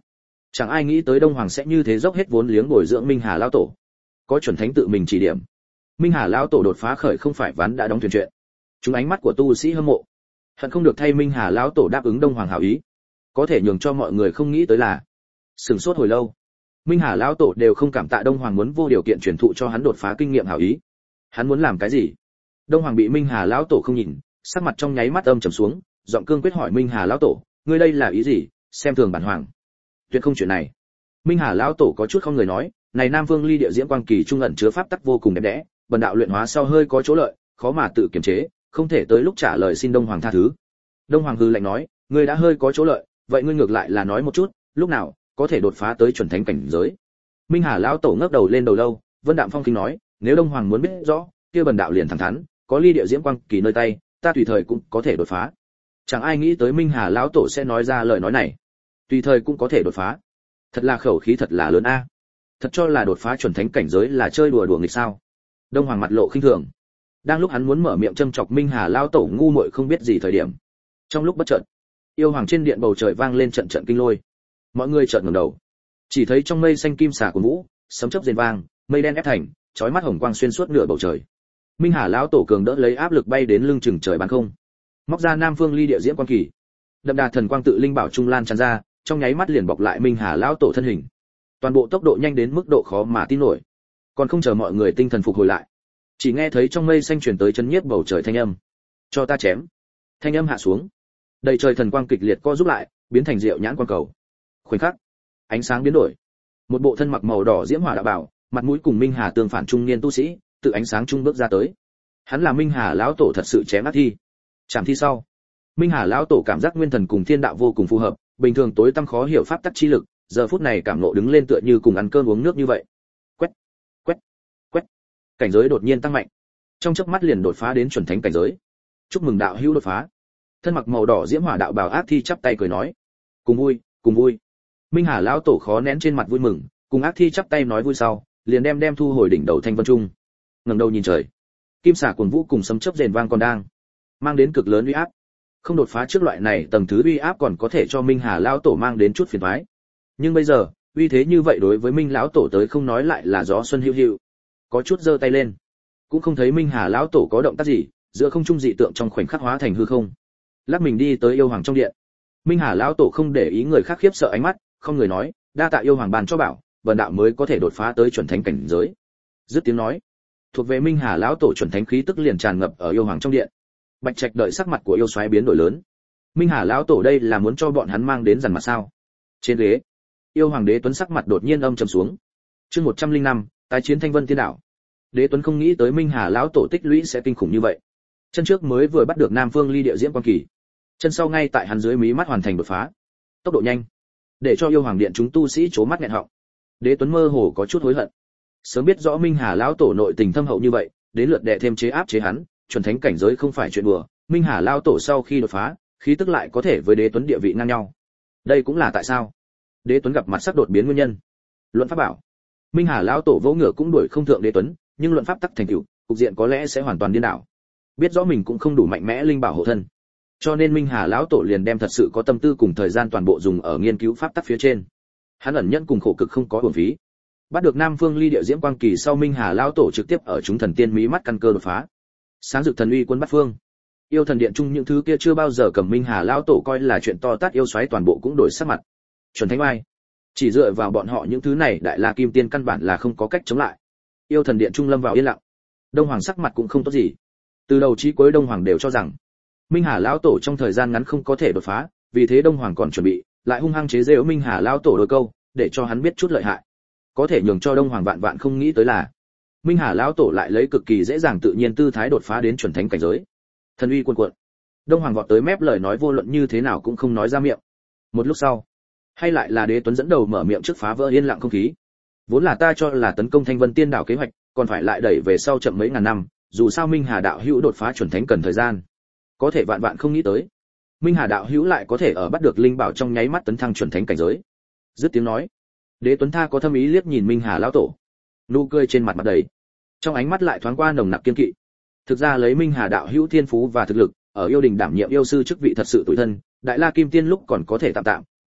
Chẳng ai nghĩ tới Đông Hoàng sẽ như thế dốc hết vốn liếng bồi dưỡng Minh Hà lão tổ. Có chuẩn thánh tự mình chỉ điểm, Minh Hà lão tổ đột phá khởi không phải ván đã đóng thuyền chuyện. Chúng ánh mắt của tu sĩ hâm mộ, hận không được thay Minh Hà lão tổ đáp ứng Đông Hoàng hảo ý. Có thể nhường cho mọi người không nghĩ tới là, sửng sốt hồi lâu, Minh Hà lão tổ đều không cảm tạ Đông Hoàng muốn vô điều kiện truyền thụ cho hắn đột phá kinh nghiệm hảo ý. Hắn muốn làm cái gì? Đông Hoàng bị Minh Hà lão tổ không nhìn, sắc mặt trong nháy mắt âm trầm xuống, giọng cương quyết hỏi Minh Hà lão tổ, ngươi đây là ý gì? Xem thường bản hoàng. Tuyệt không chuyện này. Minh Hà lão tổ có chút không người nói, này Nam Vương Ly Địa Diễm Quang Kỳ trung ẩn chứa pháp tắc vô cùng đẹp đẽ, bần đạo luyện hóa sau hơi có chỗ lợi, khó mà tự kiềm chế, không thể tới lúc trả lời xin Đông Hoàng tha thứ. Đông Hoàng hừ lạnh nói, ngươi đã hơi có chỗ lợi, vậy ngươi ngược lại là nói một chút, lúc nào có thể đột phá tới chuẩn thánh cảnh giới? Minh Hà lão tổ ngước đầu lên đầu lâu, Vân Đạm Phong khinh nói, nếu Đông Hoàng muốn biết rõ, kia bần đạo liền thẳng thắn, có Ly Địa Diễm Quang Kỳ nơi tay, ta tùy thời cũng có thể đột phá. Chẳng ai nghĩ tới Minh Hà lão tổ sẽ nói ra lời nói này. Tùy thời cũng có thể đột phá. Thật là khẩu khí thật là lớn a. Thật cho là đột phá chuẩn thánh cảnh giới là chơi đùa nghịch sao? Đông Hoàng mặt lộ khinh thường. Đang lúc hắn muốn mở miệng châm chọc Minh Hà lão tổ ngu muội không biết gì thời điểm, trong lúc bất chợt, yêu hoàng trên điện bầu trời vang lên trận trận kinh lôi. Mọi người chợt ngẩng đầu, chỉ thấy trong mây xanh kim xà của vũ, sấm chớp rền vang, mây đen ép thành, chói mắt hồng quang xuyên suốt nửa bầu trời. Minh Hà lão tổ cường đỡ lấy áp lực bay đến lưng chừng trời bán không, móc ra Nam Phương Ly Địa Diễm Quang Kỳ, đậm đà thần quang tự linh bảo trung lan tràn ra, trong nháy mắt liền bọc lại Minh Hà lão tổ thân hình. Toàn bộ tốc độ nhanh đến mức độ khó mà tin nổi. Còn không chờ mọi người tinh thần phục hồi lại, chỉ nghe thấy trong mây xanh truyền tới chấn nhiếp bầu trời thanh âm. Cho ta chém. Thanh âm hạ xuống, đầy trời thần quang kịch liệt co rút lại, biến thành diệu nhãn quang cầu. Khoảnh khắc, ánh sáng biến đổi. Một bộ thân mặc màu đỏ diễm hỏa đạo bảo, mặt mũi cùng Minh Hà tương phản trung niên tu sĩ, tự ánh sáng trung bước ra tới. Hắn là Minh Hà lão tổ thật sự chém ác thi. Chạm thi sau, Minh Hà lão tổ cảm giác nguyên thần cùng thiên đạo vô cùng phù hợp, bình thường tối tăm khó hiểu pháp tắc chi lực, giờ phút này cảm ngộ đứng lên tựa như cùng ăn cơm uống nước như vậy. Quét, quét, quét. Cảnh giới đột nhiên tăng mạnh. Trong chớp mắt liền đột phá đến chuẩn thánh cảnh giới. Chúc mừng đạo hữu đột phá. Thân mặc màu đỏ diễm hỏa đạo bào ác thi chắp tay cười nói, cùng vui, cùng vui. Minh Hà lão tổ khó nén trên mặt vui mừng, cùng ác thi chắp tay nói vui sau, liền đem thu hồi đỉnh đầu thanh vân trung. Ngẩng đầu nhìn trời, kim xà cuồng vũ cùng sấm chớp rền vang còn đang mang đến cực lớn uy áp. Không đột phá trước loại này tầng thứ uy áp còn có thể cho Minh Hà lão tổ mang đến chút phiền toái. Nhưng bây giờ, uy thế như vậy đối với Minh lão tổ tới không nói lại là gió xuân hữu hữu. Có chút giơ tay lên, cũng không thấy Minh Hà lão tổ có động tác gì, giữa không trung dị tượng trong khoảnh khắc hóa thành hư không. Lắc mình đi tới yêu hoàng trong điện. Minh Hà lão tổ không để ý người khác khiếp sợ ánh mắt, không người nói, đa tạ yêu hoàng ban cho bảo, vần đạo mới có thể đột phá tới chuẩn thánh cảnh giới. Dứt tiếng nói, thuộc về Minh Hà lão tổ chuẩn thánh khí tức liền tràn ngập ở yêu hoàng trong điện. Bạch Trạch đợi sắc mặt của yêu xoáy biến đổi lớn. Minh Hà lão tổ đây là muốn cho bọn hắn mang đến dằn mặt sao? Trên ghế, yêu hoàng Đế Tuấn sắc mặt đột nhiên âm trầm xuống. Chương 105, tái chiến Thanh Vân Tiên đảo. Đế Tuấn không nghĩ tới Minh Hà lão tổ tích lũy sẽ kinh khủng như vậy. Chân trước mới vừa bắt được Nam Phương Ly Địa Diễm Quang Kỳ, chân sau ngay tại hắn dưới mí mắt hoàn thành đột phá. Tốc độ nhanh, để cho yêu hoàng điện chúng tu sĩ chố mắt nghẹn họng. Đế Tuấn mơ hồ có chút hối hận. Sớm biết rõ Minh Hà lão tổ nội tình thâm hậu như vậy, đến lượt đệ thêm chế áp chế hắn, chuẩn thánh cảnh giới không phải chuyện đùa. Minh Hà lão tổ sau khi đột phá, khí tức lại có thể với Đế Tuấn địa vị ngang nhau. Đây cũng là tại sao Đế Tuấn gặp mặt sắc đột biến nguyên nhân. Luận pháp bảo, Minh Hà lão tổ vỗ ngựa cũng đuổi không thượng Đế Tuấn, nhưng luận pháp tắc thành tựu, cục diện có lẽ sẽ hoàn toàn điên đảo. Biết rõ mình cũng không đủ mạnh mẽ linh bảo hộ thân, cho nên Minh Hà lão tổ liền đem thật sự có tâm tư cùng thời gian toàn bộ dùng ở nghiên cứu pháp tắc phía trên. Hắn ẩn nhẫn cùng khổ cực không có uổng phí. Bắt được Nam Phương Ly Địa Diễm Quang Kỳ sau, Minh Hà lão tổ trực tiếp ở chúng thần tiên mí mắt căn cơ đột phá. Sáng rực thần uy quân bắt phương. Yêu thần điện chung những thứ kia chưa bao giờ cầm Minh Hà lão tổ coi là chuyện to tát yêu xoáy toàn bộ cũng đổi sắc mặt. Chuẩn thánh oai. Chỉ dựa vào bọn họ những thứ này Đại La Kim Tiên căn bản là không có cách chống lại. Yêu thần điện trung lâm vào yên lặng. Đông Hoàng sắc mặt cũng không tốt gì. Từ đầu chí cuối Đông Hoàng đều cho rằng Minh Hà lão tổ trong thời gian ngắn không có thể đột phá, vì thế Đông Hoàng còn chuẩn bị lại hung hăng chế giễu Minh Hà lão tổ đôi câu, để cho hắn biết chút lợi hại. Có thể nhường cho Đông Hoàng vạn vạn không nghĩ tới là Minh Hà lão tổ lại lấy cực kỳ dễ dàng tự nhiên tư thái đột phá đến chuẩn thánh cảnh giới. Thần uy cuồn cuộn. Đông Hoàng vọt tới mép lời nói vô luận như thế nào cũng không nói ra miệng. Một lúc sau, hay lại là Đế Tuấn dẫn đầu mở miệng trước phá vỡ yên lặng không khí. Vốn là ta cho là tấn công Thanh Vân Tiên đảo kế hoạch, còn phải lại đẩy về sau chậm mấy ngàn năm, dù sao Minh Hà đạo hữu đột phá chuẩn thánh cần thời gian. Có thể vạn vạn không nghĩ tới, Minh Hà đạo hữu lại có thể ở bắt được linh bảo trong nháy mắt tấn thăng chuẩn thánh cảnh giới. Dứt tiếng nói, Đế Tuấn tha có thâm ý liếc nhìn Minh Hà lão tổ, nụ cười trên mặt mặt đầy, trong ánh mắt lại thoáng qua nồng nặc kiên kỵ. Thực ra lấy Minh Hà đạo hữu thiên phú và thực lực, ở yêu đình đảm nhiệm yêu sư chức vị thật sự tủi thân, Đại La Kim Tiên lúc còn có thể tạm tạm,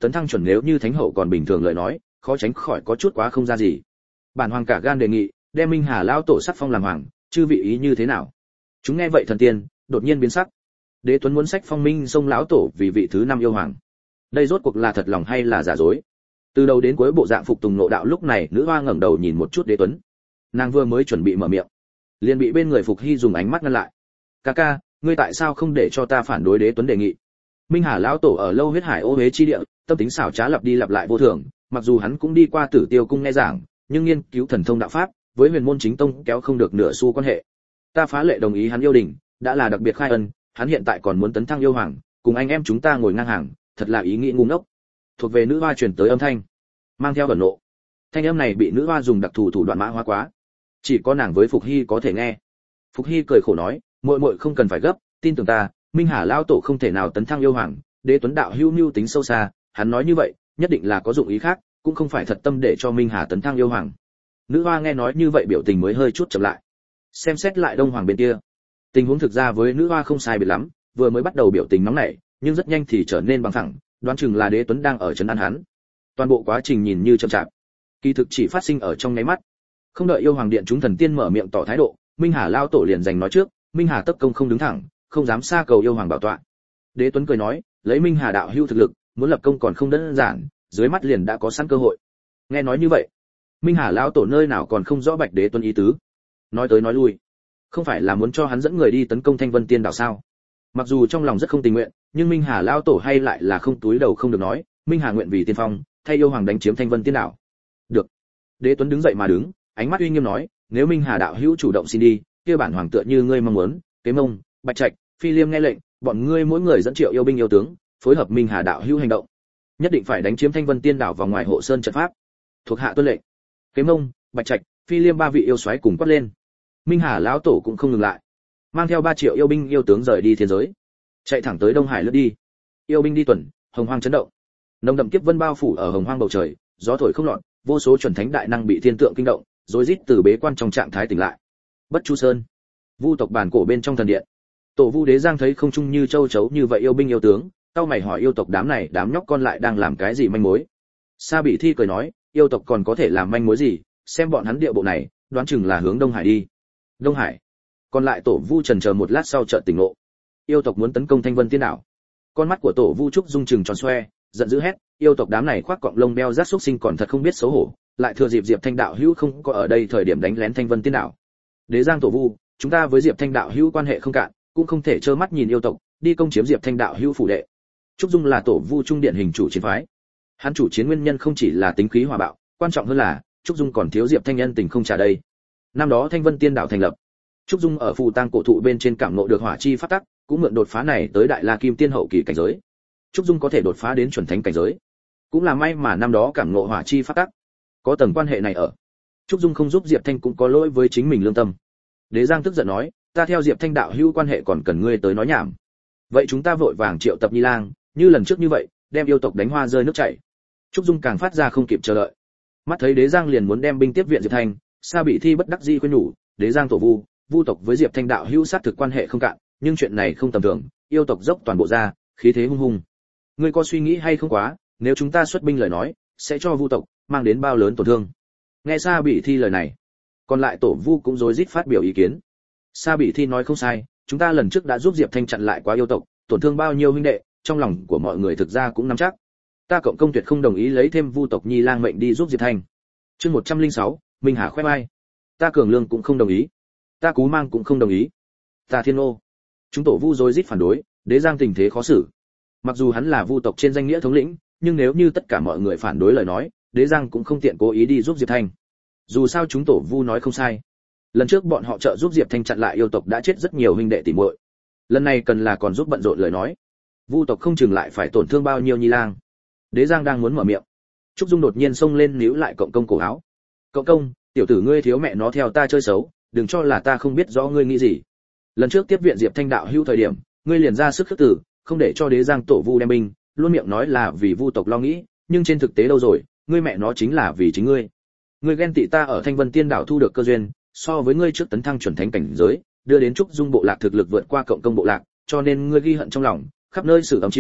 tấn thăng chuẩn nếu như thánh hậu còn bình thường lời nói, khó tránh khỏi có chút quá không ra gì. Bản hoàng cả gan đề nghị, đem Minh Hà lão tổ sắc phong làm hoàng, chư vị ý như thế nào? Chúng nghe vậy thần tiên đột nhiên biến sắc. Đế Tuấn muốn sách phong Minh Sông lão tổ vì vị thứ 5 yêu hoàng. Đây rốt cuộc là thật lòng hay là giả dối? Từ đầu đến cuối bộ dạng phục tùng nội đạo, lúc này nữ hoa ngẩng đầu nhìn một chút Đế Tuấn. Nàng vừa mới chuẩn bị mở miệng, liền bị bên người Phục Hy dùng ánh mắt ngăn lại. "Ca ca, ngươi tại sao không để cho ta phản đối Đế Tuấn đề nghị?" Minh Hà lão tổ ở lâu huyết hải ô uế chi địa, tâm tính xảo trá lặp đi lặp lại vô thường, mặc dù hắn cũng đi qua Tử Tiêu cung nghe giảng, nhưng nghiên cứu thần thông đạo pháp, với huyền môn chính tông kéo không được nửa xu quan hệ. Ta phá lệ đồng ý hắn yêu đình, đã là đặc biệt khai ân, hắn hiện tại còn muốn tấn thăng yêu hoàng, cùng anh em chúng ta ngồi ngang hàng, thật là ý nghĩ ngu ngốc. Thuộc về nữ hoa truyền tới âm thanh, mang theo phẫn nộ. Thanh âm này bị nữ hoa dùng đặc thù thủ đoạn mã hóa quá, chỉ có nàng với Phục Hy có thể nghe. Phục Hy cười khổ nói, muội muội không cần phải gấp, tin tưởng ta, Minh Hà lão tổ không thể nào tấn thăng yêu hoàng, Đế Tuấn đạo hữu mưu tính sâu xa, hắn nói như vậy, nhất định là có dụng ý khác, cũng không phải thật tâm để cho Minh Hà tấn thăng yêu hoàng. Nữ hoa nghe nói như vậy biểu tình mới hơi chút chậm lại. Xem xét lại Đông Hoàng bên kia, tình huống thực ra với nữ hoa không sai biệt lắm, vừa mới bắt đầu biểu tình nóng nảy, nhưng rất nhanh thì trở nên bằng phẳng, đoán chừng là Đế Tuấn đang ở trấn an hắn. Toàn bộ quá trình nhìn như chậm chạp, kỳ thực chỉ phát sinh ở trong nháy mắt. Không đợi yêu hoàng điện chúng thần tiên mở miệng tỏ thái độ, Minh Hà lao tổ liền giành nói trước, Minh Hà tất công không đứng thẳng, không dám xa cầu yêu hoàng bảo tọa. Đế Tuấn cười nói, lấy Minh Hà đạo hữu thực lực, muốn lập công còn không đơn giản, dưới mắt liền đã có sẵn cơ hội. Nghe nói như vậy, Minh Hà lão tổ nơi nào còn không rõ Bạch Đế Tuấn ý tứ, nói tới nói lui, không phải là muốn cho hắn dẫn người đi tấn công Thanh Vân Tiên đảo sao? Mặc dù trong lòng rất không tình nguyện, nhưng Minh Hà lão tổ hay lại là không túi đầu không được nói, Minh Hà nguyện vì tiên phong, thay yêu hoàng đánh chiếm Thanh Vân Tiên đảo. Được. Đế Tuấn đứng dậy mà đứng, ánh mắt uy nghiêm nói, nếu Minh Hà đạo hữu chủ động xin đi, kia bản hoàng tựa như ngươi mong muốn, Kế Mông, Bạch Trạch, Phi Liêm nghe lệnh, bọn ngươi mỗi người dẫn triệu yêu binh yêu tướng, phối hợp Minh Hà đạo hữu hành động, nhất định phải đánh chiếm Thanh Vân Tiên đảo vào ngoài hộ sơn trận pháp. Thuộc hạ tuân lệnh. Kế Mông, Bạch Trạch, Phi Liêm ba vị yêu soái cùng quát lên. Minh Hà lão tổ cũng không ngừng lại, mang theo 3 triệu yêu binh yêu tướng rời đi thiên giới, chạy thẳng tới Đông Hải lướt đi. Yêu binh đi tuần, hồng hoang chấn động, nồng đậm kiếp vân bao phủ ở hồng hoang bầu trời, gió thổi không lọt, vô số chuẩn thánh đại năng bị thiên tượng kinh động, rối rít từ bế quan trong trạng thái tỉnh lại. Bất Chu Sơn, Vu tộc bản cổ bên trong thần điện, Tổ Vu Đế Giang thấy không trung như châu chấu như vậy yêu binh yêu tướng, tao mày hỏi yêu tộc đám này đám nhóc con lại đang làm cái gì manh mối. Sa Bỉ Thi cười nói, yêu tộc còn có thể làm manh mối gì, xem bọn hắn địa bộ này, đoán chừng là hướng Đông Hải đi. Đông Hải. Còn lại Tổ Vu trần chờ một lát sau chợt tỉnh ngộ. Yêu tộc muốn tấn công Thanh Vân Tiên đảo. Con mắt của Tổ Vu Trúc Dung trừng tròn xoe, giận dữ hét, yêu tộc đám này khoác cọng lông đeo rác xúc sinh còn thật không biết xấu hổ, lại thừa dịp Diệp Thanh đạo hữu không có ở đây thời điểm đánh lén Thanh Vân Tiên đảo. Đế Giang Tổ Vu, chúng ta với Diệp Thanh đạo hữu quan hệ không cạn, cũng không thể trơ mắt nhìn yêu tộc đi công chiếm Diệp Thanh đạo hữu phủ đệ. Trúc Dung là Tổ Vu trung điện hình chủ chiến phái. Hắn chủ chiến nguyên nhân không chỉ là tính khí hòa bạo, quan trọng hơn là Trúc Dung còn thiếu Diệp Thanh nhân tình không trả đây. Năm đó Thanh Vân Tiên đảo thành lập, Trúc Dung ở phù tang cổ thụ bên trên cảm ngộ được hỏa chi pháp tắc, cũng mượn đột phá này tới Đại La Kim Tiên hậu kỳ cảnh giới. Trúc Dung có thể đột phá đến chuẩn thánh cảnh giới, cũng là may mà năm đó cảm ngộ hỏa chi pháp tắc, có tầng quan hệ này ở. Trúc Dung không giúp Diệp Thanh cũng có lỗi với chính mình lương tâm. Đế Giang tức giận nói, ta theo Diệp Thanh đạo hữu quan hệ còn cần ngươi tới nói nhảm. Vậy chúng ta vội vàng triệu tập Nhi Lang, như lần trước như vậy, đem yêu tộc đánh hoa rơi nước chảy. Trúc Dung càng phát ra không kịp chờ đợi. Mắt thấy Đế Giang liền muốn đem binh tiếp viện Diệp Thanh, Sa Bỉ Thi bất đắc dĩ khuyên nhủ, Đế Giang Tổ Vu, Vu tộc với Diệp Thanh đạo hữu sát thực quan hệ không cạn, nhưng chuyện này không tầm thường, yêu tộc dốc toàn bộ ra, khí thế hung hùng. Ngươi có suy nghĩ hay không quá, nếu chúng ta xuất binh lời nói, sẽ cho Vu tộc mang đến bao lớn tổn thương. Nghe Sa Bỉ Thi lời này, còn lại Tổ Vu cũng rối rít phát biểu ý kiến. Sa Bỉ Thi nói không sai, chúng ta lần trước đã giúp Diệp Thanh chặn lại quá yêu tộc, tổn thương bao nhiêu huynh đệ, trong lòng của mọi người thực ra cũng nắm chắc. Ta cộng công tuyệt không đồng ý lấy thêm Vu tộc Nhi Lang mệnh đi giúp Diệp Thanh. Chương 106, Minh Hà khoe mai. Ta Cường Lương cũng không đồng ý. Ta Cú Mang cũng không đồng ý. Ta Thiên Ô. Chúng Tổ Vu rối rít phản đối, Đế Giang tình thế khó xử. Mặc dù hắn là Vu tộc trên danh nghĩa thống lĩnh, nhưng nếu như tất cả mọi người phản đối lời nói, Đế Giang cũng không tiện cố ý đi giúp Diệp Thanh. Dù sao chúng Tổ Vu nói không sai. Lần trước bọn họ trợ giúp Diệp Thanh chặn lại yêu tộc đã chết rất nhiều huynh đệ tỷ muội. Lần này cần là còn giúp bận rộn lời nói, Vu tộc không chừng lại phải tổn thương bao nhiêu Nhi Lang. Đế Giang đang muốn mở miệng, Trúc Dung đột nhiên xông lên níu lại Cộng công cổ áo. Cộng công, tiểu tử ngươi thiếu mẹ nó theo ta chơi xấu, đừng cho là ta không biết rõ ngươi nghĩ gì. Lần trước tiếp viện Diệp Thanh đạo hữu thời điểm, ngươi liền ra sức khước từ, không để cho Đế Giang Tổ Vu đem binh, luôn miệng nói là vì Vu tộc lo nghĩ, nhưng trên thực tế đâu rồi, ngươi mẹ nó chính là vì chính ngươi. Ngươi ghen tị ta ở Thanh Vân Tiên đảo thu được cơ duyên, so với ngươi trước tấn thăng chuẩn thánh cảnh giới, đưa đến Trúc Dung bộ lạc thực lực vượt qua Cộng công bộ lạc, cho nên ngươi ghi hận trong lòng, khắp nơi sử âm chiêu,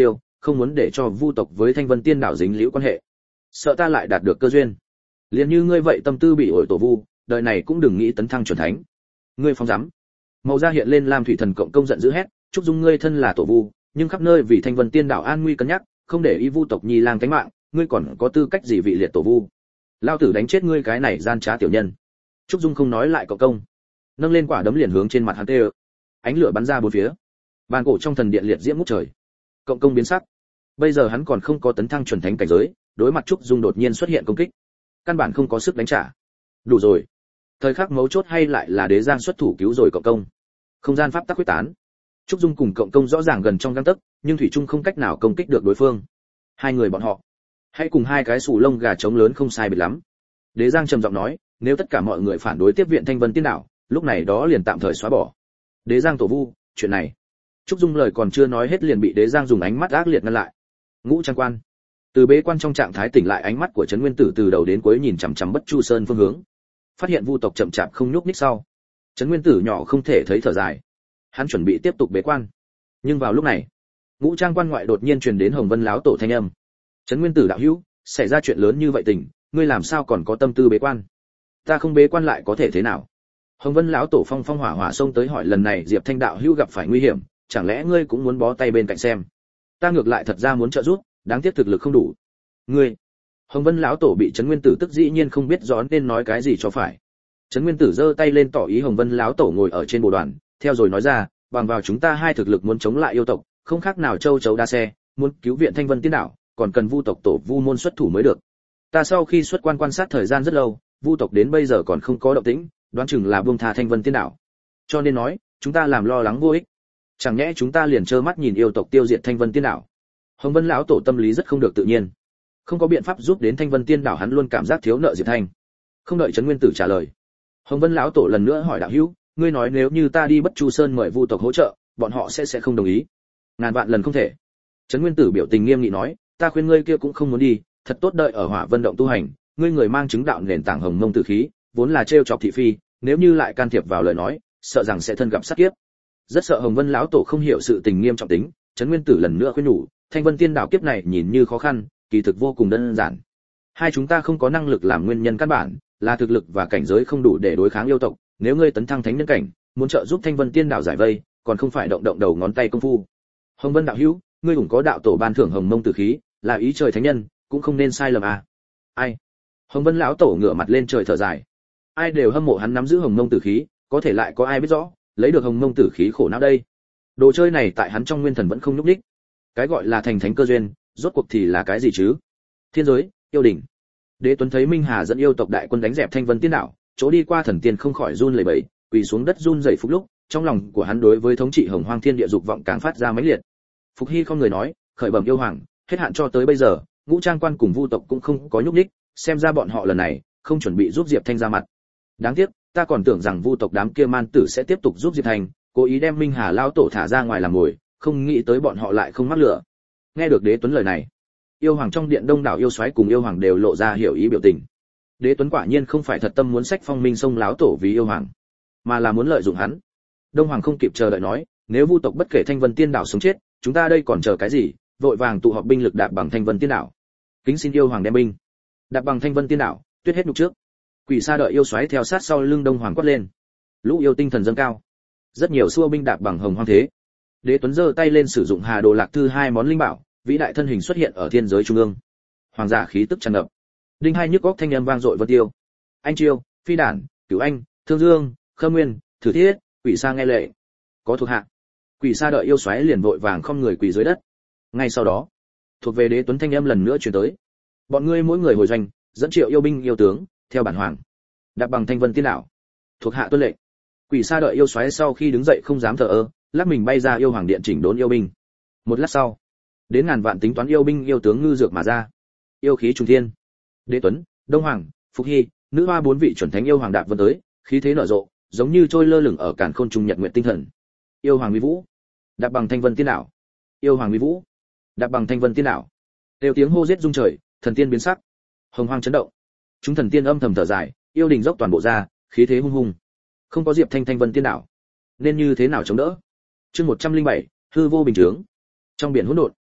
không muốn để cho Vu tộc với Thanh Vân Tiên đảo dính líu quan hệ. Sợ ta lại đạt được cơ duyên. Liền như ngươi vậy tâm tư bị ổi tổ Vu, đời này cũng đừng nghĩ tấn thăng chuẩn thánh. Ngươi phóng dám. Màu da hiện lên Lam Thủy Thần cộng công giận dữ hét, Trúc Dung ngươi thân là tổ Vu, nhưng khắp nơi vì Thanh Vân Tiên đảo an nguy cân nhắc, không để ý Vu tộc nhi lang cánh mạng, ngươi còn có tư cách gì vị liệt tổ Vu? Lao tử đánh chết ngươi cái này gian trá tiểu nhân. Trúc Dung không nói lại cộng công, nâng lên quả đấm liền hướng trên mặt hắn tê. Ánh lửa bắn ra bốn phía. Bàn cổ trong thần điện liệt diễm ngút trời. Cộng công biến sắc. Bây giờ hắn còn không có tấn thăng chuẩn thánh cảnh giới, đối mặt Trúc Dung đột nhiên xuất hiện công kích, căn bản không có sức đánh trả. Đủ rồi. Thời khắc mấu chốt hay lại là Đế Giang xuất thủ cứu rồi cộng công. Không gian pháp tắc quyết tán. Trúc Dung cùng cộng công rõ ràng gần trong gang tấc, nhưng thủy chung không cách nào công kích được đối phương. Hai người bọn họ, hãy cùng hai cái sù lông gà trống lớn không sai biệt lắm. Đế Giang trầm giọng nói, nếu tất cả mọi người phản đối tiếp viện Thanh Vân Tiên đảo, lúc này đó liền tạm thời xóa bỏ. Đế Giang tổ Vu, chuyện này. Trúc Dung lời còn chưa nói hết liền bị Đế Giang dùng ánh mắt ác liệt ngăn lại. Ngũ Trang Quan. Từ bế quan trong trạng thái tỉnh lại, ánh mắt của Trấn Nguyên Tử từ đầu đến cuối nhìn chằm chằm Bất Chu Sơn phương hướng. Phát hiện Vu tộc chậm chạp không nhúc nhích sau, Trấn Nguyên Tử nhỏ không thể thấy thở dài. Hắn chuẩn bị tiếp tục bế quan. Nhưng vào lúc này, Ngũ Trang Quan ngoại đột nhiên truyền đến Hồng Vân lão tổ thanh âm. Trấn Nguyên Tử đạo hữu, xảy ra chuyện lớn như vậy tình, ngươi làm sao còn có tâm tư bế quan? Ta không bế quan lại có thể thế nào? Hồng Vân lão tổ phong phong hỏa hỏa xông tới hỏi, lần này Diệp Thanh đạo hữu gặp phải nguy hiểm, chẳng lẽ ngươi cũng muốn bó tay bên cạnh xem? Ta ngược lại thật ra muốn trợ giúp, đáng tiếc thực lực không đủ. Ngươi? Hồng Vân lão tổ bị Trấn Nguyên Tử tức dĩ nhiên không biết rõ nên nói cái gì cho phải. Trấn Nguyên Tử giơ tay lên tỏ ý Hồng Vân lão tổ ngồi ở trên bồ đoàn, theo rồi nói ra, bằng vào chúng ta hai thực lực muốn chống lại yêu tộc, không khác nào châu chấu đa xe, muốn cứu viện Thanh Vân Tiên đảo, còn cần Vu tộc tổ Vu môn xuất thủ mới được. Ta sau khi xuất quan quan sát thời gian rất lâu, Vu tộc đến bây giờ còn không có động tĩnh, đoán chừng là buông tha Thanh Vân Tiên đảo. Cho nên nói, chúng ta làm lo lắng vô ích. Chẳng nhẽ chúng ta liền trơ mắt nhìn yêu tộc tiêu diệt Thanh Vân Tiên đảo? Hồng Vân lão tổ tâm lý rất không được tự nhiên. Không có biện pháp giúp đến Thanh Vân Tiên đảo, hắn luôn cảm giác thiếu nợ Diệp Thanh. Không đợi Trấn Nguyên Tử trả lời, Hồng Vân lão tổ lần nữa hỏi, đạo hữu, ngươi nói nếu như ta đi Bất Chu Sơn mời Vu tộc hỗ trợ, bọn họ sẽ không đồng ý? Ngàn vạn lần không thể. Trấn Nguyên Tử biểu tình nghiêm nghị nói, ta khuyên ngươi kia cũng không muốn đi, thật tốt đợi ở Hỏa Vân động tu hành, ngươi người mang chứng đạo nền tảng hồng mông tử khí, vốn là trêu chọc thị phi, nếu như lại can thiệp vào lời nói, sợ rằng sẽ thân gặp sát kiếp. Rất sợ Hồng Vân lão tổ không hiểu sự tình nghiêm trọng tính, Trấn Nguyên Tử lần nữa khuyên nhủ, Thanh Vân Tiên đảo kiếp này nhìn như khó khăn, kỳ thực vô cùng đơn giản. Hai chúng ta không có năng lực làm nguyên nhân căn bản, là thực lực và cảnh giới không đủ để đối kháng yêu tộc, nếu ngươi tấn thăng thánh nhân cảnh, muốn trợ giúp Thanh Vân Tiên đảo giải vây, còn không phải động động đầu ngón tay công phu. Hồng Vân đạo hữu, ngươi cũng có đạo tổ ban thưởng hồng mông tử khí, là ý trời thánh nhân, cũng không nên sai lầm à? Ai? Hồng Vân lão tổ ngửa mặt lên trời thở dài. Ai đều hâm mộ hắn nắm giữ hồng mông tử khí, có thể lại có ai biết rõ, lấy được hồng mông tử khí khổ não đây. Đồ chơi này tại hắn trong nguyên thần vẫn không nhúc nhích. Cái gọi là thành thánh cơ duyên, rốt cuộc thì là cái gì chứ? Thiên giới, yêu đỉnh. Đế Tuấn thấy Minh Hà dẫn yêu tộc đại quân đánh dẹp Thanh Vân Tiên đảo, chỗ đi qua thần tiên không khỏi run lẩy bẩy, quỳ xuống đất run rẩy phục lúc, trong lòng của hắn đối với thống trị Hồng Hoang Thiên Địa dục vọng càng phát ra mãnh liệt. Phục Hy không người nói, khởi bẩm yêu hoàng, hết hạn cho tới bây giờ, Ngũ Trang Quan cùng Vu tộc cũng không có nhúc nhích, xem ra bọn họ lần này không chuẩn bị giúp Diệp Thanh ra mặt. Đáng tiếc, ta còn tưởng rằng Vu tộc đám kia man tử sẽ tiếp tục giúp Diệp Thanh, cố ý đem Minh Hà lao tổ thả ra ngoài làm mồi, không nghĩ tới bọn họ lại không mắc lửa. Nghe được Đế Tuấn lời này, yêu hoàng trong điện đông đảo yêu soái cùng yêu hoàng đều lộ ra hiểu ý biểu tình. Đế Tuấn quả nhiên không phải thật tâm muốn sách phong Minh Sông láo tổ vì yêu hoàng, mà là muốn lợi dụng hắn. Đông hoàng không kịp chờ đợi nói, nếu Vu tộc bất kể Thanh Vân Tiên đảo sống chết, chúng ta đây còn chờ cái gì, vội vàng tụ họp binh lực đạp bằng Thanh Vân Tiên đảo. Kính xin yêu hoàng đem binh đạp bằng Thanh Vân Tiên đảo, tuyết hết nhục trước. Quỷ Sa đợi yêu xoáy theo sát sau lưng đông hoàng quát lên. Lũ yêu tinh thần dâng cao, rất nhiều xua binh đạp bằng hồng hoang thế. Đế Tuấn giơ tay lên sử dụng Hà Đồ Lạc Thư hai món linh bảo, vĩ đại thân hình xuất hiện ở thiên giới trung ương. Hoàng giả khí tức tràn ngập, đinh hai nhức óc thanh âm vang dội vân tiêu. Anh Chiêu, Phi Đản, Cửu Anh, Thương Dương, Khâm Nguyên, Thử Thiết, Quỷ Sa nghe lệnh, có thuộc hạ. Quỷ Sa đợi yêu xoáy liền vội vàng không người quỳ dưới đất. Ngay sau đó, thuộc về Đế Tuấn thanh âm lần nữa truyền tới. Bọn ngươi mỗi người hồi doanh, dẫn triệu yêu binh yêu tướng, theo bản hoàng, đạp bằng Thanh Vân Tiên đảo. Thuộc hạ tuân lệnh. Quỷ Sa đợi yêu xoáy sau khi đứng dậy không dám thờ ơ, lắc mình bay ra yêu hoàng điện chỉnh đốn yêu binh. Một lát sau, đến ngàn vạn tính toán yêu binh yêu tướng ngư dược mà ra. Yêu khí trùng thiên. Đế Tuấn, Đông Hoàng, Phục Hy, nữ hoa bốn vị chuẩn thánh yêu hoàng đạp vân tới, khí thế nở rộ, giống như trôi lơ lửng ở càn khôn trung nhật nguyện tinh thần. Yêu hoàng uy vũ, đạp bằng Thanh Vân Tiên đảo. Yêu hoàng uy vũ, đạp bằng Thanh Vân Tiên đảo. Đều tiếng hô giết rung trời, thần tiên biến sắc, hồng hoang chấn động. Chúng thần tiên âm thầm thở dài, yêu đình dốc toàn bộ ra, khí thế hung hùng. Không có Diệp Thanh Thanh Vân Tiên đảo, nên như thế nào chống đỡ? Chương 107, hư vô bình chướng. Trong biển hỗn độn,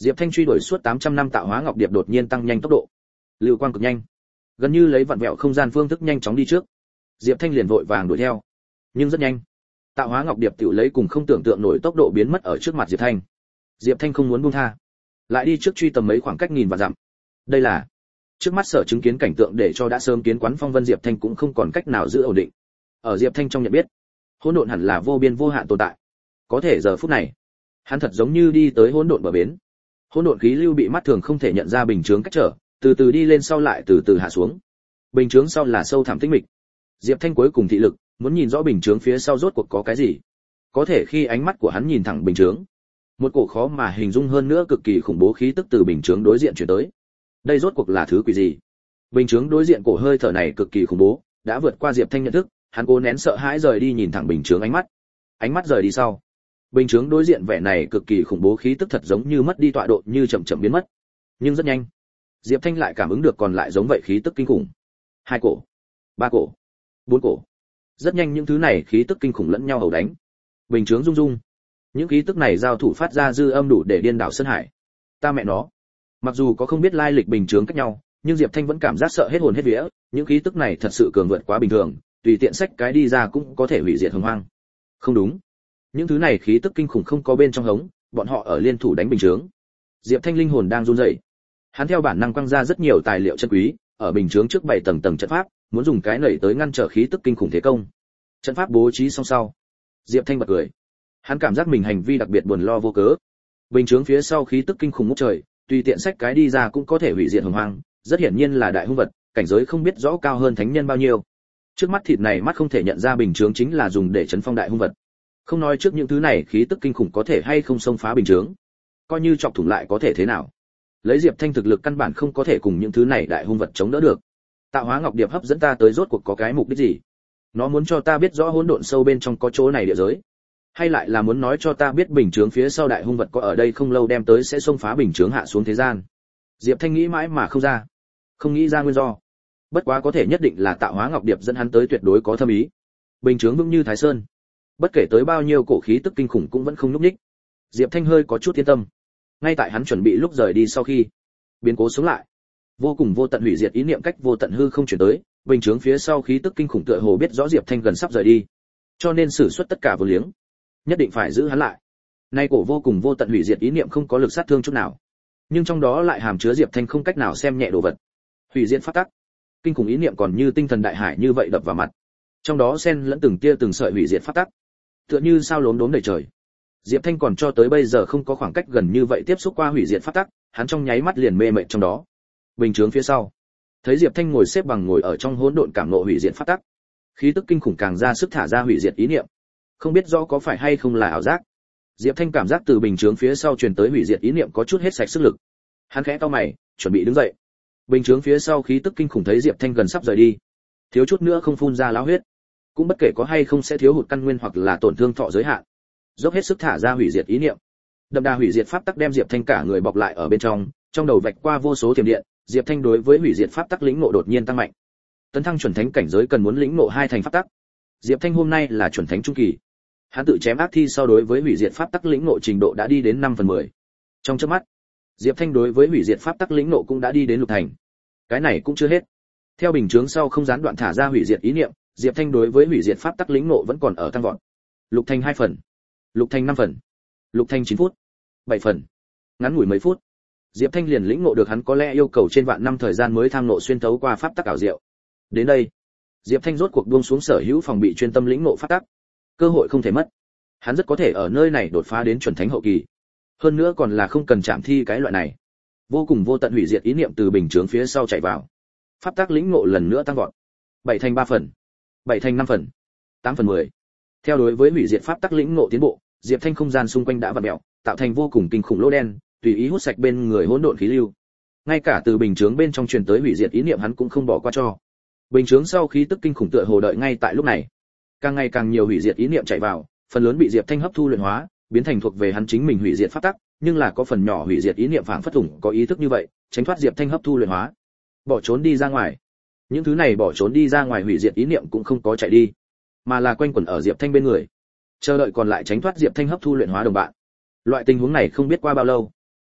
Diệp Thanh truy đuổi suốt 800 năm tạo hóa ngọc điệp đột nhiên tăng nhanh tốc độ. Lưu quang cực nhanh, gần như lấy vặn vẹo không gian phương thức nhanh chóng đi trước. Diệp Thanh liền vội vàng đuổi theo, nhưng rất nhanh, tạo hóa ngọc điệp tiểu lấy cùng không tưởng tượng nổi tốc độ biến mất ở trước mặt Diệp Thanh. Diệp Thanh không muốn buông tha, lại đi trước truy tầm mấy khoảng cách nghìn và dặm. Đây là trước mắt sở chứng kiến cảnh tượng để cho đã sớm kiến quán phong vân Diệp Thanh cũng không còn cách nào giữ ổn định. Ở Diệp Thanh trong nhận biết, hỗn độn hẳn là vô biên vô hạn tồn tại. Có thể giờ phút này, hắn thật giống như đi tới hỗn độn bờ bến. Hỗn độn khí lưu bị mắt thường không thể nhận ra bình chướng cách trở, từ từ đi lên sau lại từ từ hạ xuống. Bình chướng sau là sâu thẳm tĩnh mịch. Diệp Thanh cuối cùng thị lực, muốn nhìn rõ bình chướng phía sau rốt cuộc có cái gì. Có thể khi ánh mắt của hắn nhìn thẳng bình chướng, một cổ khó mà hình dung hơn nữa cực kỳ khủng bố khí tức từ bình chướng đối diện truyền tới. Đây rốt cuộc là thứ quỷ gì? Bình chướng đối diện cổ hơi thở này cực kỳ khủng bố, đã vượt qua Diệp Thanh nhận thức, hắn cố nén sợ hãi rời đi nhìn thẳng bình chướng ánh mắt. Ánh mắt rời đi sau, bình chướng đối diện vẻ này cực kỳ khủng bố khí tức thật giống như mất đi tọa độ, như chậm chậm biến mất. Nhưng rất nhanh, Diệp Thanh lại cảm ứng được còn lại giống vậy khí tức kinh khủng. 2 cổ, 3 cổ, 4 cổ. Rất nhanh những thứ này khí tức kinh khủng lẫn nhau hầu đánh. Bình chướng rung rung. Những khí tức này giao thủ phát ra dư âm đủ để điên đảo sơn hải. Ta mẹ nó. Mặc dù có không biết lai lịch bình chướng cách nhau, nhưng Diệp Thanh vẫn cảm giác sợ hết hồn hết vía, những khí tức này thật sự cường vượt quá bình thường, tùy tiện xách cái đi ra cũng có thể hủy diệt hồng hoang. Không đúng. Những thứ này khí tức kinh khủng không có bên trong hống, bọn họ ở liên thủ đánh bình chướng. Diệp Thanh linh hồn đang run rẩy. Hắn theo bản năng quăng ra rất nhiều tài liệu chân quý, ở bình chướng trước 7 tầng trận pháp, muốn dùng cái nảy tới ngăn trở khí tức kinh khủng thế công. Trận pháp bố trí xong sau, Diệp Thanh bật cười. Hắn cảm giác mình hành vi đặc biệt buồn lo vô cớ. Bình chướng phía sau khí tức kinh khủng ngút trời, tùy tiện xách cái đi ra cũng có thể hủy diệt hồng hoang, rất hiển nhiên là đại hung vật, cảnh giới không biết rõ cao hơn thánh nhân bao nhiêu. Trước mắt thịt này mắt không thể nhận ra bình chướng chính là dùng để trấn phong đại hung vật. Không nói trước những thứ này khí tức kinh khủng có thể hay không xông phá bình chướng, coi như chọc thủng lại có thể thế nào? Lấy Diệp Thanh thực lực căn bản không có thể cùng những thứ này đại hung vật chống đỡ được. Tạo hóa ngọc điệp hấp dẫn ta tới rốt cuộc có cái mục đích gì? Nó muốn cho ta biết rõ hỗn độn sâu bên trong có chỗ này địa giới, hay lại là muốn nói cho ta biết bình chướng phía sau đại hung vật có ở đây không lâu đem tới sẽ xông phá bình chướng hạ xuống thế gian? Diệp Thanh nghĩ mãi mà không nghĩ ra nguyên do. Bất quá có thể nhất định là tạo hóa ngọc điệp dẫn hắn tới tuyệt đối có thâm ý. Bình chướng vững như Thái Sơn, bất kể tới bao nhiêu cổ khí tức kinh khủng cũng vẫn không nhúc nhích. Diệp Thanh hơi có chút yên tâm. Ngay tại hắn chuẩn bị lúc rời đi sau khi biến cố sống lại, vô cùng vô tận hủy diệt ý niệm cách vô tận hư không chuyển tới, bình chướng phía sau khí tức kinh khủng tựa hồ biết rõ Diệp Thanh gần sắp rời đi, cho nên sử xuất tất cả vô liếng, nhất định phải giữ hắn lại. Nay cổ vô cùng vô tận hủy diệt ý niệm không có lực sát thương chút nào, nhưng trong đó lại hàm chứa Diệp Thanh không cách nào xem nhẹ đồ vật. Hủy diệt pháp tắc, kinh khủng ý niệm còn như tinh thần đại hải như vậy đập vào mặt, trong đó xen lẫn từng tia từng sợi hủy diệt pháp tắc, tựa như sao lốm đốm đầy trời. Diệp Thanh còn cho tới bây giờ không có khoảng cách gần như vậy tiếp xúc qua hủy diệt pháp tắc, hắn trong nháy mắt liền mê mệt trong đó. Bình chướng phía sau, thấy Diệp Thanh ngồi xếp bằng ngồi ở trong hỗn độn cảm ngộ hủy diệt pháp tắc, khí tức kinh khủng càng ra sức thả ra hủy diệt ý niệm. Không biết rõ có phải hay không là ảo giác, Diệp Thanh cảm giác từ bình chướng phía sau truyền tới hủy diệt ý niệm có chút hết sạch sức lực. Hắn khẽ cau mày, chuẩn bị đứng dậy. Bình chướng phía sau khí tức kinh khủng thấy Diệp Thanh gần sắp rời đi, thiếu chút nữa không phun ra lão huyết, cũng bất kể có hay không sẽ thiếu hụt căn nguyên hoặc là tổn thương thọ giới hạn, dốc hết sức thả ra hủy diệt ý niệm. Đậm đà hủy diệt pháp tắc đem Diệp Thanh cả người bọc lại ở bên trong đầu vạch qua vô số thiểm điện. Diệp Thanh đối với hủy diệt pháp tắc lĩnh ngộ đột nhiên tăng mạnh. Tấn thăng chuẩn thánh cảnh giới cần muốn lĩnh ngộ 2 thành pháp tắc. Diệp Thanh hôm nay là chuẩn thánh trung kỳ. Hắn tự chém ác thi sau đối với hủy diệt pháp tắc lĩnh ngộ trình độ đã đi đến 5/10. Trong chớp mắt, Diệp Thanh đối với hủy diệt pháp tắc lĩnh ngộ cũng đã đi đến lục thành. Cái này cũng chưa hết. Theo bình chướng sau không gián đoạn thả ra hủy diệt ý niệm, Diệp Thanh đối với hủy diệt pháp tắc lĩnh ngộ vẫn còn ở tăng vọt. Lục thành 2 phần, lục thành 5 phần, lục thành 9 phút, 7 phần. Ngắn ngủi mấy phút, Diệp Thanh liền lĩnh ngộ được hắn có lẽ yêu cầu trên vạn năm thời gian mới tham ngộ xuyên thấu qua pháp tắc ảo diệu. Đến đây, Diệp Thanh rốt cuộc buông xuống sở hữu phòng bị chuyên tâm lĩnh ngộ pháp tắc. Cơ hội không thể mất. Hắn rất có thể ở nơi này đột phá đến chuẩn thánh hậu kỳ. Hơn nữa còn là không cần chạm thi cái loại này. Vô cùng vô tận hủy diệt ý niệm từ bình chướng phía sau chạy vào. Pháp tắc lĩnh ngộ lần nữa tăng vọt. 7 thành 3 phần, 7 thành 5 phần, 8/10. Theo đối với hủy diệt pháp tắc lĩnh ngộ tiến bộ, Diệp Thanh không gian xung quanh đã vặn mèo, tạo thành vô cùng kinh khủng lỗ đen, tùy ý hút sạch bên người hỗn độn khí lưu. Ngay cả từ bình chướng bên trong truyền tới hủy diệt ý niệm hắn cũng không bỏ qua cho. Bình chướng sau khí tức kinh khủng tựa hồ đợi ngay tại lúc này. Càng ngày càng nhiều hủy diệt ý niệm chạy vào, phần lớn bị Diệp Thanh hấp thu luyện hóa, biến thành thuộc về hắn chính mình hủy diệt pháp tắc, nhưng là có phần nhỏ hủy diệt ý niệm phảng phất thủng có ý thức như vậy, tránh thoát Diệp Thanh hấp thu luyện hóa, bỏ trốn đi ra ngoài. Những thứ này bỏ trốn đi ra ngoài hủy diệt ý niệm cũng không có chạy đi, mà là quanh quẩn ở Diệp Thanh bên người, chờ đợi còn lại tránh thoát Diệp Thanh hấp thu luyện hóa đồng bạn. Loại tình huống này không biết qua bao lâu,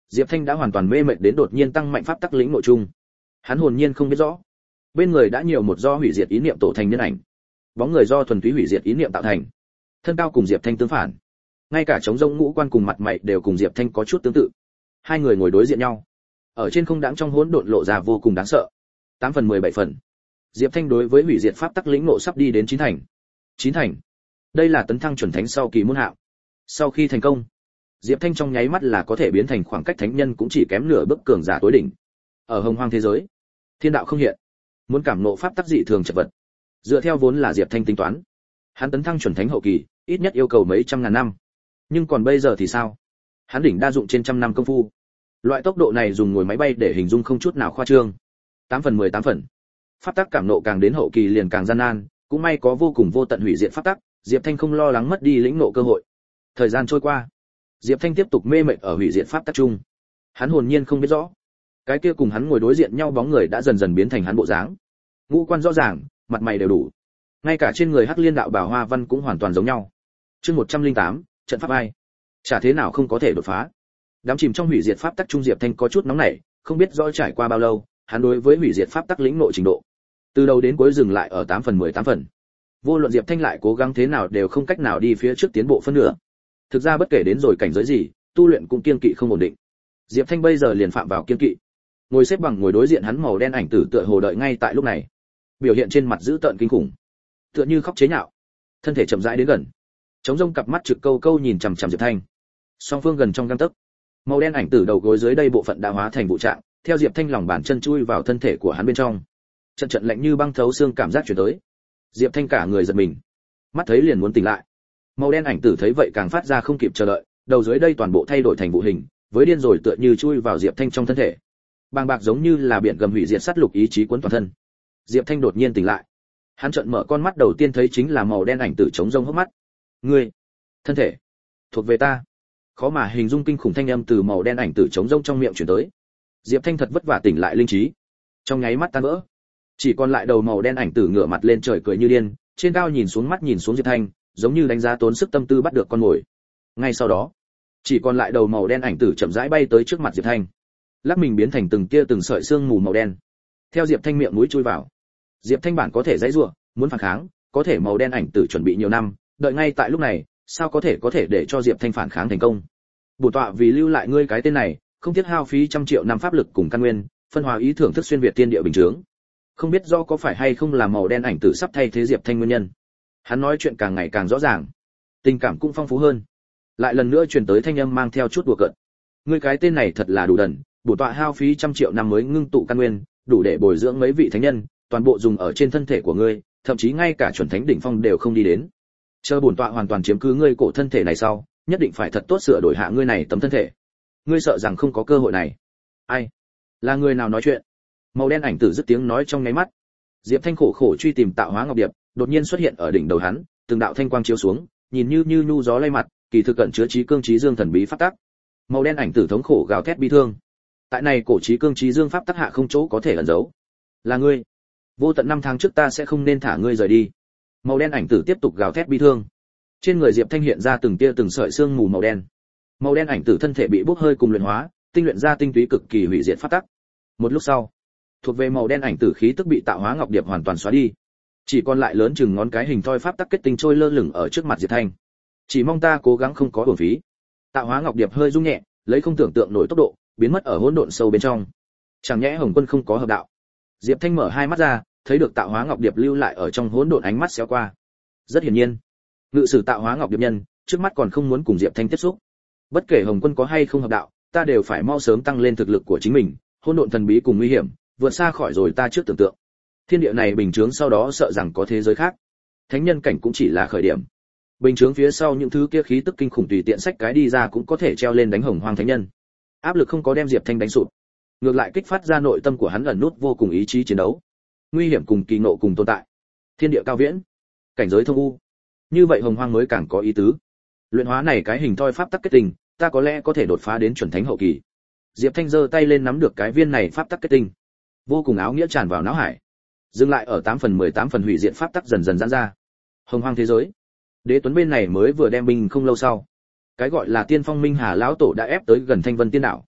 Diệp Thanh đã hoàn toàn mê mệt đến đột nhiên tăng mạnh pháp tắc lĩnh nội trung. Hắn hồn nhiên không biết rõ, bên người đã nhiều một do hủy diệt ý niệm tổ thành nhân ảnh, bóng người do thuần túy hủy diệt ý niệm tạo thành. Thân cao cùng Diệp Thanh tương phản, ngay cả trống rỗng ngũ quan cùng mặt mày đều cùng Diệp Thanh có chút tương tự. Hai người ngồi đối diện nhau, ở trên không đãng trong hỗn độn lộ ra vô cùng đáng sợ. 8 phần 17 phần. Diệp Thanh đối với hủy diệt pháp tắc lĩnh ngộ sắp đi đến 9 thành. 9 thành. Đây là tấn thăng chuẩn thánh sau kỳ môn hạng. Sau khi thành công, Diệp Thanh trong nháy mắt là có thể biến thành khoảng cách thánh nhân cũng chỉ kém nửa bước cường giả tối đỉnh. Ở hồng hoang thế giới, thiên đạo không hiện, muốn cảm ngộ pháp tắc dị thường chật vật. Dựa theo vốn là Diệp Thanh tính toán, hắn tấn thăng chuẩn thánh hậu kỳ, ít nhất yêu cầu mấy trăm ngàn năm. Nhưng còn bây giờ thì sao? Hắn đỉnh đa dụng trên trăm năm công phu. Loại tốc độ này dùng ngồi máy bay để hình dung không chút nào khoa trương. 8 phần 18 phần. Pháp tắc cảm ngộ càng đến hậu kỳ liền càng gian nan, cũng may có vô cùng vô tận hủy diệt pháp tắc, Diệp Thanh không lo lắng mất đi lĩnh ngộ cơ hội. Thời gian trôi qua, Diệp Thanh tiếp tục mê mệt ở hủy diệt pháp tắc chung. Hắn hồn nhiên không biết rõ, cái kia cùng hắn ngồi đối diện nhau bóng người đã dần dần biến thành hắn bộ dáng. Ngũ quan rõ ràng, mặt mày đều đủ. Ngay cả trên người Hắc Liên đạo bảo hoa văn cũng hoàn toàn giống nhau. Chương 108, trận pháp ai? Chả thế nào không có thể đột phá. Đám chìm trong hủy diệt pháp tắc trung Diệp Thanh có chút nóng nảy, không biết rõ trải qua bao lâu, hắn đối với hủy diệt pháp tắc lĩnh ngộ trình độ, từ đầu đến cuối dừng lại ở 8 phần 18 phần. Vô luận Diệp Thanh lại cố gắng thế nào đều không cách nào đi phía trước tiến bộ phân nửa. Thực ra bất kể đến rồi cảnh giới gì, tu luyện cũng kiên kỵ không ổn định. Diệp Thanh bây giờ liền phạm vào kiên kỵ. Ngồi xếp bằng ngồi đối diện hắn màu đen ảnh tử tựa hồ đợi ngay tại lúc này. Biểu hiện trên mặt dữ tợn kinh khủng, tựa như khóc chế nhạo. Thân thể chậm rãi đến gần, chống rông cặp mắt trực câu câu nhìn chằm chằm Diệp Thanh. Song phương gần trong gang tấc. Màu đen ảnh tử đầu gối dưới đây bộ phận đã hóa thành vụ trạng, theo Diệp Thanh lòng bàn chân chui vào thân thể của hắn bên trong. Trận trận lạnh như băng thấu xương cảm giác truyền tới. Diệp Thanh cả người giật mình, mắt thấy liền muốn tỉnh lại. Màu đen ảnh tử thấy vậy càng phát ra không kịp chờ đợi, đầu dưới đây toàn bộ thay đổi thành vụ hình, với điên rồi tựa như chui vào Diệp Thanh trong thân thể. Bàng bạc giống như là biển gầm hủy diệt sát lục ý chí cuốn toàn thân. Diệp Thanh đột nhiên tỉnh lại. Hắn trợn mở con mắt đầu tiên thấy chính là màu đen ảnh tử chống rông hốc mắt. Ngươi, thân thể thuộc về ta. Khó mà hình dung kinh khủng thanh âm từ màu đen ảnh tử chống rông trong miệng truyền tới. Diệp Thanh thật vất vả tỉnh lại linh trí, trong nháy mắt tan vỡ. Chỉ còn lại đầu màu đen ảnh tử ngửa mặt lên trời cười như điên, trên cao nhìn xuống mắt nhìn xuống Diệp Thanh, giống như đánh giá tốn sức tâm tư bắt được con mồi. Ngay sau đó, chỉ còn lại đầu màu đen ảnh tử chậm rãi bay tới trước mặt Diệp Thanh, lắc mình biến thành từng tia từng sợi xương mù màu đen, theo Diệp Thanh miệng mũi chui vào. Diệp Thanh bản có thể giãy giụa, muốn phản kháng, có thể màu đen ảnh tử chuẩn bị nhiều năm, đợi ngay tại lúc này, sao có thể để cho Diệp Thanh phản kháng thành công? Bổn tọa vì lưu lại ngươi cái tên này, không tiếc hao phí trăm triệu năm pháp lực cùng căn nguyên, phân hóa ý thưởng thức xuyên việt tiên địa bình chứng. Không biết do có phải hay không là màu đen ảnh tử sắp thay thế Diệp Thanh nguyên nhân. Hắn nói chuyện càng ngày càng rõ ràng, tình cảm cũng phong phú hơn. Lại lần nữa truyền tới thanh âm mang theo chút đùa cợt. Ngươi cái tên này thật là đủ đần, bổn tọa hao phí trăm triệu năm mới ngưng tụ căn nguyên, đủ để bồi dưỡng mấy vị thánh nhân, toàn bộ dùng ở trên thân thể của ngươi, thậm chí ngay cả chuẩn thánh đỉnh phong đều không đi đến. Chờ bổn tọa hoàn toàn chiếm cứ ngươi cổ thân thể này sau, nhất định phải thật tốt sửa đổi hạ ngươi này tấm thân thể. Ngươi sợ rằng không có cơ hội này. Ai? Là người nào nói chuyện? Màu đen ảnh tử dứt tiếng nói trong nháy mắt. Diệp Thanh khổ khổ truy tìm tạo hóa ngọc điệp, đột nhiên xuất hiện ở đỉnh đầu hắn, từng đạo thanh quang chiếu xuống, nhìn như nhu gió lay mặt, kỳ thực cận chứa trí cương trí dương thần bí pháp tắc. Màu đen ảnh tử thống khổ gào thét bi thương. Tại này cổ trí cương trí dương pháp tắc hạ không chỗ có thể ẩn giấu. Là ngươi. Vô tận năm tháng trước ta sẽ không nên thả ngươi rời đi. Màu đen ảnh tử tiếp tục gào thét bi thương. Trên người Diệp Thanh hiện ra từng tia từng sợi xương mù màu đen. Màu đen ảnh tử thân thể bị bốc hơi cùng luyện hóa, tinh luyện ra tinh túy cực kỳ hủy diệt pháp tắc. Một lúc sau, thuộc về màu đen ảnh tử khí tức bị tạo hóa ngọc điệp hoàn toàn xóa đi, chỉ còn lại lớn chừng ngón cái hình thoi pháp tắc kết tinh trôi lơ lửng ở trước mặt Diệp Thanh. Chỉ mong ta cố gắng không có uổng phí. Tạo hóa ngọc điệp hơi rung nhẹ, lấy không tưởng tượng nổi tốc độ biến mất ở hỗn độn sâu bên trong. Chẳng nhẽ Hồng Quân không có hợp đạo? Diệp Thanh mở hai mắt ra, thấy được tạo hóa ngọc điệp lưu lại ở trong hỗn độn ánh mắt xéo qua. Rất hiển nhiên, ngự sử tạo hóa ngọc điệp nhân trước mắt còn không muốn cùng Diệp Thanh tiếp xúc. Bất kể Hồng Quân có hay không hợp đạo, ta đều phải mau sớm tăng lên thực lực của chính mình. Hỗn độn thần bí cùng nguy hiểm vượt xa khỏi rồi ta trước tưởng tượng. Thiên địa này bình chướng sau đó sợ rằng có thế giới khác. Thánh nhân cảnh cũng chỉ là khởi điểm. Bình chướng phía sau những thứ kia khí tức kinh khủng tùy tiện sách cái đi ra cũng có thể treo lên đánh Hồng Hoang thánh nhân. Áp lực không có đem Diệp Thanh đánh sụp, ngược lại kích phát ra nội tâm của hắn ẩn nút vô cùng ý chí chiến đấu. Nguy hiểm cùng kỳ ngộ cùng tồn tại. Thiên địa cao viễn, cảnh giới thông u. Như vậy Hồng Hoang mới càng có ý tứ. Luyện hóa này cái hình thoi pháp tắc kết tinh, ta có lẽ có thể đột phá đến chuẩn thánh hậu kỳ. Diệp Thanh giơ tay lên nắm được cái viên này pháp tắc kết tinh, vô cùng áo nghĩa tràn vào não hải, dừng lại ở 8 phần 18 phần hủy diệt pháp tắc dần dần giãn ra. Hồng Hoang thế giới, Đế Tuấn bên này mới vừa đem binh không lâu sau, cái gọi là Tiên Phong Minh Hà lão tổ đã ép tới gần Thanh Vân Tiên đảo.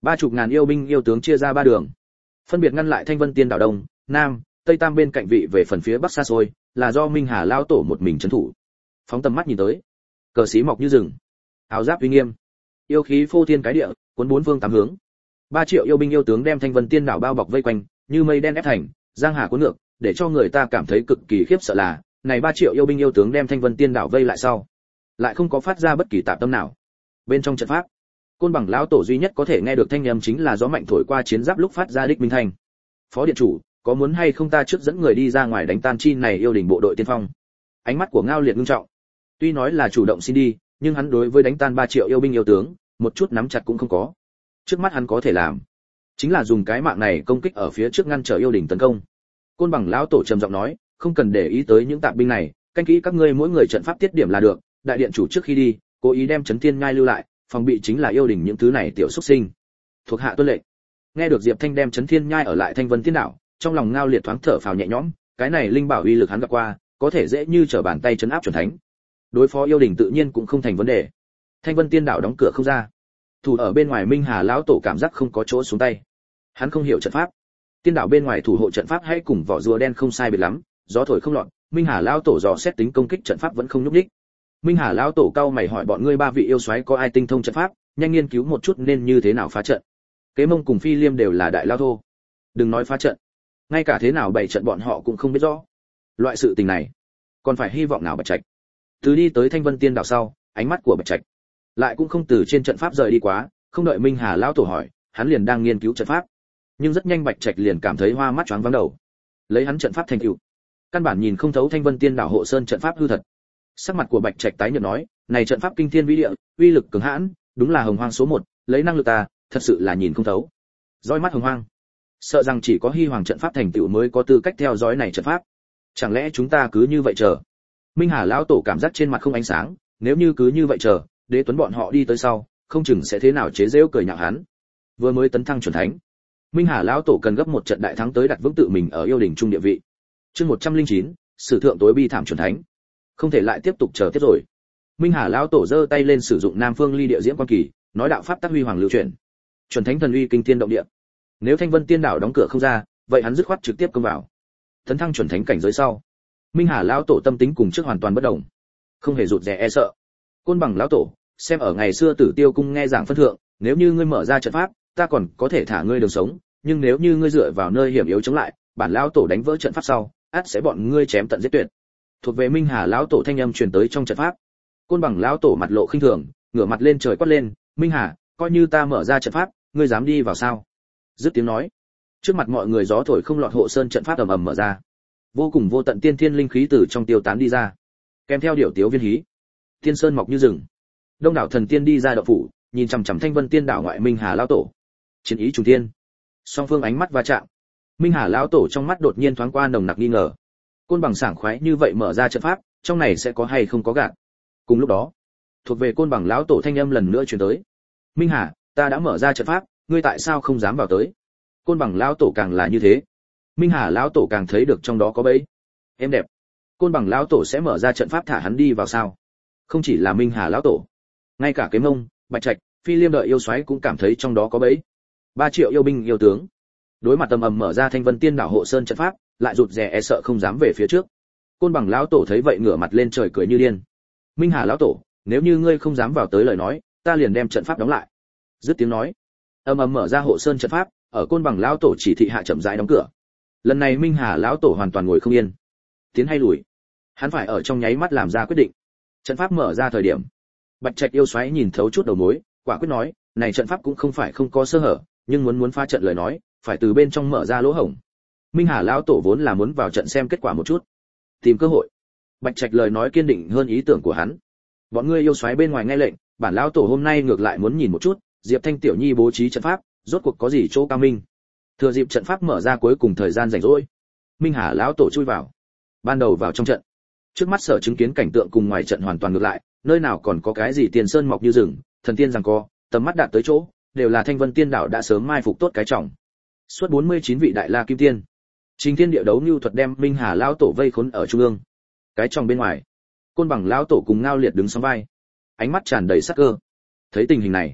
30.000 yêu binh yêu tướng chia ra 3 đường, phân biệt ngăn lại Thanh Vân Tiên đảo đông, nam, tây tam bên cạnh vị về phần phía bắc xa xôi, là do Minh Hà lão tổ một mình trấn thủ. Phóng tầm mắt nhìn tới, cờ xí mọc như rừng, áo giáp uy nghiêm, yêu khí phô thiên cái địa, cuốn bốn phương tám hướng. 3 triệu yêu binh yêu tướng đem Thanh Vân Tiên đảo bao bọc vây quanh, như mây đen ép thành, giang hà cuốn ngược, để cho người ta cảm thấy cực kỳ khiếp sợ là, này 3 triệu yêu binh yêu tướng đem Thanh Vân Tiên đảo vây lại sau, lại không có phát ra bất kỳ tạp tâm nào. Bên trong trận pháp, Côn Bằng lão tổ duy nhất có thể nghe được thanh âm chính là gió mạnh thổi qua chiến giáp lúc phát ra đích minh thanh. Phó điện chủ, có muốn hay không ta trước dẫn người đi ra ngoài đánh tan chi này yêu đình bộ đội tiên phong? Ánh mắt của Ngao Liệt ngưng trọng. Tuy nói là chủ động xin đi, nhưng hắn đối với đánh tan 3 triệu yêu binh yêu tướng, một chút nắm chặt cũng không có. Trước mắt hắn có thể làm, chính là dùng cái mạng này công kích ở phía trước ngăn trở yêu đình tấn công. Côn Bằng lão tổ trầm giọng nói, không cần để ý tới những tạp binh này, canh kỹ các ngươi mỗi người trận pháp tiết điểm là được. Đại điện chủ trước khi đi, cố ý đem Chấn Thiên Nhai lưu lại, phòng bị chính là yêu đình những thứ này tiểu xuất sinh. Thuộc hạ tuân lệnh. Nghe được Diệp Thanh đem Chấn Thiên Nhai ở lại Thanh Vân Tiên đảo, trong lòng Ngao Liệt thoáng thở phào nhẹ nhõm, cái này linh bảo uy lực hắn gặp qua, có thể dễ như trở bàn tay trấn áp chuẩn thánh. Đối phó yêu đình tự nhiên cũng không thành vấn đề. Thanh Vân Tiên đảo đóng cửa không ra. Thủ ở bên ngoài Minh Hà lão tổ cảm giác không có chỗ xuống tay. Hắn không hiểu trận pháp. Tiên đảo bên ngoài thủ hộ trận pháp hay cùng vỏ rùa đen không sai biệt lắm, gió thổi không loạn, Minh Hà lão tổ dò xét tính công kích trận pháp vẫn không nhúc nhích. Minh Hà lão tổ cao mày hỏi bọn ngươi 3 vị yêu soái có ai tinh thông trận pháp, nhanh nghiên cứu một chút nên như thế nào phá trận. Kế Mông cùng Phi Liêm đều là đại lao thô, đừng nói phá trận, ngay cả thế nào bày trận bọn họ cũng không biết rõ. Loại sự tình này, còn phải hy vọng nào Bạch Trạch. Từ đi tới Thanh Vân Tiên đảo sau, ánh mắt của Bạch Trạch lại cũng không từ trên trận pháp rời đi quá, không đợi Minh Hà lão tổ hỏi, hắn liền đang nghiên cứu trận pháp. Nhưng rất nhanh Bạch Trạch liền cảm thấy hoa mắt choáng váng đầu. Lấy hắn trận pháp thành tựu, căn bản nhìn không thấu Thanh Vân Tiên đảo hộ sơn trận pháp hư thật. Sắc mặt của Bạch Trạch tái nhợt nói, này trận pháp kinh thiên vĩ địa, uy lực cường hãn, đúng là hồng hoang số 1, lấy năng lực ta, thật sự là nhìn không thấu. Dõi mắt hồng hoang, sợ rằng chỉ có Hy Hoàng trận pháp thành tựu mới có tư cách theo dõi này trận pháp. Chẳng lẽ chúng ta cứ như vậy chờ? Minh Hà lão tổ cảm giác trên mặt không ánh sáng, nếu như cứ như vậy chờ, Đế Tuấn bọn họ đi tới sau, không chừng sẽ thế nào chế giễu cười nhạo hắn. Vừa mới tấn thăng chuẩn thánh, Minh Hà lão tổ cần gấp một trận đại thắng tới đặt vững tự mình ở yêu đình trung địa vị. Chương 109, sử thượng tối bi thảm chuẩn thánh. Không thể lại tiếp tục chờ tiếp rồi. Minh Hà lão tổ giơ tay lên sử dụng Nam Phương Ly Địa Diễm Quan Kỳ, nói đạo pháp tác huy hoàng lưu truyền. Chuẩn thánh thần uy kinh thiên động địa. Nếu Thanh Vân Tiên đảo đóng cửa không ra, vậy hắn dứt khoát trực tiếp công vào. Tấn thăng chuẩn thánh cảnh giới sau, Minh Hà lão tổ tâm tính cùng trước hoàn toàn bất động, không hề rụt rè e sợ. Côn Bằng lão tổ, xem ở ngày xưa Tử Tiêu cung nghe giảng phân thượng, nếu như ngươi mở ra trận pháp, ta còn có thể thả ngươi đường sống, nhưng nếu như ngươi dựa vào nơi hiểm yếu chống lại, bản lão tổ đánh vỡ trận pháp sau, ắt sẽ bọn ngươi chém tận giết tuyệt. Thuộc về Minh Hà lão tổ thanh âm truyền tới trong trận pháp. Côn Bằng lão tổ mặt lộ khinh thường, ngửa mặt lên trời quát lên, "Minh Hà, coi như ta mở ra trận pháp, ngươi dám đi vào sao?" Dứt tiếng nói, trước mặt mọi người gió thổi không lọt hộ sơn trận pháp ầm ầm mở ra. Vô cùng vô tận tiên thiên linh khí từ trong tiêu tán đi ra, kèm theo điểu tiếu viên hí. Tiên sơn mọc như rừng. Đông đảo thần tiên đi ra động phủ, nhìn chằm chằm Thanh Vân Tiên đảo ngoại Minh Hà lão tổ. Chiến ý trùng tiên. Song phương ánh mắt va chạm. Minh Hà lão tổ trong mắt đột nhiên thoáng qua nồng nặc nghi ngờ. Côn Bằng sảng khoái như vậy mở ra trận pháp, trong này sẽ có hay không có gạt. Cùng lúc đó, thuộc về Côn Bằng lão tổ thanh âm lần nữa truyền tới. "Minh Hà, ta đã mở ra trận pháp, ngươi tại sao không dám vào tới?" Côn Bằng lão tổ càng là như thế, Minh Hà lão tổ càng thấy được trong đó có bẫy. Em đẹp, Côn Bằng lão tổ sẽ mở ra trận pháp thả hắn đi vào sao? Không chỉ là Minh Hà lão tổ, ngay cả Kế Mông, Bạch Trạch, Phi Liêm đợi yêu soái cũng cảm thấy trong đó có bẫy. 3 triệu yêu binh yêu tướng, đối mặt tầm ầm mở ra Thanh Vân Tiên đảo hộ sơn trận pháp, lại rụt rè e sợ không dám về phía trước. Côn Bằng lão tổ thấy vậy ngửa mặt lên trời cười như điên. "Minh Hà lão tổ, nếu như ngươi không dám vào tới lời nói, ta liền đem trận pháp đóng lại." Dứt tiếng nói, ầm mở ra hộ sơn trận pháp, ở Côn Bằng lão tổ chỉ thị hạ chậm rãi đóng cửa. Lần này Minh Hà lão tổ hoàn toàn ngồi không yên, tiến hay lùi, hắn phải ở trong nháy mắt làm ra quyết định. Trận pháp mở ra thời điểm, Bạch Trạch yêu xoáy nhìn thấu chút đầu mối, quả quyết nói, này trận pháp cũng không phải không có sơ hở, nhưng muốn phá trận lời nói, phải từ bên trong mở ra lỗ hổng. Minh Hà lão tổ vốn là muốn vào trận xem kết quả một chút, tìm cơ hội. Bạch Trạch lời nói kiên định hơn ý tưởng của hắn. Bọn ngươi yêu xoáy bên ngoài nghe lệnh, bản lão tổ hôm nay ngược lại muốn nhìn một chút, Diệp Thanh tiểu nhi bố trí trận pháp, rốt cuộc có gì chỗ cao minh. Thừa dịp trận pháp mở ra cuối cùng thời gian rảnh rỗi, Minh Hà lão tổ chui vào. Ban đầu vào trong trận, trước mắt sở chứng kiến cảnh tượng cùng ngoài trận hoàn toàn ngược lại, nơi nào còn có cái gì tiền sơn mọc như rừng, thần tiên giằng co, tầm mắt đạt tới chỗ, đều là Thanh Vân Tiên đảo đã sớm mai phục tốt cái trọng. Suốt 49 vị đại la kim tiên, Trình Thiên địa đấu nhu thuật đem Minh Hà lão tổ vây khốn ở trung ương. Cái trong bên ngoài, Côn Bằng lão tổ cùng Ngao Liệt đứng song vai, ánh mắt tràn đầy sắc cơ. Thấy tình hình này,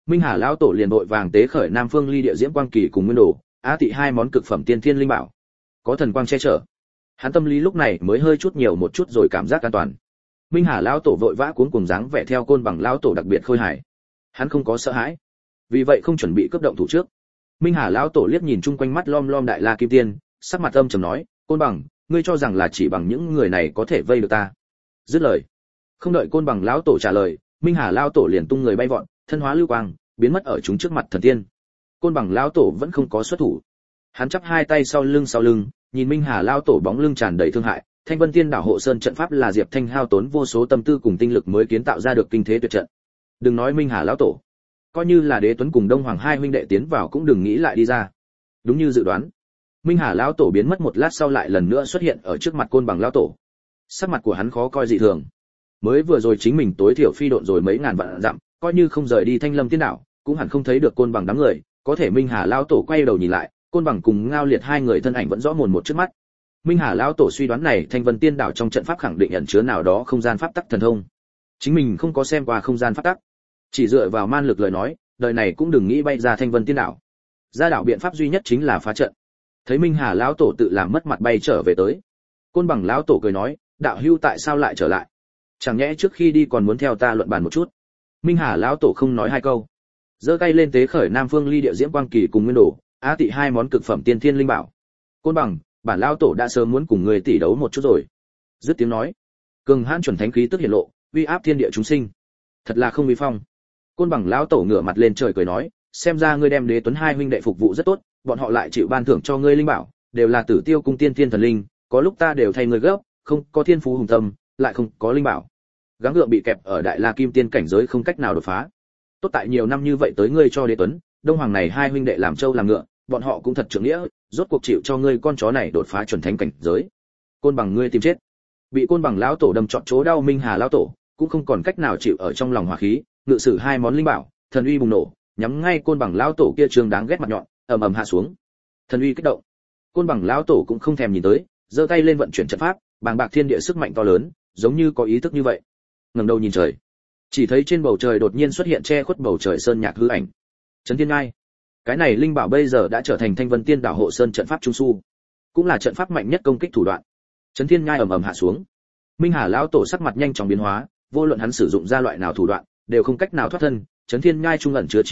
Minh Hà lão tổ liền vội vàng tế khởi Nam Phương Ly Địa Diễm Quang Kỳ cùng Nguyên Đồ, Á Tị hai món cực phẩm tiên thiên linh bảo. Có thần quang che chở, hắn tâm lý lúc này mới hơi chút nhiều một chút rồi cảm giác an toàn. Minh Hà lão tổ vội vã cuống cuồng dáng vẻ theo Côn Bằng lão tổ đặc biệt khôi hài. Hắn không có sợ hãi, vì vậy không chuẩn bị cướp động thủ trước. Minh Hà lão tổ liếc nhìn chung quanh mắt lom lom Đại La Kim Tiên, sắc mặt âm trầm nói, Côn Bằng, ngươi cho rằng là chỉ bằng những người này có thể vây được ta? Dứt lời, không đợi Côn Bằng lão tổ trả lời, Minh Hà lão tổ liền tung người bay vọt, thân hóa lưu quang, biến mất ở chúng trước mặt thần tiên. Côn Bằng lão tổ vẫn không có xuất thủ. Hắn chắp hai tay sau lưng, nhìn Minh Hà lão tổ bóng lưng tràn đầy thương hại. Thanh Vân Tiên Đảo hộ sơn trận pháp là Diệp Thanh hao tốn vô số tâm tư cùng tinh lực mới kiến tạo ra được kinh thế tuyệt trận. Đừng nói Minh Hà lão tổ, coi như là Đế Tuấn cùng Đông Hoàng hai huynh đệ tiến vào cũng đừng nghĩ lại đi ra. Đúng như dự đoán, Minh Hà lão tổ biến mất một lát sau lại lần nữa xuất hiện ở trước mặt Côn Bằng lão tổ. Sắc mặt của hắn khó coi dị thường. Mới vừa rồi chính mình tối thiểu phi độn rồi mấy ngàn vạn dặm, coi như không rời đi Thanh Lâm Tiên Đảo, cũng hẳn không thấy được Côn Bằng đám người, có thể Minh Hà lão tổ quay đầu nhìn lại, Côn Bằng cùng Ngao Liệt hai người thân ảnh vẫn rõ mồn một trước mắt. Minh Hà lão tổ suy đoán này Thanh Vân Tiên Đảo trong trận pháp khẳng định ẩn chứa nào đó không gian pháp tắc thần thông. Chính mình không có xem qua không gian pháp tắc, chỉ dựa vào man lực lời nói, đời này cũng đừng nghĩ bay ra Thanh Vân Tiên Đảo. Ra đảo biện pháp duy nhất chính là phá trận. Thấy Minh Hà lão tổ tự làm mất mặt bay trở về tới, Côn Bằng lão tổ cười nói, đạo hưu tại sao lại trở lại? Chẳng nhẽ trước khi đi còn muốn theo ta luận bàn một chút? Minh Hà lão tổ không nói hai câu, giơ tay lên tế khởi Nam Phương Ly Địa Diễm Quang Kỳ cùng Nguyên Đồ, Á Tị hai món cực phẩm tiên thiên linh bảo. Côn Bằng, bản lão tổ đã sớm muốn cùng người tỷ đấu một chút rồi. Dứt tiếng nói, cường hãn chuẩn thánh khí tức hiện lộ, uy áp thiên địa chúng sinh. Thật là không uy phong. Côn Bằng lão tổ ngửa mặt lên trời cười nói, xem ra ngươi đem Đế Tuấn hai huynh đệ phục vụ rất tốt, bọn họ lại chịu ban thưởng cho ngươi linh bảo, đều là Tử Tiêu cung tiên thiên thần linh, có lúc ta đều thay ngươi gấp, không có thiên phú hùng tâm, lại không có linh bảo. Gắng gượng bị kẹp ở Đại La Kim Tiên cảnh giới không cách nào đột phá. Tốt tại nhiều năm như vậy tới ngươi cho Đế Tuấn, Đông Hoàng này hai huynh đệ làm trâu làm ngựa, bọn họ cũng thật trưởng nghĩa, rốt cuộc chịu cho ngươi con chó này đột phá chuẩn thánh cảnh giới. Côn Bằng ngươi tìm chết. Bị Côn Bằng lão tổ đâm trọn chỗ đau Minh Hà lão tổ, cũng không còn cách nào chịu ở trong lòng hỏa khí, ngự sử hai món linh bảo, thần uy bùng nổ, nhắm ngay Côn Bằng lão tổ kia trường đáng ghét mặt nhọn, ầm ầm hạ xuống. Thần uy kích động. Côn Bằng lão tổ cũng không thèm nhìn tới, giơ tay lên vận chuyển trận pháp, bàng bạc thiên địa sức mạnh to lớn, giống như có ý thức như vậy. Ngẩng đầu nhìn trời, chỉ thấy trên bầu trời đột nhiên xuất hiện che khuất bầu trời sơn nhạc hư ảnh. Trấn Thiên Ngai. Cái này linh bảo bây giờ đã trở thành Thanh Vân Tiên Đảo hộ sơn trận pháp trung su, cũng là trận pháp mạnh nhất công kích thủ đoạn. Trấn Thiên Ngai ầm ầm hạ xuống. Minh Hà lão tổ sắc mặt nhanh chóng biến hóa, vô luận hắn sử dụng ra loại nào thủ đoạn, đều không cách nào thoát thân. Trấn Thiên Ngai trung ẩn chứa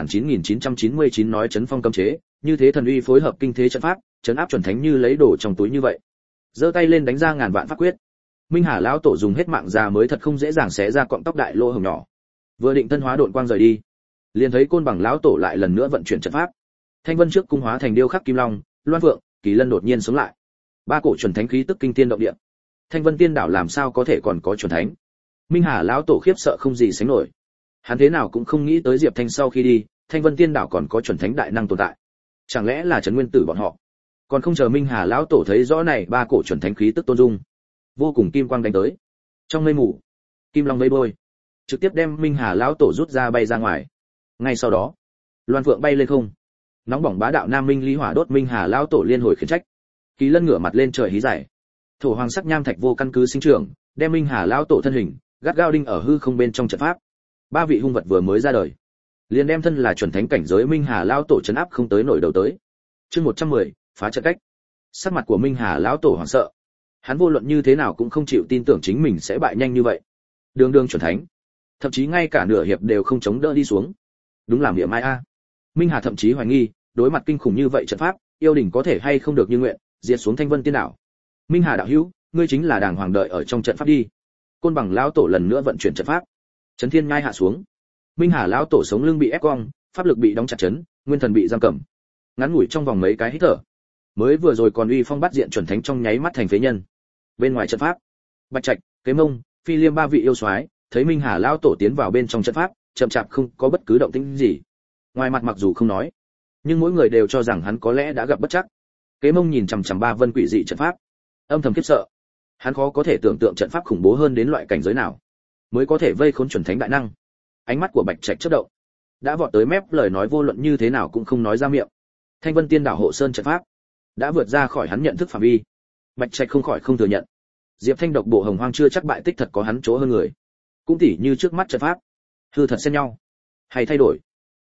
99.9999 nói chấn phong cấm chế, như thế thần uy phối hợp kinh thế trận pháp, trấn áp chuẩn thánh như lấy đồ trong túi như vậy. Giơ tay lên đánh ra ngàn vạn pháp quyết. Minh Hà lão tổ dùng hết mạng già mới thật không dễ dàng xé ra cọng tóc đại lỗ hổng nhỏ. Vừa định thân hóa độn quang rời đi, liền thấy Côn Bằng lão tổ lại lần nữa vận chuyển trận pháp. Thanh Vân trước cung hóa thành điêu khắc kim long, loan phượng, kỳ lân đột nhiên sống lại. Ba cổ chuẩn thánh khí tức kinh tiên động địa. Thanh Vân Tiên Đảo làm sao có thể còn có chuẩn thánh? Minh Hà lão tổ khiếp sợ không gì sánh nổi. Hắn thế nào cũng không nghĩ tới Diệp Thanh sau khi đi, Thanh Vân Tiên Đảo còn có chuẩn thánh đại năng tồn tại. Chẳng lẽ là Trấn Nguyên Tử bọn họ? Còn không chờ Minh Hà lão tổ thấy rõ này ba cổ chuẩn thánh khí tức tôn dung, vô cùng kim quang đánh tới. Trong mây mù, kim long vây bôi, trực tiếp đem Minh Hà lão tổ rút ra bay ra ngoài. Ngay sau đó, loan phượng bay lên không, nóng bỏng bá đạo nam minh ly hỏa đốt Minh Hà lão tổ liên hồi khiển trách. Kỳ lân ngửa mặt lên trời hí giải, thổ hoàng sắc nham thạch vô căn cứ sinh trưởng, đem Minh Hà lão tổ thân hình gắt gao đinh ở hư không bên trong trận pháp. Ba vị hung vật vừa mới ra đời, liền đem thân là chuẩn thánh cảnh giới Minh Hà lão tổ trấn áp không tới nổi đầu tới. Chương 110, phá trận cách. Sắc mặt của Minh Hà lão tổ hoảng sợ. Hắn vô luận như thế nào cũng không chịu tin tưởng chính mình sẽ bại nhanh như vậy. Đường đường chuẩn thánh, thậm chí ngay cả nửa hiệp đều không chống đỡ đi xuống. Đúng là miệng mai a. Minh Hà thậm chí hoài nghi, đối mặt kinh khủng như vậy trận pháp, yêu đình có thể hay không được như nguyện, diệt xuống Thanh Vân Tiên Đảo. Minh Hà đạo hữu, ngươi chính là đàng hoàng đợi ở trong trận pháp đi. Côn Bằng lão tổ lần nữa vận chuyển trận pháp. Trấn Thiên Ngai hạ xuống. Minh Hà lão tổ sống lưng bị ép cong, pháp lực bị đóng chặt chấn, nguyên thần bị giam cầm. Ngắn ngủi trong vòng mấy cái hít thở, mới vừa rồi còn uy phong bắt diện chuẩn thánh trong nháy mắt thành phế nhân. Bên ngoài trận pháp, Bạch Trạch, Kế Mông, Phi Liêm ba vị yêu soái, thấy Minh Hà lão tổ tiến vào bên trong trận pháp, chậm chạp không có bất cứ động tĩnh gì. Ngoài mặt mặc dù không nói, nhưng mỗi người đều cho rằng hắn có lẽ đã gặp bất trắc. Kế Mông nhìn chằm chằm ba vân quỷ dị trận pháp, âm thầm khiếp sợ. Hắn khó có thể tưởng tượng trận pháp khủng bố hơn đến loại cảnh giới nào, mới có thể vây khốn chuẩn thánh đại năng. Ánh mắt của Bạch Trạch chớp động, đã vọt tới mép, lời nói vô luận như thế nào cũng không nói ra miệng. Thanh Vân Tiên Đảo hộ sơn trận pháp đã vượt ra khỏi hắn nhận thức phạm vi. Bạch Trạch không khỏi không thừa nhận, Diệp Thanh độc bộ hồng hoang chưa chắc bại tích thật có hắn chỗ hơn người. Cũng tỉ như trước mắt trận pháp, hư thật xen nhau, hay thay đổi,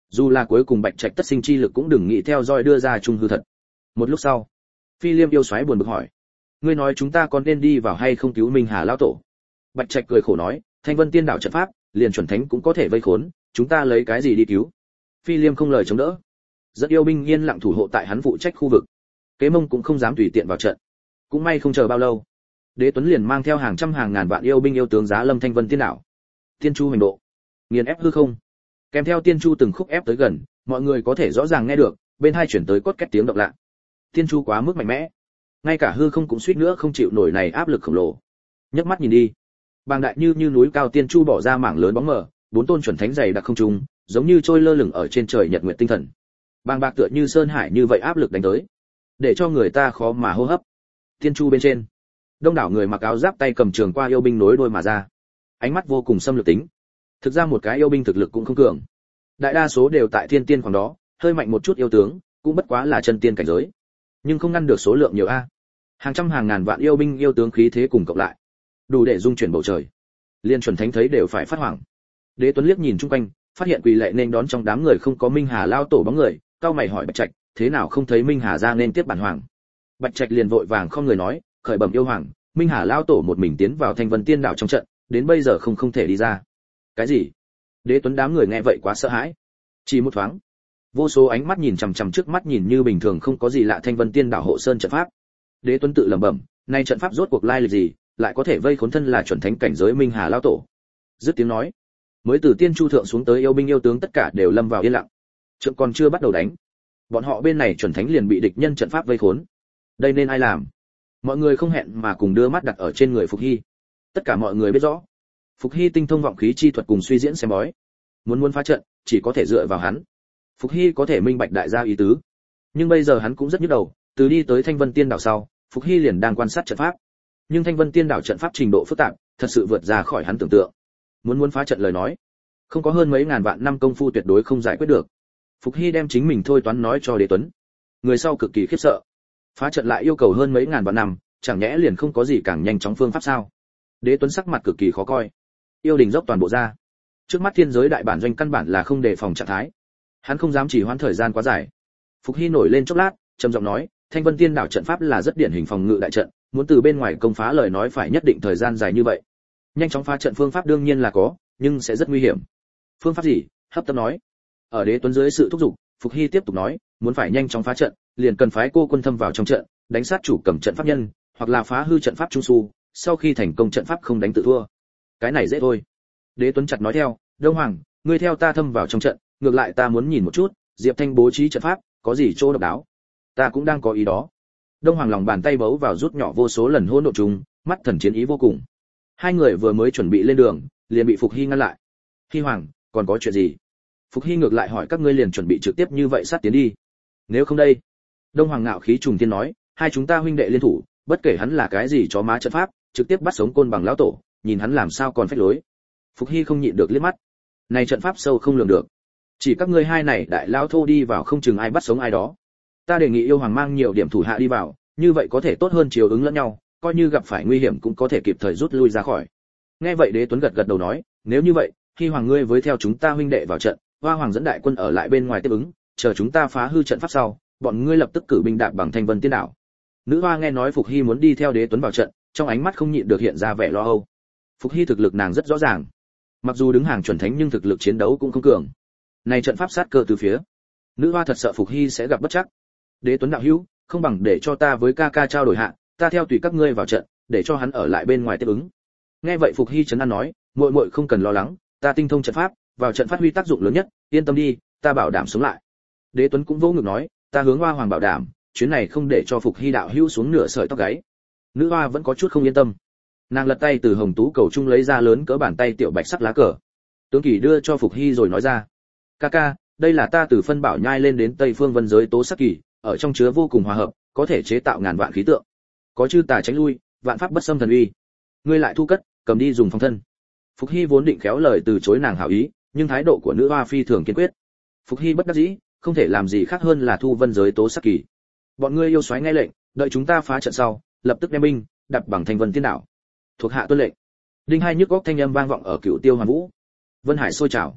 dù là cuối cùng Bạch Trạch tất sinh chi lực cũng đừng nghĩ theo dõi đưa ra trung hư thật. Một lúc sau, Phi Liêm yêu xoáy buồn bực hỏi: "Ngươi nói chúng ta còn nên đi vào hay không cứu Minh Hà lão tổ?" Bạch Trạch cười khổ nói: "Thanh Vân Tiên Đảo trận pháp, liền chuẩn thánh cũng có thể vây khốn, chúng ta lấy cái gì đi cứu?" Phi Liêm không lời chống đỡ, dẫn yêu binh yên lặng thủ hộ tại hắn phụ trách khu vực. Kế Mông cũng không dám tùy tiện vào trận. Cũng may không chờ bao lâu, Đế Tuấn liền mang theo hàng trăm hàng ngàn vạn yêu binh yêu tướng giá lâm Thanh Vân Tiên Đảo. Tiên Chu hành độ, nghiền ép hư không. Kèm theo Tiên Chu từng khúc ép tới gần, mọi người có thể rõ ràng nghe được, bên hai chuyển tới cốt két tiếng động lạ. Tiên Chu quá mức mạnh mẽ, ngay cả hư không cũng suýt nữa không chịu nổi này áp lực khổng lồ. Nhấc mắt nhìn đi, bàng đại như núi cao Tiên Chu bỏ ra mảng lớn bóng mờ, bốn tôn chuẩn thánh dày đặc không trung, giống như trôi lơ lửng ở trên trời nhật nguyệt tinh thần. Bàng bạc tựa như sơn hải như vậy áp lực đánh tới, để cho người ta khó mà hô hấp. Tiên Chu bên trên, đông đảo người mặc áo giáp tay cầm trường qua yêu binh nối đuôi mà ra, ánh mắt vô cùng xâm lược tính. Thực ra một cái yêu binh thực lực cũng không cường, đại đa số đều tại thiên tiên khoảng đó, hơi mạnh một chút yêu tướng cũng bất quá là chân tiên cảnh giới, nhưng không ngăn được số lượng nhiều a. Hàng trăm hàng ngàn vạn yêu binh yêu tướng khí thế cùng cộng lại, đủ để dung chuyển bầu trời. Liên chuẩn thánh thấy đều phải phát hoảng. Đế Tuấn liếc nhìn chung quanh, phát hiện quỳ lệ nên đón trong đám người không có Minh Hà lao tổ bóng người, cao mày hỏi Bạch Trạch, thế nào không thấy Minh Hà ra nên tiếp bản hoàng? Bạch Trạch liền vội vàng không người nói, khởi bẩm yêu hoàng, Minh Hà lao tổ một mình tiến vào Thanh Vân Tiên Đảo trong trận, đến bây giờ không thể đi ra. Cái gì? Đế Tuấn đám người nghe vậy quá sợ hãi. Chỉ một thoáng, vô số ánh mắt nhìn chằm chằm trước mắt nhìn như bình thường không có gì lạ Thanh Vân Tiên Đảo hộ sơn trận pháp. Đế Tuấn tự lẩm bẩm, nay trận pháp rốt cuộc lai lịch gì, lại có thể vây khốn thân là chuẩn thánh cảnh giới Minh Hà lao tổ. Dứt tiếng nói, mới từ Tiên Chu thượng xuống tới yêu binh yêu tướng tất cả đều lâm vào yên lặng. Trận còn chưa bắt đầu đánh, bọn họ bên này chuẩn thánh liền bị địch nhân trận pháp vây khốn. Đây nên ai làm? Mọi người không hẹn mà cùng đưa mắt đặt ở trên người Phục Hy. Tất cả mọi người biết rõ, Phục Hy tinh thông vọng khí chi thuật cùng suy diễn xem bói, muốn phá trận, chỉ có thể dựa vào hắn. Phục Hy có thể minh bạch đại gia ý tứ, nhưng bây giờ hắn cũng rất nhức đầu. Từ đi tới Thanh Vân Tiên Đảo sau, Phục Hy liền đang quan sát trận pháp, nhưng Thanh Vân Tiên Đảo trận pháp trình độ phức tạp, thật sự vượt ra khỏi hắn tưởng tượng. Muốn phá trận lời nói, không có hơn mấy ngàn vạn năm công phu tuyệt đối không giải quyết được. Phục Hy đem chính mình thôi toán nói cho Đế Tuấn, người sau cực kỳ khiếp sợ. Phá trận lại yêu cầu hơn mấy ngàn vạn năm, chẳng nhẽ liền không có gì càng nhanh chóng phương pháp sao? Đế Tuấn sắc mặt cực kỳ khó coi. Yêu đình dốc toàn bộ ra, trước mắt thiên giới đại bản doanh căn bản là không đề phòng trạng thái, hắn không dám chỉ hoãn thời gian quá dài. Phục Hy nổi lên chốc lát, trầm giọng nói, Thanh Vân Tiên Đảo trận pháp là rất điển hình phòng ngự đại trận, muốn từ bên ngoài công phá lời nói phải nhất định thời gian dài như vậy. Nhanh chóng phá trận phương pháp đương nhiên là có, nhưng sẽ rất nguy hiểm. Phương pháp gì? Hấp tấp nói. Ở Đế Tuấn dưới sự thúc giục, Phục Hy tiếp tục nói, muốn phải nhanh chóng phá trận, liền cần phái cô quân thâm vào trong trận, đánh sát chủ cầm trận pháp nhân, hoặc là phá hư trận pháp trung su, sau khi thành công trận pháp không đánh tự thua. Cái này dễ thôi. Đế Tuấn chặt nói theo, Đông Hoàng, ngươi theo ta thâm vào trong trận, ngược lại ta muốn nhìn một chút, Diệp Thanh bố trí trận pháp, có gì chỗ độc đáo. Ta cũng đang có ý đó. Đông Hoàng lòng bàn tay bấu vào rút nhỏ vô số lần hỗn độn trùng, mắt thần chiến ý vô cùng. Hai người vừa mới chuẩn bị lên đường, liền bị Phục Hy ngăn lại. Hy Hoàng, còn có chuyện gì? Phục Hy ngược lại hỏi các ngươi liền chuẩn bị trực tiếp như vậy sát tiến đi. Nếu không đây, Đông Hoàng ngạo khí trùng tiên nói, hai chúng ta huynh đệ liên thủ, bất kể hắn là cái gì chó má trận pháp, trực tiếp bắt sống Côn Bằng lão tổ, nhìn hắn làm sao còn phách lối. Phục Hy không nhịn được liếc mắt. Này trận pháp sâu không lường được, chỉ các ngươi hai này đại lão thô đi vào không chừng ai bắt sống ai đó. Ta đề nghị yêu hoàng mang nhiều điểm thủ hạ đi vào, như vậy có thể tốt hơn chiều ứng lẫn nhau, coi như gặp phải nguy hiểm cũng có thể kịp thời rút lui ra khỏi. Nghe vậy Đế Tuấn gật gật đầu nói, nếu như vậy, Hy hoàng ngươi với theo chúng ta huynh đệ vào trận, Hoa hoàng dẫn đại quân ở lại bên ngoài tiếp ứng, chờ chúng ta phá hư trận pháp sau, bọn ngươi lập tức cử binh đạp bằng Thanh Vân Tiên Đảo. Nữ hoa nghe nói Phục Hy muốn đi theo Đế Tuấn vào trận, trong ánh mắt không nhịn được hiện ra vẻ lo âu. Phục Hy thực lực nàng rất rõ ràng, mặc dù đứng hàng chuẩn thánh nhưng thực lực chiến đấu cũng không cường. Này trận pháp sát cơ từ phía, nữ hoa thật sợ Phục Hy sẽ gặp bất trắc. Đế Tuấn đạo hữu, không bằng để cho ta với ca ca trao đổi hạ, ta theo tùy các ngươi vào trận, để cho hắn ở lại bên ngoài tiếp ứng. Nghe vậy Phục Hy trấn an nói, muội muội không cần lo lắng, ta tinh thông trận pháp, vào trận phát huy tác dụng lớn nhất, yên tâm đi, ta bảo đảm sống lại. Đế Tuấn cũng vỗ ngực nói, ta hướng Hoa hoàng bảo đảm, chuyến này không để cho Phục Hy đạo hữu xuống nửa sợi tóc gáy. Nữ hoa vẫn có chút không yên tâm. Nàng lật tay từ hồng tú cầu trung lấy ra lớn cỡ bàn tay tiểu bạch sắc lá cờ. Tướng Kỳ đưa cho Phục Hy rồi nói ra, ca ca, đây là ta từ phân bảo nhai lên đến Tây Phương Vân giới tố sắc kỳ, ở trong chứa vô cùng hòa hợp, có thể chế tạo ngàn vạn khí tượng, có chư tà tránh lui, vạn pháp bất xâm thần uy. Ngươi lại thu cất, cầm đi dùng phòng thân. Phục Hy vốn định khéo lời từ chối nàng hảo ý, nhưng thái độ của nữ hoa phi thường kiên quyết. Phục Hy bất đắc dĩ, không thể làm gì khác hơn là thu vân giới tố sắc kỳ. Bọn ngươi yêu xoáy nghe lệnh, đợi chúng ta phá trận sau, lập tức đem binh đặt bằng Thanh Vân Tiên Đảo. Thuộc hạ tuân lệnh. Đinh hai nhức góc thanh âm vang vọng ở Cửu Tiêu Hoàn Vũ. Vân Hải sôi trào.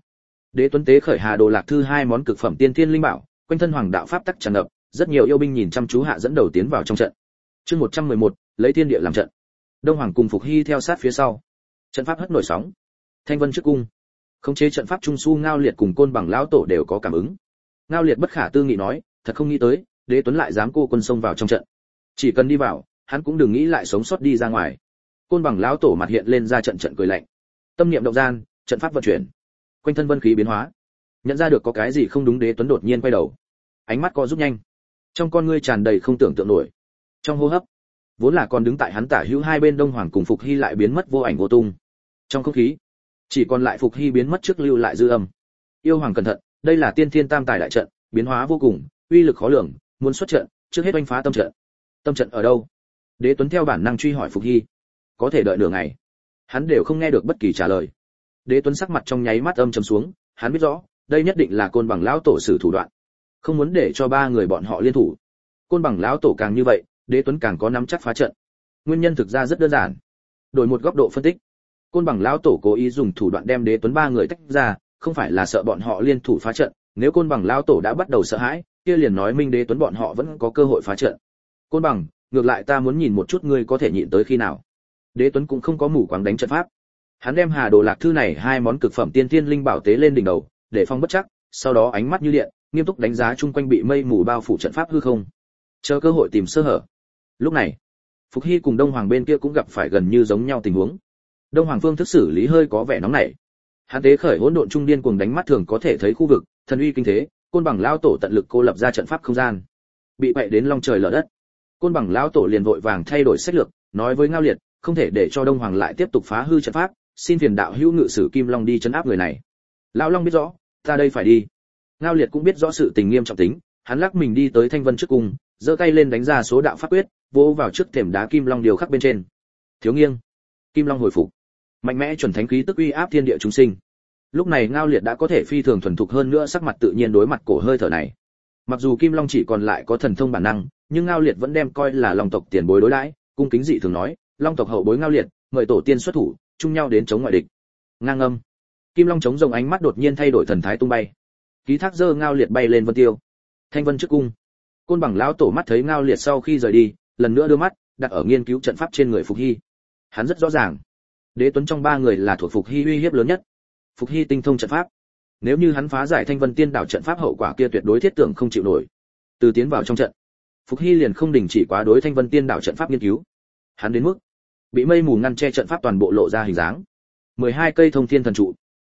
Đế Tuấn tế khởi Hà Đồ Lạc Thư hai món cực phẩm tiên thiên linh bảo, quanh thân hoàng đạo pháp tắc tràn ngập, rất nhiều yêu binh nhìn chăm chú hạ dẫn đầu tiến vào trong trận. Chương 111, lấy thiên địa làm trận. Đông Hoàng cùng Phục Hy theo sát phía sau. Trận pháp hất nổi sóng. Thanh Vân trước cung. Khống chế trận pháp trung su Ngao Liệt cùng Côn Bằng lão tổ đều có cảm ứng. Ngao Liệt bất khả tư nghị nói, thật không nghĩ tới, Đế Tuấn lại dám cô quân xông vào trong trận. Chỉ cần đi vào, hắn cũng đừng nghĩ lại sống sót đi ra ngoài. Côn Bằng lão tổ mặt hiện lên ra trận trận cười lạnh. Tâm niệm động gian, trận pháp vận chuyển. Quanh thân vân khí biến hóa. Nhận ra được có cái gì không đúng, Đế Tuấn đột nhiên quay đầu. Ánh mắt co rút nhanh. Trong con ngươi tràn đầy không tưởng tượng nổi. Trong hô hấp, vốn là còn đứng tại hắn tả hữu hai bên Đông Hoàng cùng Phục Hy lại biến mất vô ảnh vô tung. Trong không khí, chỉ còn lại Phục Hy biến mất trước lưu lại dư âm. Yêu Hoàng cẩn thận, đây là tiên thiên tam tài đại trận, biến hóa vô cùng, uy lực khó lường, muốn xuất trận, trước hết oanh phá tâm trận. Tâm trận ở đâu? Đế Tuấn theo bản năng truy hỏi Phục Hy. Có thể đợi nửa ngày, hắn đều không nghe được bất kỳ trả lời. Đế Tuấn sắc mặt trong nháy mắt âm trầm xuống, hắn biết rõ, đây nhất định là Côn Bằng lão tổ sử thủ đoạn, không muốn để cho ba người bọn họ liên thủ. Côn Bằng lão tổ càng như vậy, Đế Tuấn càng có nắm chắc phá trận. Nguyên nhân thực ra rất đơn giản. Đổi một góc độ phân tích, Côn Bằng lão tổ cố ý dùng thủ đoạn đem Đế Tuấn ba người tách ra, không phải là sợ bọn họ liên thủ phá trận, nếu Côn Bằng lão tổ đã bắt đầu sợ hãi, kia liền nói minh Đế Tuấn bọn họ vẫn có cơ hội phá trận. Côn Bằng, ngược lại ta muốn nhìn một chút ngươi có thể nhịn tới khi nào. Đế Tuấn cũng không có mù quáng đánh trận pháp. Hắn đem Hà Đồ Lạc Thư này hai món cực phẩm tiên thiên linh bảo tế lên đỉnh đầu, để phong bất chắc, sau đó ánh mắt như điện, nghiêm túc đánh giá chung quanh bị mây mù bao phủ trận pháp hư không, chờ cơ hội tìm sơ hở. Lúc này, Phục Hy cùng Đông Hoàng bên kia cũng gặp phải gần như giống nhau tình huống. Đông Hoàng phương thức xử lý hơi có vẻ nóng nảy. Hắn tế khởi hỗn độn trung điên cuồng đánh mắt thường có thể thấy khu vực, thần uy kinh thế, Côn Bằng lão tổ tận lực cô lập ra trận pháp không gian. Bị bậy đến long trời lở đất. Côn Bằng lão tổ liền vội vàng thay đổi sách lược, nói với Ngao Liệt, không thể để cho Đông Hoàng lại tiếp tục phá hư trận pháp, xin phiền đạo hữu ngự sử Kim Long đi trấn áp người này. Lão Long biết rõ, ta đây phải đi. Ngao Liệt cũng biết rõ sự tình nghiêm trọng tính, hắn lắc mình đi tới Thanh Vân trước cung, giơ tay lên đánh ra số đạo pháp quyết, vỗ vào trước thềm đá Kim Long điều khắc bên trên. Thiếu nghiêng, Kim Long hồi phục, mạnh mẽ chuẩn thánh khí tức uy áp thiên địa chúng sinh. Lúc này Ngao Liệt đã có thể phi thường thuần thục hơn nữa, sắc mặt tự nhiên đối mặt cổ hơi thở này. Mặc dù Kim Long chỉ còn lại có thần thông bản năng, nhưng Ngao Liệt vẫn đem coi là Long tộc tiền bối đối đãi, cung kính dị thường nói, Long tộc hậu bối Ngao Liệt, mời tổ tiên xuất thủ, chung nhau đến chống ngoại địch. Ngang âm, Kim Long chống rồng ánh mắt đột nhiên thay đổi thần thái tung bay. Ký thác dơ Ngao Liệt bay lên vân tiêu. Thanh Vân trước cung. Côn Bằng lão tổ mắt thấy Ngao Liệt sau khi rời đi, lần nữa đưa mắt đặt ở nghiên cứu trận pháp trên người Phục Hy. Hắn rất rõ ràng, Đế Tuấn trong ba người là thuộc Phục Hy uy hiếp lớn nhất. Phục Hy tinh thông trận pháp, nếu như hắn phá giải Thanh Vân Tiên Đảo trận pháp, hậu quả kia tuyệt đối thiết tưởng không chịu nổi. Từ tiến vào trong trận, Phục Hy liền không đình chỉ quá đối Thanh Vân Tiên Đảo trận pháp nghiên cứu. Hắn đến mức bị mây mù ngăn che trận pháp toàn bộ lộ ra hình dáng. 12 cây thông thiên thần trụ,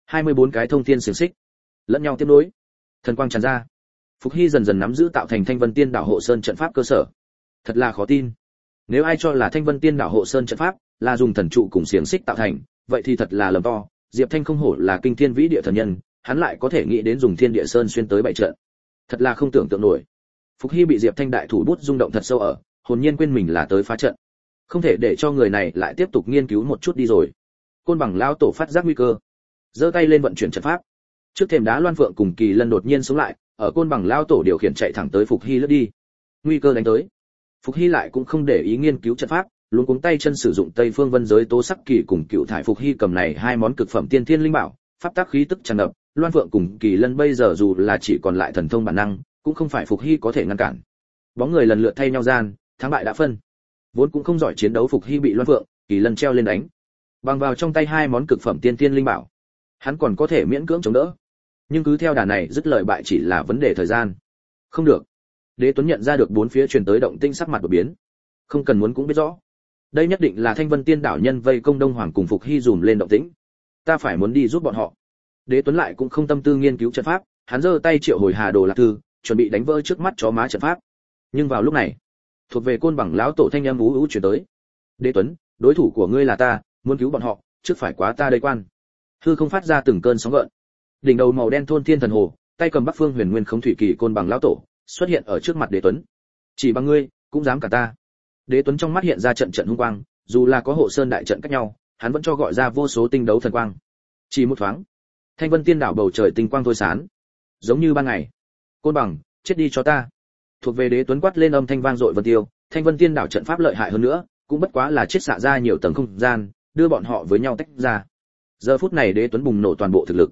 24 cái thông thiên xiềng xích, lẫn nhau tiếp nối, thần quang tràn ra. Phục Hy dần dần nắm giữ tạo thành Thanh Vân Tiên Đảo hộ sơn trận pháp cơ sở. Thật là khó tin. Nếu ai cho là Thanh Vân Tiên Đảo hộ sơn trận pháp là dùng thần trụ cùng xiềng xích tạo thành, vậy thì thật là lầm to. Diệp Thanh không hổ là kinh thiên vĩ địa thần nhân, hắn lại có thể nghĩ đến dùng thiên địa sơn xuyên tới bảy trận. Thật là không tưởng tượng nổi. Phục Hy bị Diệp Thanh đại thủ bút rung động thật sâu ở, hồn nhiên quên mình là tới phá trận. Không thể để cho người này lại tiếp tục nghiên cứu một chút đi rồi. Côn Bằng lão tổ phát giác nguy cơ, giơ tay lên vận chuyển trận pháp. Trước thềm đá Loan Phượng cùng Kỳ Lân đột nhiên sống lại, ở Côn Bằng lão tổ điều khiển chạy thẳng tới Phục Hy lướt đi. Nguy cơ đánh tới. Phục Hy lại cũng không để ý nghiên cứu trận pháp, luống cuống tay chân sử dụng Tây Phương Vân giới tố sắc kỳ cùng Cựu thải Phục Hy cầm này hai món cực phẩm tiên thiên linh bảo, pháp tác khí tức tràn ngập, Loan Phượng cùng Kỳ Lân bây giờ dù là chỉ còn lại thần thông bản năng, cũng không phải Phục Hy có thể ngăn cản. Bóng người lần lượt thay nhau gian, thắng bại đã phân. Vốn cũng không giỏi chiến đấu Phục Hy bị Loan Phượng, Kỳ Lân treo lên đánh. Bằng vào trong tay hai món cực phẩm tiên thiên linh bảo, hắn còn có thể miễn cưỡng chống đỡ. Nhưng cứ theo đà này dứt lời bại chỉ là vấn đề thời gian. Không được. Đế Tuấn nhận ra được bốn phía truyền tới động tĩnh, sắc mặt đột biến. Không cần muốn cũng biết rõ, đây nhất định là Thanh Vân Tiên Đảo nhân vây công Đông Hoàng cùng Phục Hy dùm lên động tĩnh. Ta phải muốn đi giúp bọn họ. Đế Tuấn lại cũng không tâm tư nghiên cứu trận pháp, hắn giơ tay triệu hồi Hà Đồ Lạc Thư, chuẩn bị đánh vỡ trước mắt chó má trận pháp. Nhưng vào lúc này, thuộc về Côn Bằng lão tổ thanh âm ú ú truyền tới. Đế Tuấn, đối thủ của ngươi là ta, muốn cứu bọn họ, trước phải quá ta đây quan. Hư không phát ra từng cơn sóng gợn. Đỉnh đầu màu đen thôn thiên thần hồ, tay cầm Bắc Phương Huyền Nguyên Không Thủy Kỳ Côn Bằng lão tổ, xuất hiện ở trước mặt Đế Tuấn. Chỉ bằng ngươi, cũng dám cả ta. Đế Tuấn trong mắt hiện ra trận trận hung quang, dù là có hộ sơn đại trận cách nhau, hắn vẫn cho gọi ra vô số tinh đấu thần quang. Chỉ một thoáng, Thanh Vân Tiên Đảo bầu trời tinh quang thôi sán, giống như ban ngày. Côn Bằng, chết đi cho ta. Thuộc về Đế Tuấn quát lên âm thanh vang dội vân tiêu, Thanh Vân Tiên Đảo trận pháp lợi hại hơn nữa, cũng bất quá là chết xạ ra nhiều tầng không gian, đưa bọn họ với nhau tách ra. Giờ phút này Đế Tuấn bùng nổ toàn bộ thực lực.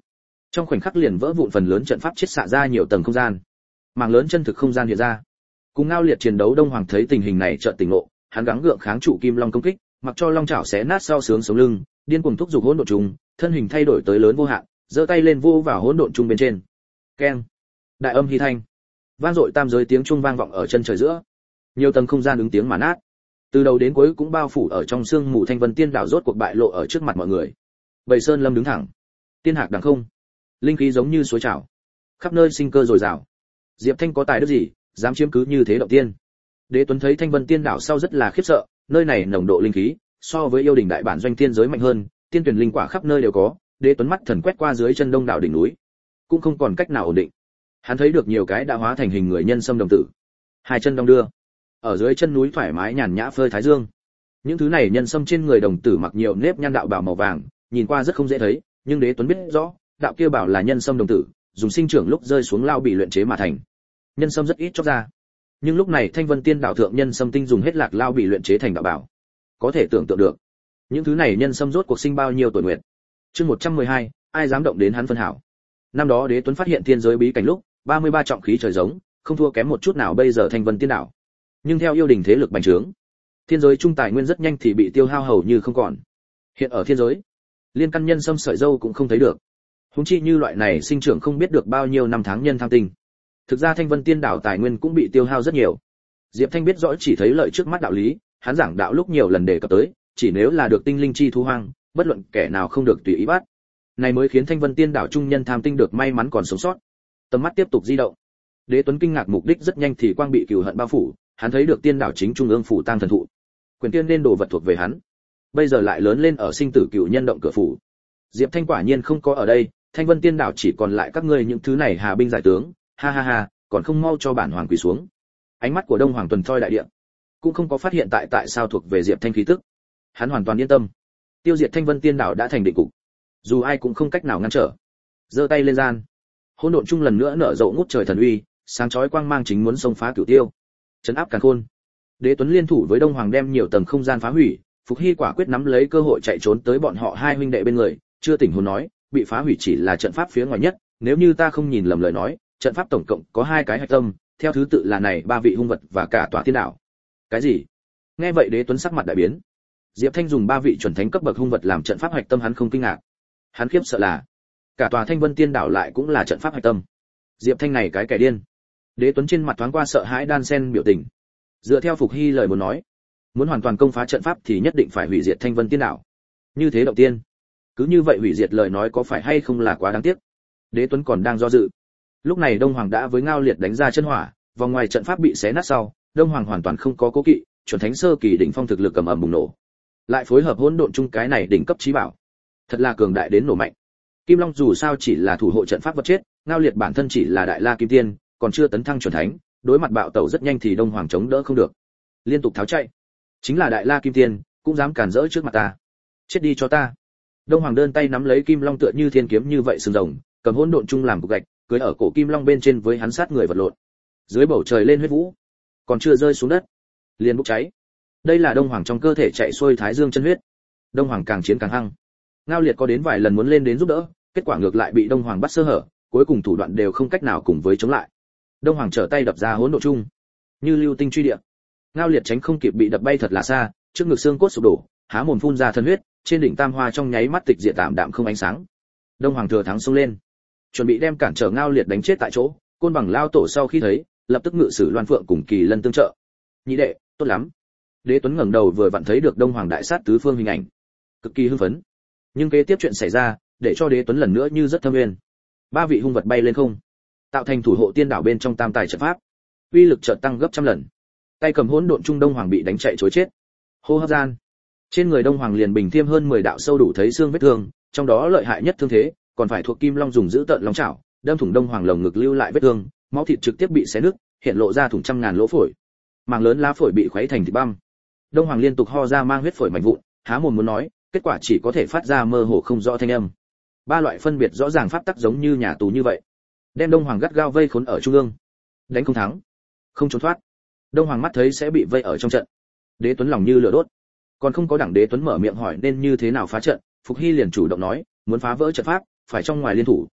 Trong khoảnh khắc liền vỡ vụn phần lớn trận pháp chiết xạ ra nhiều tầng không gian. Mảng lớn chân thực không gian hiện ra. Cùng Ngao Liệt chiến đấu, Đông Hoàng thấy tình hình này chợt tỉnh ngộ, hắn gắng gượng kháng trụ Kim Long công kích, mặc cho long chảo xé nát sau sướng sống lưng, điên cuồng thúc giục hỗn độn trùng, thân hình thay đổi tới lớn vô hạn, giơ tay lên vô vào hỗn độn trùng bên trên. Keng! Đại âm hy thanh. Vang dội tam giới tiếng trung vang vọng ở chân trời giữa. Nhiều tầng không gian ứng tiếng mà nát. Từ đầu đến cuối cũng bao phủ ở trong sương mù Thanh Vân Tiên Đảo rốt cuộc bại lộ ở trước mặt mọi người. Bầy sơn lâm đứng thẳng, tiên hạc đằng không, linh khí giống như suối trào, khắp nơi sinh cơ dồi dào. Diệp Thanh có tài đức gì, dám chiếm cứ như thế động tiên? Đế Tuấn thấy Thanh Vân Tiên Đảo sau rất là khiếp sợ, nơi này nồng độ linh khí so với yêu đình đại bản doanh tiên giới mạnh hơn, tiên tuyển linh quả khắp nơi đều có. Đế Tuấn mắt thần quét qua dưới chân đông đảo đỉnh núi, cũng không còn cách nào ổn định. Hắn thấy được nhiều cái đã hóa thành hình người nhân sâm đồng tử, hai chân đong đưa, ở dưới chân núi thoải mái nhàn nhã phơi thái dương. Những thứ này nhân sâm trên người đồng tử mặc nhiều nếp nhăn đạo bào màu vàng, nhìn qua rất không dễ thấy, nhưng Đế Tuấn biết rõ, đạo kia bảo là nhân sâm đồng tử, dùng sinh trưởng lúc rơi xuống lao bị luyện chế mà thành. Nhân sâm rất ít chóc ra, nhưng lúc này Thanh Vân Tiên Đảo thượng nhân sâm tinh dùng hết lạc lao bị luyện chế thành đạo bảo. Có thể tưởng tượng được, những thứ này nhân sâm rốt cuộc sinh bao nhiêu tuổi nguyệt. Chương 112, ai dám động đến hắn phân hảo. Năm đó Đế Tuấn phát hiện thiên giới bí cảnh lúc, 33 trọng khí trời giống, không thua kém một chút nào bây giờ Thanh Vân Tiên Đảo. Nhưng theo yêu đình thế lực bành trướng, thiên giới trung tài nguyên rất nhanh thì bị tiêu hao hầu như không còn. Hiện ở thiên giới, liên căn nhân sâm sợi dâu cũng không thấy được. Huống chi như loại này sinh trưởng không biết được bao nhiêu năm tháng nhân tham tinh. Thực ra Thanh Vân Tiên Đảo tài nguyên cũng bị tiêu hao rất nhiều. Diệp Thanh biết rõ chỉ thấy lợi trước mắt đạo lý, hắn giảng đạo lúc nhiều lần đề cập tới, chỉ nếu là được tinh linh chi thu hoang, bất luận kẻ nào không được tùy ý bắt. Này mới khiến Thanh Vân Tiên Đảo trung nhân tham tinh được may mắn còn sống sót. Tầm mắt tiếp tục di động. Đế Tuấn kinh ngạc mục đích rất nhanh thì quang bị cừu hận bao phủ, hắn thấy được Tiên Đảo chính trung ương phủ tang thần thụ. Quyền tiên nên đồ vật thuộc về hắn. Bây giờ lại lớn lên ở sinh tử cửu nhân động cửa phủ. Diệp Thanh quả nhiên không có ở đây, Thanh Vân Tiên Đảo chỉ còn lại các ngươi những thứ này hà binh giải tướng, ha ha ha, còn không mau cho bản hoàng quỳ xuống. Ánh mắt của Đông Hoàng tuần thoi đại địa, cũng không có phát hiện tại sao thuộc về Diệp Thanh khí tức. Hắn hoàn toàn yên tâm. Tiêu diệt Thanh Vân Tiên Đảo đã thành định cục, dù ai cũng không cách nào ngăn trở. Giơ tay lên gian, hỗn độn chung lần nữa nở rộ ngút trời thần uy, sáng chói quang mang chính muốn xông phá cửu tiêu, trấn áp càn khôn. Đế Tuấn liên thủ với Đông Hoàng đem nhiều tầng không gian phá hủy, Phục Hy quả quyết nắm lấy cơ hội chạy trốn tới bọn họ hai huynh đệ bên người, chưa tỉnh hồn nói, bị phá hủy chỉ là trận pháp phía ngoài nhất, nếu như ta không nhìn lầm lời nói, trận pháp tổng cộng có hai cái hạch tâm, theo thứ tự là này ba vị hung vật và cả tòa tiên đảo. Cái gì? Nghe vậy Đế Tuấn sắc mặt đại biến. Diệp Thanh dùng ba vị chuẩn thánh cấp bậc hung vật làm trận pháp hạch tâm hắn không kinh ngạc. Hắn khiếp sợ là cả tòa Thanh Vân Tiên Đảo lại cũng là trận pháp hạch tâm. Diệp Thanh này cái kẻ điên. Đế Tuấn trên mặt thoáng qua sợ hãi đan xen biểu tình. Dựa theo Phục Hy lời muốn nói, muốn hoàn toàn công phá trận pháp thì nhất định phải hủy diệt Thanh Vân Tiên Đảo. Như thế động tiên, cứ như vậy hủy diệt lời nói có phải hay không là quá đáng tiếc. Đế Tuấn còn đang do dự. Lúc này Đông Hoàng đã với Ngao Liệt đánh ra chân hỏa, vòng ngoài trận pháp bị xé nát sau, Đông Hoàng hoàn toàn không có cố kỵ, chuẩn thánh sơ kỳ đỉnh phong thực lực cầm ầm bùng nổ. Lại phối hợp hỗn độn chung cái này đỉnh cấp chí bảo, thật là cường đại đến nổ mạnh. Kim Long dù sao chỉ là thủ hộ trận pháp vật chết, Ngao Liệt bản thân chỉ là đại la kim tiên, còn chưa tấn thăng chuẩn thánh, đối mặt bạo tẩu rất nhanh thì Đông Hoàng chống đỡ không được, liên tục tháo chạy. Chính là đại la kim tiên, cũng dám cản rỡ trước mặt ta, chết đi cho ta. Đông Hoàng đơn tay nắm lấy Kim Long tựa như thiên kiếm như vậy sừng rồng, cầm hỗn độn chung làm cục gạch, cưỡi ở cổ Kim Long bên trên với hắn sát người vật lộn. Dưới bầu trời lên huyết vũ, còn chưa rơi xuống đất, liền bốc cháy. Đây là Đông Hoàng trong cơ thể chạy xuôi thái dương chân huyết. Đông Hoàng càng chiến càng hăng. Ngao Liệt có đến vài lần muốn lên đến giúp đỡ, kết quả ngược lại bị Đông Hoàng bắt sơ hở, cuối cùng thủ đoạn đều không cách nào cùng với chống lại. Đông Hoàng trở tay đập ra hỗn độn chung, như lưu tinh truy địa. Ngao Liệt tránh không kịp bị đập bay thật là xa, trước ngực xương cốt sụp đổ, há mồm phun ra thần huyết, trên đỉnh tam hoa trong nháy mắt tịch diệt tạm đạm không ánh sáng. Đông Hoàng thừa thắng xông lên, chuẩn bị đem cản trở Ngao Liệt đánh chết tại chỗ. Côn Bằng lao tổ sau khi thấy, lập tức ngự sử Loan Phượng cùng Kỳ Lân tương trợ. Nhị đệ, tốt lắm. Đế Tuấn ngẩng đầu vừa vặn thấy được Đông Hoàng đại sát tứ phương hình ảnh, cực kỳ hưng phấn. Nhưng kế tiếp chuyện xảy ra, để cho Đế Tuấn lần nữa như rất thâm uyên. Ba vị hung vật bay lên không, tạo thành thủ hộ tiên đảo bên trong tam tài trận pháp, uy lực chợt tăng gấp trăm lần. Tay cầm hỗn độn trung Đông Hoàng bị đánh chạy trối chết. Hô hấp gian, trên người Đông Hoàng liền bình thiêm hơn 10 đạo sâu đủ thấy xương vết thương, trong đó lợi hại nhất thương thế, còn phải thuộc Kim Long dùng giữ tợn long chảo, đâm thủng Đông Hoàng lồng ngực lưu lại vết thương, máu thịt trực tiếp bị xé nứt, hiện lộ ra thủng trăm ngàn lỗ phổi. Màng lớn lá phổi bị khuấy thành thịt băm. Đông Hoàng liên tục ho ra mang huyết phổi mảnh vụn, há mồm muốn nói, kết quả chỉ có thể phát ra mơ hồ không rõ thanh âm. Ba loại phân biệt rõ ràng pháp tắc giống như nhà tù như vậy, đem Đông Hoàng gắt gao vây khốn ở trung ương. Đánh không thắng, không trốn thoát. Đông Hoàng mắt thấy sẽ bị vây ở trong trận. Đế Tuấn lòng như lửa đốt. Còn không có đẳng Đế Tuấn mở miệng hỏi nên như thế nào phá trận, Phục Hy liền chủ động nói, muốn phá vỡ trận pháp, phải trong ngoài liên thủ,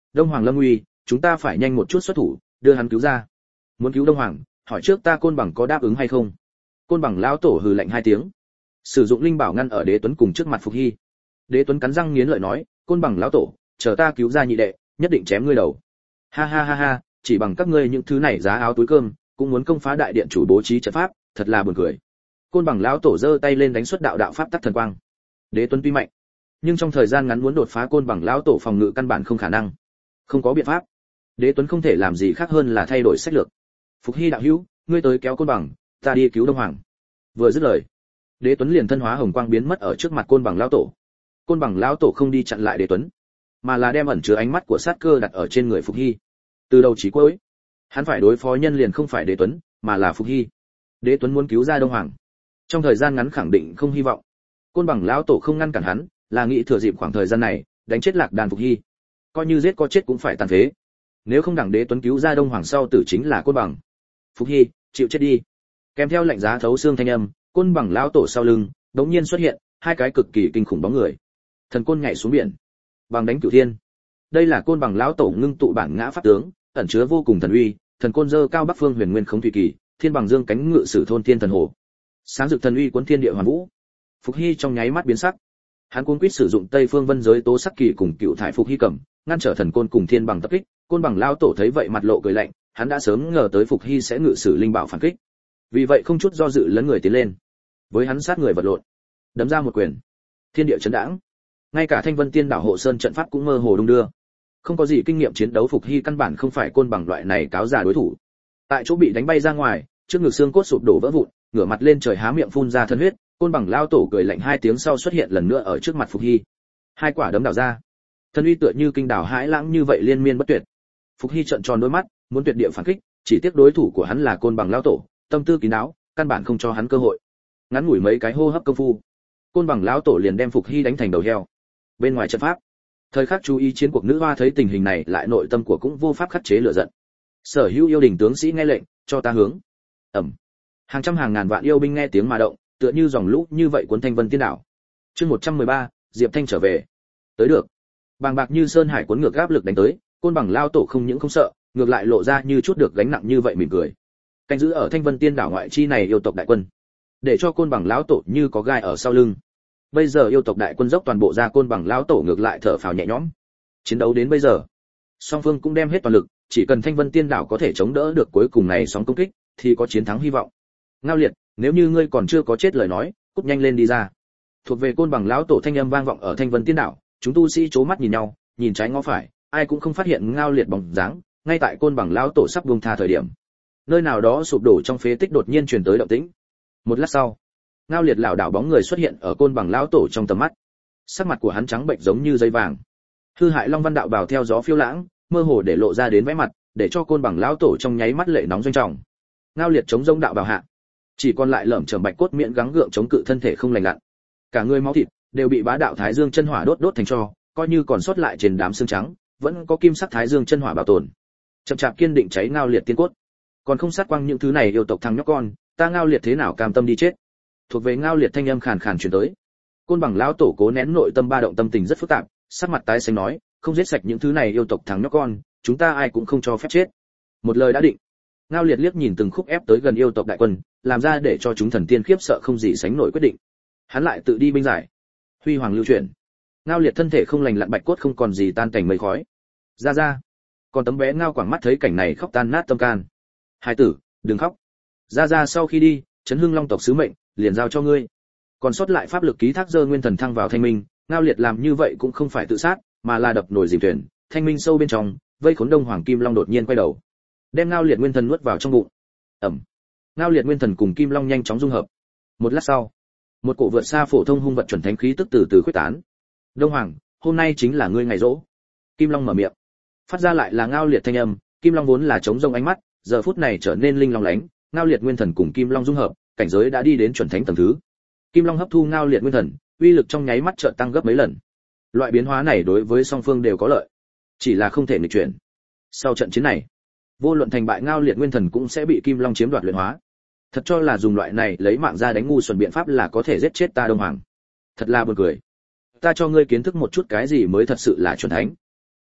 Đông Hoàng lâm nguy, chúng ta phải nhanh một chút xuất thủ, đưa hắn cứu ra. Muốn cứu Đông Hoàng, hỏi trước ta Côn Bằng có đáp ứng hay không? Côn Bằng lão tổ hừ lạnh hai tiếng, sử dụng linh bảo ngăn ở Đế Tuấn cùng trước mặt Phục Hy. Đế Tuấn cắn răng nghiến lợi nói, Côn Bằng lão tổ, chờ ta cứu ra nhị đệ, nhất định chém ngươi đầu. Ha ha ha ha, chỉ bằng các ngươi những thứ này giá áo túi cơm, cũng muốn công phá đại điện chủ bố trí trận pháp, thật là buồn cười. Côn Bằng lão tổ giơ tay lên đánh xuất đạo đạo pháp tắc thần quang. Đế Tuấn tuy mạnh, nhưng trong thời gian ngắn muốn đột phá Côn Bằng lão tổ phòng ngự căn bản không khả năng. Không có biện pháp. Đế Tuấn không thể làm gì khác hơn là thay đổi sách lược. Phục Hy đạo hữu, ngươi tới kéo Côn Bằng, ta đi cứu Đông Hoàng. Vừa dứt lời, Đế Tuấn liền thân hóa hồng quang biến mất ở trước mặt Côn Bằng lão tổ. Côn Bằng lão tổ không đi chặn lại Đế Tuấn, mà là đem ẩn chứa ánh mắt của sát cơ đặt ở trên người Phục Hy. Từ đầu chí cuối, hắn phải đối phó nhân liền không phải Đế Tuấn, mà là Phục Hy. Đế Tuấn muốn cứu ra Đông Hoàng, trong thời gian ngắn khẳng định không hy vọng. Côn Bằng lão tổ không ngăn cản hắn, là nghĩ thừa dịp khoảng thời gian này, đánh chết Lạc Đàn Phục Hy. Coi như giết có chết cũng phải tàn phế. Nếu không đẳng Đế Tuấn cứu ra Đông Hoàng sau tử chính là Côn Bằng. Phục Hy, chịu chết đi. Kèm theo lạnh giá thấu xương thanh âm, Côn Bằng lão tổ sau lưng đống nhiên xuất hiện hai cái cực kỳ kinh khủng bóng người. Thần côn nhảy xuống biển, bằng đánh cửu thiên. Đây là Côn Bằng lão tổ ngưng tụ bản ngã pháp tướng, ẩn chứa vô cùng thần uy. Thần côn dơ cao Bắc Phương Huyền Nguyên Khống Thủy Kỳ, thiên bằng dương cánh ngự sử thôn thiên thần hồ. Sáng rực thần uy cuốn thiên địa hoàn vũ. Phục Hy trong nháy mắt biến sắc. Hắn cuống quýt sử dụng Tây Phương Vân giới tố sắc kỳ cùng cựu thải Phục Hy cầm, ngăn trở thần côn cùng thiên bằng tập kích. Côn Bằng lão tổ thấy vậy mặt lộ cười lạnh, hắn đã sớm ngờ tới Phục Hy sẽ ngự sử linh bảo phản kích. Vì vậy không chút do dự lấn người tiến lên. Với hắn sát người vật lộn, đấm ra một quyền, thiên địa chấn đãng. Ngay cả Thanh Vân Tiên đảo hộ sơn trận pháp cũng mơ hồ đung đưa. Không có gì kinh nghiệm chiến đấu, Phục Hy căn bản không phải Côn Bằng loại này cáo già đối thủ. Tại chỗ bị đánh bay ra ngoài, trước ngực xương cốt sụp đổ vỡ vụn, ngửa mặt lên trời há miệng phun ra thân huyết. Côn Bằng lao tổ cười lạnh hai tiếng sau xuất hiện lần nữa ở trước mặt Phục Hy. Hai quả đấm đảo ra, thân uy tựa như kinh đảo hãi lãng như vậy liên miên bất tuyệt. Phục Hy trợn tròn đôi mắt, muốn tuyệt địa phản kích, chỉ tiếc đối thủ của hắn là Côn Bằng lao tổ, tâm tư kín đáo, căn bản không cho hắn cơ hội. Ngắn ngủi mấy cái hô hấp công phu, Côn Bằng lão tổ liền đem Phục Hy đánh thành đầu heo. Bên ngoài trận pháp, thời khắc chú ý chiến cuộc nữ hoa thấy tình hình này, lại nội tâm của cũng vô pháp khắc chế lửa giận. Sở hữu yêu đình tướng sĩ nghe lệnh, cho ta hướng. Ầm. Hàng trăm hàng ngàn vạn yêu binh nghe tiếng mà động, tựa như dòng lũ như vậy cuốn Thanh Vân Tiên đảo. Chương 113, Diệp Thanh trở về. Tới được. Bàng bạc như sơn hải cuốn ngược áp lực đánh tới, Côn Bằng lao tổ không những không sợ, ngược lại lộ ra như chút được gánh nặng như vậy mỉm cười. Canh giữ ở Thanh Vân Tiên đảo ngoại chi này yêu tộc đại quân, để cho Côn Bằng lão tổ như có gai ở sau lưng. Bây giờ yêu tộc đại quân dốc toàn bộ ra, Côn Bằng lão tổ ngược lại thở phào nhẹ nhõm. Chiến đấu đến bây giờ, song phương cũng đem hết toàn lực, chỉ cần Thanh Vân Tiên đảo có thể chống đỡ được cuối cùng này sóng công kích, thì có chiến thắng hy vọng. Ngao Liệt, nếu như ngươi còn chưa có chết lời nói, cút nhanh lên đi ra. Thuộc về Côn Bằng lão tổ thanh âm vang vọng ở Thanh Vân Tiên đảo, chúng tu sĩ chố mắt nhìn nhau, nhìn trái ngó phải, ai cũng không phát hiện Ngao Liệt bóng dáng. Ngay tại Côn Bằng lão tổ sắp buông tha thời điểm, nơi nào đó sụp đổ trong phế tích đột nhiên truyền tới động tĩnh. Một lát sau, Ngao Liệt lảo đảo bóng người xuất hiện ở Côn Bằng lão tổ trong tầm mắt. Sắc mặt của hắn trắng bệch giống như giấy vàng, hư hại long văn đạo bào theo gió phiêu lãng, mơ hồ để lộ ra đến vẻ mặt, để cho Côn Bằng lão tổ trong nháy mắt lệ nóng doanh trọng. Ngao Liệt chống rông đạo bào hạ, chỉ còn lại lởm chởm bạch cốt miệng gắng gượng chống cự thân thể không lành lặn, cả người máu thịt đều bị bá đạo thái dương chân hỏa đốt thành tro, coi như còn sót lại trên đám xương trắng, vẫn có kim sắc thái dương chân hỏa bảo tồn. Chậm chạp kiên định cháy Ngao Liệt tiên cốt, còn không sát quang những thứ này yêu tộc thằng nhóc con, ta Ngao Liệt thế nào cam tâm đi chết. Thuộc về Ngao Liệt thanh âm khàn khàn truyền tới. Côn Bằng lão tổ cố nén nội tâm ba động, tâm tình rất phức tạp, sắc mặt tái xanh nói, không giết sạch những thứ này yêu tộc thằng nhóc con, chúng ta ai cũng không cho phép chết. Một lời đã định. Ngao Liệt liếc nhìn từng khúc ép tới gần yêu tộc đại quân, làm ra để cho chúng thần tiên khiếp sợ không gì sánh nổi quyết định. Hắn lại tự đi binh giải, huy hoàng lưu chuyển. Ngao Liệt thân thể không lành lặn, bạch cốt không còn gì, tan cảnh mây khói. Ra, còn tấm bé Ngao Quảng mắt thấy cảnh này khóc tan nát tâm can. Hai tử, đừng khóc. Ra sau khi đi, chấn hưng long tộc sứ mệnh liền giao cho ngươi. Còn sót lại pháp lực ký thác dơ nguyên thần thăng vào thanh minh. Ngao Liệt làm như vậy cũng không phải tự sát, mà là đập nồi dìm thuyền. Thanh minh sâu bên trong, vây khốn Đông Hoàng Kim Long đột nhiên quay đầu, đem Ngao Liệt nguyên thần nuốt vào trong bụng. Ẩm. Ngao Liệt nguyên thần cùng Kim Long nhanh chóng dung hợp. Một lát sau, một cổ vượt xa phổ thông hung vật chuẩn thánh khí tức từ từ khuếch tán. Đông Hoàng, hôm nay chính là ngươi ngày rỗ. Kim Long mở miệng, phát ra lại là Ngao Liệt thanh âm. Kim Long vốn là trống rông ánh mắt, giờ phút này trở nên linh long lánh. Ngao Liệt nguyên thần cùng Kim Long dung hợp, cảnh giới đã đi đến chuẩn thánh tầng thứ. Kim Long hấp thu Ngao Liệt nguyên thần, uy lực trong nháy mắt chợt tăng gấp mấy lần. Loại biến hóa này đối với song phương đều có lợi, chỉ là không thể nghịch chuyển. Sau trận chiến này, vô luận thành bại, Ngao Liệt nguyên thần cũng sẽ bị Kim Long chiếm đoạt luyện hóa. Thật cho là dùng loại này lấy mạng ra đánh ngu xuẩn biện pháp là có thể giết chết ta Đông Hoàng. Thật là buồn cười. Ta cho ngươi kiến thức một chút cái gì mới thật sự là chuẩn thánh.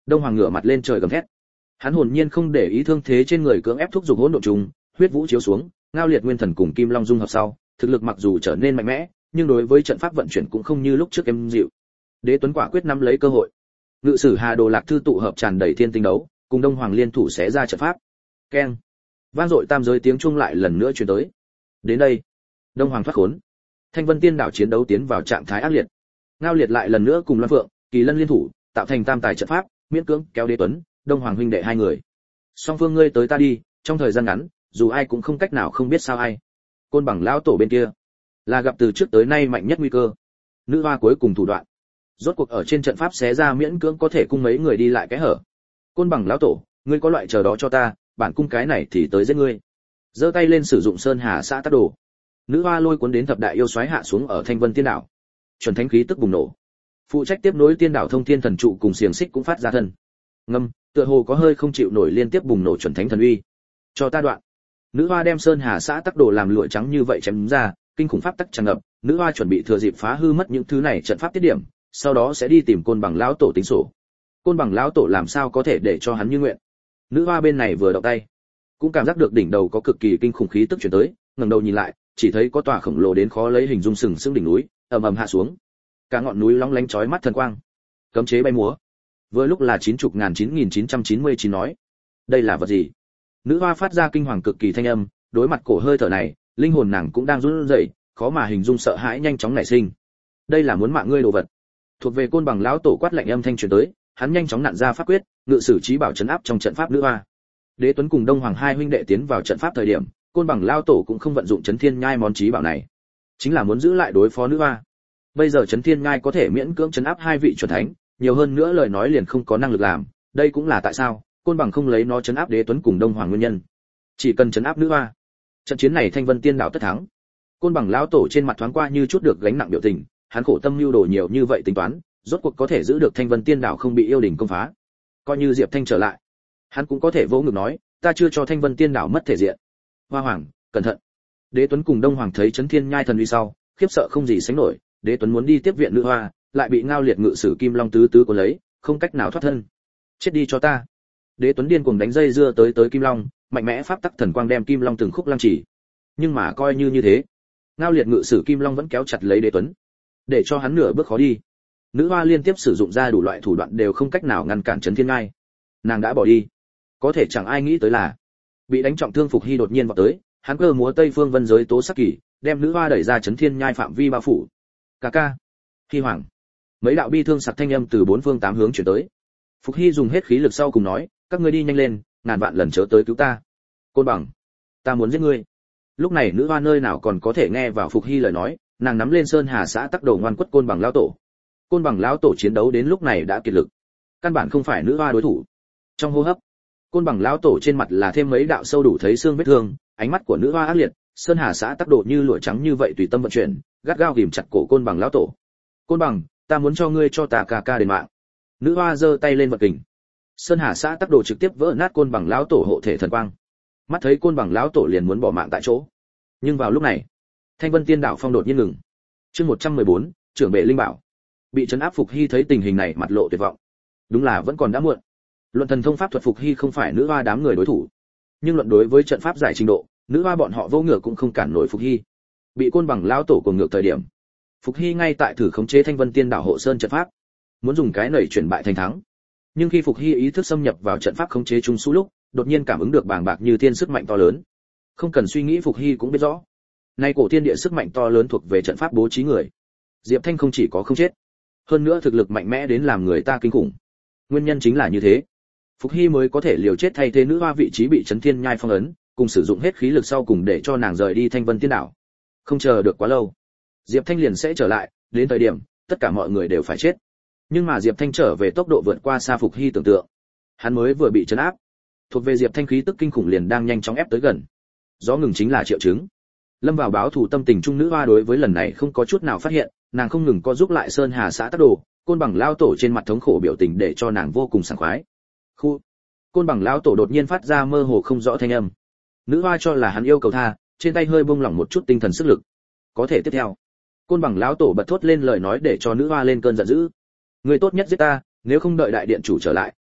Đông Hoàng ngửa mặt lên trời gầm thét. Hắn hồn nhiên không để ý thương thế trên người, cưỡng ép thúc giục hỗn độn trùng, huyết vũ chiếu xuống, Ngao Liệt Nguyên Thần cùng Kim Long dung hợp sau, thực lực mặc dù trở nên mạnh mẽ, nhưng đối với trận pháp vận chuyển cũng không như lúc trước êm dịu. Đế Tuấn quả quyết nắm lấy cơ hội. Ngự sử Hà Đồ Lạc thư tụ hợp tràn đầy thiên tinh đấu, cùng Đông Hoàng liên thủ xé ra trận pháp. Keng. Vang dội tam giới tiếng chuông lại lần nữa truyền tới. Đến đây, Đông Hoàng thoát khốn. Thanh Vân Tiên đảo chiến đấu tiến vào trạng thái ác liệt. Ngao Liệt lại lần nữa cùng Loan Phượng, Kỳ Lân liên thủ, tạo thành tam tài trận pháp, miễn cưỡng kéo Đế Tuấn, Đông Hoàng huynh đệ hai người. Song phương ngươi tới ta đi, trong thời gian ngắn, dù ai cũng không cách nào không biết sao ai. Côn Bằng lão tổ bên kia, là gặp từ trước tới nay mạnh nhất nguy cơ. Nữ hoa cuối cùng thủ đoạn, rốt cuộc ở trên trận pháp xé ra miễn cưỡng có thể cung mấy người đi lại cái hở. Côn Bằng lão tổ, ngươi có loại chờ đó cho ta, bản cung cái này thì tới giết ngươi. Giơ tay lên sử dụng Sơn Hà xã tác đồ. Nữ hoa lôi cuốn đến thập đại yêu xoáy hạ xuống ở Thanh Vân Tiên đảo. Chuẩn thánh khí tức bùng nổ. Phụ trách tiếp nối tiên đảo thông thiên thần trụ cùng xiềng xích cũng phát ra thân. Ngâm, tựa hồ có hơi không chịu nổi liên tiếp bùng nổ chuẩn thánh thần uy. Cho ta đoạn. Nữ hoa đem Sơn Hà xã tác đồ làm lụa trắng như vậy chém ra, kinh khủng pháp tắc tràn ngập, nữ hoa chuẩn bị thừa dịp phá hư mất những thứ này trận pháp tiết điểm, sau đó sẽ đi tìm Côn Bằng lão tổ tính sổ. Côn Bằng lão tổ làm sao có thể để cho hắn như nguyện. Nữ hoa bên này vừa động tay, cũng cảm giác được đỉnh đầu có cực kỳ kinh khủng khí tức truyền tới, ngẩng đầu nhìn lại, chỉ thấy có tòa khổng lồ đến khó lấy hình dung sừng sững đỉnh núi, ầm ầm hạ xuống. Cả ngọn núi long lánh chói mắt thần quang, cấm chế bay múa. Vừa lúc là 99.9999 nói, đây là vật gì? Nữ hoa phát ra kinh hoàng cực kỳ thanh âm, đối mặt cổ hơi thở này, linh hồn nàng cũng đang run rẩy, khó mà hình dung sợ hãi nhanh chóng nảy sinh. Đây là muốn mạng ngươi đồ vật. Thuộc về Côn Bằng lão tổ quát lạnh âm thanh truyền tới, hắn nhanh chóng nặn ra pháp quyết, ngự sử trí bảo trấn áp trong trận pháp nữ hoa. Đế Tuấn cùng Đông Hoàng hai huynh đệ tiến vào trận pháp thời điểm, Côn Bằng lão tổ cũng không vận dụng chấn thiên nhai món trí bảo này, chính là muốn giữ lại đối phó nữ hoa. Bây giờ chấn thiên nhai có thể miễn cưỡng trấn áp hai vị chuẩn thánh, nhiều hơn nữa lời nói liền không có năng lực làm, đây cũng là tại sao Côn Bằng không lấy nó trấn áp Đế Tuấn cùng Đông Hoàng nguyên nhân. Chỉ cần trấn áp nữ hoa, trận chiến này Thanh Vân Tiên đảo tất thắng. Côn Bằng lão tổ trên mặt thoáng qua như chút được gánh nặng biểu tình, hắn khổ tâm lưu đồ nhiều như vậy tính toán, rốt cuộc có thể giữ được Thanh Vân Tiên đảo không bị yêu đình công phá. Coi như Diệp Thanh trở lại, hắn cũng có thể vỗ ngực nói, ta chưa cho Thanh Vân Tiên đảo mất thể diện. Hoa Hoàng, cẩn thận. Đế Tuấn cùng Đông Hoàng thấy chấn thiên nhai thần uy sau, khiếp sợ không gì sánh nổi, Đế Tuấn muốn đi tiếp viện nữ hoa, lại bị Ngao Liệt ngự sử Kim Long tứ tứ của lấy, không cách nào thoát thân. Chết đi cho ta. Đế Tuấn điên cuồng đánh dây dưa tới Kim Long, mạnh mẽ pháp tắc thần quang đem Kim Long từng khúc lăng chỉ. Nhưng mà coi như thế, Ngao Liệt ngự sử Kim Long vẫn kéo chặt lấy Đế Tuấn, để cho hắn nửa bước khó đi. Nữ hoa liên tiếp sử dụng ra đủ loại thủ đoạn đều không cách nào ngăn cản chấn thiên nhai. Nàng đã bỏ đi. Có thể chẳng ai nghĩ tới là, bị đánh trọng thương Phục Hy đột nhiên vọt tới, hắn cơ múa Tây Phương Vân giới tố sắc kỳ, đem nữ hoa đẩy ra chấn thiên nhai phạm vi bao phủ. Ca ca, Hy Hoàng. Mấy đạo bi thương sặc thanh âm từ bốn phương tám hướng chuyển tới. Phục Hy dùng hết khí lực sau cùng nói, các ngươi đi nhanh lên, ngàn vạn lần chớ tới cứu ta. Côn Bằng, ta muốn giết ngươi. Lúc này nữ hoa nơi nào còn có thể nghe vào Phục Hy lời nói, nàng nắm lên Sơn Hà xã tắc đầu ngoan quất Côn Bằng lão tổ. Côn Bằng lão tổ chiến đấu đến lúc này đã kiệt lực, căn bản không phải nữ hoa đối thủ. Trong hô hấp, Côn Bằng lão tổ trên mặt là thêm mấy đạo sâu đủ thấy xương vết thương, ánh mắt của nữ hoa ác liệt, Sơn Hà xã tắc độ như lụa trắng như vậy tùy tâm vận chuyển, gắt gao ghìm chặt cổ Côn Bằng lão tổ. Côn Bằng, ta muốn cho ngươi cho ta ca ca đền mạng. Nữ hoa giơ tay lên vật kình, Sơn Hà xã tắc độ trực tiếp vỡ nát Côn Bằng lão tổ hộ thể thần quang. Mắt thấy Côn Bằng lão tổ liền muốn bỏ mạng tại chỗ, nhưng vào lúc này, Thanh Vân Tiên đảo phong đột nhiên ngừng. Chương 114, trưởng bệ linh bảo. Bị trấn áp Phục Hy thấy tình hình này mặt lộ tuyệt vọng. Đúng là vẫn còn đã muộn. Luận thần thông pháp thuật Phục Hy không phải nữ hoa đám người đối thủ, nhưng luận đối với trận pháp giải trình độ, nữ hoa bọn họ vô ngược cũng không cản nổi Phục Hy. Bị Côn Bằng lão tổ cuồng ngược thời điểm, Phục Hy ngay tại thử khống chế Thanh Vân Tiên đảo hộ sơn trận pháp, muốn dùng cái nảy chuyển bại thành thắng. Nhưng khi Phục Hy ý thức xâm nhập vào trận pháp khống chế trung su lúc, đột nhiên cảm ứng được bàng bạc như thiên sức mạnh to lớn. Không cần suy nghĩ Phục Hy cũng biết rõ, nay cổ thiên địa sức mạnh to lớn thuộc về trận pháp bố trí người. Diệp Thanh không chỉ có không chết, hơn nữa thực lực mạnh mẽ đến làm người ta kinh khủng. Nguyên nhân chính là như thế, Phục Hy mới có thể liều chết thay thế nữ hoa vị trí bị chấn thiên nhai phong ấn, cùng sử dụng hết khí lực sau cùng để cho nàng rời đi Thanh Vân Tiên đảo. Không chờ được quá lâu, Diệp Thanh liền sẽ trở lại, đến thời điểm tất cả mọi người đều phải chết. Nhưng mà Diệp Thanh trở về tốc độ vượt qua xa Phục Hy tưởng tượng. Hắn mới vừa bị trấn áp, thuộc về Diệp Thanh khí tức kinh khủng liền đang nhanh chóng ép tới gần. Gió ngừng chính là triệu chứng. Lâm vào báo thù tâm tình trung nữ hoa đối với lần này không có chút nào phát hiện, nàng không ngừng co giúp lại Sơn Hà xã tác đồ, Côn Bằng lao tổ trên mặt thống khổ biểu tình để cho nàng vô cùng sảng khoái. Khu, Côn Bằng lao tổ đột nhiên phát ra mơ hồ không rõ thanh âm. Nữ hoa cho là hắn yêu cầu tha, trên tay hơi buông lỏng một chút tinh thần sức lực. Có thể tiếp theo, Côn Bằng lão tổ bật thốt lên lời nói để cho nữ hoa lên cơn giận dữ. Ngươi tốt nhất giết ta, nếu không đợi đại điện chủ trở lại,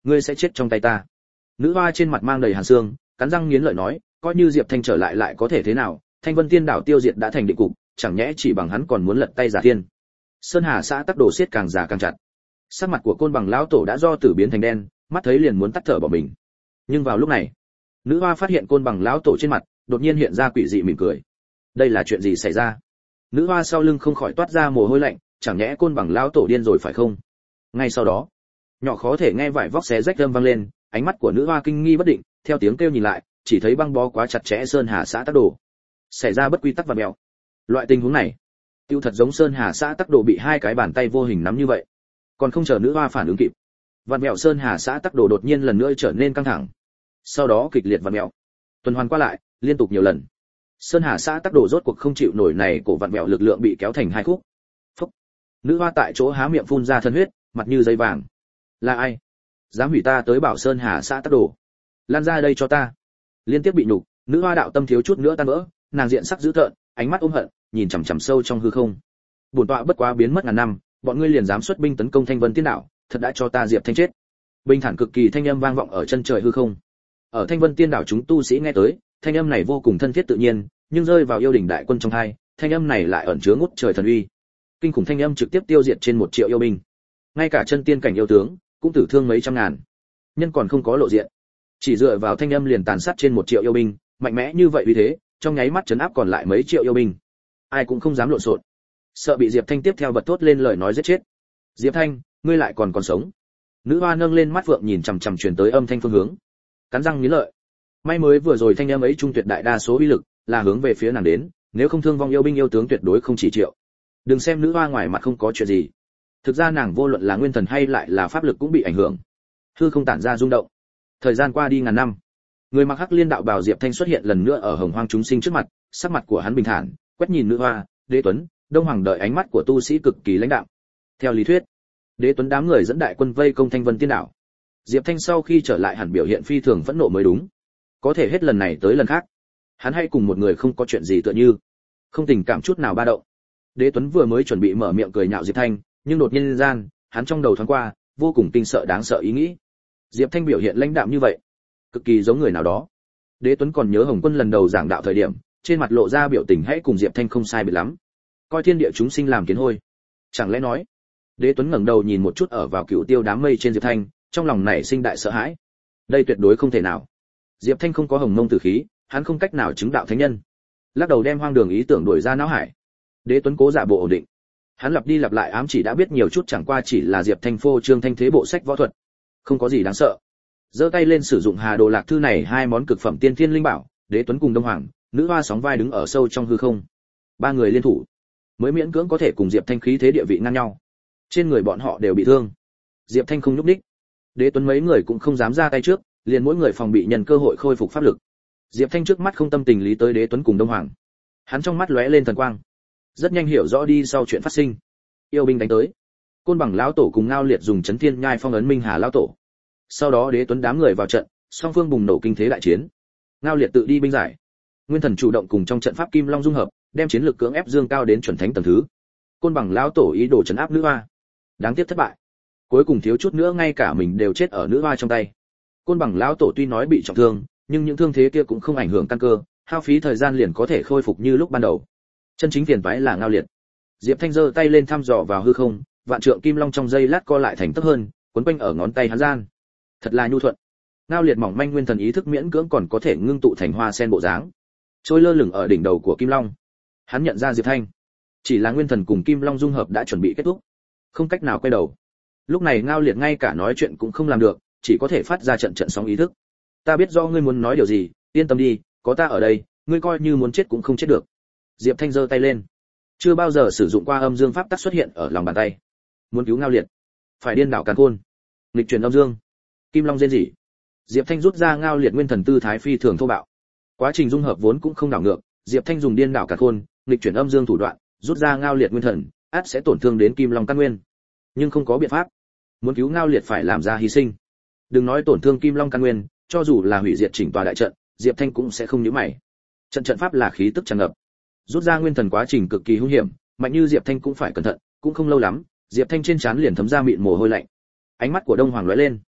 ngươi sẽ chết trong tay ta. Nữ hoa trên mặt mang đầy hàn xương, cắn răng nghiến lợi nói, coi như Diệp Thanh trở lại lại có thể thế nào, Thanh Vân Tiên đảo tiêu diệt đã thành định cục, chẳng nhẽ chỉ bằng hắn còn muốn lật tay giả thiên. Sơn Hà xã tắc đồ siết càng già càng chặt. Sắc mặt của Côn Bằng lão tổ đã do tử biến thành đen, mắt thấy liền muốn tắt thở bỏ mình. Nhưng vào lúc này, nữ hoa phát hiện Côn Bằng lão tổ trên mặt đột nhiên hiện ra quỷ dị mỉm cười. Đây là chuyện gì xảy ra? Nữ hoa sau lưng không khỏi toát ra mồ hôi lạnh, chẳng nhẽ Côn Bằng lão tổ điên rồi phải không? Ngay sau đó, nhỏ khó thể nghe vải vóc xé rách âm vang lên, ánh mắt của nữ hoa kinh nghi bất định, theo tiếng kêu nhìn lại, chỉ thấy băng bó quá chặt chẽ Sơn Hà xã tắc đồ. Xảy ra bất quy tắc và mèo. Loại tình huống này, tiêu thật giống Sơn Hà xã tắc đồ bị hai cái bàn tay vô hình nắm như vậy. Còn không chờ nữ hoa phản ứng kịp, vạn mèo Sơn Hà xã tắc đồ đột nhiên lần nữa trở nên căng thẳng. Sau đó kịch liệt vạn mèo, tuần hoàn qua lại, liên tục nhiều lần. Sơn Hà xã tắc đồ rốt cuộc không chịu nổi này, cổ vạn mèo lực lượng bị kéo thành hai khúc. Phốc. Nữ hoa tại chỗ há miệng phun ra thân huyết, mặt như giấy vàng. Là ai dám hủy ta tới Bảo Sơn Hà xã tắc đồ? Lan ra đây cho ta. Liên tiếp bị nhục, nữ hoa đạo tâm thiếu chút nữa tan vỡ, nàng diện sắc dữ tợn, ánh mắt ôm hận, nhìn chằm chằm sâu trong hư không. Bổn tọa bất quá biến mất ngàn năm, bọn ngươi liền dám xuất binh tấn công Thanh Vân Tiên đảo, thật đã cho ta Diệp Thanh chết. Bình thản cực kỳ thanh âm vang vọng ở chân trời hư không. Ở Thanh Vân Tiên đảo chúng tu sĩ nghe tới, thanh âm này vô cùng thân thiết tự nhiên, nhưng rơi vào yêu đỉnh đại quân trong tai, thanh âm này lại ẩn chứa ngút trời thần uy. Kinh khủng thanh âm trực tiếp tiêu diệt trên 1 triệu yêu binh. Ngay cả chân tiên cảnh yêu tướng cũng tử thương mấy trăm ngàn. Nhân còn không có lộ diện, chỉ dựa vào thanh âm liền tàn sát trên 1 triệu yêu binh, mạnh mẽ như vậy vì thế, trong nháy mắt trấn áp còn lại mấy triệu yêu binh. Ai cũng không dám lộn xộn, sợ bị Diệp Thanh tiếp theo bật thốt lên lời nói giết chết. Diệp Thanh, ngươi lại còn sống? Nữ hoa nâng lên mắt vượng nhìn chằm chằm truyền tới âm thanh phương hướng, cắn răng nghiến lợi. May mới vừa rồi thanh âm ấy trung tuyệt đại đa số uy lực là hướng về phía nàng đến, nếu không thương vong yêu binh yêu tướng tuyệt đối không chỉ triệu. Đừng xem nữ hoa ngoài mặt không có chuyện gì, thực ra nàng vô luận là nguyên thần hay lại là pháp lực cũng bị ảnh hưởng. Hư không tản ra rung động. Thời gian qua đi ngàn năm, người mặc hắc liên đạo bào Diệp Thanh xuất hiện lần nữa ở hồng hoang chúng sinh trước mặt, sắc mặt của hắn bình thản, quét nhìn nữ hoa, Đế Tuấn, Đông Hoàng đợi ánh mắt của tu sĩ cực kỳ lãnh đạm. Theo lý thuyết, Đế Tuấn đám người dẫn đại quân vây công Thanh Vân Tiên đảo. Diệp Thanh sau khi trở lại hẳn biểu hiện phi thường phẫn nộ mới đúng. Có thể hết lần này tới lần khác, hắn hay cùng một người không có chuyện gì tựa như, không tình cảm chút nào ba động. Đế Tuấn vừa mới chuẩn bị mở miệng cười nhạo Diệp Thanh, nhưng đột nhiên gian, hắn trong đầu thoáng qua, vô cùng kinh sợ đáng sợ ý nghĩ. Diệp Thanh biểu hiện lãnh đạm như vậy, cực kỳ giống người nào đó. Đế Tuấn còn nhớ Hồng Quân lần đầu giảng đạo thời điểm, trên mặt lộ ra biểu tình hãy cùng Diệp Thanh không sai biệt lắm. Coi thiên địa chúng sinh làm kiến hôi. Chẳng lẽ nói? Đế Tuấn ngẩng đầu nhìn một chút ở vào cựu tiêu đám mây trên Diệp Thanh, trong lòng nảy sinh đại sợ hãi. Đây tuyệt đối không thể nào. Diệp Thanh không có hồng mông tử khí, hắn không cách nào chứng đạo thánh nhân. Lắc đầu đem hoang đường ý tưởng đuổi ra não hải. Đế Tuấn cố giả bộ ổn định. Hắn lặp đi lặp lại ám chỉ đã biết nhiều chút chẳng qua chỉ là Diệp Thanh phô trương thanh thế bộ sách võ thuật, không có gì đáng sợ. Giơ tay lên sử dụng Hà Đồ Lạc Thư này hai món cực phẩm tiên thiên linh bảo, Đế Tuấn cùng Đông Hoàng, nữ hoa sóng vai đứng ở sâu trong hư không. Ba người liên thủ, mới miễn cưỡng có thể cùng Diệp Thanh khí thế địa vị ngang nhau. Trên người bọn họ đều bị thương. Diệp Thanh không nhúc nhích. Đế Tuấn mấy người cũng không dám ra tay trước, liền mỗi người phòng bị nhân cơ hội khôi phục pháp lực. Diệp Thanh trước mắt không tâm tình lý tới Đế Tuấn cùng Đông Hoàng. Hắn trong mắt lóe lên thần quang, rất nhanh hiểu rõ đi sau chuyện phát sinh. Yêu binh đánh tới. Côn Bằng lão tổ cùng Ngao Liệt dùng chấn thiên nhai phong ấn Minh Hà lão tổ. Sau đó Đế Tuấn đám người vào trận, song phương bùng nổ kinh thế đại chiến. Ngao Liệt tự đi binh giải, Nguyên Thần chủ động cùng trong trận pháp Kim Long dung hợp, đem chiến lược cưỡng ép dương cao đến chuẩn thánh tầng thứ. Côn Bằng lão tổ ý đồ trấn áp nữ hoa, đáng tiếc thất bại. Cuối cùng thiếu chút nữa ngay cả mình đều chết ở nữ hoa trong tay. Côn Bằng lão tổ tuy nói bị trọng thương, nhưng những thương thế kia cũng không ảnh hưởng căn cơ, hao phí thời gian liền có thể khôi phục như lúc ban đầu. Chân chính phiền toái là Ngao Liệt. Diệp Thanh giơ tay lên thăm dò vào hư không, vạn trượng kim long trong giây lát co lại thành tấc hơn, quấn quanh ở ngón tay hắn gian. Thật là nhu thuận. Ngao Liệt mỏng manh nguyên thần ý thức miễn cưỡng còn có thể ngưng tụ thành hoa sen bộ dáng, trôi lơ lửng ở đỉnh đầu của kim long. Hắn nhận ra Diệp Thanh, chỉ là nguyên thần cùng kim long dung hợp đã chuẩn bị kết thúc, không cách nào quay đầu. Lúc này Ngao Liệt ngay cả nói chuyện cũng không làm được, chỉ có thể phát ra trận trận sóng ý thức. Ta biết do ngươi muốn nói điều gì, yên tâm đi, có ta ở đây, ngươi coi như muốn chết cũng không chết được. Diệp Thanh giơ tay lên, chưa bao giờ sử dụng qua âm dương pháp tắc xuất hiện ở lòng bàn tay. Muốn cứu Ngao Liệt, phải điên đảo càn khôn, nghịch chuyển âm dương. Kim long rên rỉ. Diệp Thanh rút ra Ngao Liệt nguyên thần tư thái phi thường thô bạo. Quá trình dung hợp vốn cũng không đảo ngược, Diệp Thanh dùng điên đảo càn khôn, nghịch chuyển âm dương thủ đoạn, rút ra Ngao Liệt nguyên thần, ắt sẽ tổn thương đến Kim long căn nguyên. Nhưng không có biện pháp, muốn cứu Ngao Liệt phải làm ra hy sinh. Đừng nói tổn thương Kim long căn nguyên, cho dù là hủy diệt chỉnh tòa đại trận, Diệp Thanh cũng sẽ không nhíu mày. Trận pháp là khí tức tràn ngập, rút ra nguyên thần quá trình cực kỳ hung hiểm, mạnh như Diệp Thanh cũng phải cẩn thận. Cũng không lâu lắm, Diệp Thanh trên trán liền thấm ra mịn mồ hôi lạnh. Ánh mắt của Đông Hoàng lóe lên,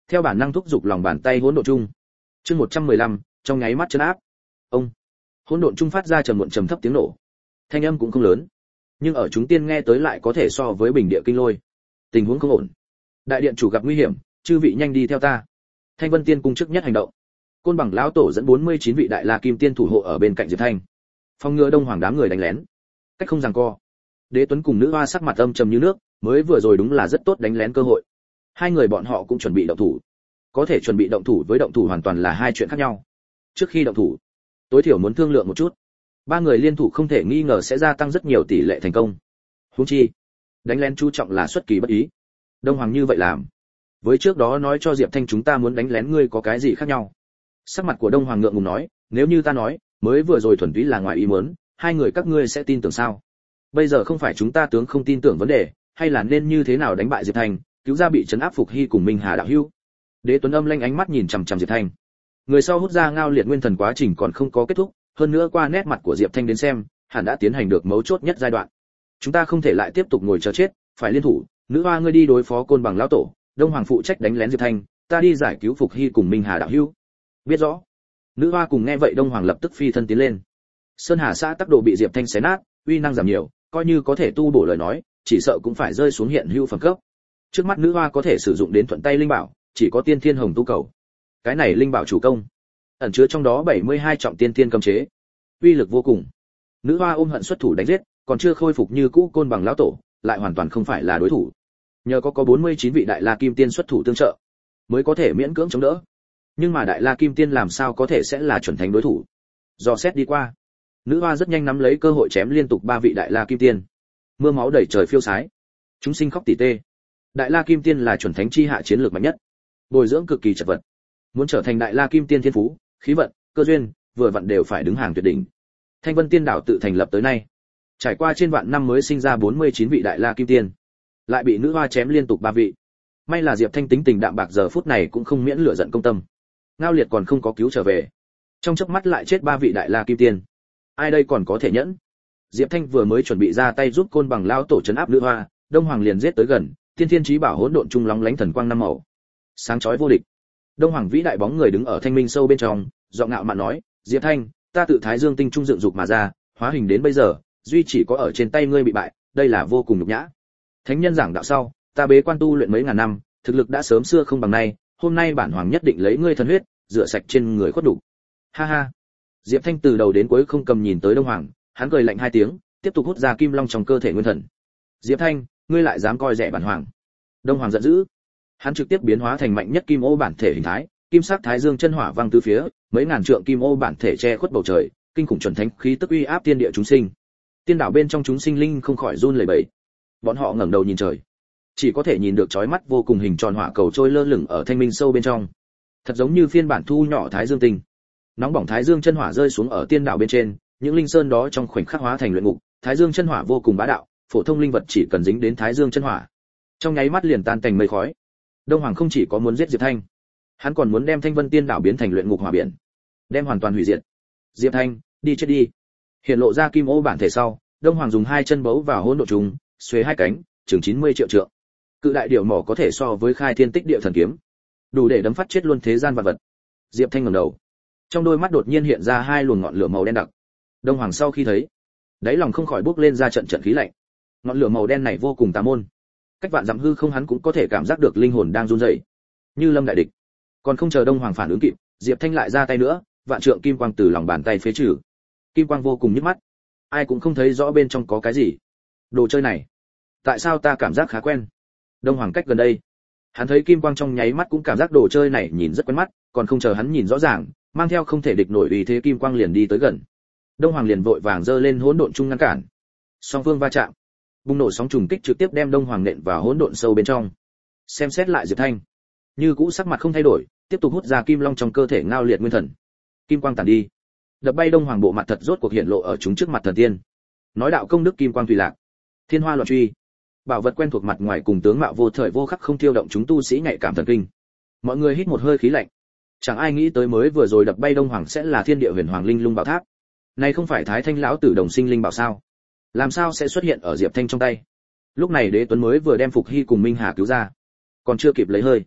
Theo bản năng thúc giục lòng bàn tay hỗn độn chung. Chương 115, trong nháy mắt chấn áp. Ông. Hỗn độn chung phát ra trầm muộn trầm thấp tiếng nổ. Thanh âm cũng không lớn, nhưng ở chúng tiên nghe tới lại có thể so với bình địa kinh lôi. Tình huống không ổn. Đại điện chủ gặp nguy hiểm, chư vị nhanh đi theo ta. Thanh Vân Tiên cung trước nhất hành động. Côn Bằng lão tổ dẫn 49 vị đại la kim tiên thủ hộ ở bên cạnh Diệp Thanh. Phong ngừa Đông Hoàng đám người đánh lén. Cách không giằng co. Đế Tuấn cùng nữ hoa sắc mặt âm trầm như nước, mới vừa rồi đúng là rất tốt đánh lén cơ hội. Hai người bọn họ cũng chuẩn bị động thủ. Có thể chuẩn bị động thủ với động thủ hoàn toàn là hai chuyện khác nhau. Trước khi động thủ, tối thiểu muốn thương lượng một chút. Ba người liên thủ không thể nghi ngờ sẽ gia tăng rất nhiều tỷ lệ thành công. Huống chi, đánh lén chú trọng là xuất kỳ bất ý. Đông Hoàng như vậy làm, với trước đó nói cho Diệp Thanh chúng ta muốn đánh lén ngươi có cái gì khác nhau? Sắc mặt của Đông Hoàng ngượng ngùng nói, nếu như ta nói, mới vừa rồi thuần túy là ngoài ý muốn, hai người các ngươi sẽ tin tưởng sao? Bây giờ không phải chúng ta tướng không tin tưởng vấn đề, hay là nên như thế nào đánh bại Diệp Thanh, cứu ra bị trấn áp Phục Hy cùng Minh Hà đạo hữu. Đế Tuấn âm lanh ánh mắt nhìn chằm chằm Diệp Thanh. Người sau hút ra ngao liệt nguyên thần quá trình còn không có kết thúc, hơn nữa qua nét mặt của Diệp Thanh đến xem, hẳn đã tiến hành được mấu chốt nhất giai đoạn. Chúng ta không thể lại tiếp tục ngồi chờ chết, phải liên thủ, nữ hoa ngươi đi đối phó Côn Bằng lão tổ, Đông Hoàng phụ trách đánh lén Diệp Thanh, ta đi giải cứu Phục Hy cùng Minh Hà đạo hữu. Biết rõ. Nữ hoa cùng nghe vậy Đông Hoàng lập tức phi thân tiến lên. Sơn Hà xã tắc độ bị Diệp Thanh xé nát, uy năng giảm nhiều, coi như có thể tu bổ lời nói, chỉ sợ cũng phải rơi xuống hiện hữu phẩm cấp. Trước mắt nữ hoa có thể sử dụng đến thuận tay linh bảo, chỉ có Tiên Thiên Hồng tu cầu. Cái này linh bảo chủ công, ẩn chứa trong đó 72 trọng tiên thiên cấm chế, uy lực vô cùng. Nữ hoa ôm hận xuất thủ đánh giết, còn chưa khôi phục như cũ Côn Bằng lão tổ, lại hoàn toàn không phải là đối thủ. Nhờ có 49 vị đại la kim tiên xuất thủ tương trợ, mới có thể miễn cưỡng chống đỡ. Nhưng mà đại la kim tiên làm sao có thể sẽ là chuẩn thánh đối thủ? Do xét đi qua, nữ hoa rất nhanh nắm lấy cơ hội chém liên tục 3 vị đại la kim tiên. Mưa máu đầy trời phiêu sái, chúng sinh khóc tỉ tê. Đại la kim tiên là chuẩn thánh chi hạ chiến lược mạnh nhất, bồi dưỡng cực kỳ chật vật. Muốn trở thành đại la kim tiên thiên phú, khí vận, cơ duyên, vừa vặn đều phải đứng hàng tuyệt đỉnh. Thanh Vân Tiên đảo tự thành lập tới nay, trải qua trên vạn năm mới sinh ra 49 vị đại la kim tiên, lại bị nữ hoa chém liên tục 3 vị. May là Diệp Thanh tính tình đạm bạc giờ phút này cũng không miễn lửa giận công tâm. Ngao liệt còn không có cứu trở về, trong chớp mắt lại chết 3 vị đại la kim tiên. Ai đây còn có thể nhẫn? Diệp Thanh vừa mới chuẩn bị ra tay giúp Côn Bằng lao tổ trấn áp nữ hoa, Đông Hoàng liền giết tới gần, tiên thiên chí bảo hỗn độn trung lóng lánh thần quang năm màu, sáng chói vô địch. Đông Hoàng vĩ đại bóng người đứng ở thanh minh sâu bên trong, giọng ngạo mạn nói, Diệp Thanh, ta tự Thái Dương tinh trung dựng dục mà ra, hóa hình đến bây giờ, duy chỉ có ở trên tay ngươi bị bại, đây là vô cùng nhục nhã. Thánh nhân giảng đạo sau, ta bế quan tu luyện mấy ngàn năm, thực lực đã sớm xưa không bằng nay, hôm nay bản hoàng nhất định lấy ngươi thần huyết, rửa sạch trên người khuất đủ. Ha ha. Diệp Thanh từ đầu đến cuối không cầm nhìn tới Đông Hoàng, hắn cười lạnh 2 tiếng, tiếp tục hút ra kim long trong cơ thể nguyên thần. Diệp Thanh, ngươi lại dám coi rẻ bản hoàng? Đông Hoàng giận dữ, hắn trực tiếp biến hóa thành mạnh nhất kim ô bản thể hình thái, kim sắc thái dương chân hỏa vang tứ phía, mấy ngàn trượng kim ô bản thể che khuất bầu trời, kinh khủng chuẩn thánh khí tức uy áp tiên địa chúng sinh. Tiên đảo bên trong chúng sinh linh không khỏi run lẩy bẩy. Bọn họ ngẩng đầu nhìn trời, chỉ có thể nhìn được chói mắt vô cùng hình tròn hỏa cầu trôi lơ lửng ở thanh minh sâu bên trong, thật giống như phiên bản thu nhỏ thái dương tinh. Nóng bỏng thái dương chân hỏa rơi xuống ở tiên đảo bên trên, những linh sơn đó trong khoảnh khắc hóa thành luyện ngục. Thái dương chân hỏa vô cùng bá đạo, phổ thông linh vật chỉ cần dính đến thái dương chân hỏa, trong nháy mắt liền tan thành mây khói. Đông Hoàng không chỉ có muốn giết Diệp Thanh, hắn còn muốn đem Thanh Vân Tiên đảo biến thành luyện ngục hỏa biển, đem hoàn toàn hủy diệt. Diệp Thanh, đi chết đi. Hiện lộ ra kim ô bản thể sau, Đông Hoàng dùng 2 chân bấu vào hỗn độn trùng, xuề 2 cánh, chừng 90 triệu trượng. Cự đại điểu mỏ có thể so với khai thiên tích địa thần kiếm, đủ để đấm phát chết luôn thế gian vạn vật. Diệp Thanh ngẩng đầu, trong đôi mắt đột nhiên hiện ra 2 luồng ngọn lửa màu đen đặc. Đông Hoàng sau khi thấy, đáy lòng không khỏi bốc lên ra trận trận khí lạnh. Ngọn lửa màu đen này vô cùng tà môn, cách vạn dặm hư không hắn cũng có thể cảm giác được linh hồn đang run rẩy, như lâm đại địch. Còn không chờ Đông Hoàng phản ứng kịp, Diệp Thanh lại ra tay nữa, vạn trượng kim quang từ lòng bàn tay phế trừ. Kim quang vô cùng nhức mắt, ai cũng không thấy rõ bên trong có cái gì. Đồ chơi này, tại sao ta cảm giác khá quen? Đông Hoàng cách gần đây, hắn thấy kim quang trong nháy mắt cũng cảm giác đồ chơi này nhìn rất quen mắt, còn không chờ hắn nhìn rõ ràng, mang theo không thể địch nổi uy thế kim quang liền đi tới gần. Đông Hoàng liền vội vàng giơ lên hỗn độn trung ngăn cản. Song phương va chạm, bùng nổ sóng trùng kích trực tiếp đem Đông Hoàng nện vào hỗn độn sâu bên trong. Xem xét lại Diệp Thanh, như cũ sắc mặt không thay đổi, tiếp tục hút ra kim long trong cơ thể ngao liệt nguyên thần. Kim quang tản đi, đập bay Đông Hoàng bộ mặt thật rốt cuộc hiện lộ ở chúng trước mặt thần tiên. Nói đạo công đức kim quang tùy lạc, thiên hoa loạn truy, bảo vật quen thuộc mặt ngoài cùng tướng mạo vô thời vô khắc không thiêu động chúng tu sĩ nhạy cảm thần kinh. Mọi người hít một hơi khí lạnh, chẳng ai nghĩ tới mới vừa rồi đập bay Đông Hoàng sẽ là thiên địa huyền hoàng linh lung bảo tháp. Này không phải Thái Thanh lão tử đồng sinh linh bảo sao? Làm sao sẽ xuất hiện ở Diệp Thanh trong tay? Lúc này Đế Tuấn mới vừa đem Phục Hy cùng Minh Hà cứu ra, còn chưa kịp lấy hơi,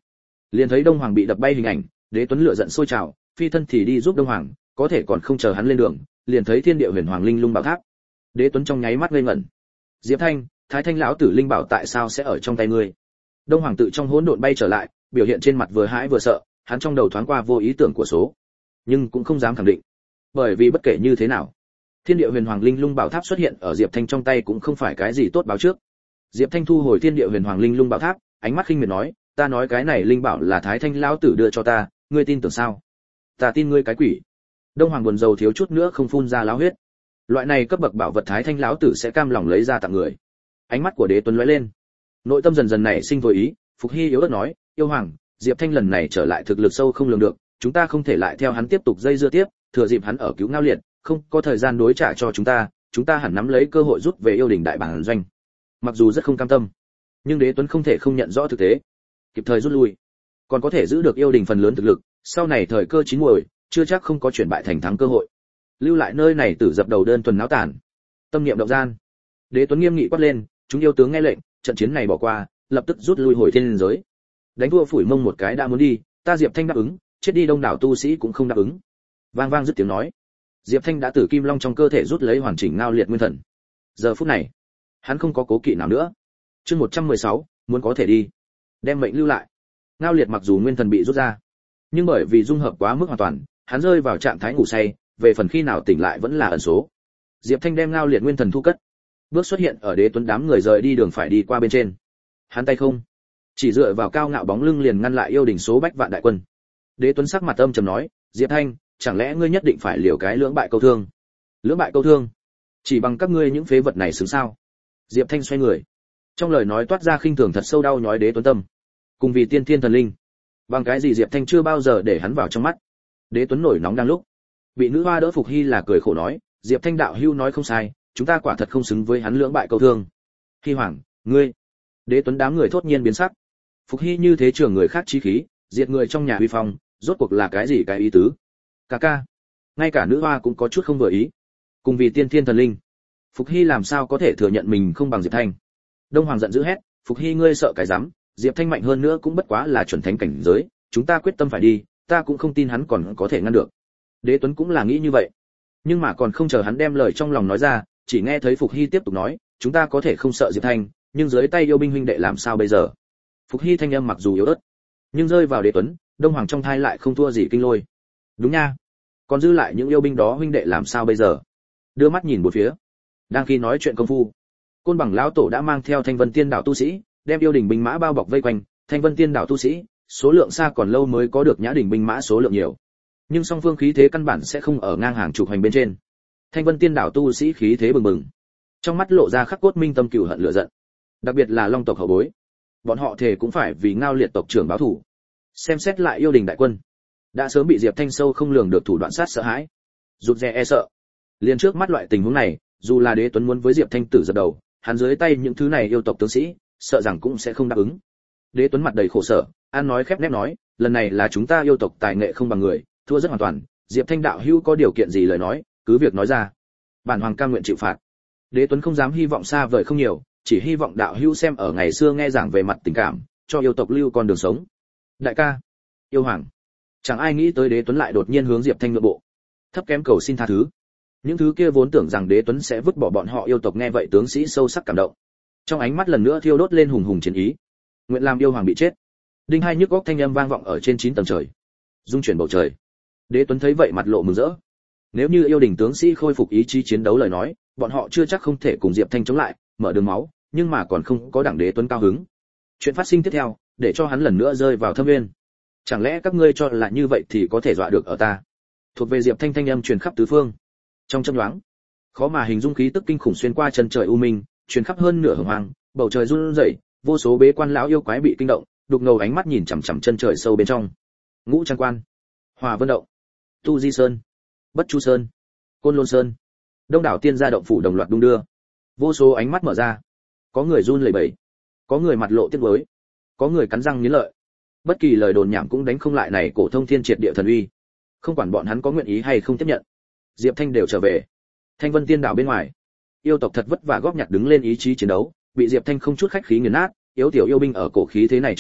Liền thấy Đông Hoàng bị đập bay hình ảnh, Đế Tuấn lửa giận sôi trào, phi thân thì đi giúp Đông Hoàng, có thể còn không chờ hắn lên đường, liền thấy Thiên Địa Huyền Hoàng Linh Lung Bảo Tháp. Đế Tuấn trong nháy mắt ngây ngẩn. Diệp Thanh, Thái Thanh lão tử linh bảo tại sao sẽ ở trong tay ngươi? Đông Hoàng tự trong hỗn độn bay trở lại, biểu hiện trên mặt vừa hãi vừa sợ, hắn trong đầu thoáng qua vô ý tưởng của số, nhưng cũng không dám khẳng định, bởi vì bất kể như thế nào, Thiên Địa Huyền Hoàng Linh Lung Bảo Tháp xuất hiện ở Diệp Thanh trong tay cũng không phải cái gì tốt báo trước. Diệp Thanh thu hồi Thiên Địa Huyền Hoàng Linh Lung Bảo Tháp, ánh mắt khinh miệt nói, ta nói cái này linh bảo là Thái Thanh lão tử đưa cho ta, ngươi tin tưởng sao? Ta tin ngươi cái quỷ. Đông Hoàng buồn rầu thiếu chút nữa không phun ra láo huyết. Loại này cấp bậc bảo vật Thái Thanh lão tử sẽ cam lòng lấy ra tặng người. Ánh mắt của Đế Tuấn lóe lên, nội tâm dần dần nảy sinh vô ý. Phục Hy yếu ớt nói, yêu hoàng, Diệp Thanh lần này trở lại thực lực sâu không lường được, chúng ta không thể lại theo hắn tiếp tục dây dưa tiếp, thừa dịp hắn ở cứu Ngao Liệt, không có thời gian đối trả cho chúng ta hẳn nắm lấy cơ hội rút về yêu đình đại bản doanh. Mặc dù rất không cam tâm, nhưng Đế Tuấn không thể không nhận rõ thực tế, kịp thời rút lui, còn có thể giữ được yêu đình phần lớn thực lực, sau này thời cơ chín muồi, chưa chắc không có chuyển bại thành thắng cơ hội. Lưu lại nơi này tử dập đầu đơn thuần náo tản, tâm niệm động gian. Đế Tuấn nghiêm nghị quát lên, chúng yêu tướng nghe lệnh, trận chiến này bỏ qua, lập tức rút lui hồi thiên giới. Đánh thua phủi mông một cái đã muốn đi, ta Diệp Thanh đáp ứng, chết đi đông đảo tu sĩ cũng không đáp ứng. Vang vang dứt tiếng nói, Diệp Thanh đã từ kim long trong cơ thể rút lấy hoàn chỉnh Ngao Liệt nguyên thần. Giờ phút này, hắn không có cố kỵ nào nữa. Chương 116, muốn có thể đi, đem mệnh lưu lại. Ngao Liệt mặc dù nguyên thần bị rút ra, nhưng bởi vì dung hợp quá mức hoàn toàn, hắn rơi vào trạng thái ngủ say, về phần khi nào tỉnh lại vẫn là ẩn số. Diệp Thanh đem Ngao Liệt nguyên thần thu cất, bước xuất hiện ở Đế Tuấn đám người rời đi đường phải đi qua bên trên. Hắn tay không, chỉ dựa vào cao ngạo bóng lưng liền ngăn lại yêu đình số bách vạn đại quân. Đế Tuấn sắc mặt âm trầm nói, Diệp Thanh, chẳng lẽ ngươi nhất định phải liều cái lưỡng bại câu thương? Lưỡng bại câu thương? Chỉ bằng các ngươi những phế vật này xứng sao? Diệp Thanh xoay người, trong lời nói toát ra khinh thường thật sâu đau nhói Đế Tuấn tâm. Cùng vì tiên thiên thần linh, bằng cái gì Diệp Thanh chưa bao giờ để hắn vào trong mắt. Đế Tuấn nổi nóng đang lúc, bị nữ hoa đỡ Phục Hy là cười khổ nói, Diệp Thanh đạo hưu nói không sai, chúng ta quả thật không xứng với hắn lưỡng bại câu thương. Hy hoàng, ngươi. Đế Tuấn đám người thốt nhiên biến sắc. Phục Hy như thế trưởng người khác chí khí, diệt người trong nhà uy phong, rốt cuộc là cái gì cái ý tứ? Ca ca, ngay cả nữ hoa cũng có chút không vừa ý. Cùng vì tiên thiên thần linh, Phục Hy làm sao có thể thừa nhận mình không bằng Diệp Thanh? Đông Hoàng giận dữ hét, Phục Hy ngươi sợ cái rắm, Diệp Thanh mạnh hơn nữa cũng bất quá là chuẩn thánh cảnh giới, chúng ta quyết tâm phải đi, ta cũng không tin hắn còn có thể ngăn được. Đế Tuấn cũng là nghĩ như vậy, nhưng mà còn không chờ hắn đem lời trong lòng nói ra, chỉ nghe thấy Phục Hy tiếp tục nói, chúng ta có thể không sợ Diệp Thanh, nhưng dưới tay yêu binh huynh đệ làm sao bây giờ? Phục Hy thanh âm mặc dù yếu ớt, nhưng rơi vào Đế Tuấn, Đông Hoàng trong thai lại không thua gì kinh lôi. Đúng nha, còn dư lại những yêu binh đó huynh đệ làm sao bây giờ? Đưa mắt nhìn một phía, đang khi nói chuyện công phu, Côn Bằng lão tổ đã mang theo Thanh Vân Tiên đảo tu sĩ, đem yêu đình binh mã bao bọc vây quanh. Thanh Vân Tiên đảo tu sĩ, số lượng xa còn lâu mới có được Nhã đình binh mã số lượng nhiều, nhưng song phương khí thế căn bản sẽ không ở ngang hàng trục hành bên trên. Thanh Vân Tiên đảo tu sĩ khí thế bừng bừng, trong mắt lộ ra khắc cốt minh tâm cừu hận lửa giận, đặc biệt là Long tộc hậu bối, bọn họ thề cũng phải vì Ngao Liệt tộc trưởng báo thù. Xem xét lại yêu đình đại quân, đã sớm bị Diệp Thanh sâu không lường được thủ đoạn sát sợ hãi, rụt rè e sợ. Liên trước mắt loại tình huống này, dù là Đế Tuấn muốn với Diệp Thanh tử giật đầu, hắn dưới tay những thứ này yêu tộc tướng sĩ, sợ rằng cũng sẽ không đáp ứng. Đế Tuấn mặt đầy khổ sở, an nói khép nép nói, lần này là chúng ta yêu tộc tài nghệ không bằng người, thua rất hoàn toàn. Diệp Thanh đạo hữu có điều kiện gì lời nói, cứ việc nói ra, bản hoàng cam nguyện chịu phạt. Đế Tuấn không dám hy vọng xa vời không nhiều, chỉ hy vọng đạo hữu xem ở ngày xưa nghe giảng về mặt tình cảm, cho yêu tộc lưu con đường sống. Đại ca, yêu hoàng. Chẳng ai nghĩ tới Đế Tuấn lại đột nhiên hướng Diệp Thanh nhượng bộ, thấp kém cầu xin tha thứ. Những thứ kia vốn tưởng rằng Đế Tuấn sẽ vứt bỏ bọn họ yêu tộc nghe vậy tướng sĩ sâu sắc cảm động, trong ánh mắt lần nữa thiêu đốt lên hùng hùng chiến ý. Nguyện làm yêu hoàng bị chết. Đinh hai nhức óc thanh âm vang vọng ở trên 9 tầng trời, rung chuyển bầu trời. Đế Tuấn thấy vậy mặt lộ mừng rỡ. Nếu như yêu đình tướng sĩ khôi phục ý chí chiến đấu lời nói, bọn họ chưa chắc không thể cùng Diệp Thanh chống lại, mở đường máu, nhưng mà còn không có đẳng Đế Tuấn cao hứng. Chuyện phát sinh tiếp theo, để cho hắn lần nữa rơi vào thâm nguyên. Chẳng lẽ các ngươi cho là như vậy thì có thể dọa được ở ta? Thuộc về Diệp Thanh thanh âm truyền khắp tứ phương. Trong chớp nhoáng, khó mà hình dung khí tức kinh khủng xuyên qua chân trời u minh, truyền khắp hơn nửa hồng hoang, bầu trời run rẩy, vô số bế quan lão yêu quái bị kinh động, đục ngầu ánh mắt nhìn chằm chằm chân trời sâu bên trong. Ngũ Trang Quan, Hòa Vân Động, Tu Di Sơn, Bất Chu Sơn, Côn Lôn Sơn, đông đảo tiên gia động phủ đồng loạt đung đưa. Vô số ánh mắt mở ra, có người run lẩy bẩy, có người mặt lộ tiếc nuối, có người cắn răng nghiến lợi. Bất kỳ lời đồn nhảm cũng đánh không lại này cổ thông thiên triệt địa thần uy. Không quản bọn hắn có nguyện ý hay không tiếp nhận, Diệp Thanh đều trở về. Thanh Vân Tiên đảo bên ngoài, yêu tộc thật vất vả góp nhặt đứng lên ý chí chiến đấu, bị Diệp Thanh không chút khách khí nghiền nát. Yếu tiểu yêu binh ở cổ khí thế này trước mặt,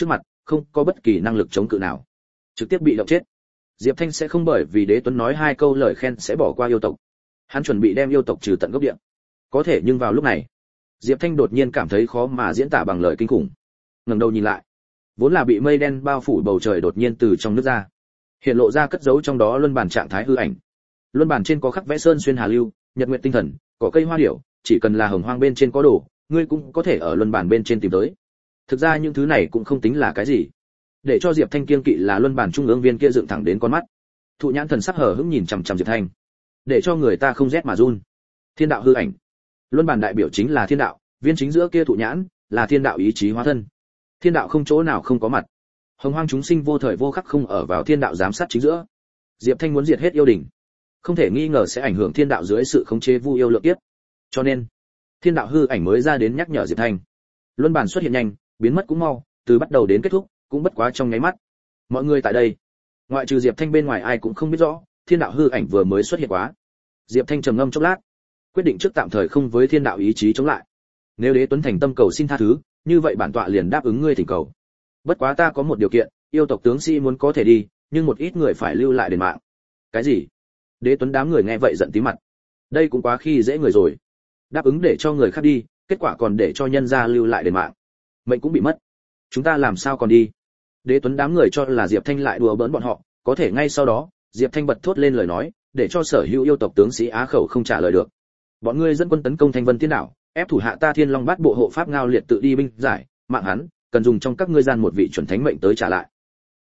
không có bất kỳ năng lực chống cự nào, trực tiếp bị động chết. Diệp Thanh sẽ không bởi vì Đế Tuấn nói 2 câu lời khen sẽ bỏ qua yêu tộc. Hắn chuẩn bị đem yêu tộc trừ tận gốc địa. Có thể nhưng vào lúc này, Diệp Thanh đột nhiên cảm thấy khó mà diễn tả bằng lời kinh khủng. Ngẩng đầu nhìn lại, vốn là bị mây đen bao phủ bầu trời đột nhiên từ trong nước ra, hiện lộ ra cất giấu trong đó luân bản trạng thái hư ảnh. Luân bản trên có khắc vẽ sơn xuyên hà lưu, nhật nguyệt tinh thần, cỏ cây hoa điểu, chỉ cần là hồng hoang bên trên có đồ, ngươi cũng có thể ở luân bản bên trên tìm tới. Thực ra những thứ này cũng không tính là cái gì. Để cho Diệp Thanh kiêng kỵ là luân bản trung ương viên kia dựng thẳng đến con mắt. Thụ nhãn thần sắc hờ hững nhìn chằm chằm Diệp Thanh, để cho người ta không rét mà run. Thiên đạo hư ảnh. Luân bản đại biểu chính là thiên đạo, viên chính giữa kia thụ nhãn là thiên đạo ý chí hóa thân. Thiên đạo không chỗ nào không có mặt. Hồng hoang chúng sinh vô thời vô khắc không ở vào thiên đạo giám sát chính giữa. Diệp Thanh muốn diệt hết yêu đình, không thể nghi ngờ sẽ ảnh hưởng thiên đạo dưới sự khống chế vu yêu lượng kiếp. Cho nên, thiên đạo hư ảnh mới ra đến nhắc nhở Diệp Thanh. Luân bản xuất hiện nhanh, biến mất cũng mau, từ bắt đầu đến kết thúc cũng bất quá trong nháy mắt. Mọi người tại đây, ngoại trừ Diệp Thanh bên ngoài ai cũng không biết rõ, thiên đạo hư ảnh vừa mới xuất hiện quá. Diệp Thanh trầm ngâm chốc lát, quyết định trước tạm thời không với thiên đạo ý chí chống lại. Nếu Đế Tuấn thành tâm cầu xin tha thứ, như vậy bản tọa liền đáp ứng ngươi thỉnh cầu. Bất quá ta có một điều kiện, yêu tộc tướng sĩ muốn có thể đi, nhưng một ít người phải lưu lại đền mạng. Cái gì? Đế Tuấn đám người nghe vậy giận tí mặt. Đây cũng quá khi dễ người rồi. Đáp ứng để cho người khác đi, kết quả còn để cho nhân gia lưu lại đền mạng. Mệnh cũng bị mất. Chúng ta làm sao còn đi? Đế Tuấn đám người cho là Diệp Thanh lại đùa bỡn bọn họ, có thể ngay sau đó, Diệp Thanh bật thốt lên lời nói, để cho sở hữu yêu tộc tướng sĩ á khẩu không trả lời được. Bọn ngươi dẫn quân tấn công Thanh Vân Thiên Đảo, ép thủ hạ ta Thiên Long Bát Bộ hộ pháp Ngao Liệt tự đi binh giải, mạng hắn, cần dùng trong các ngươi gian một vị chuẩn thánh mệnh tới trả lại.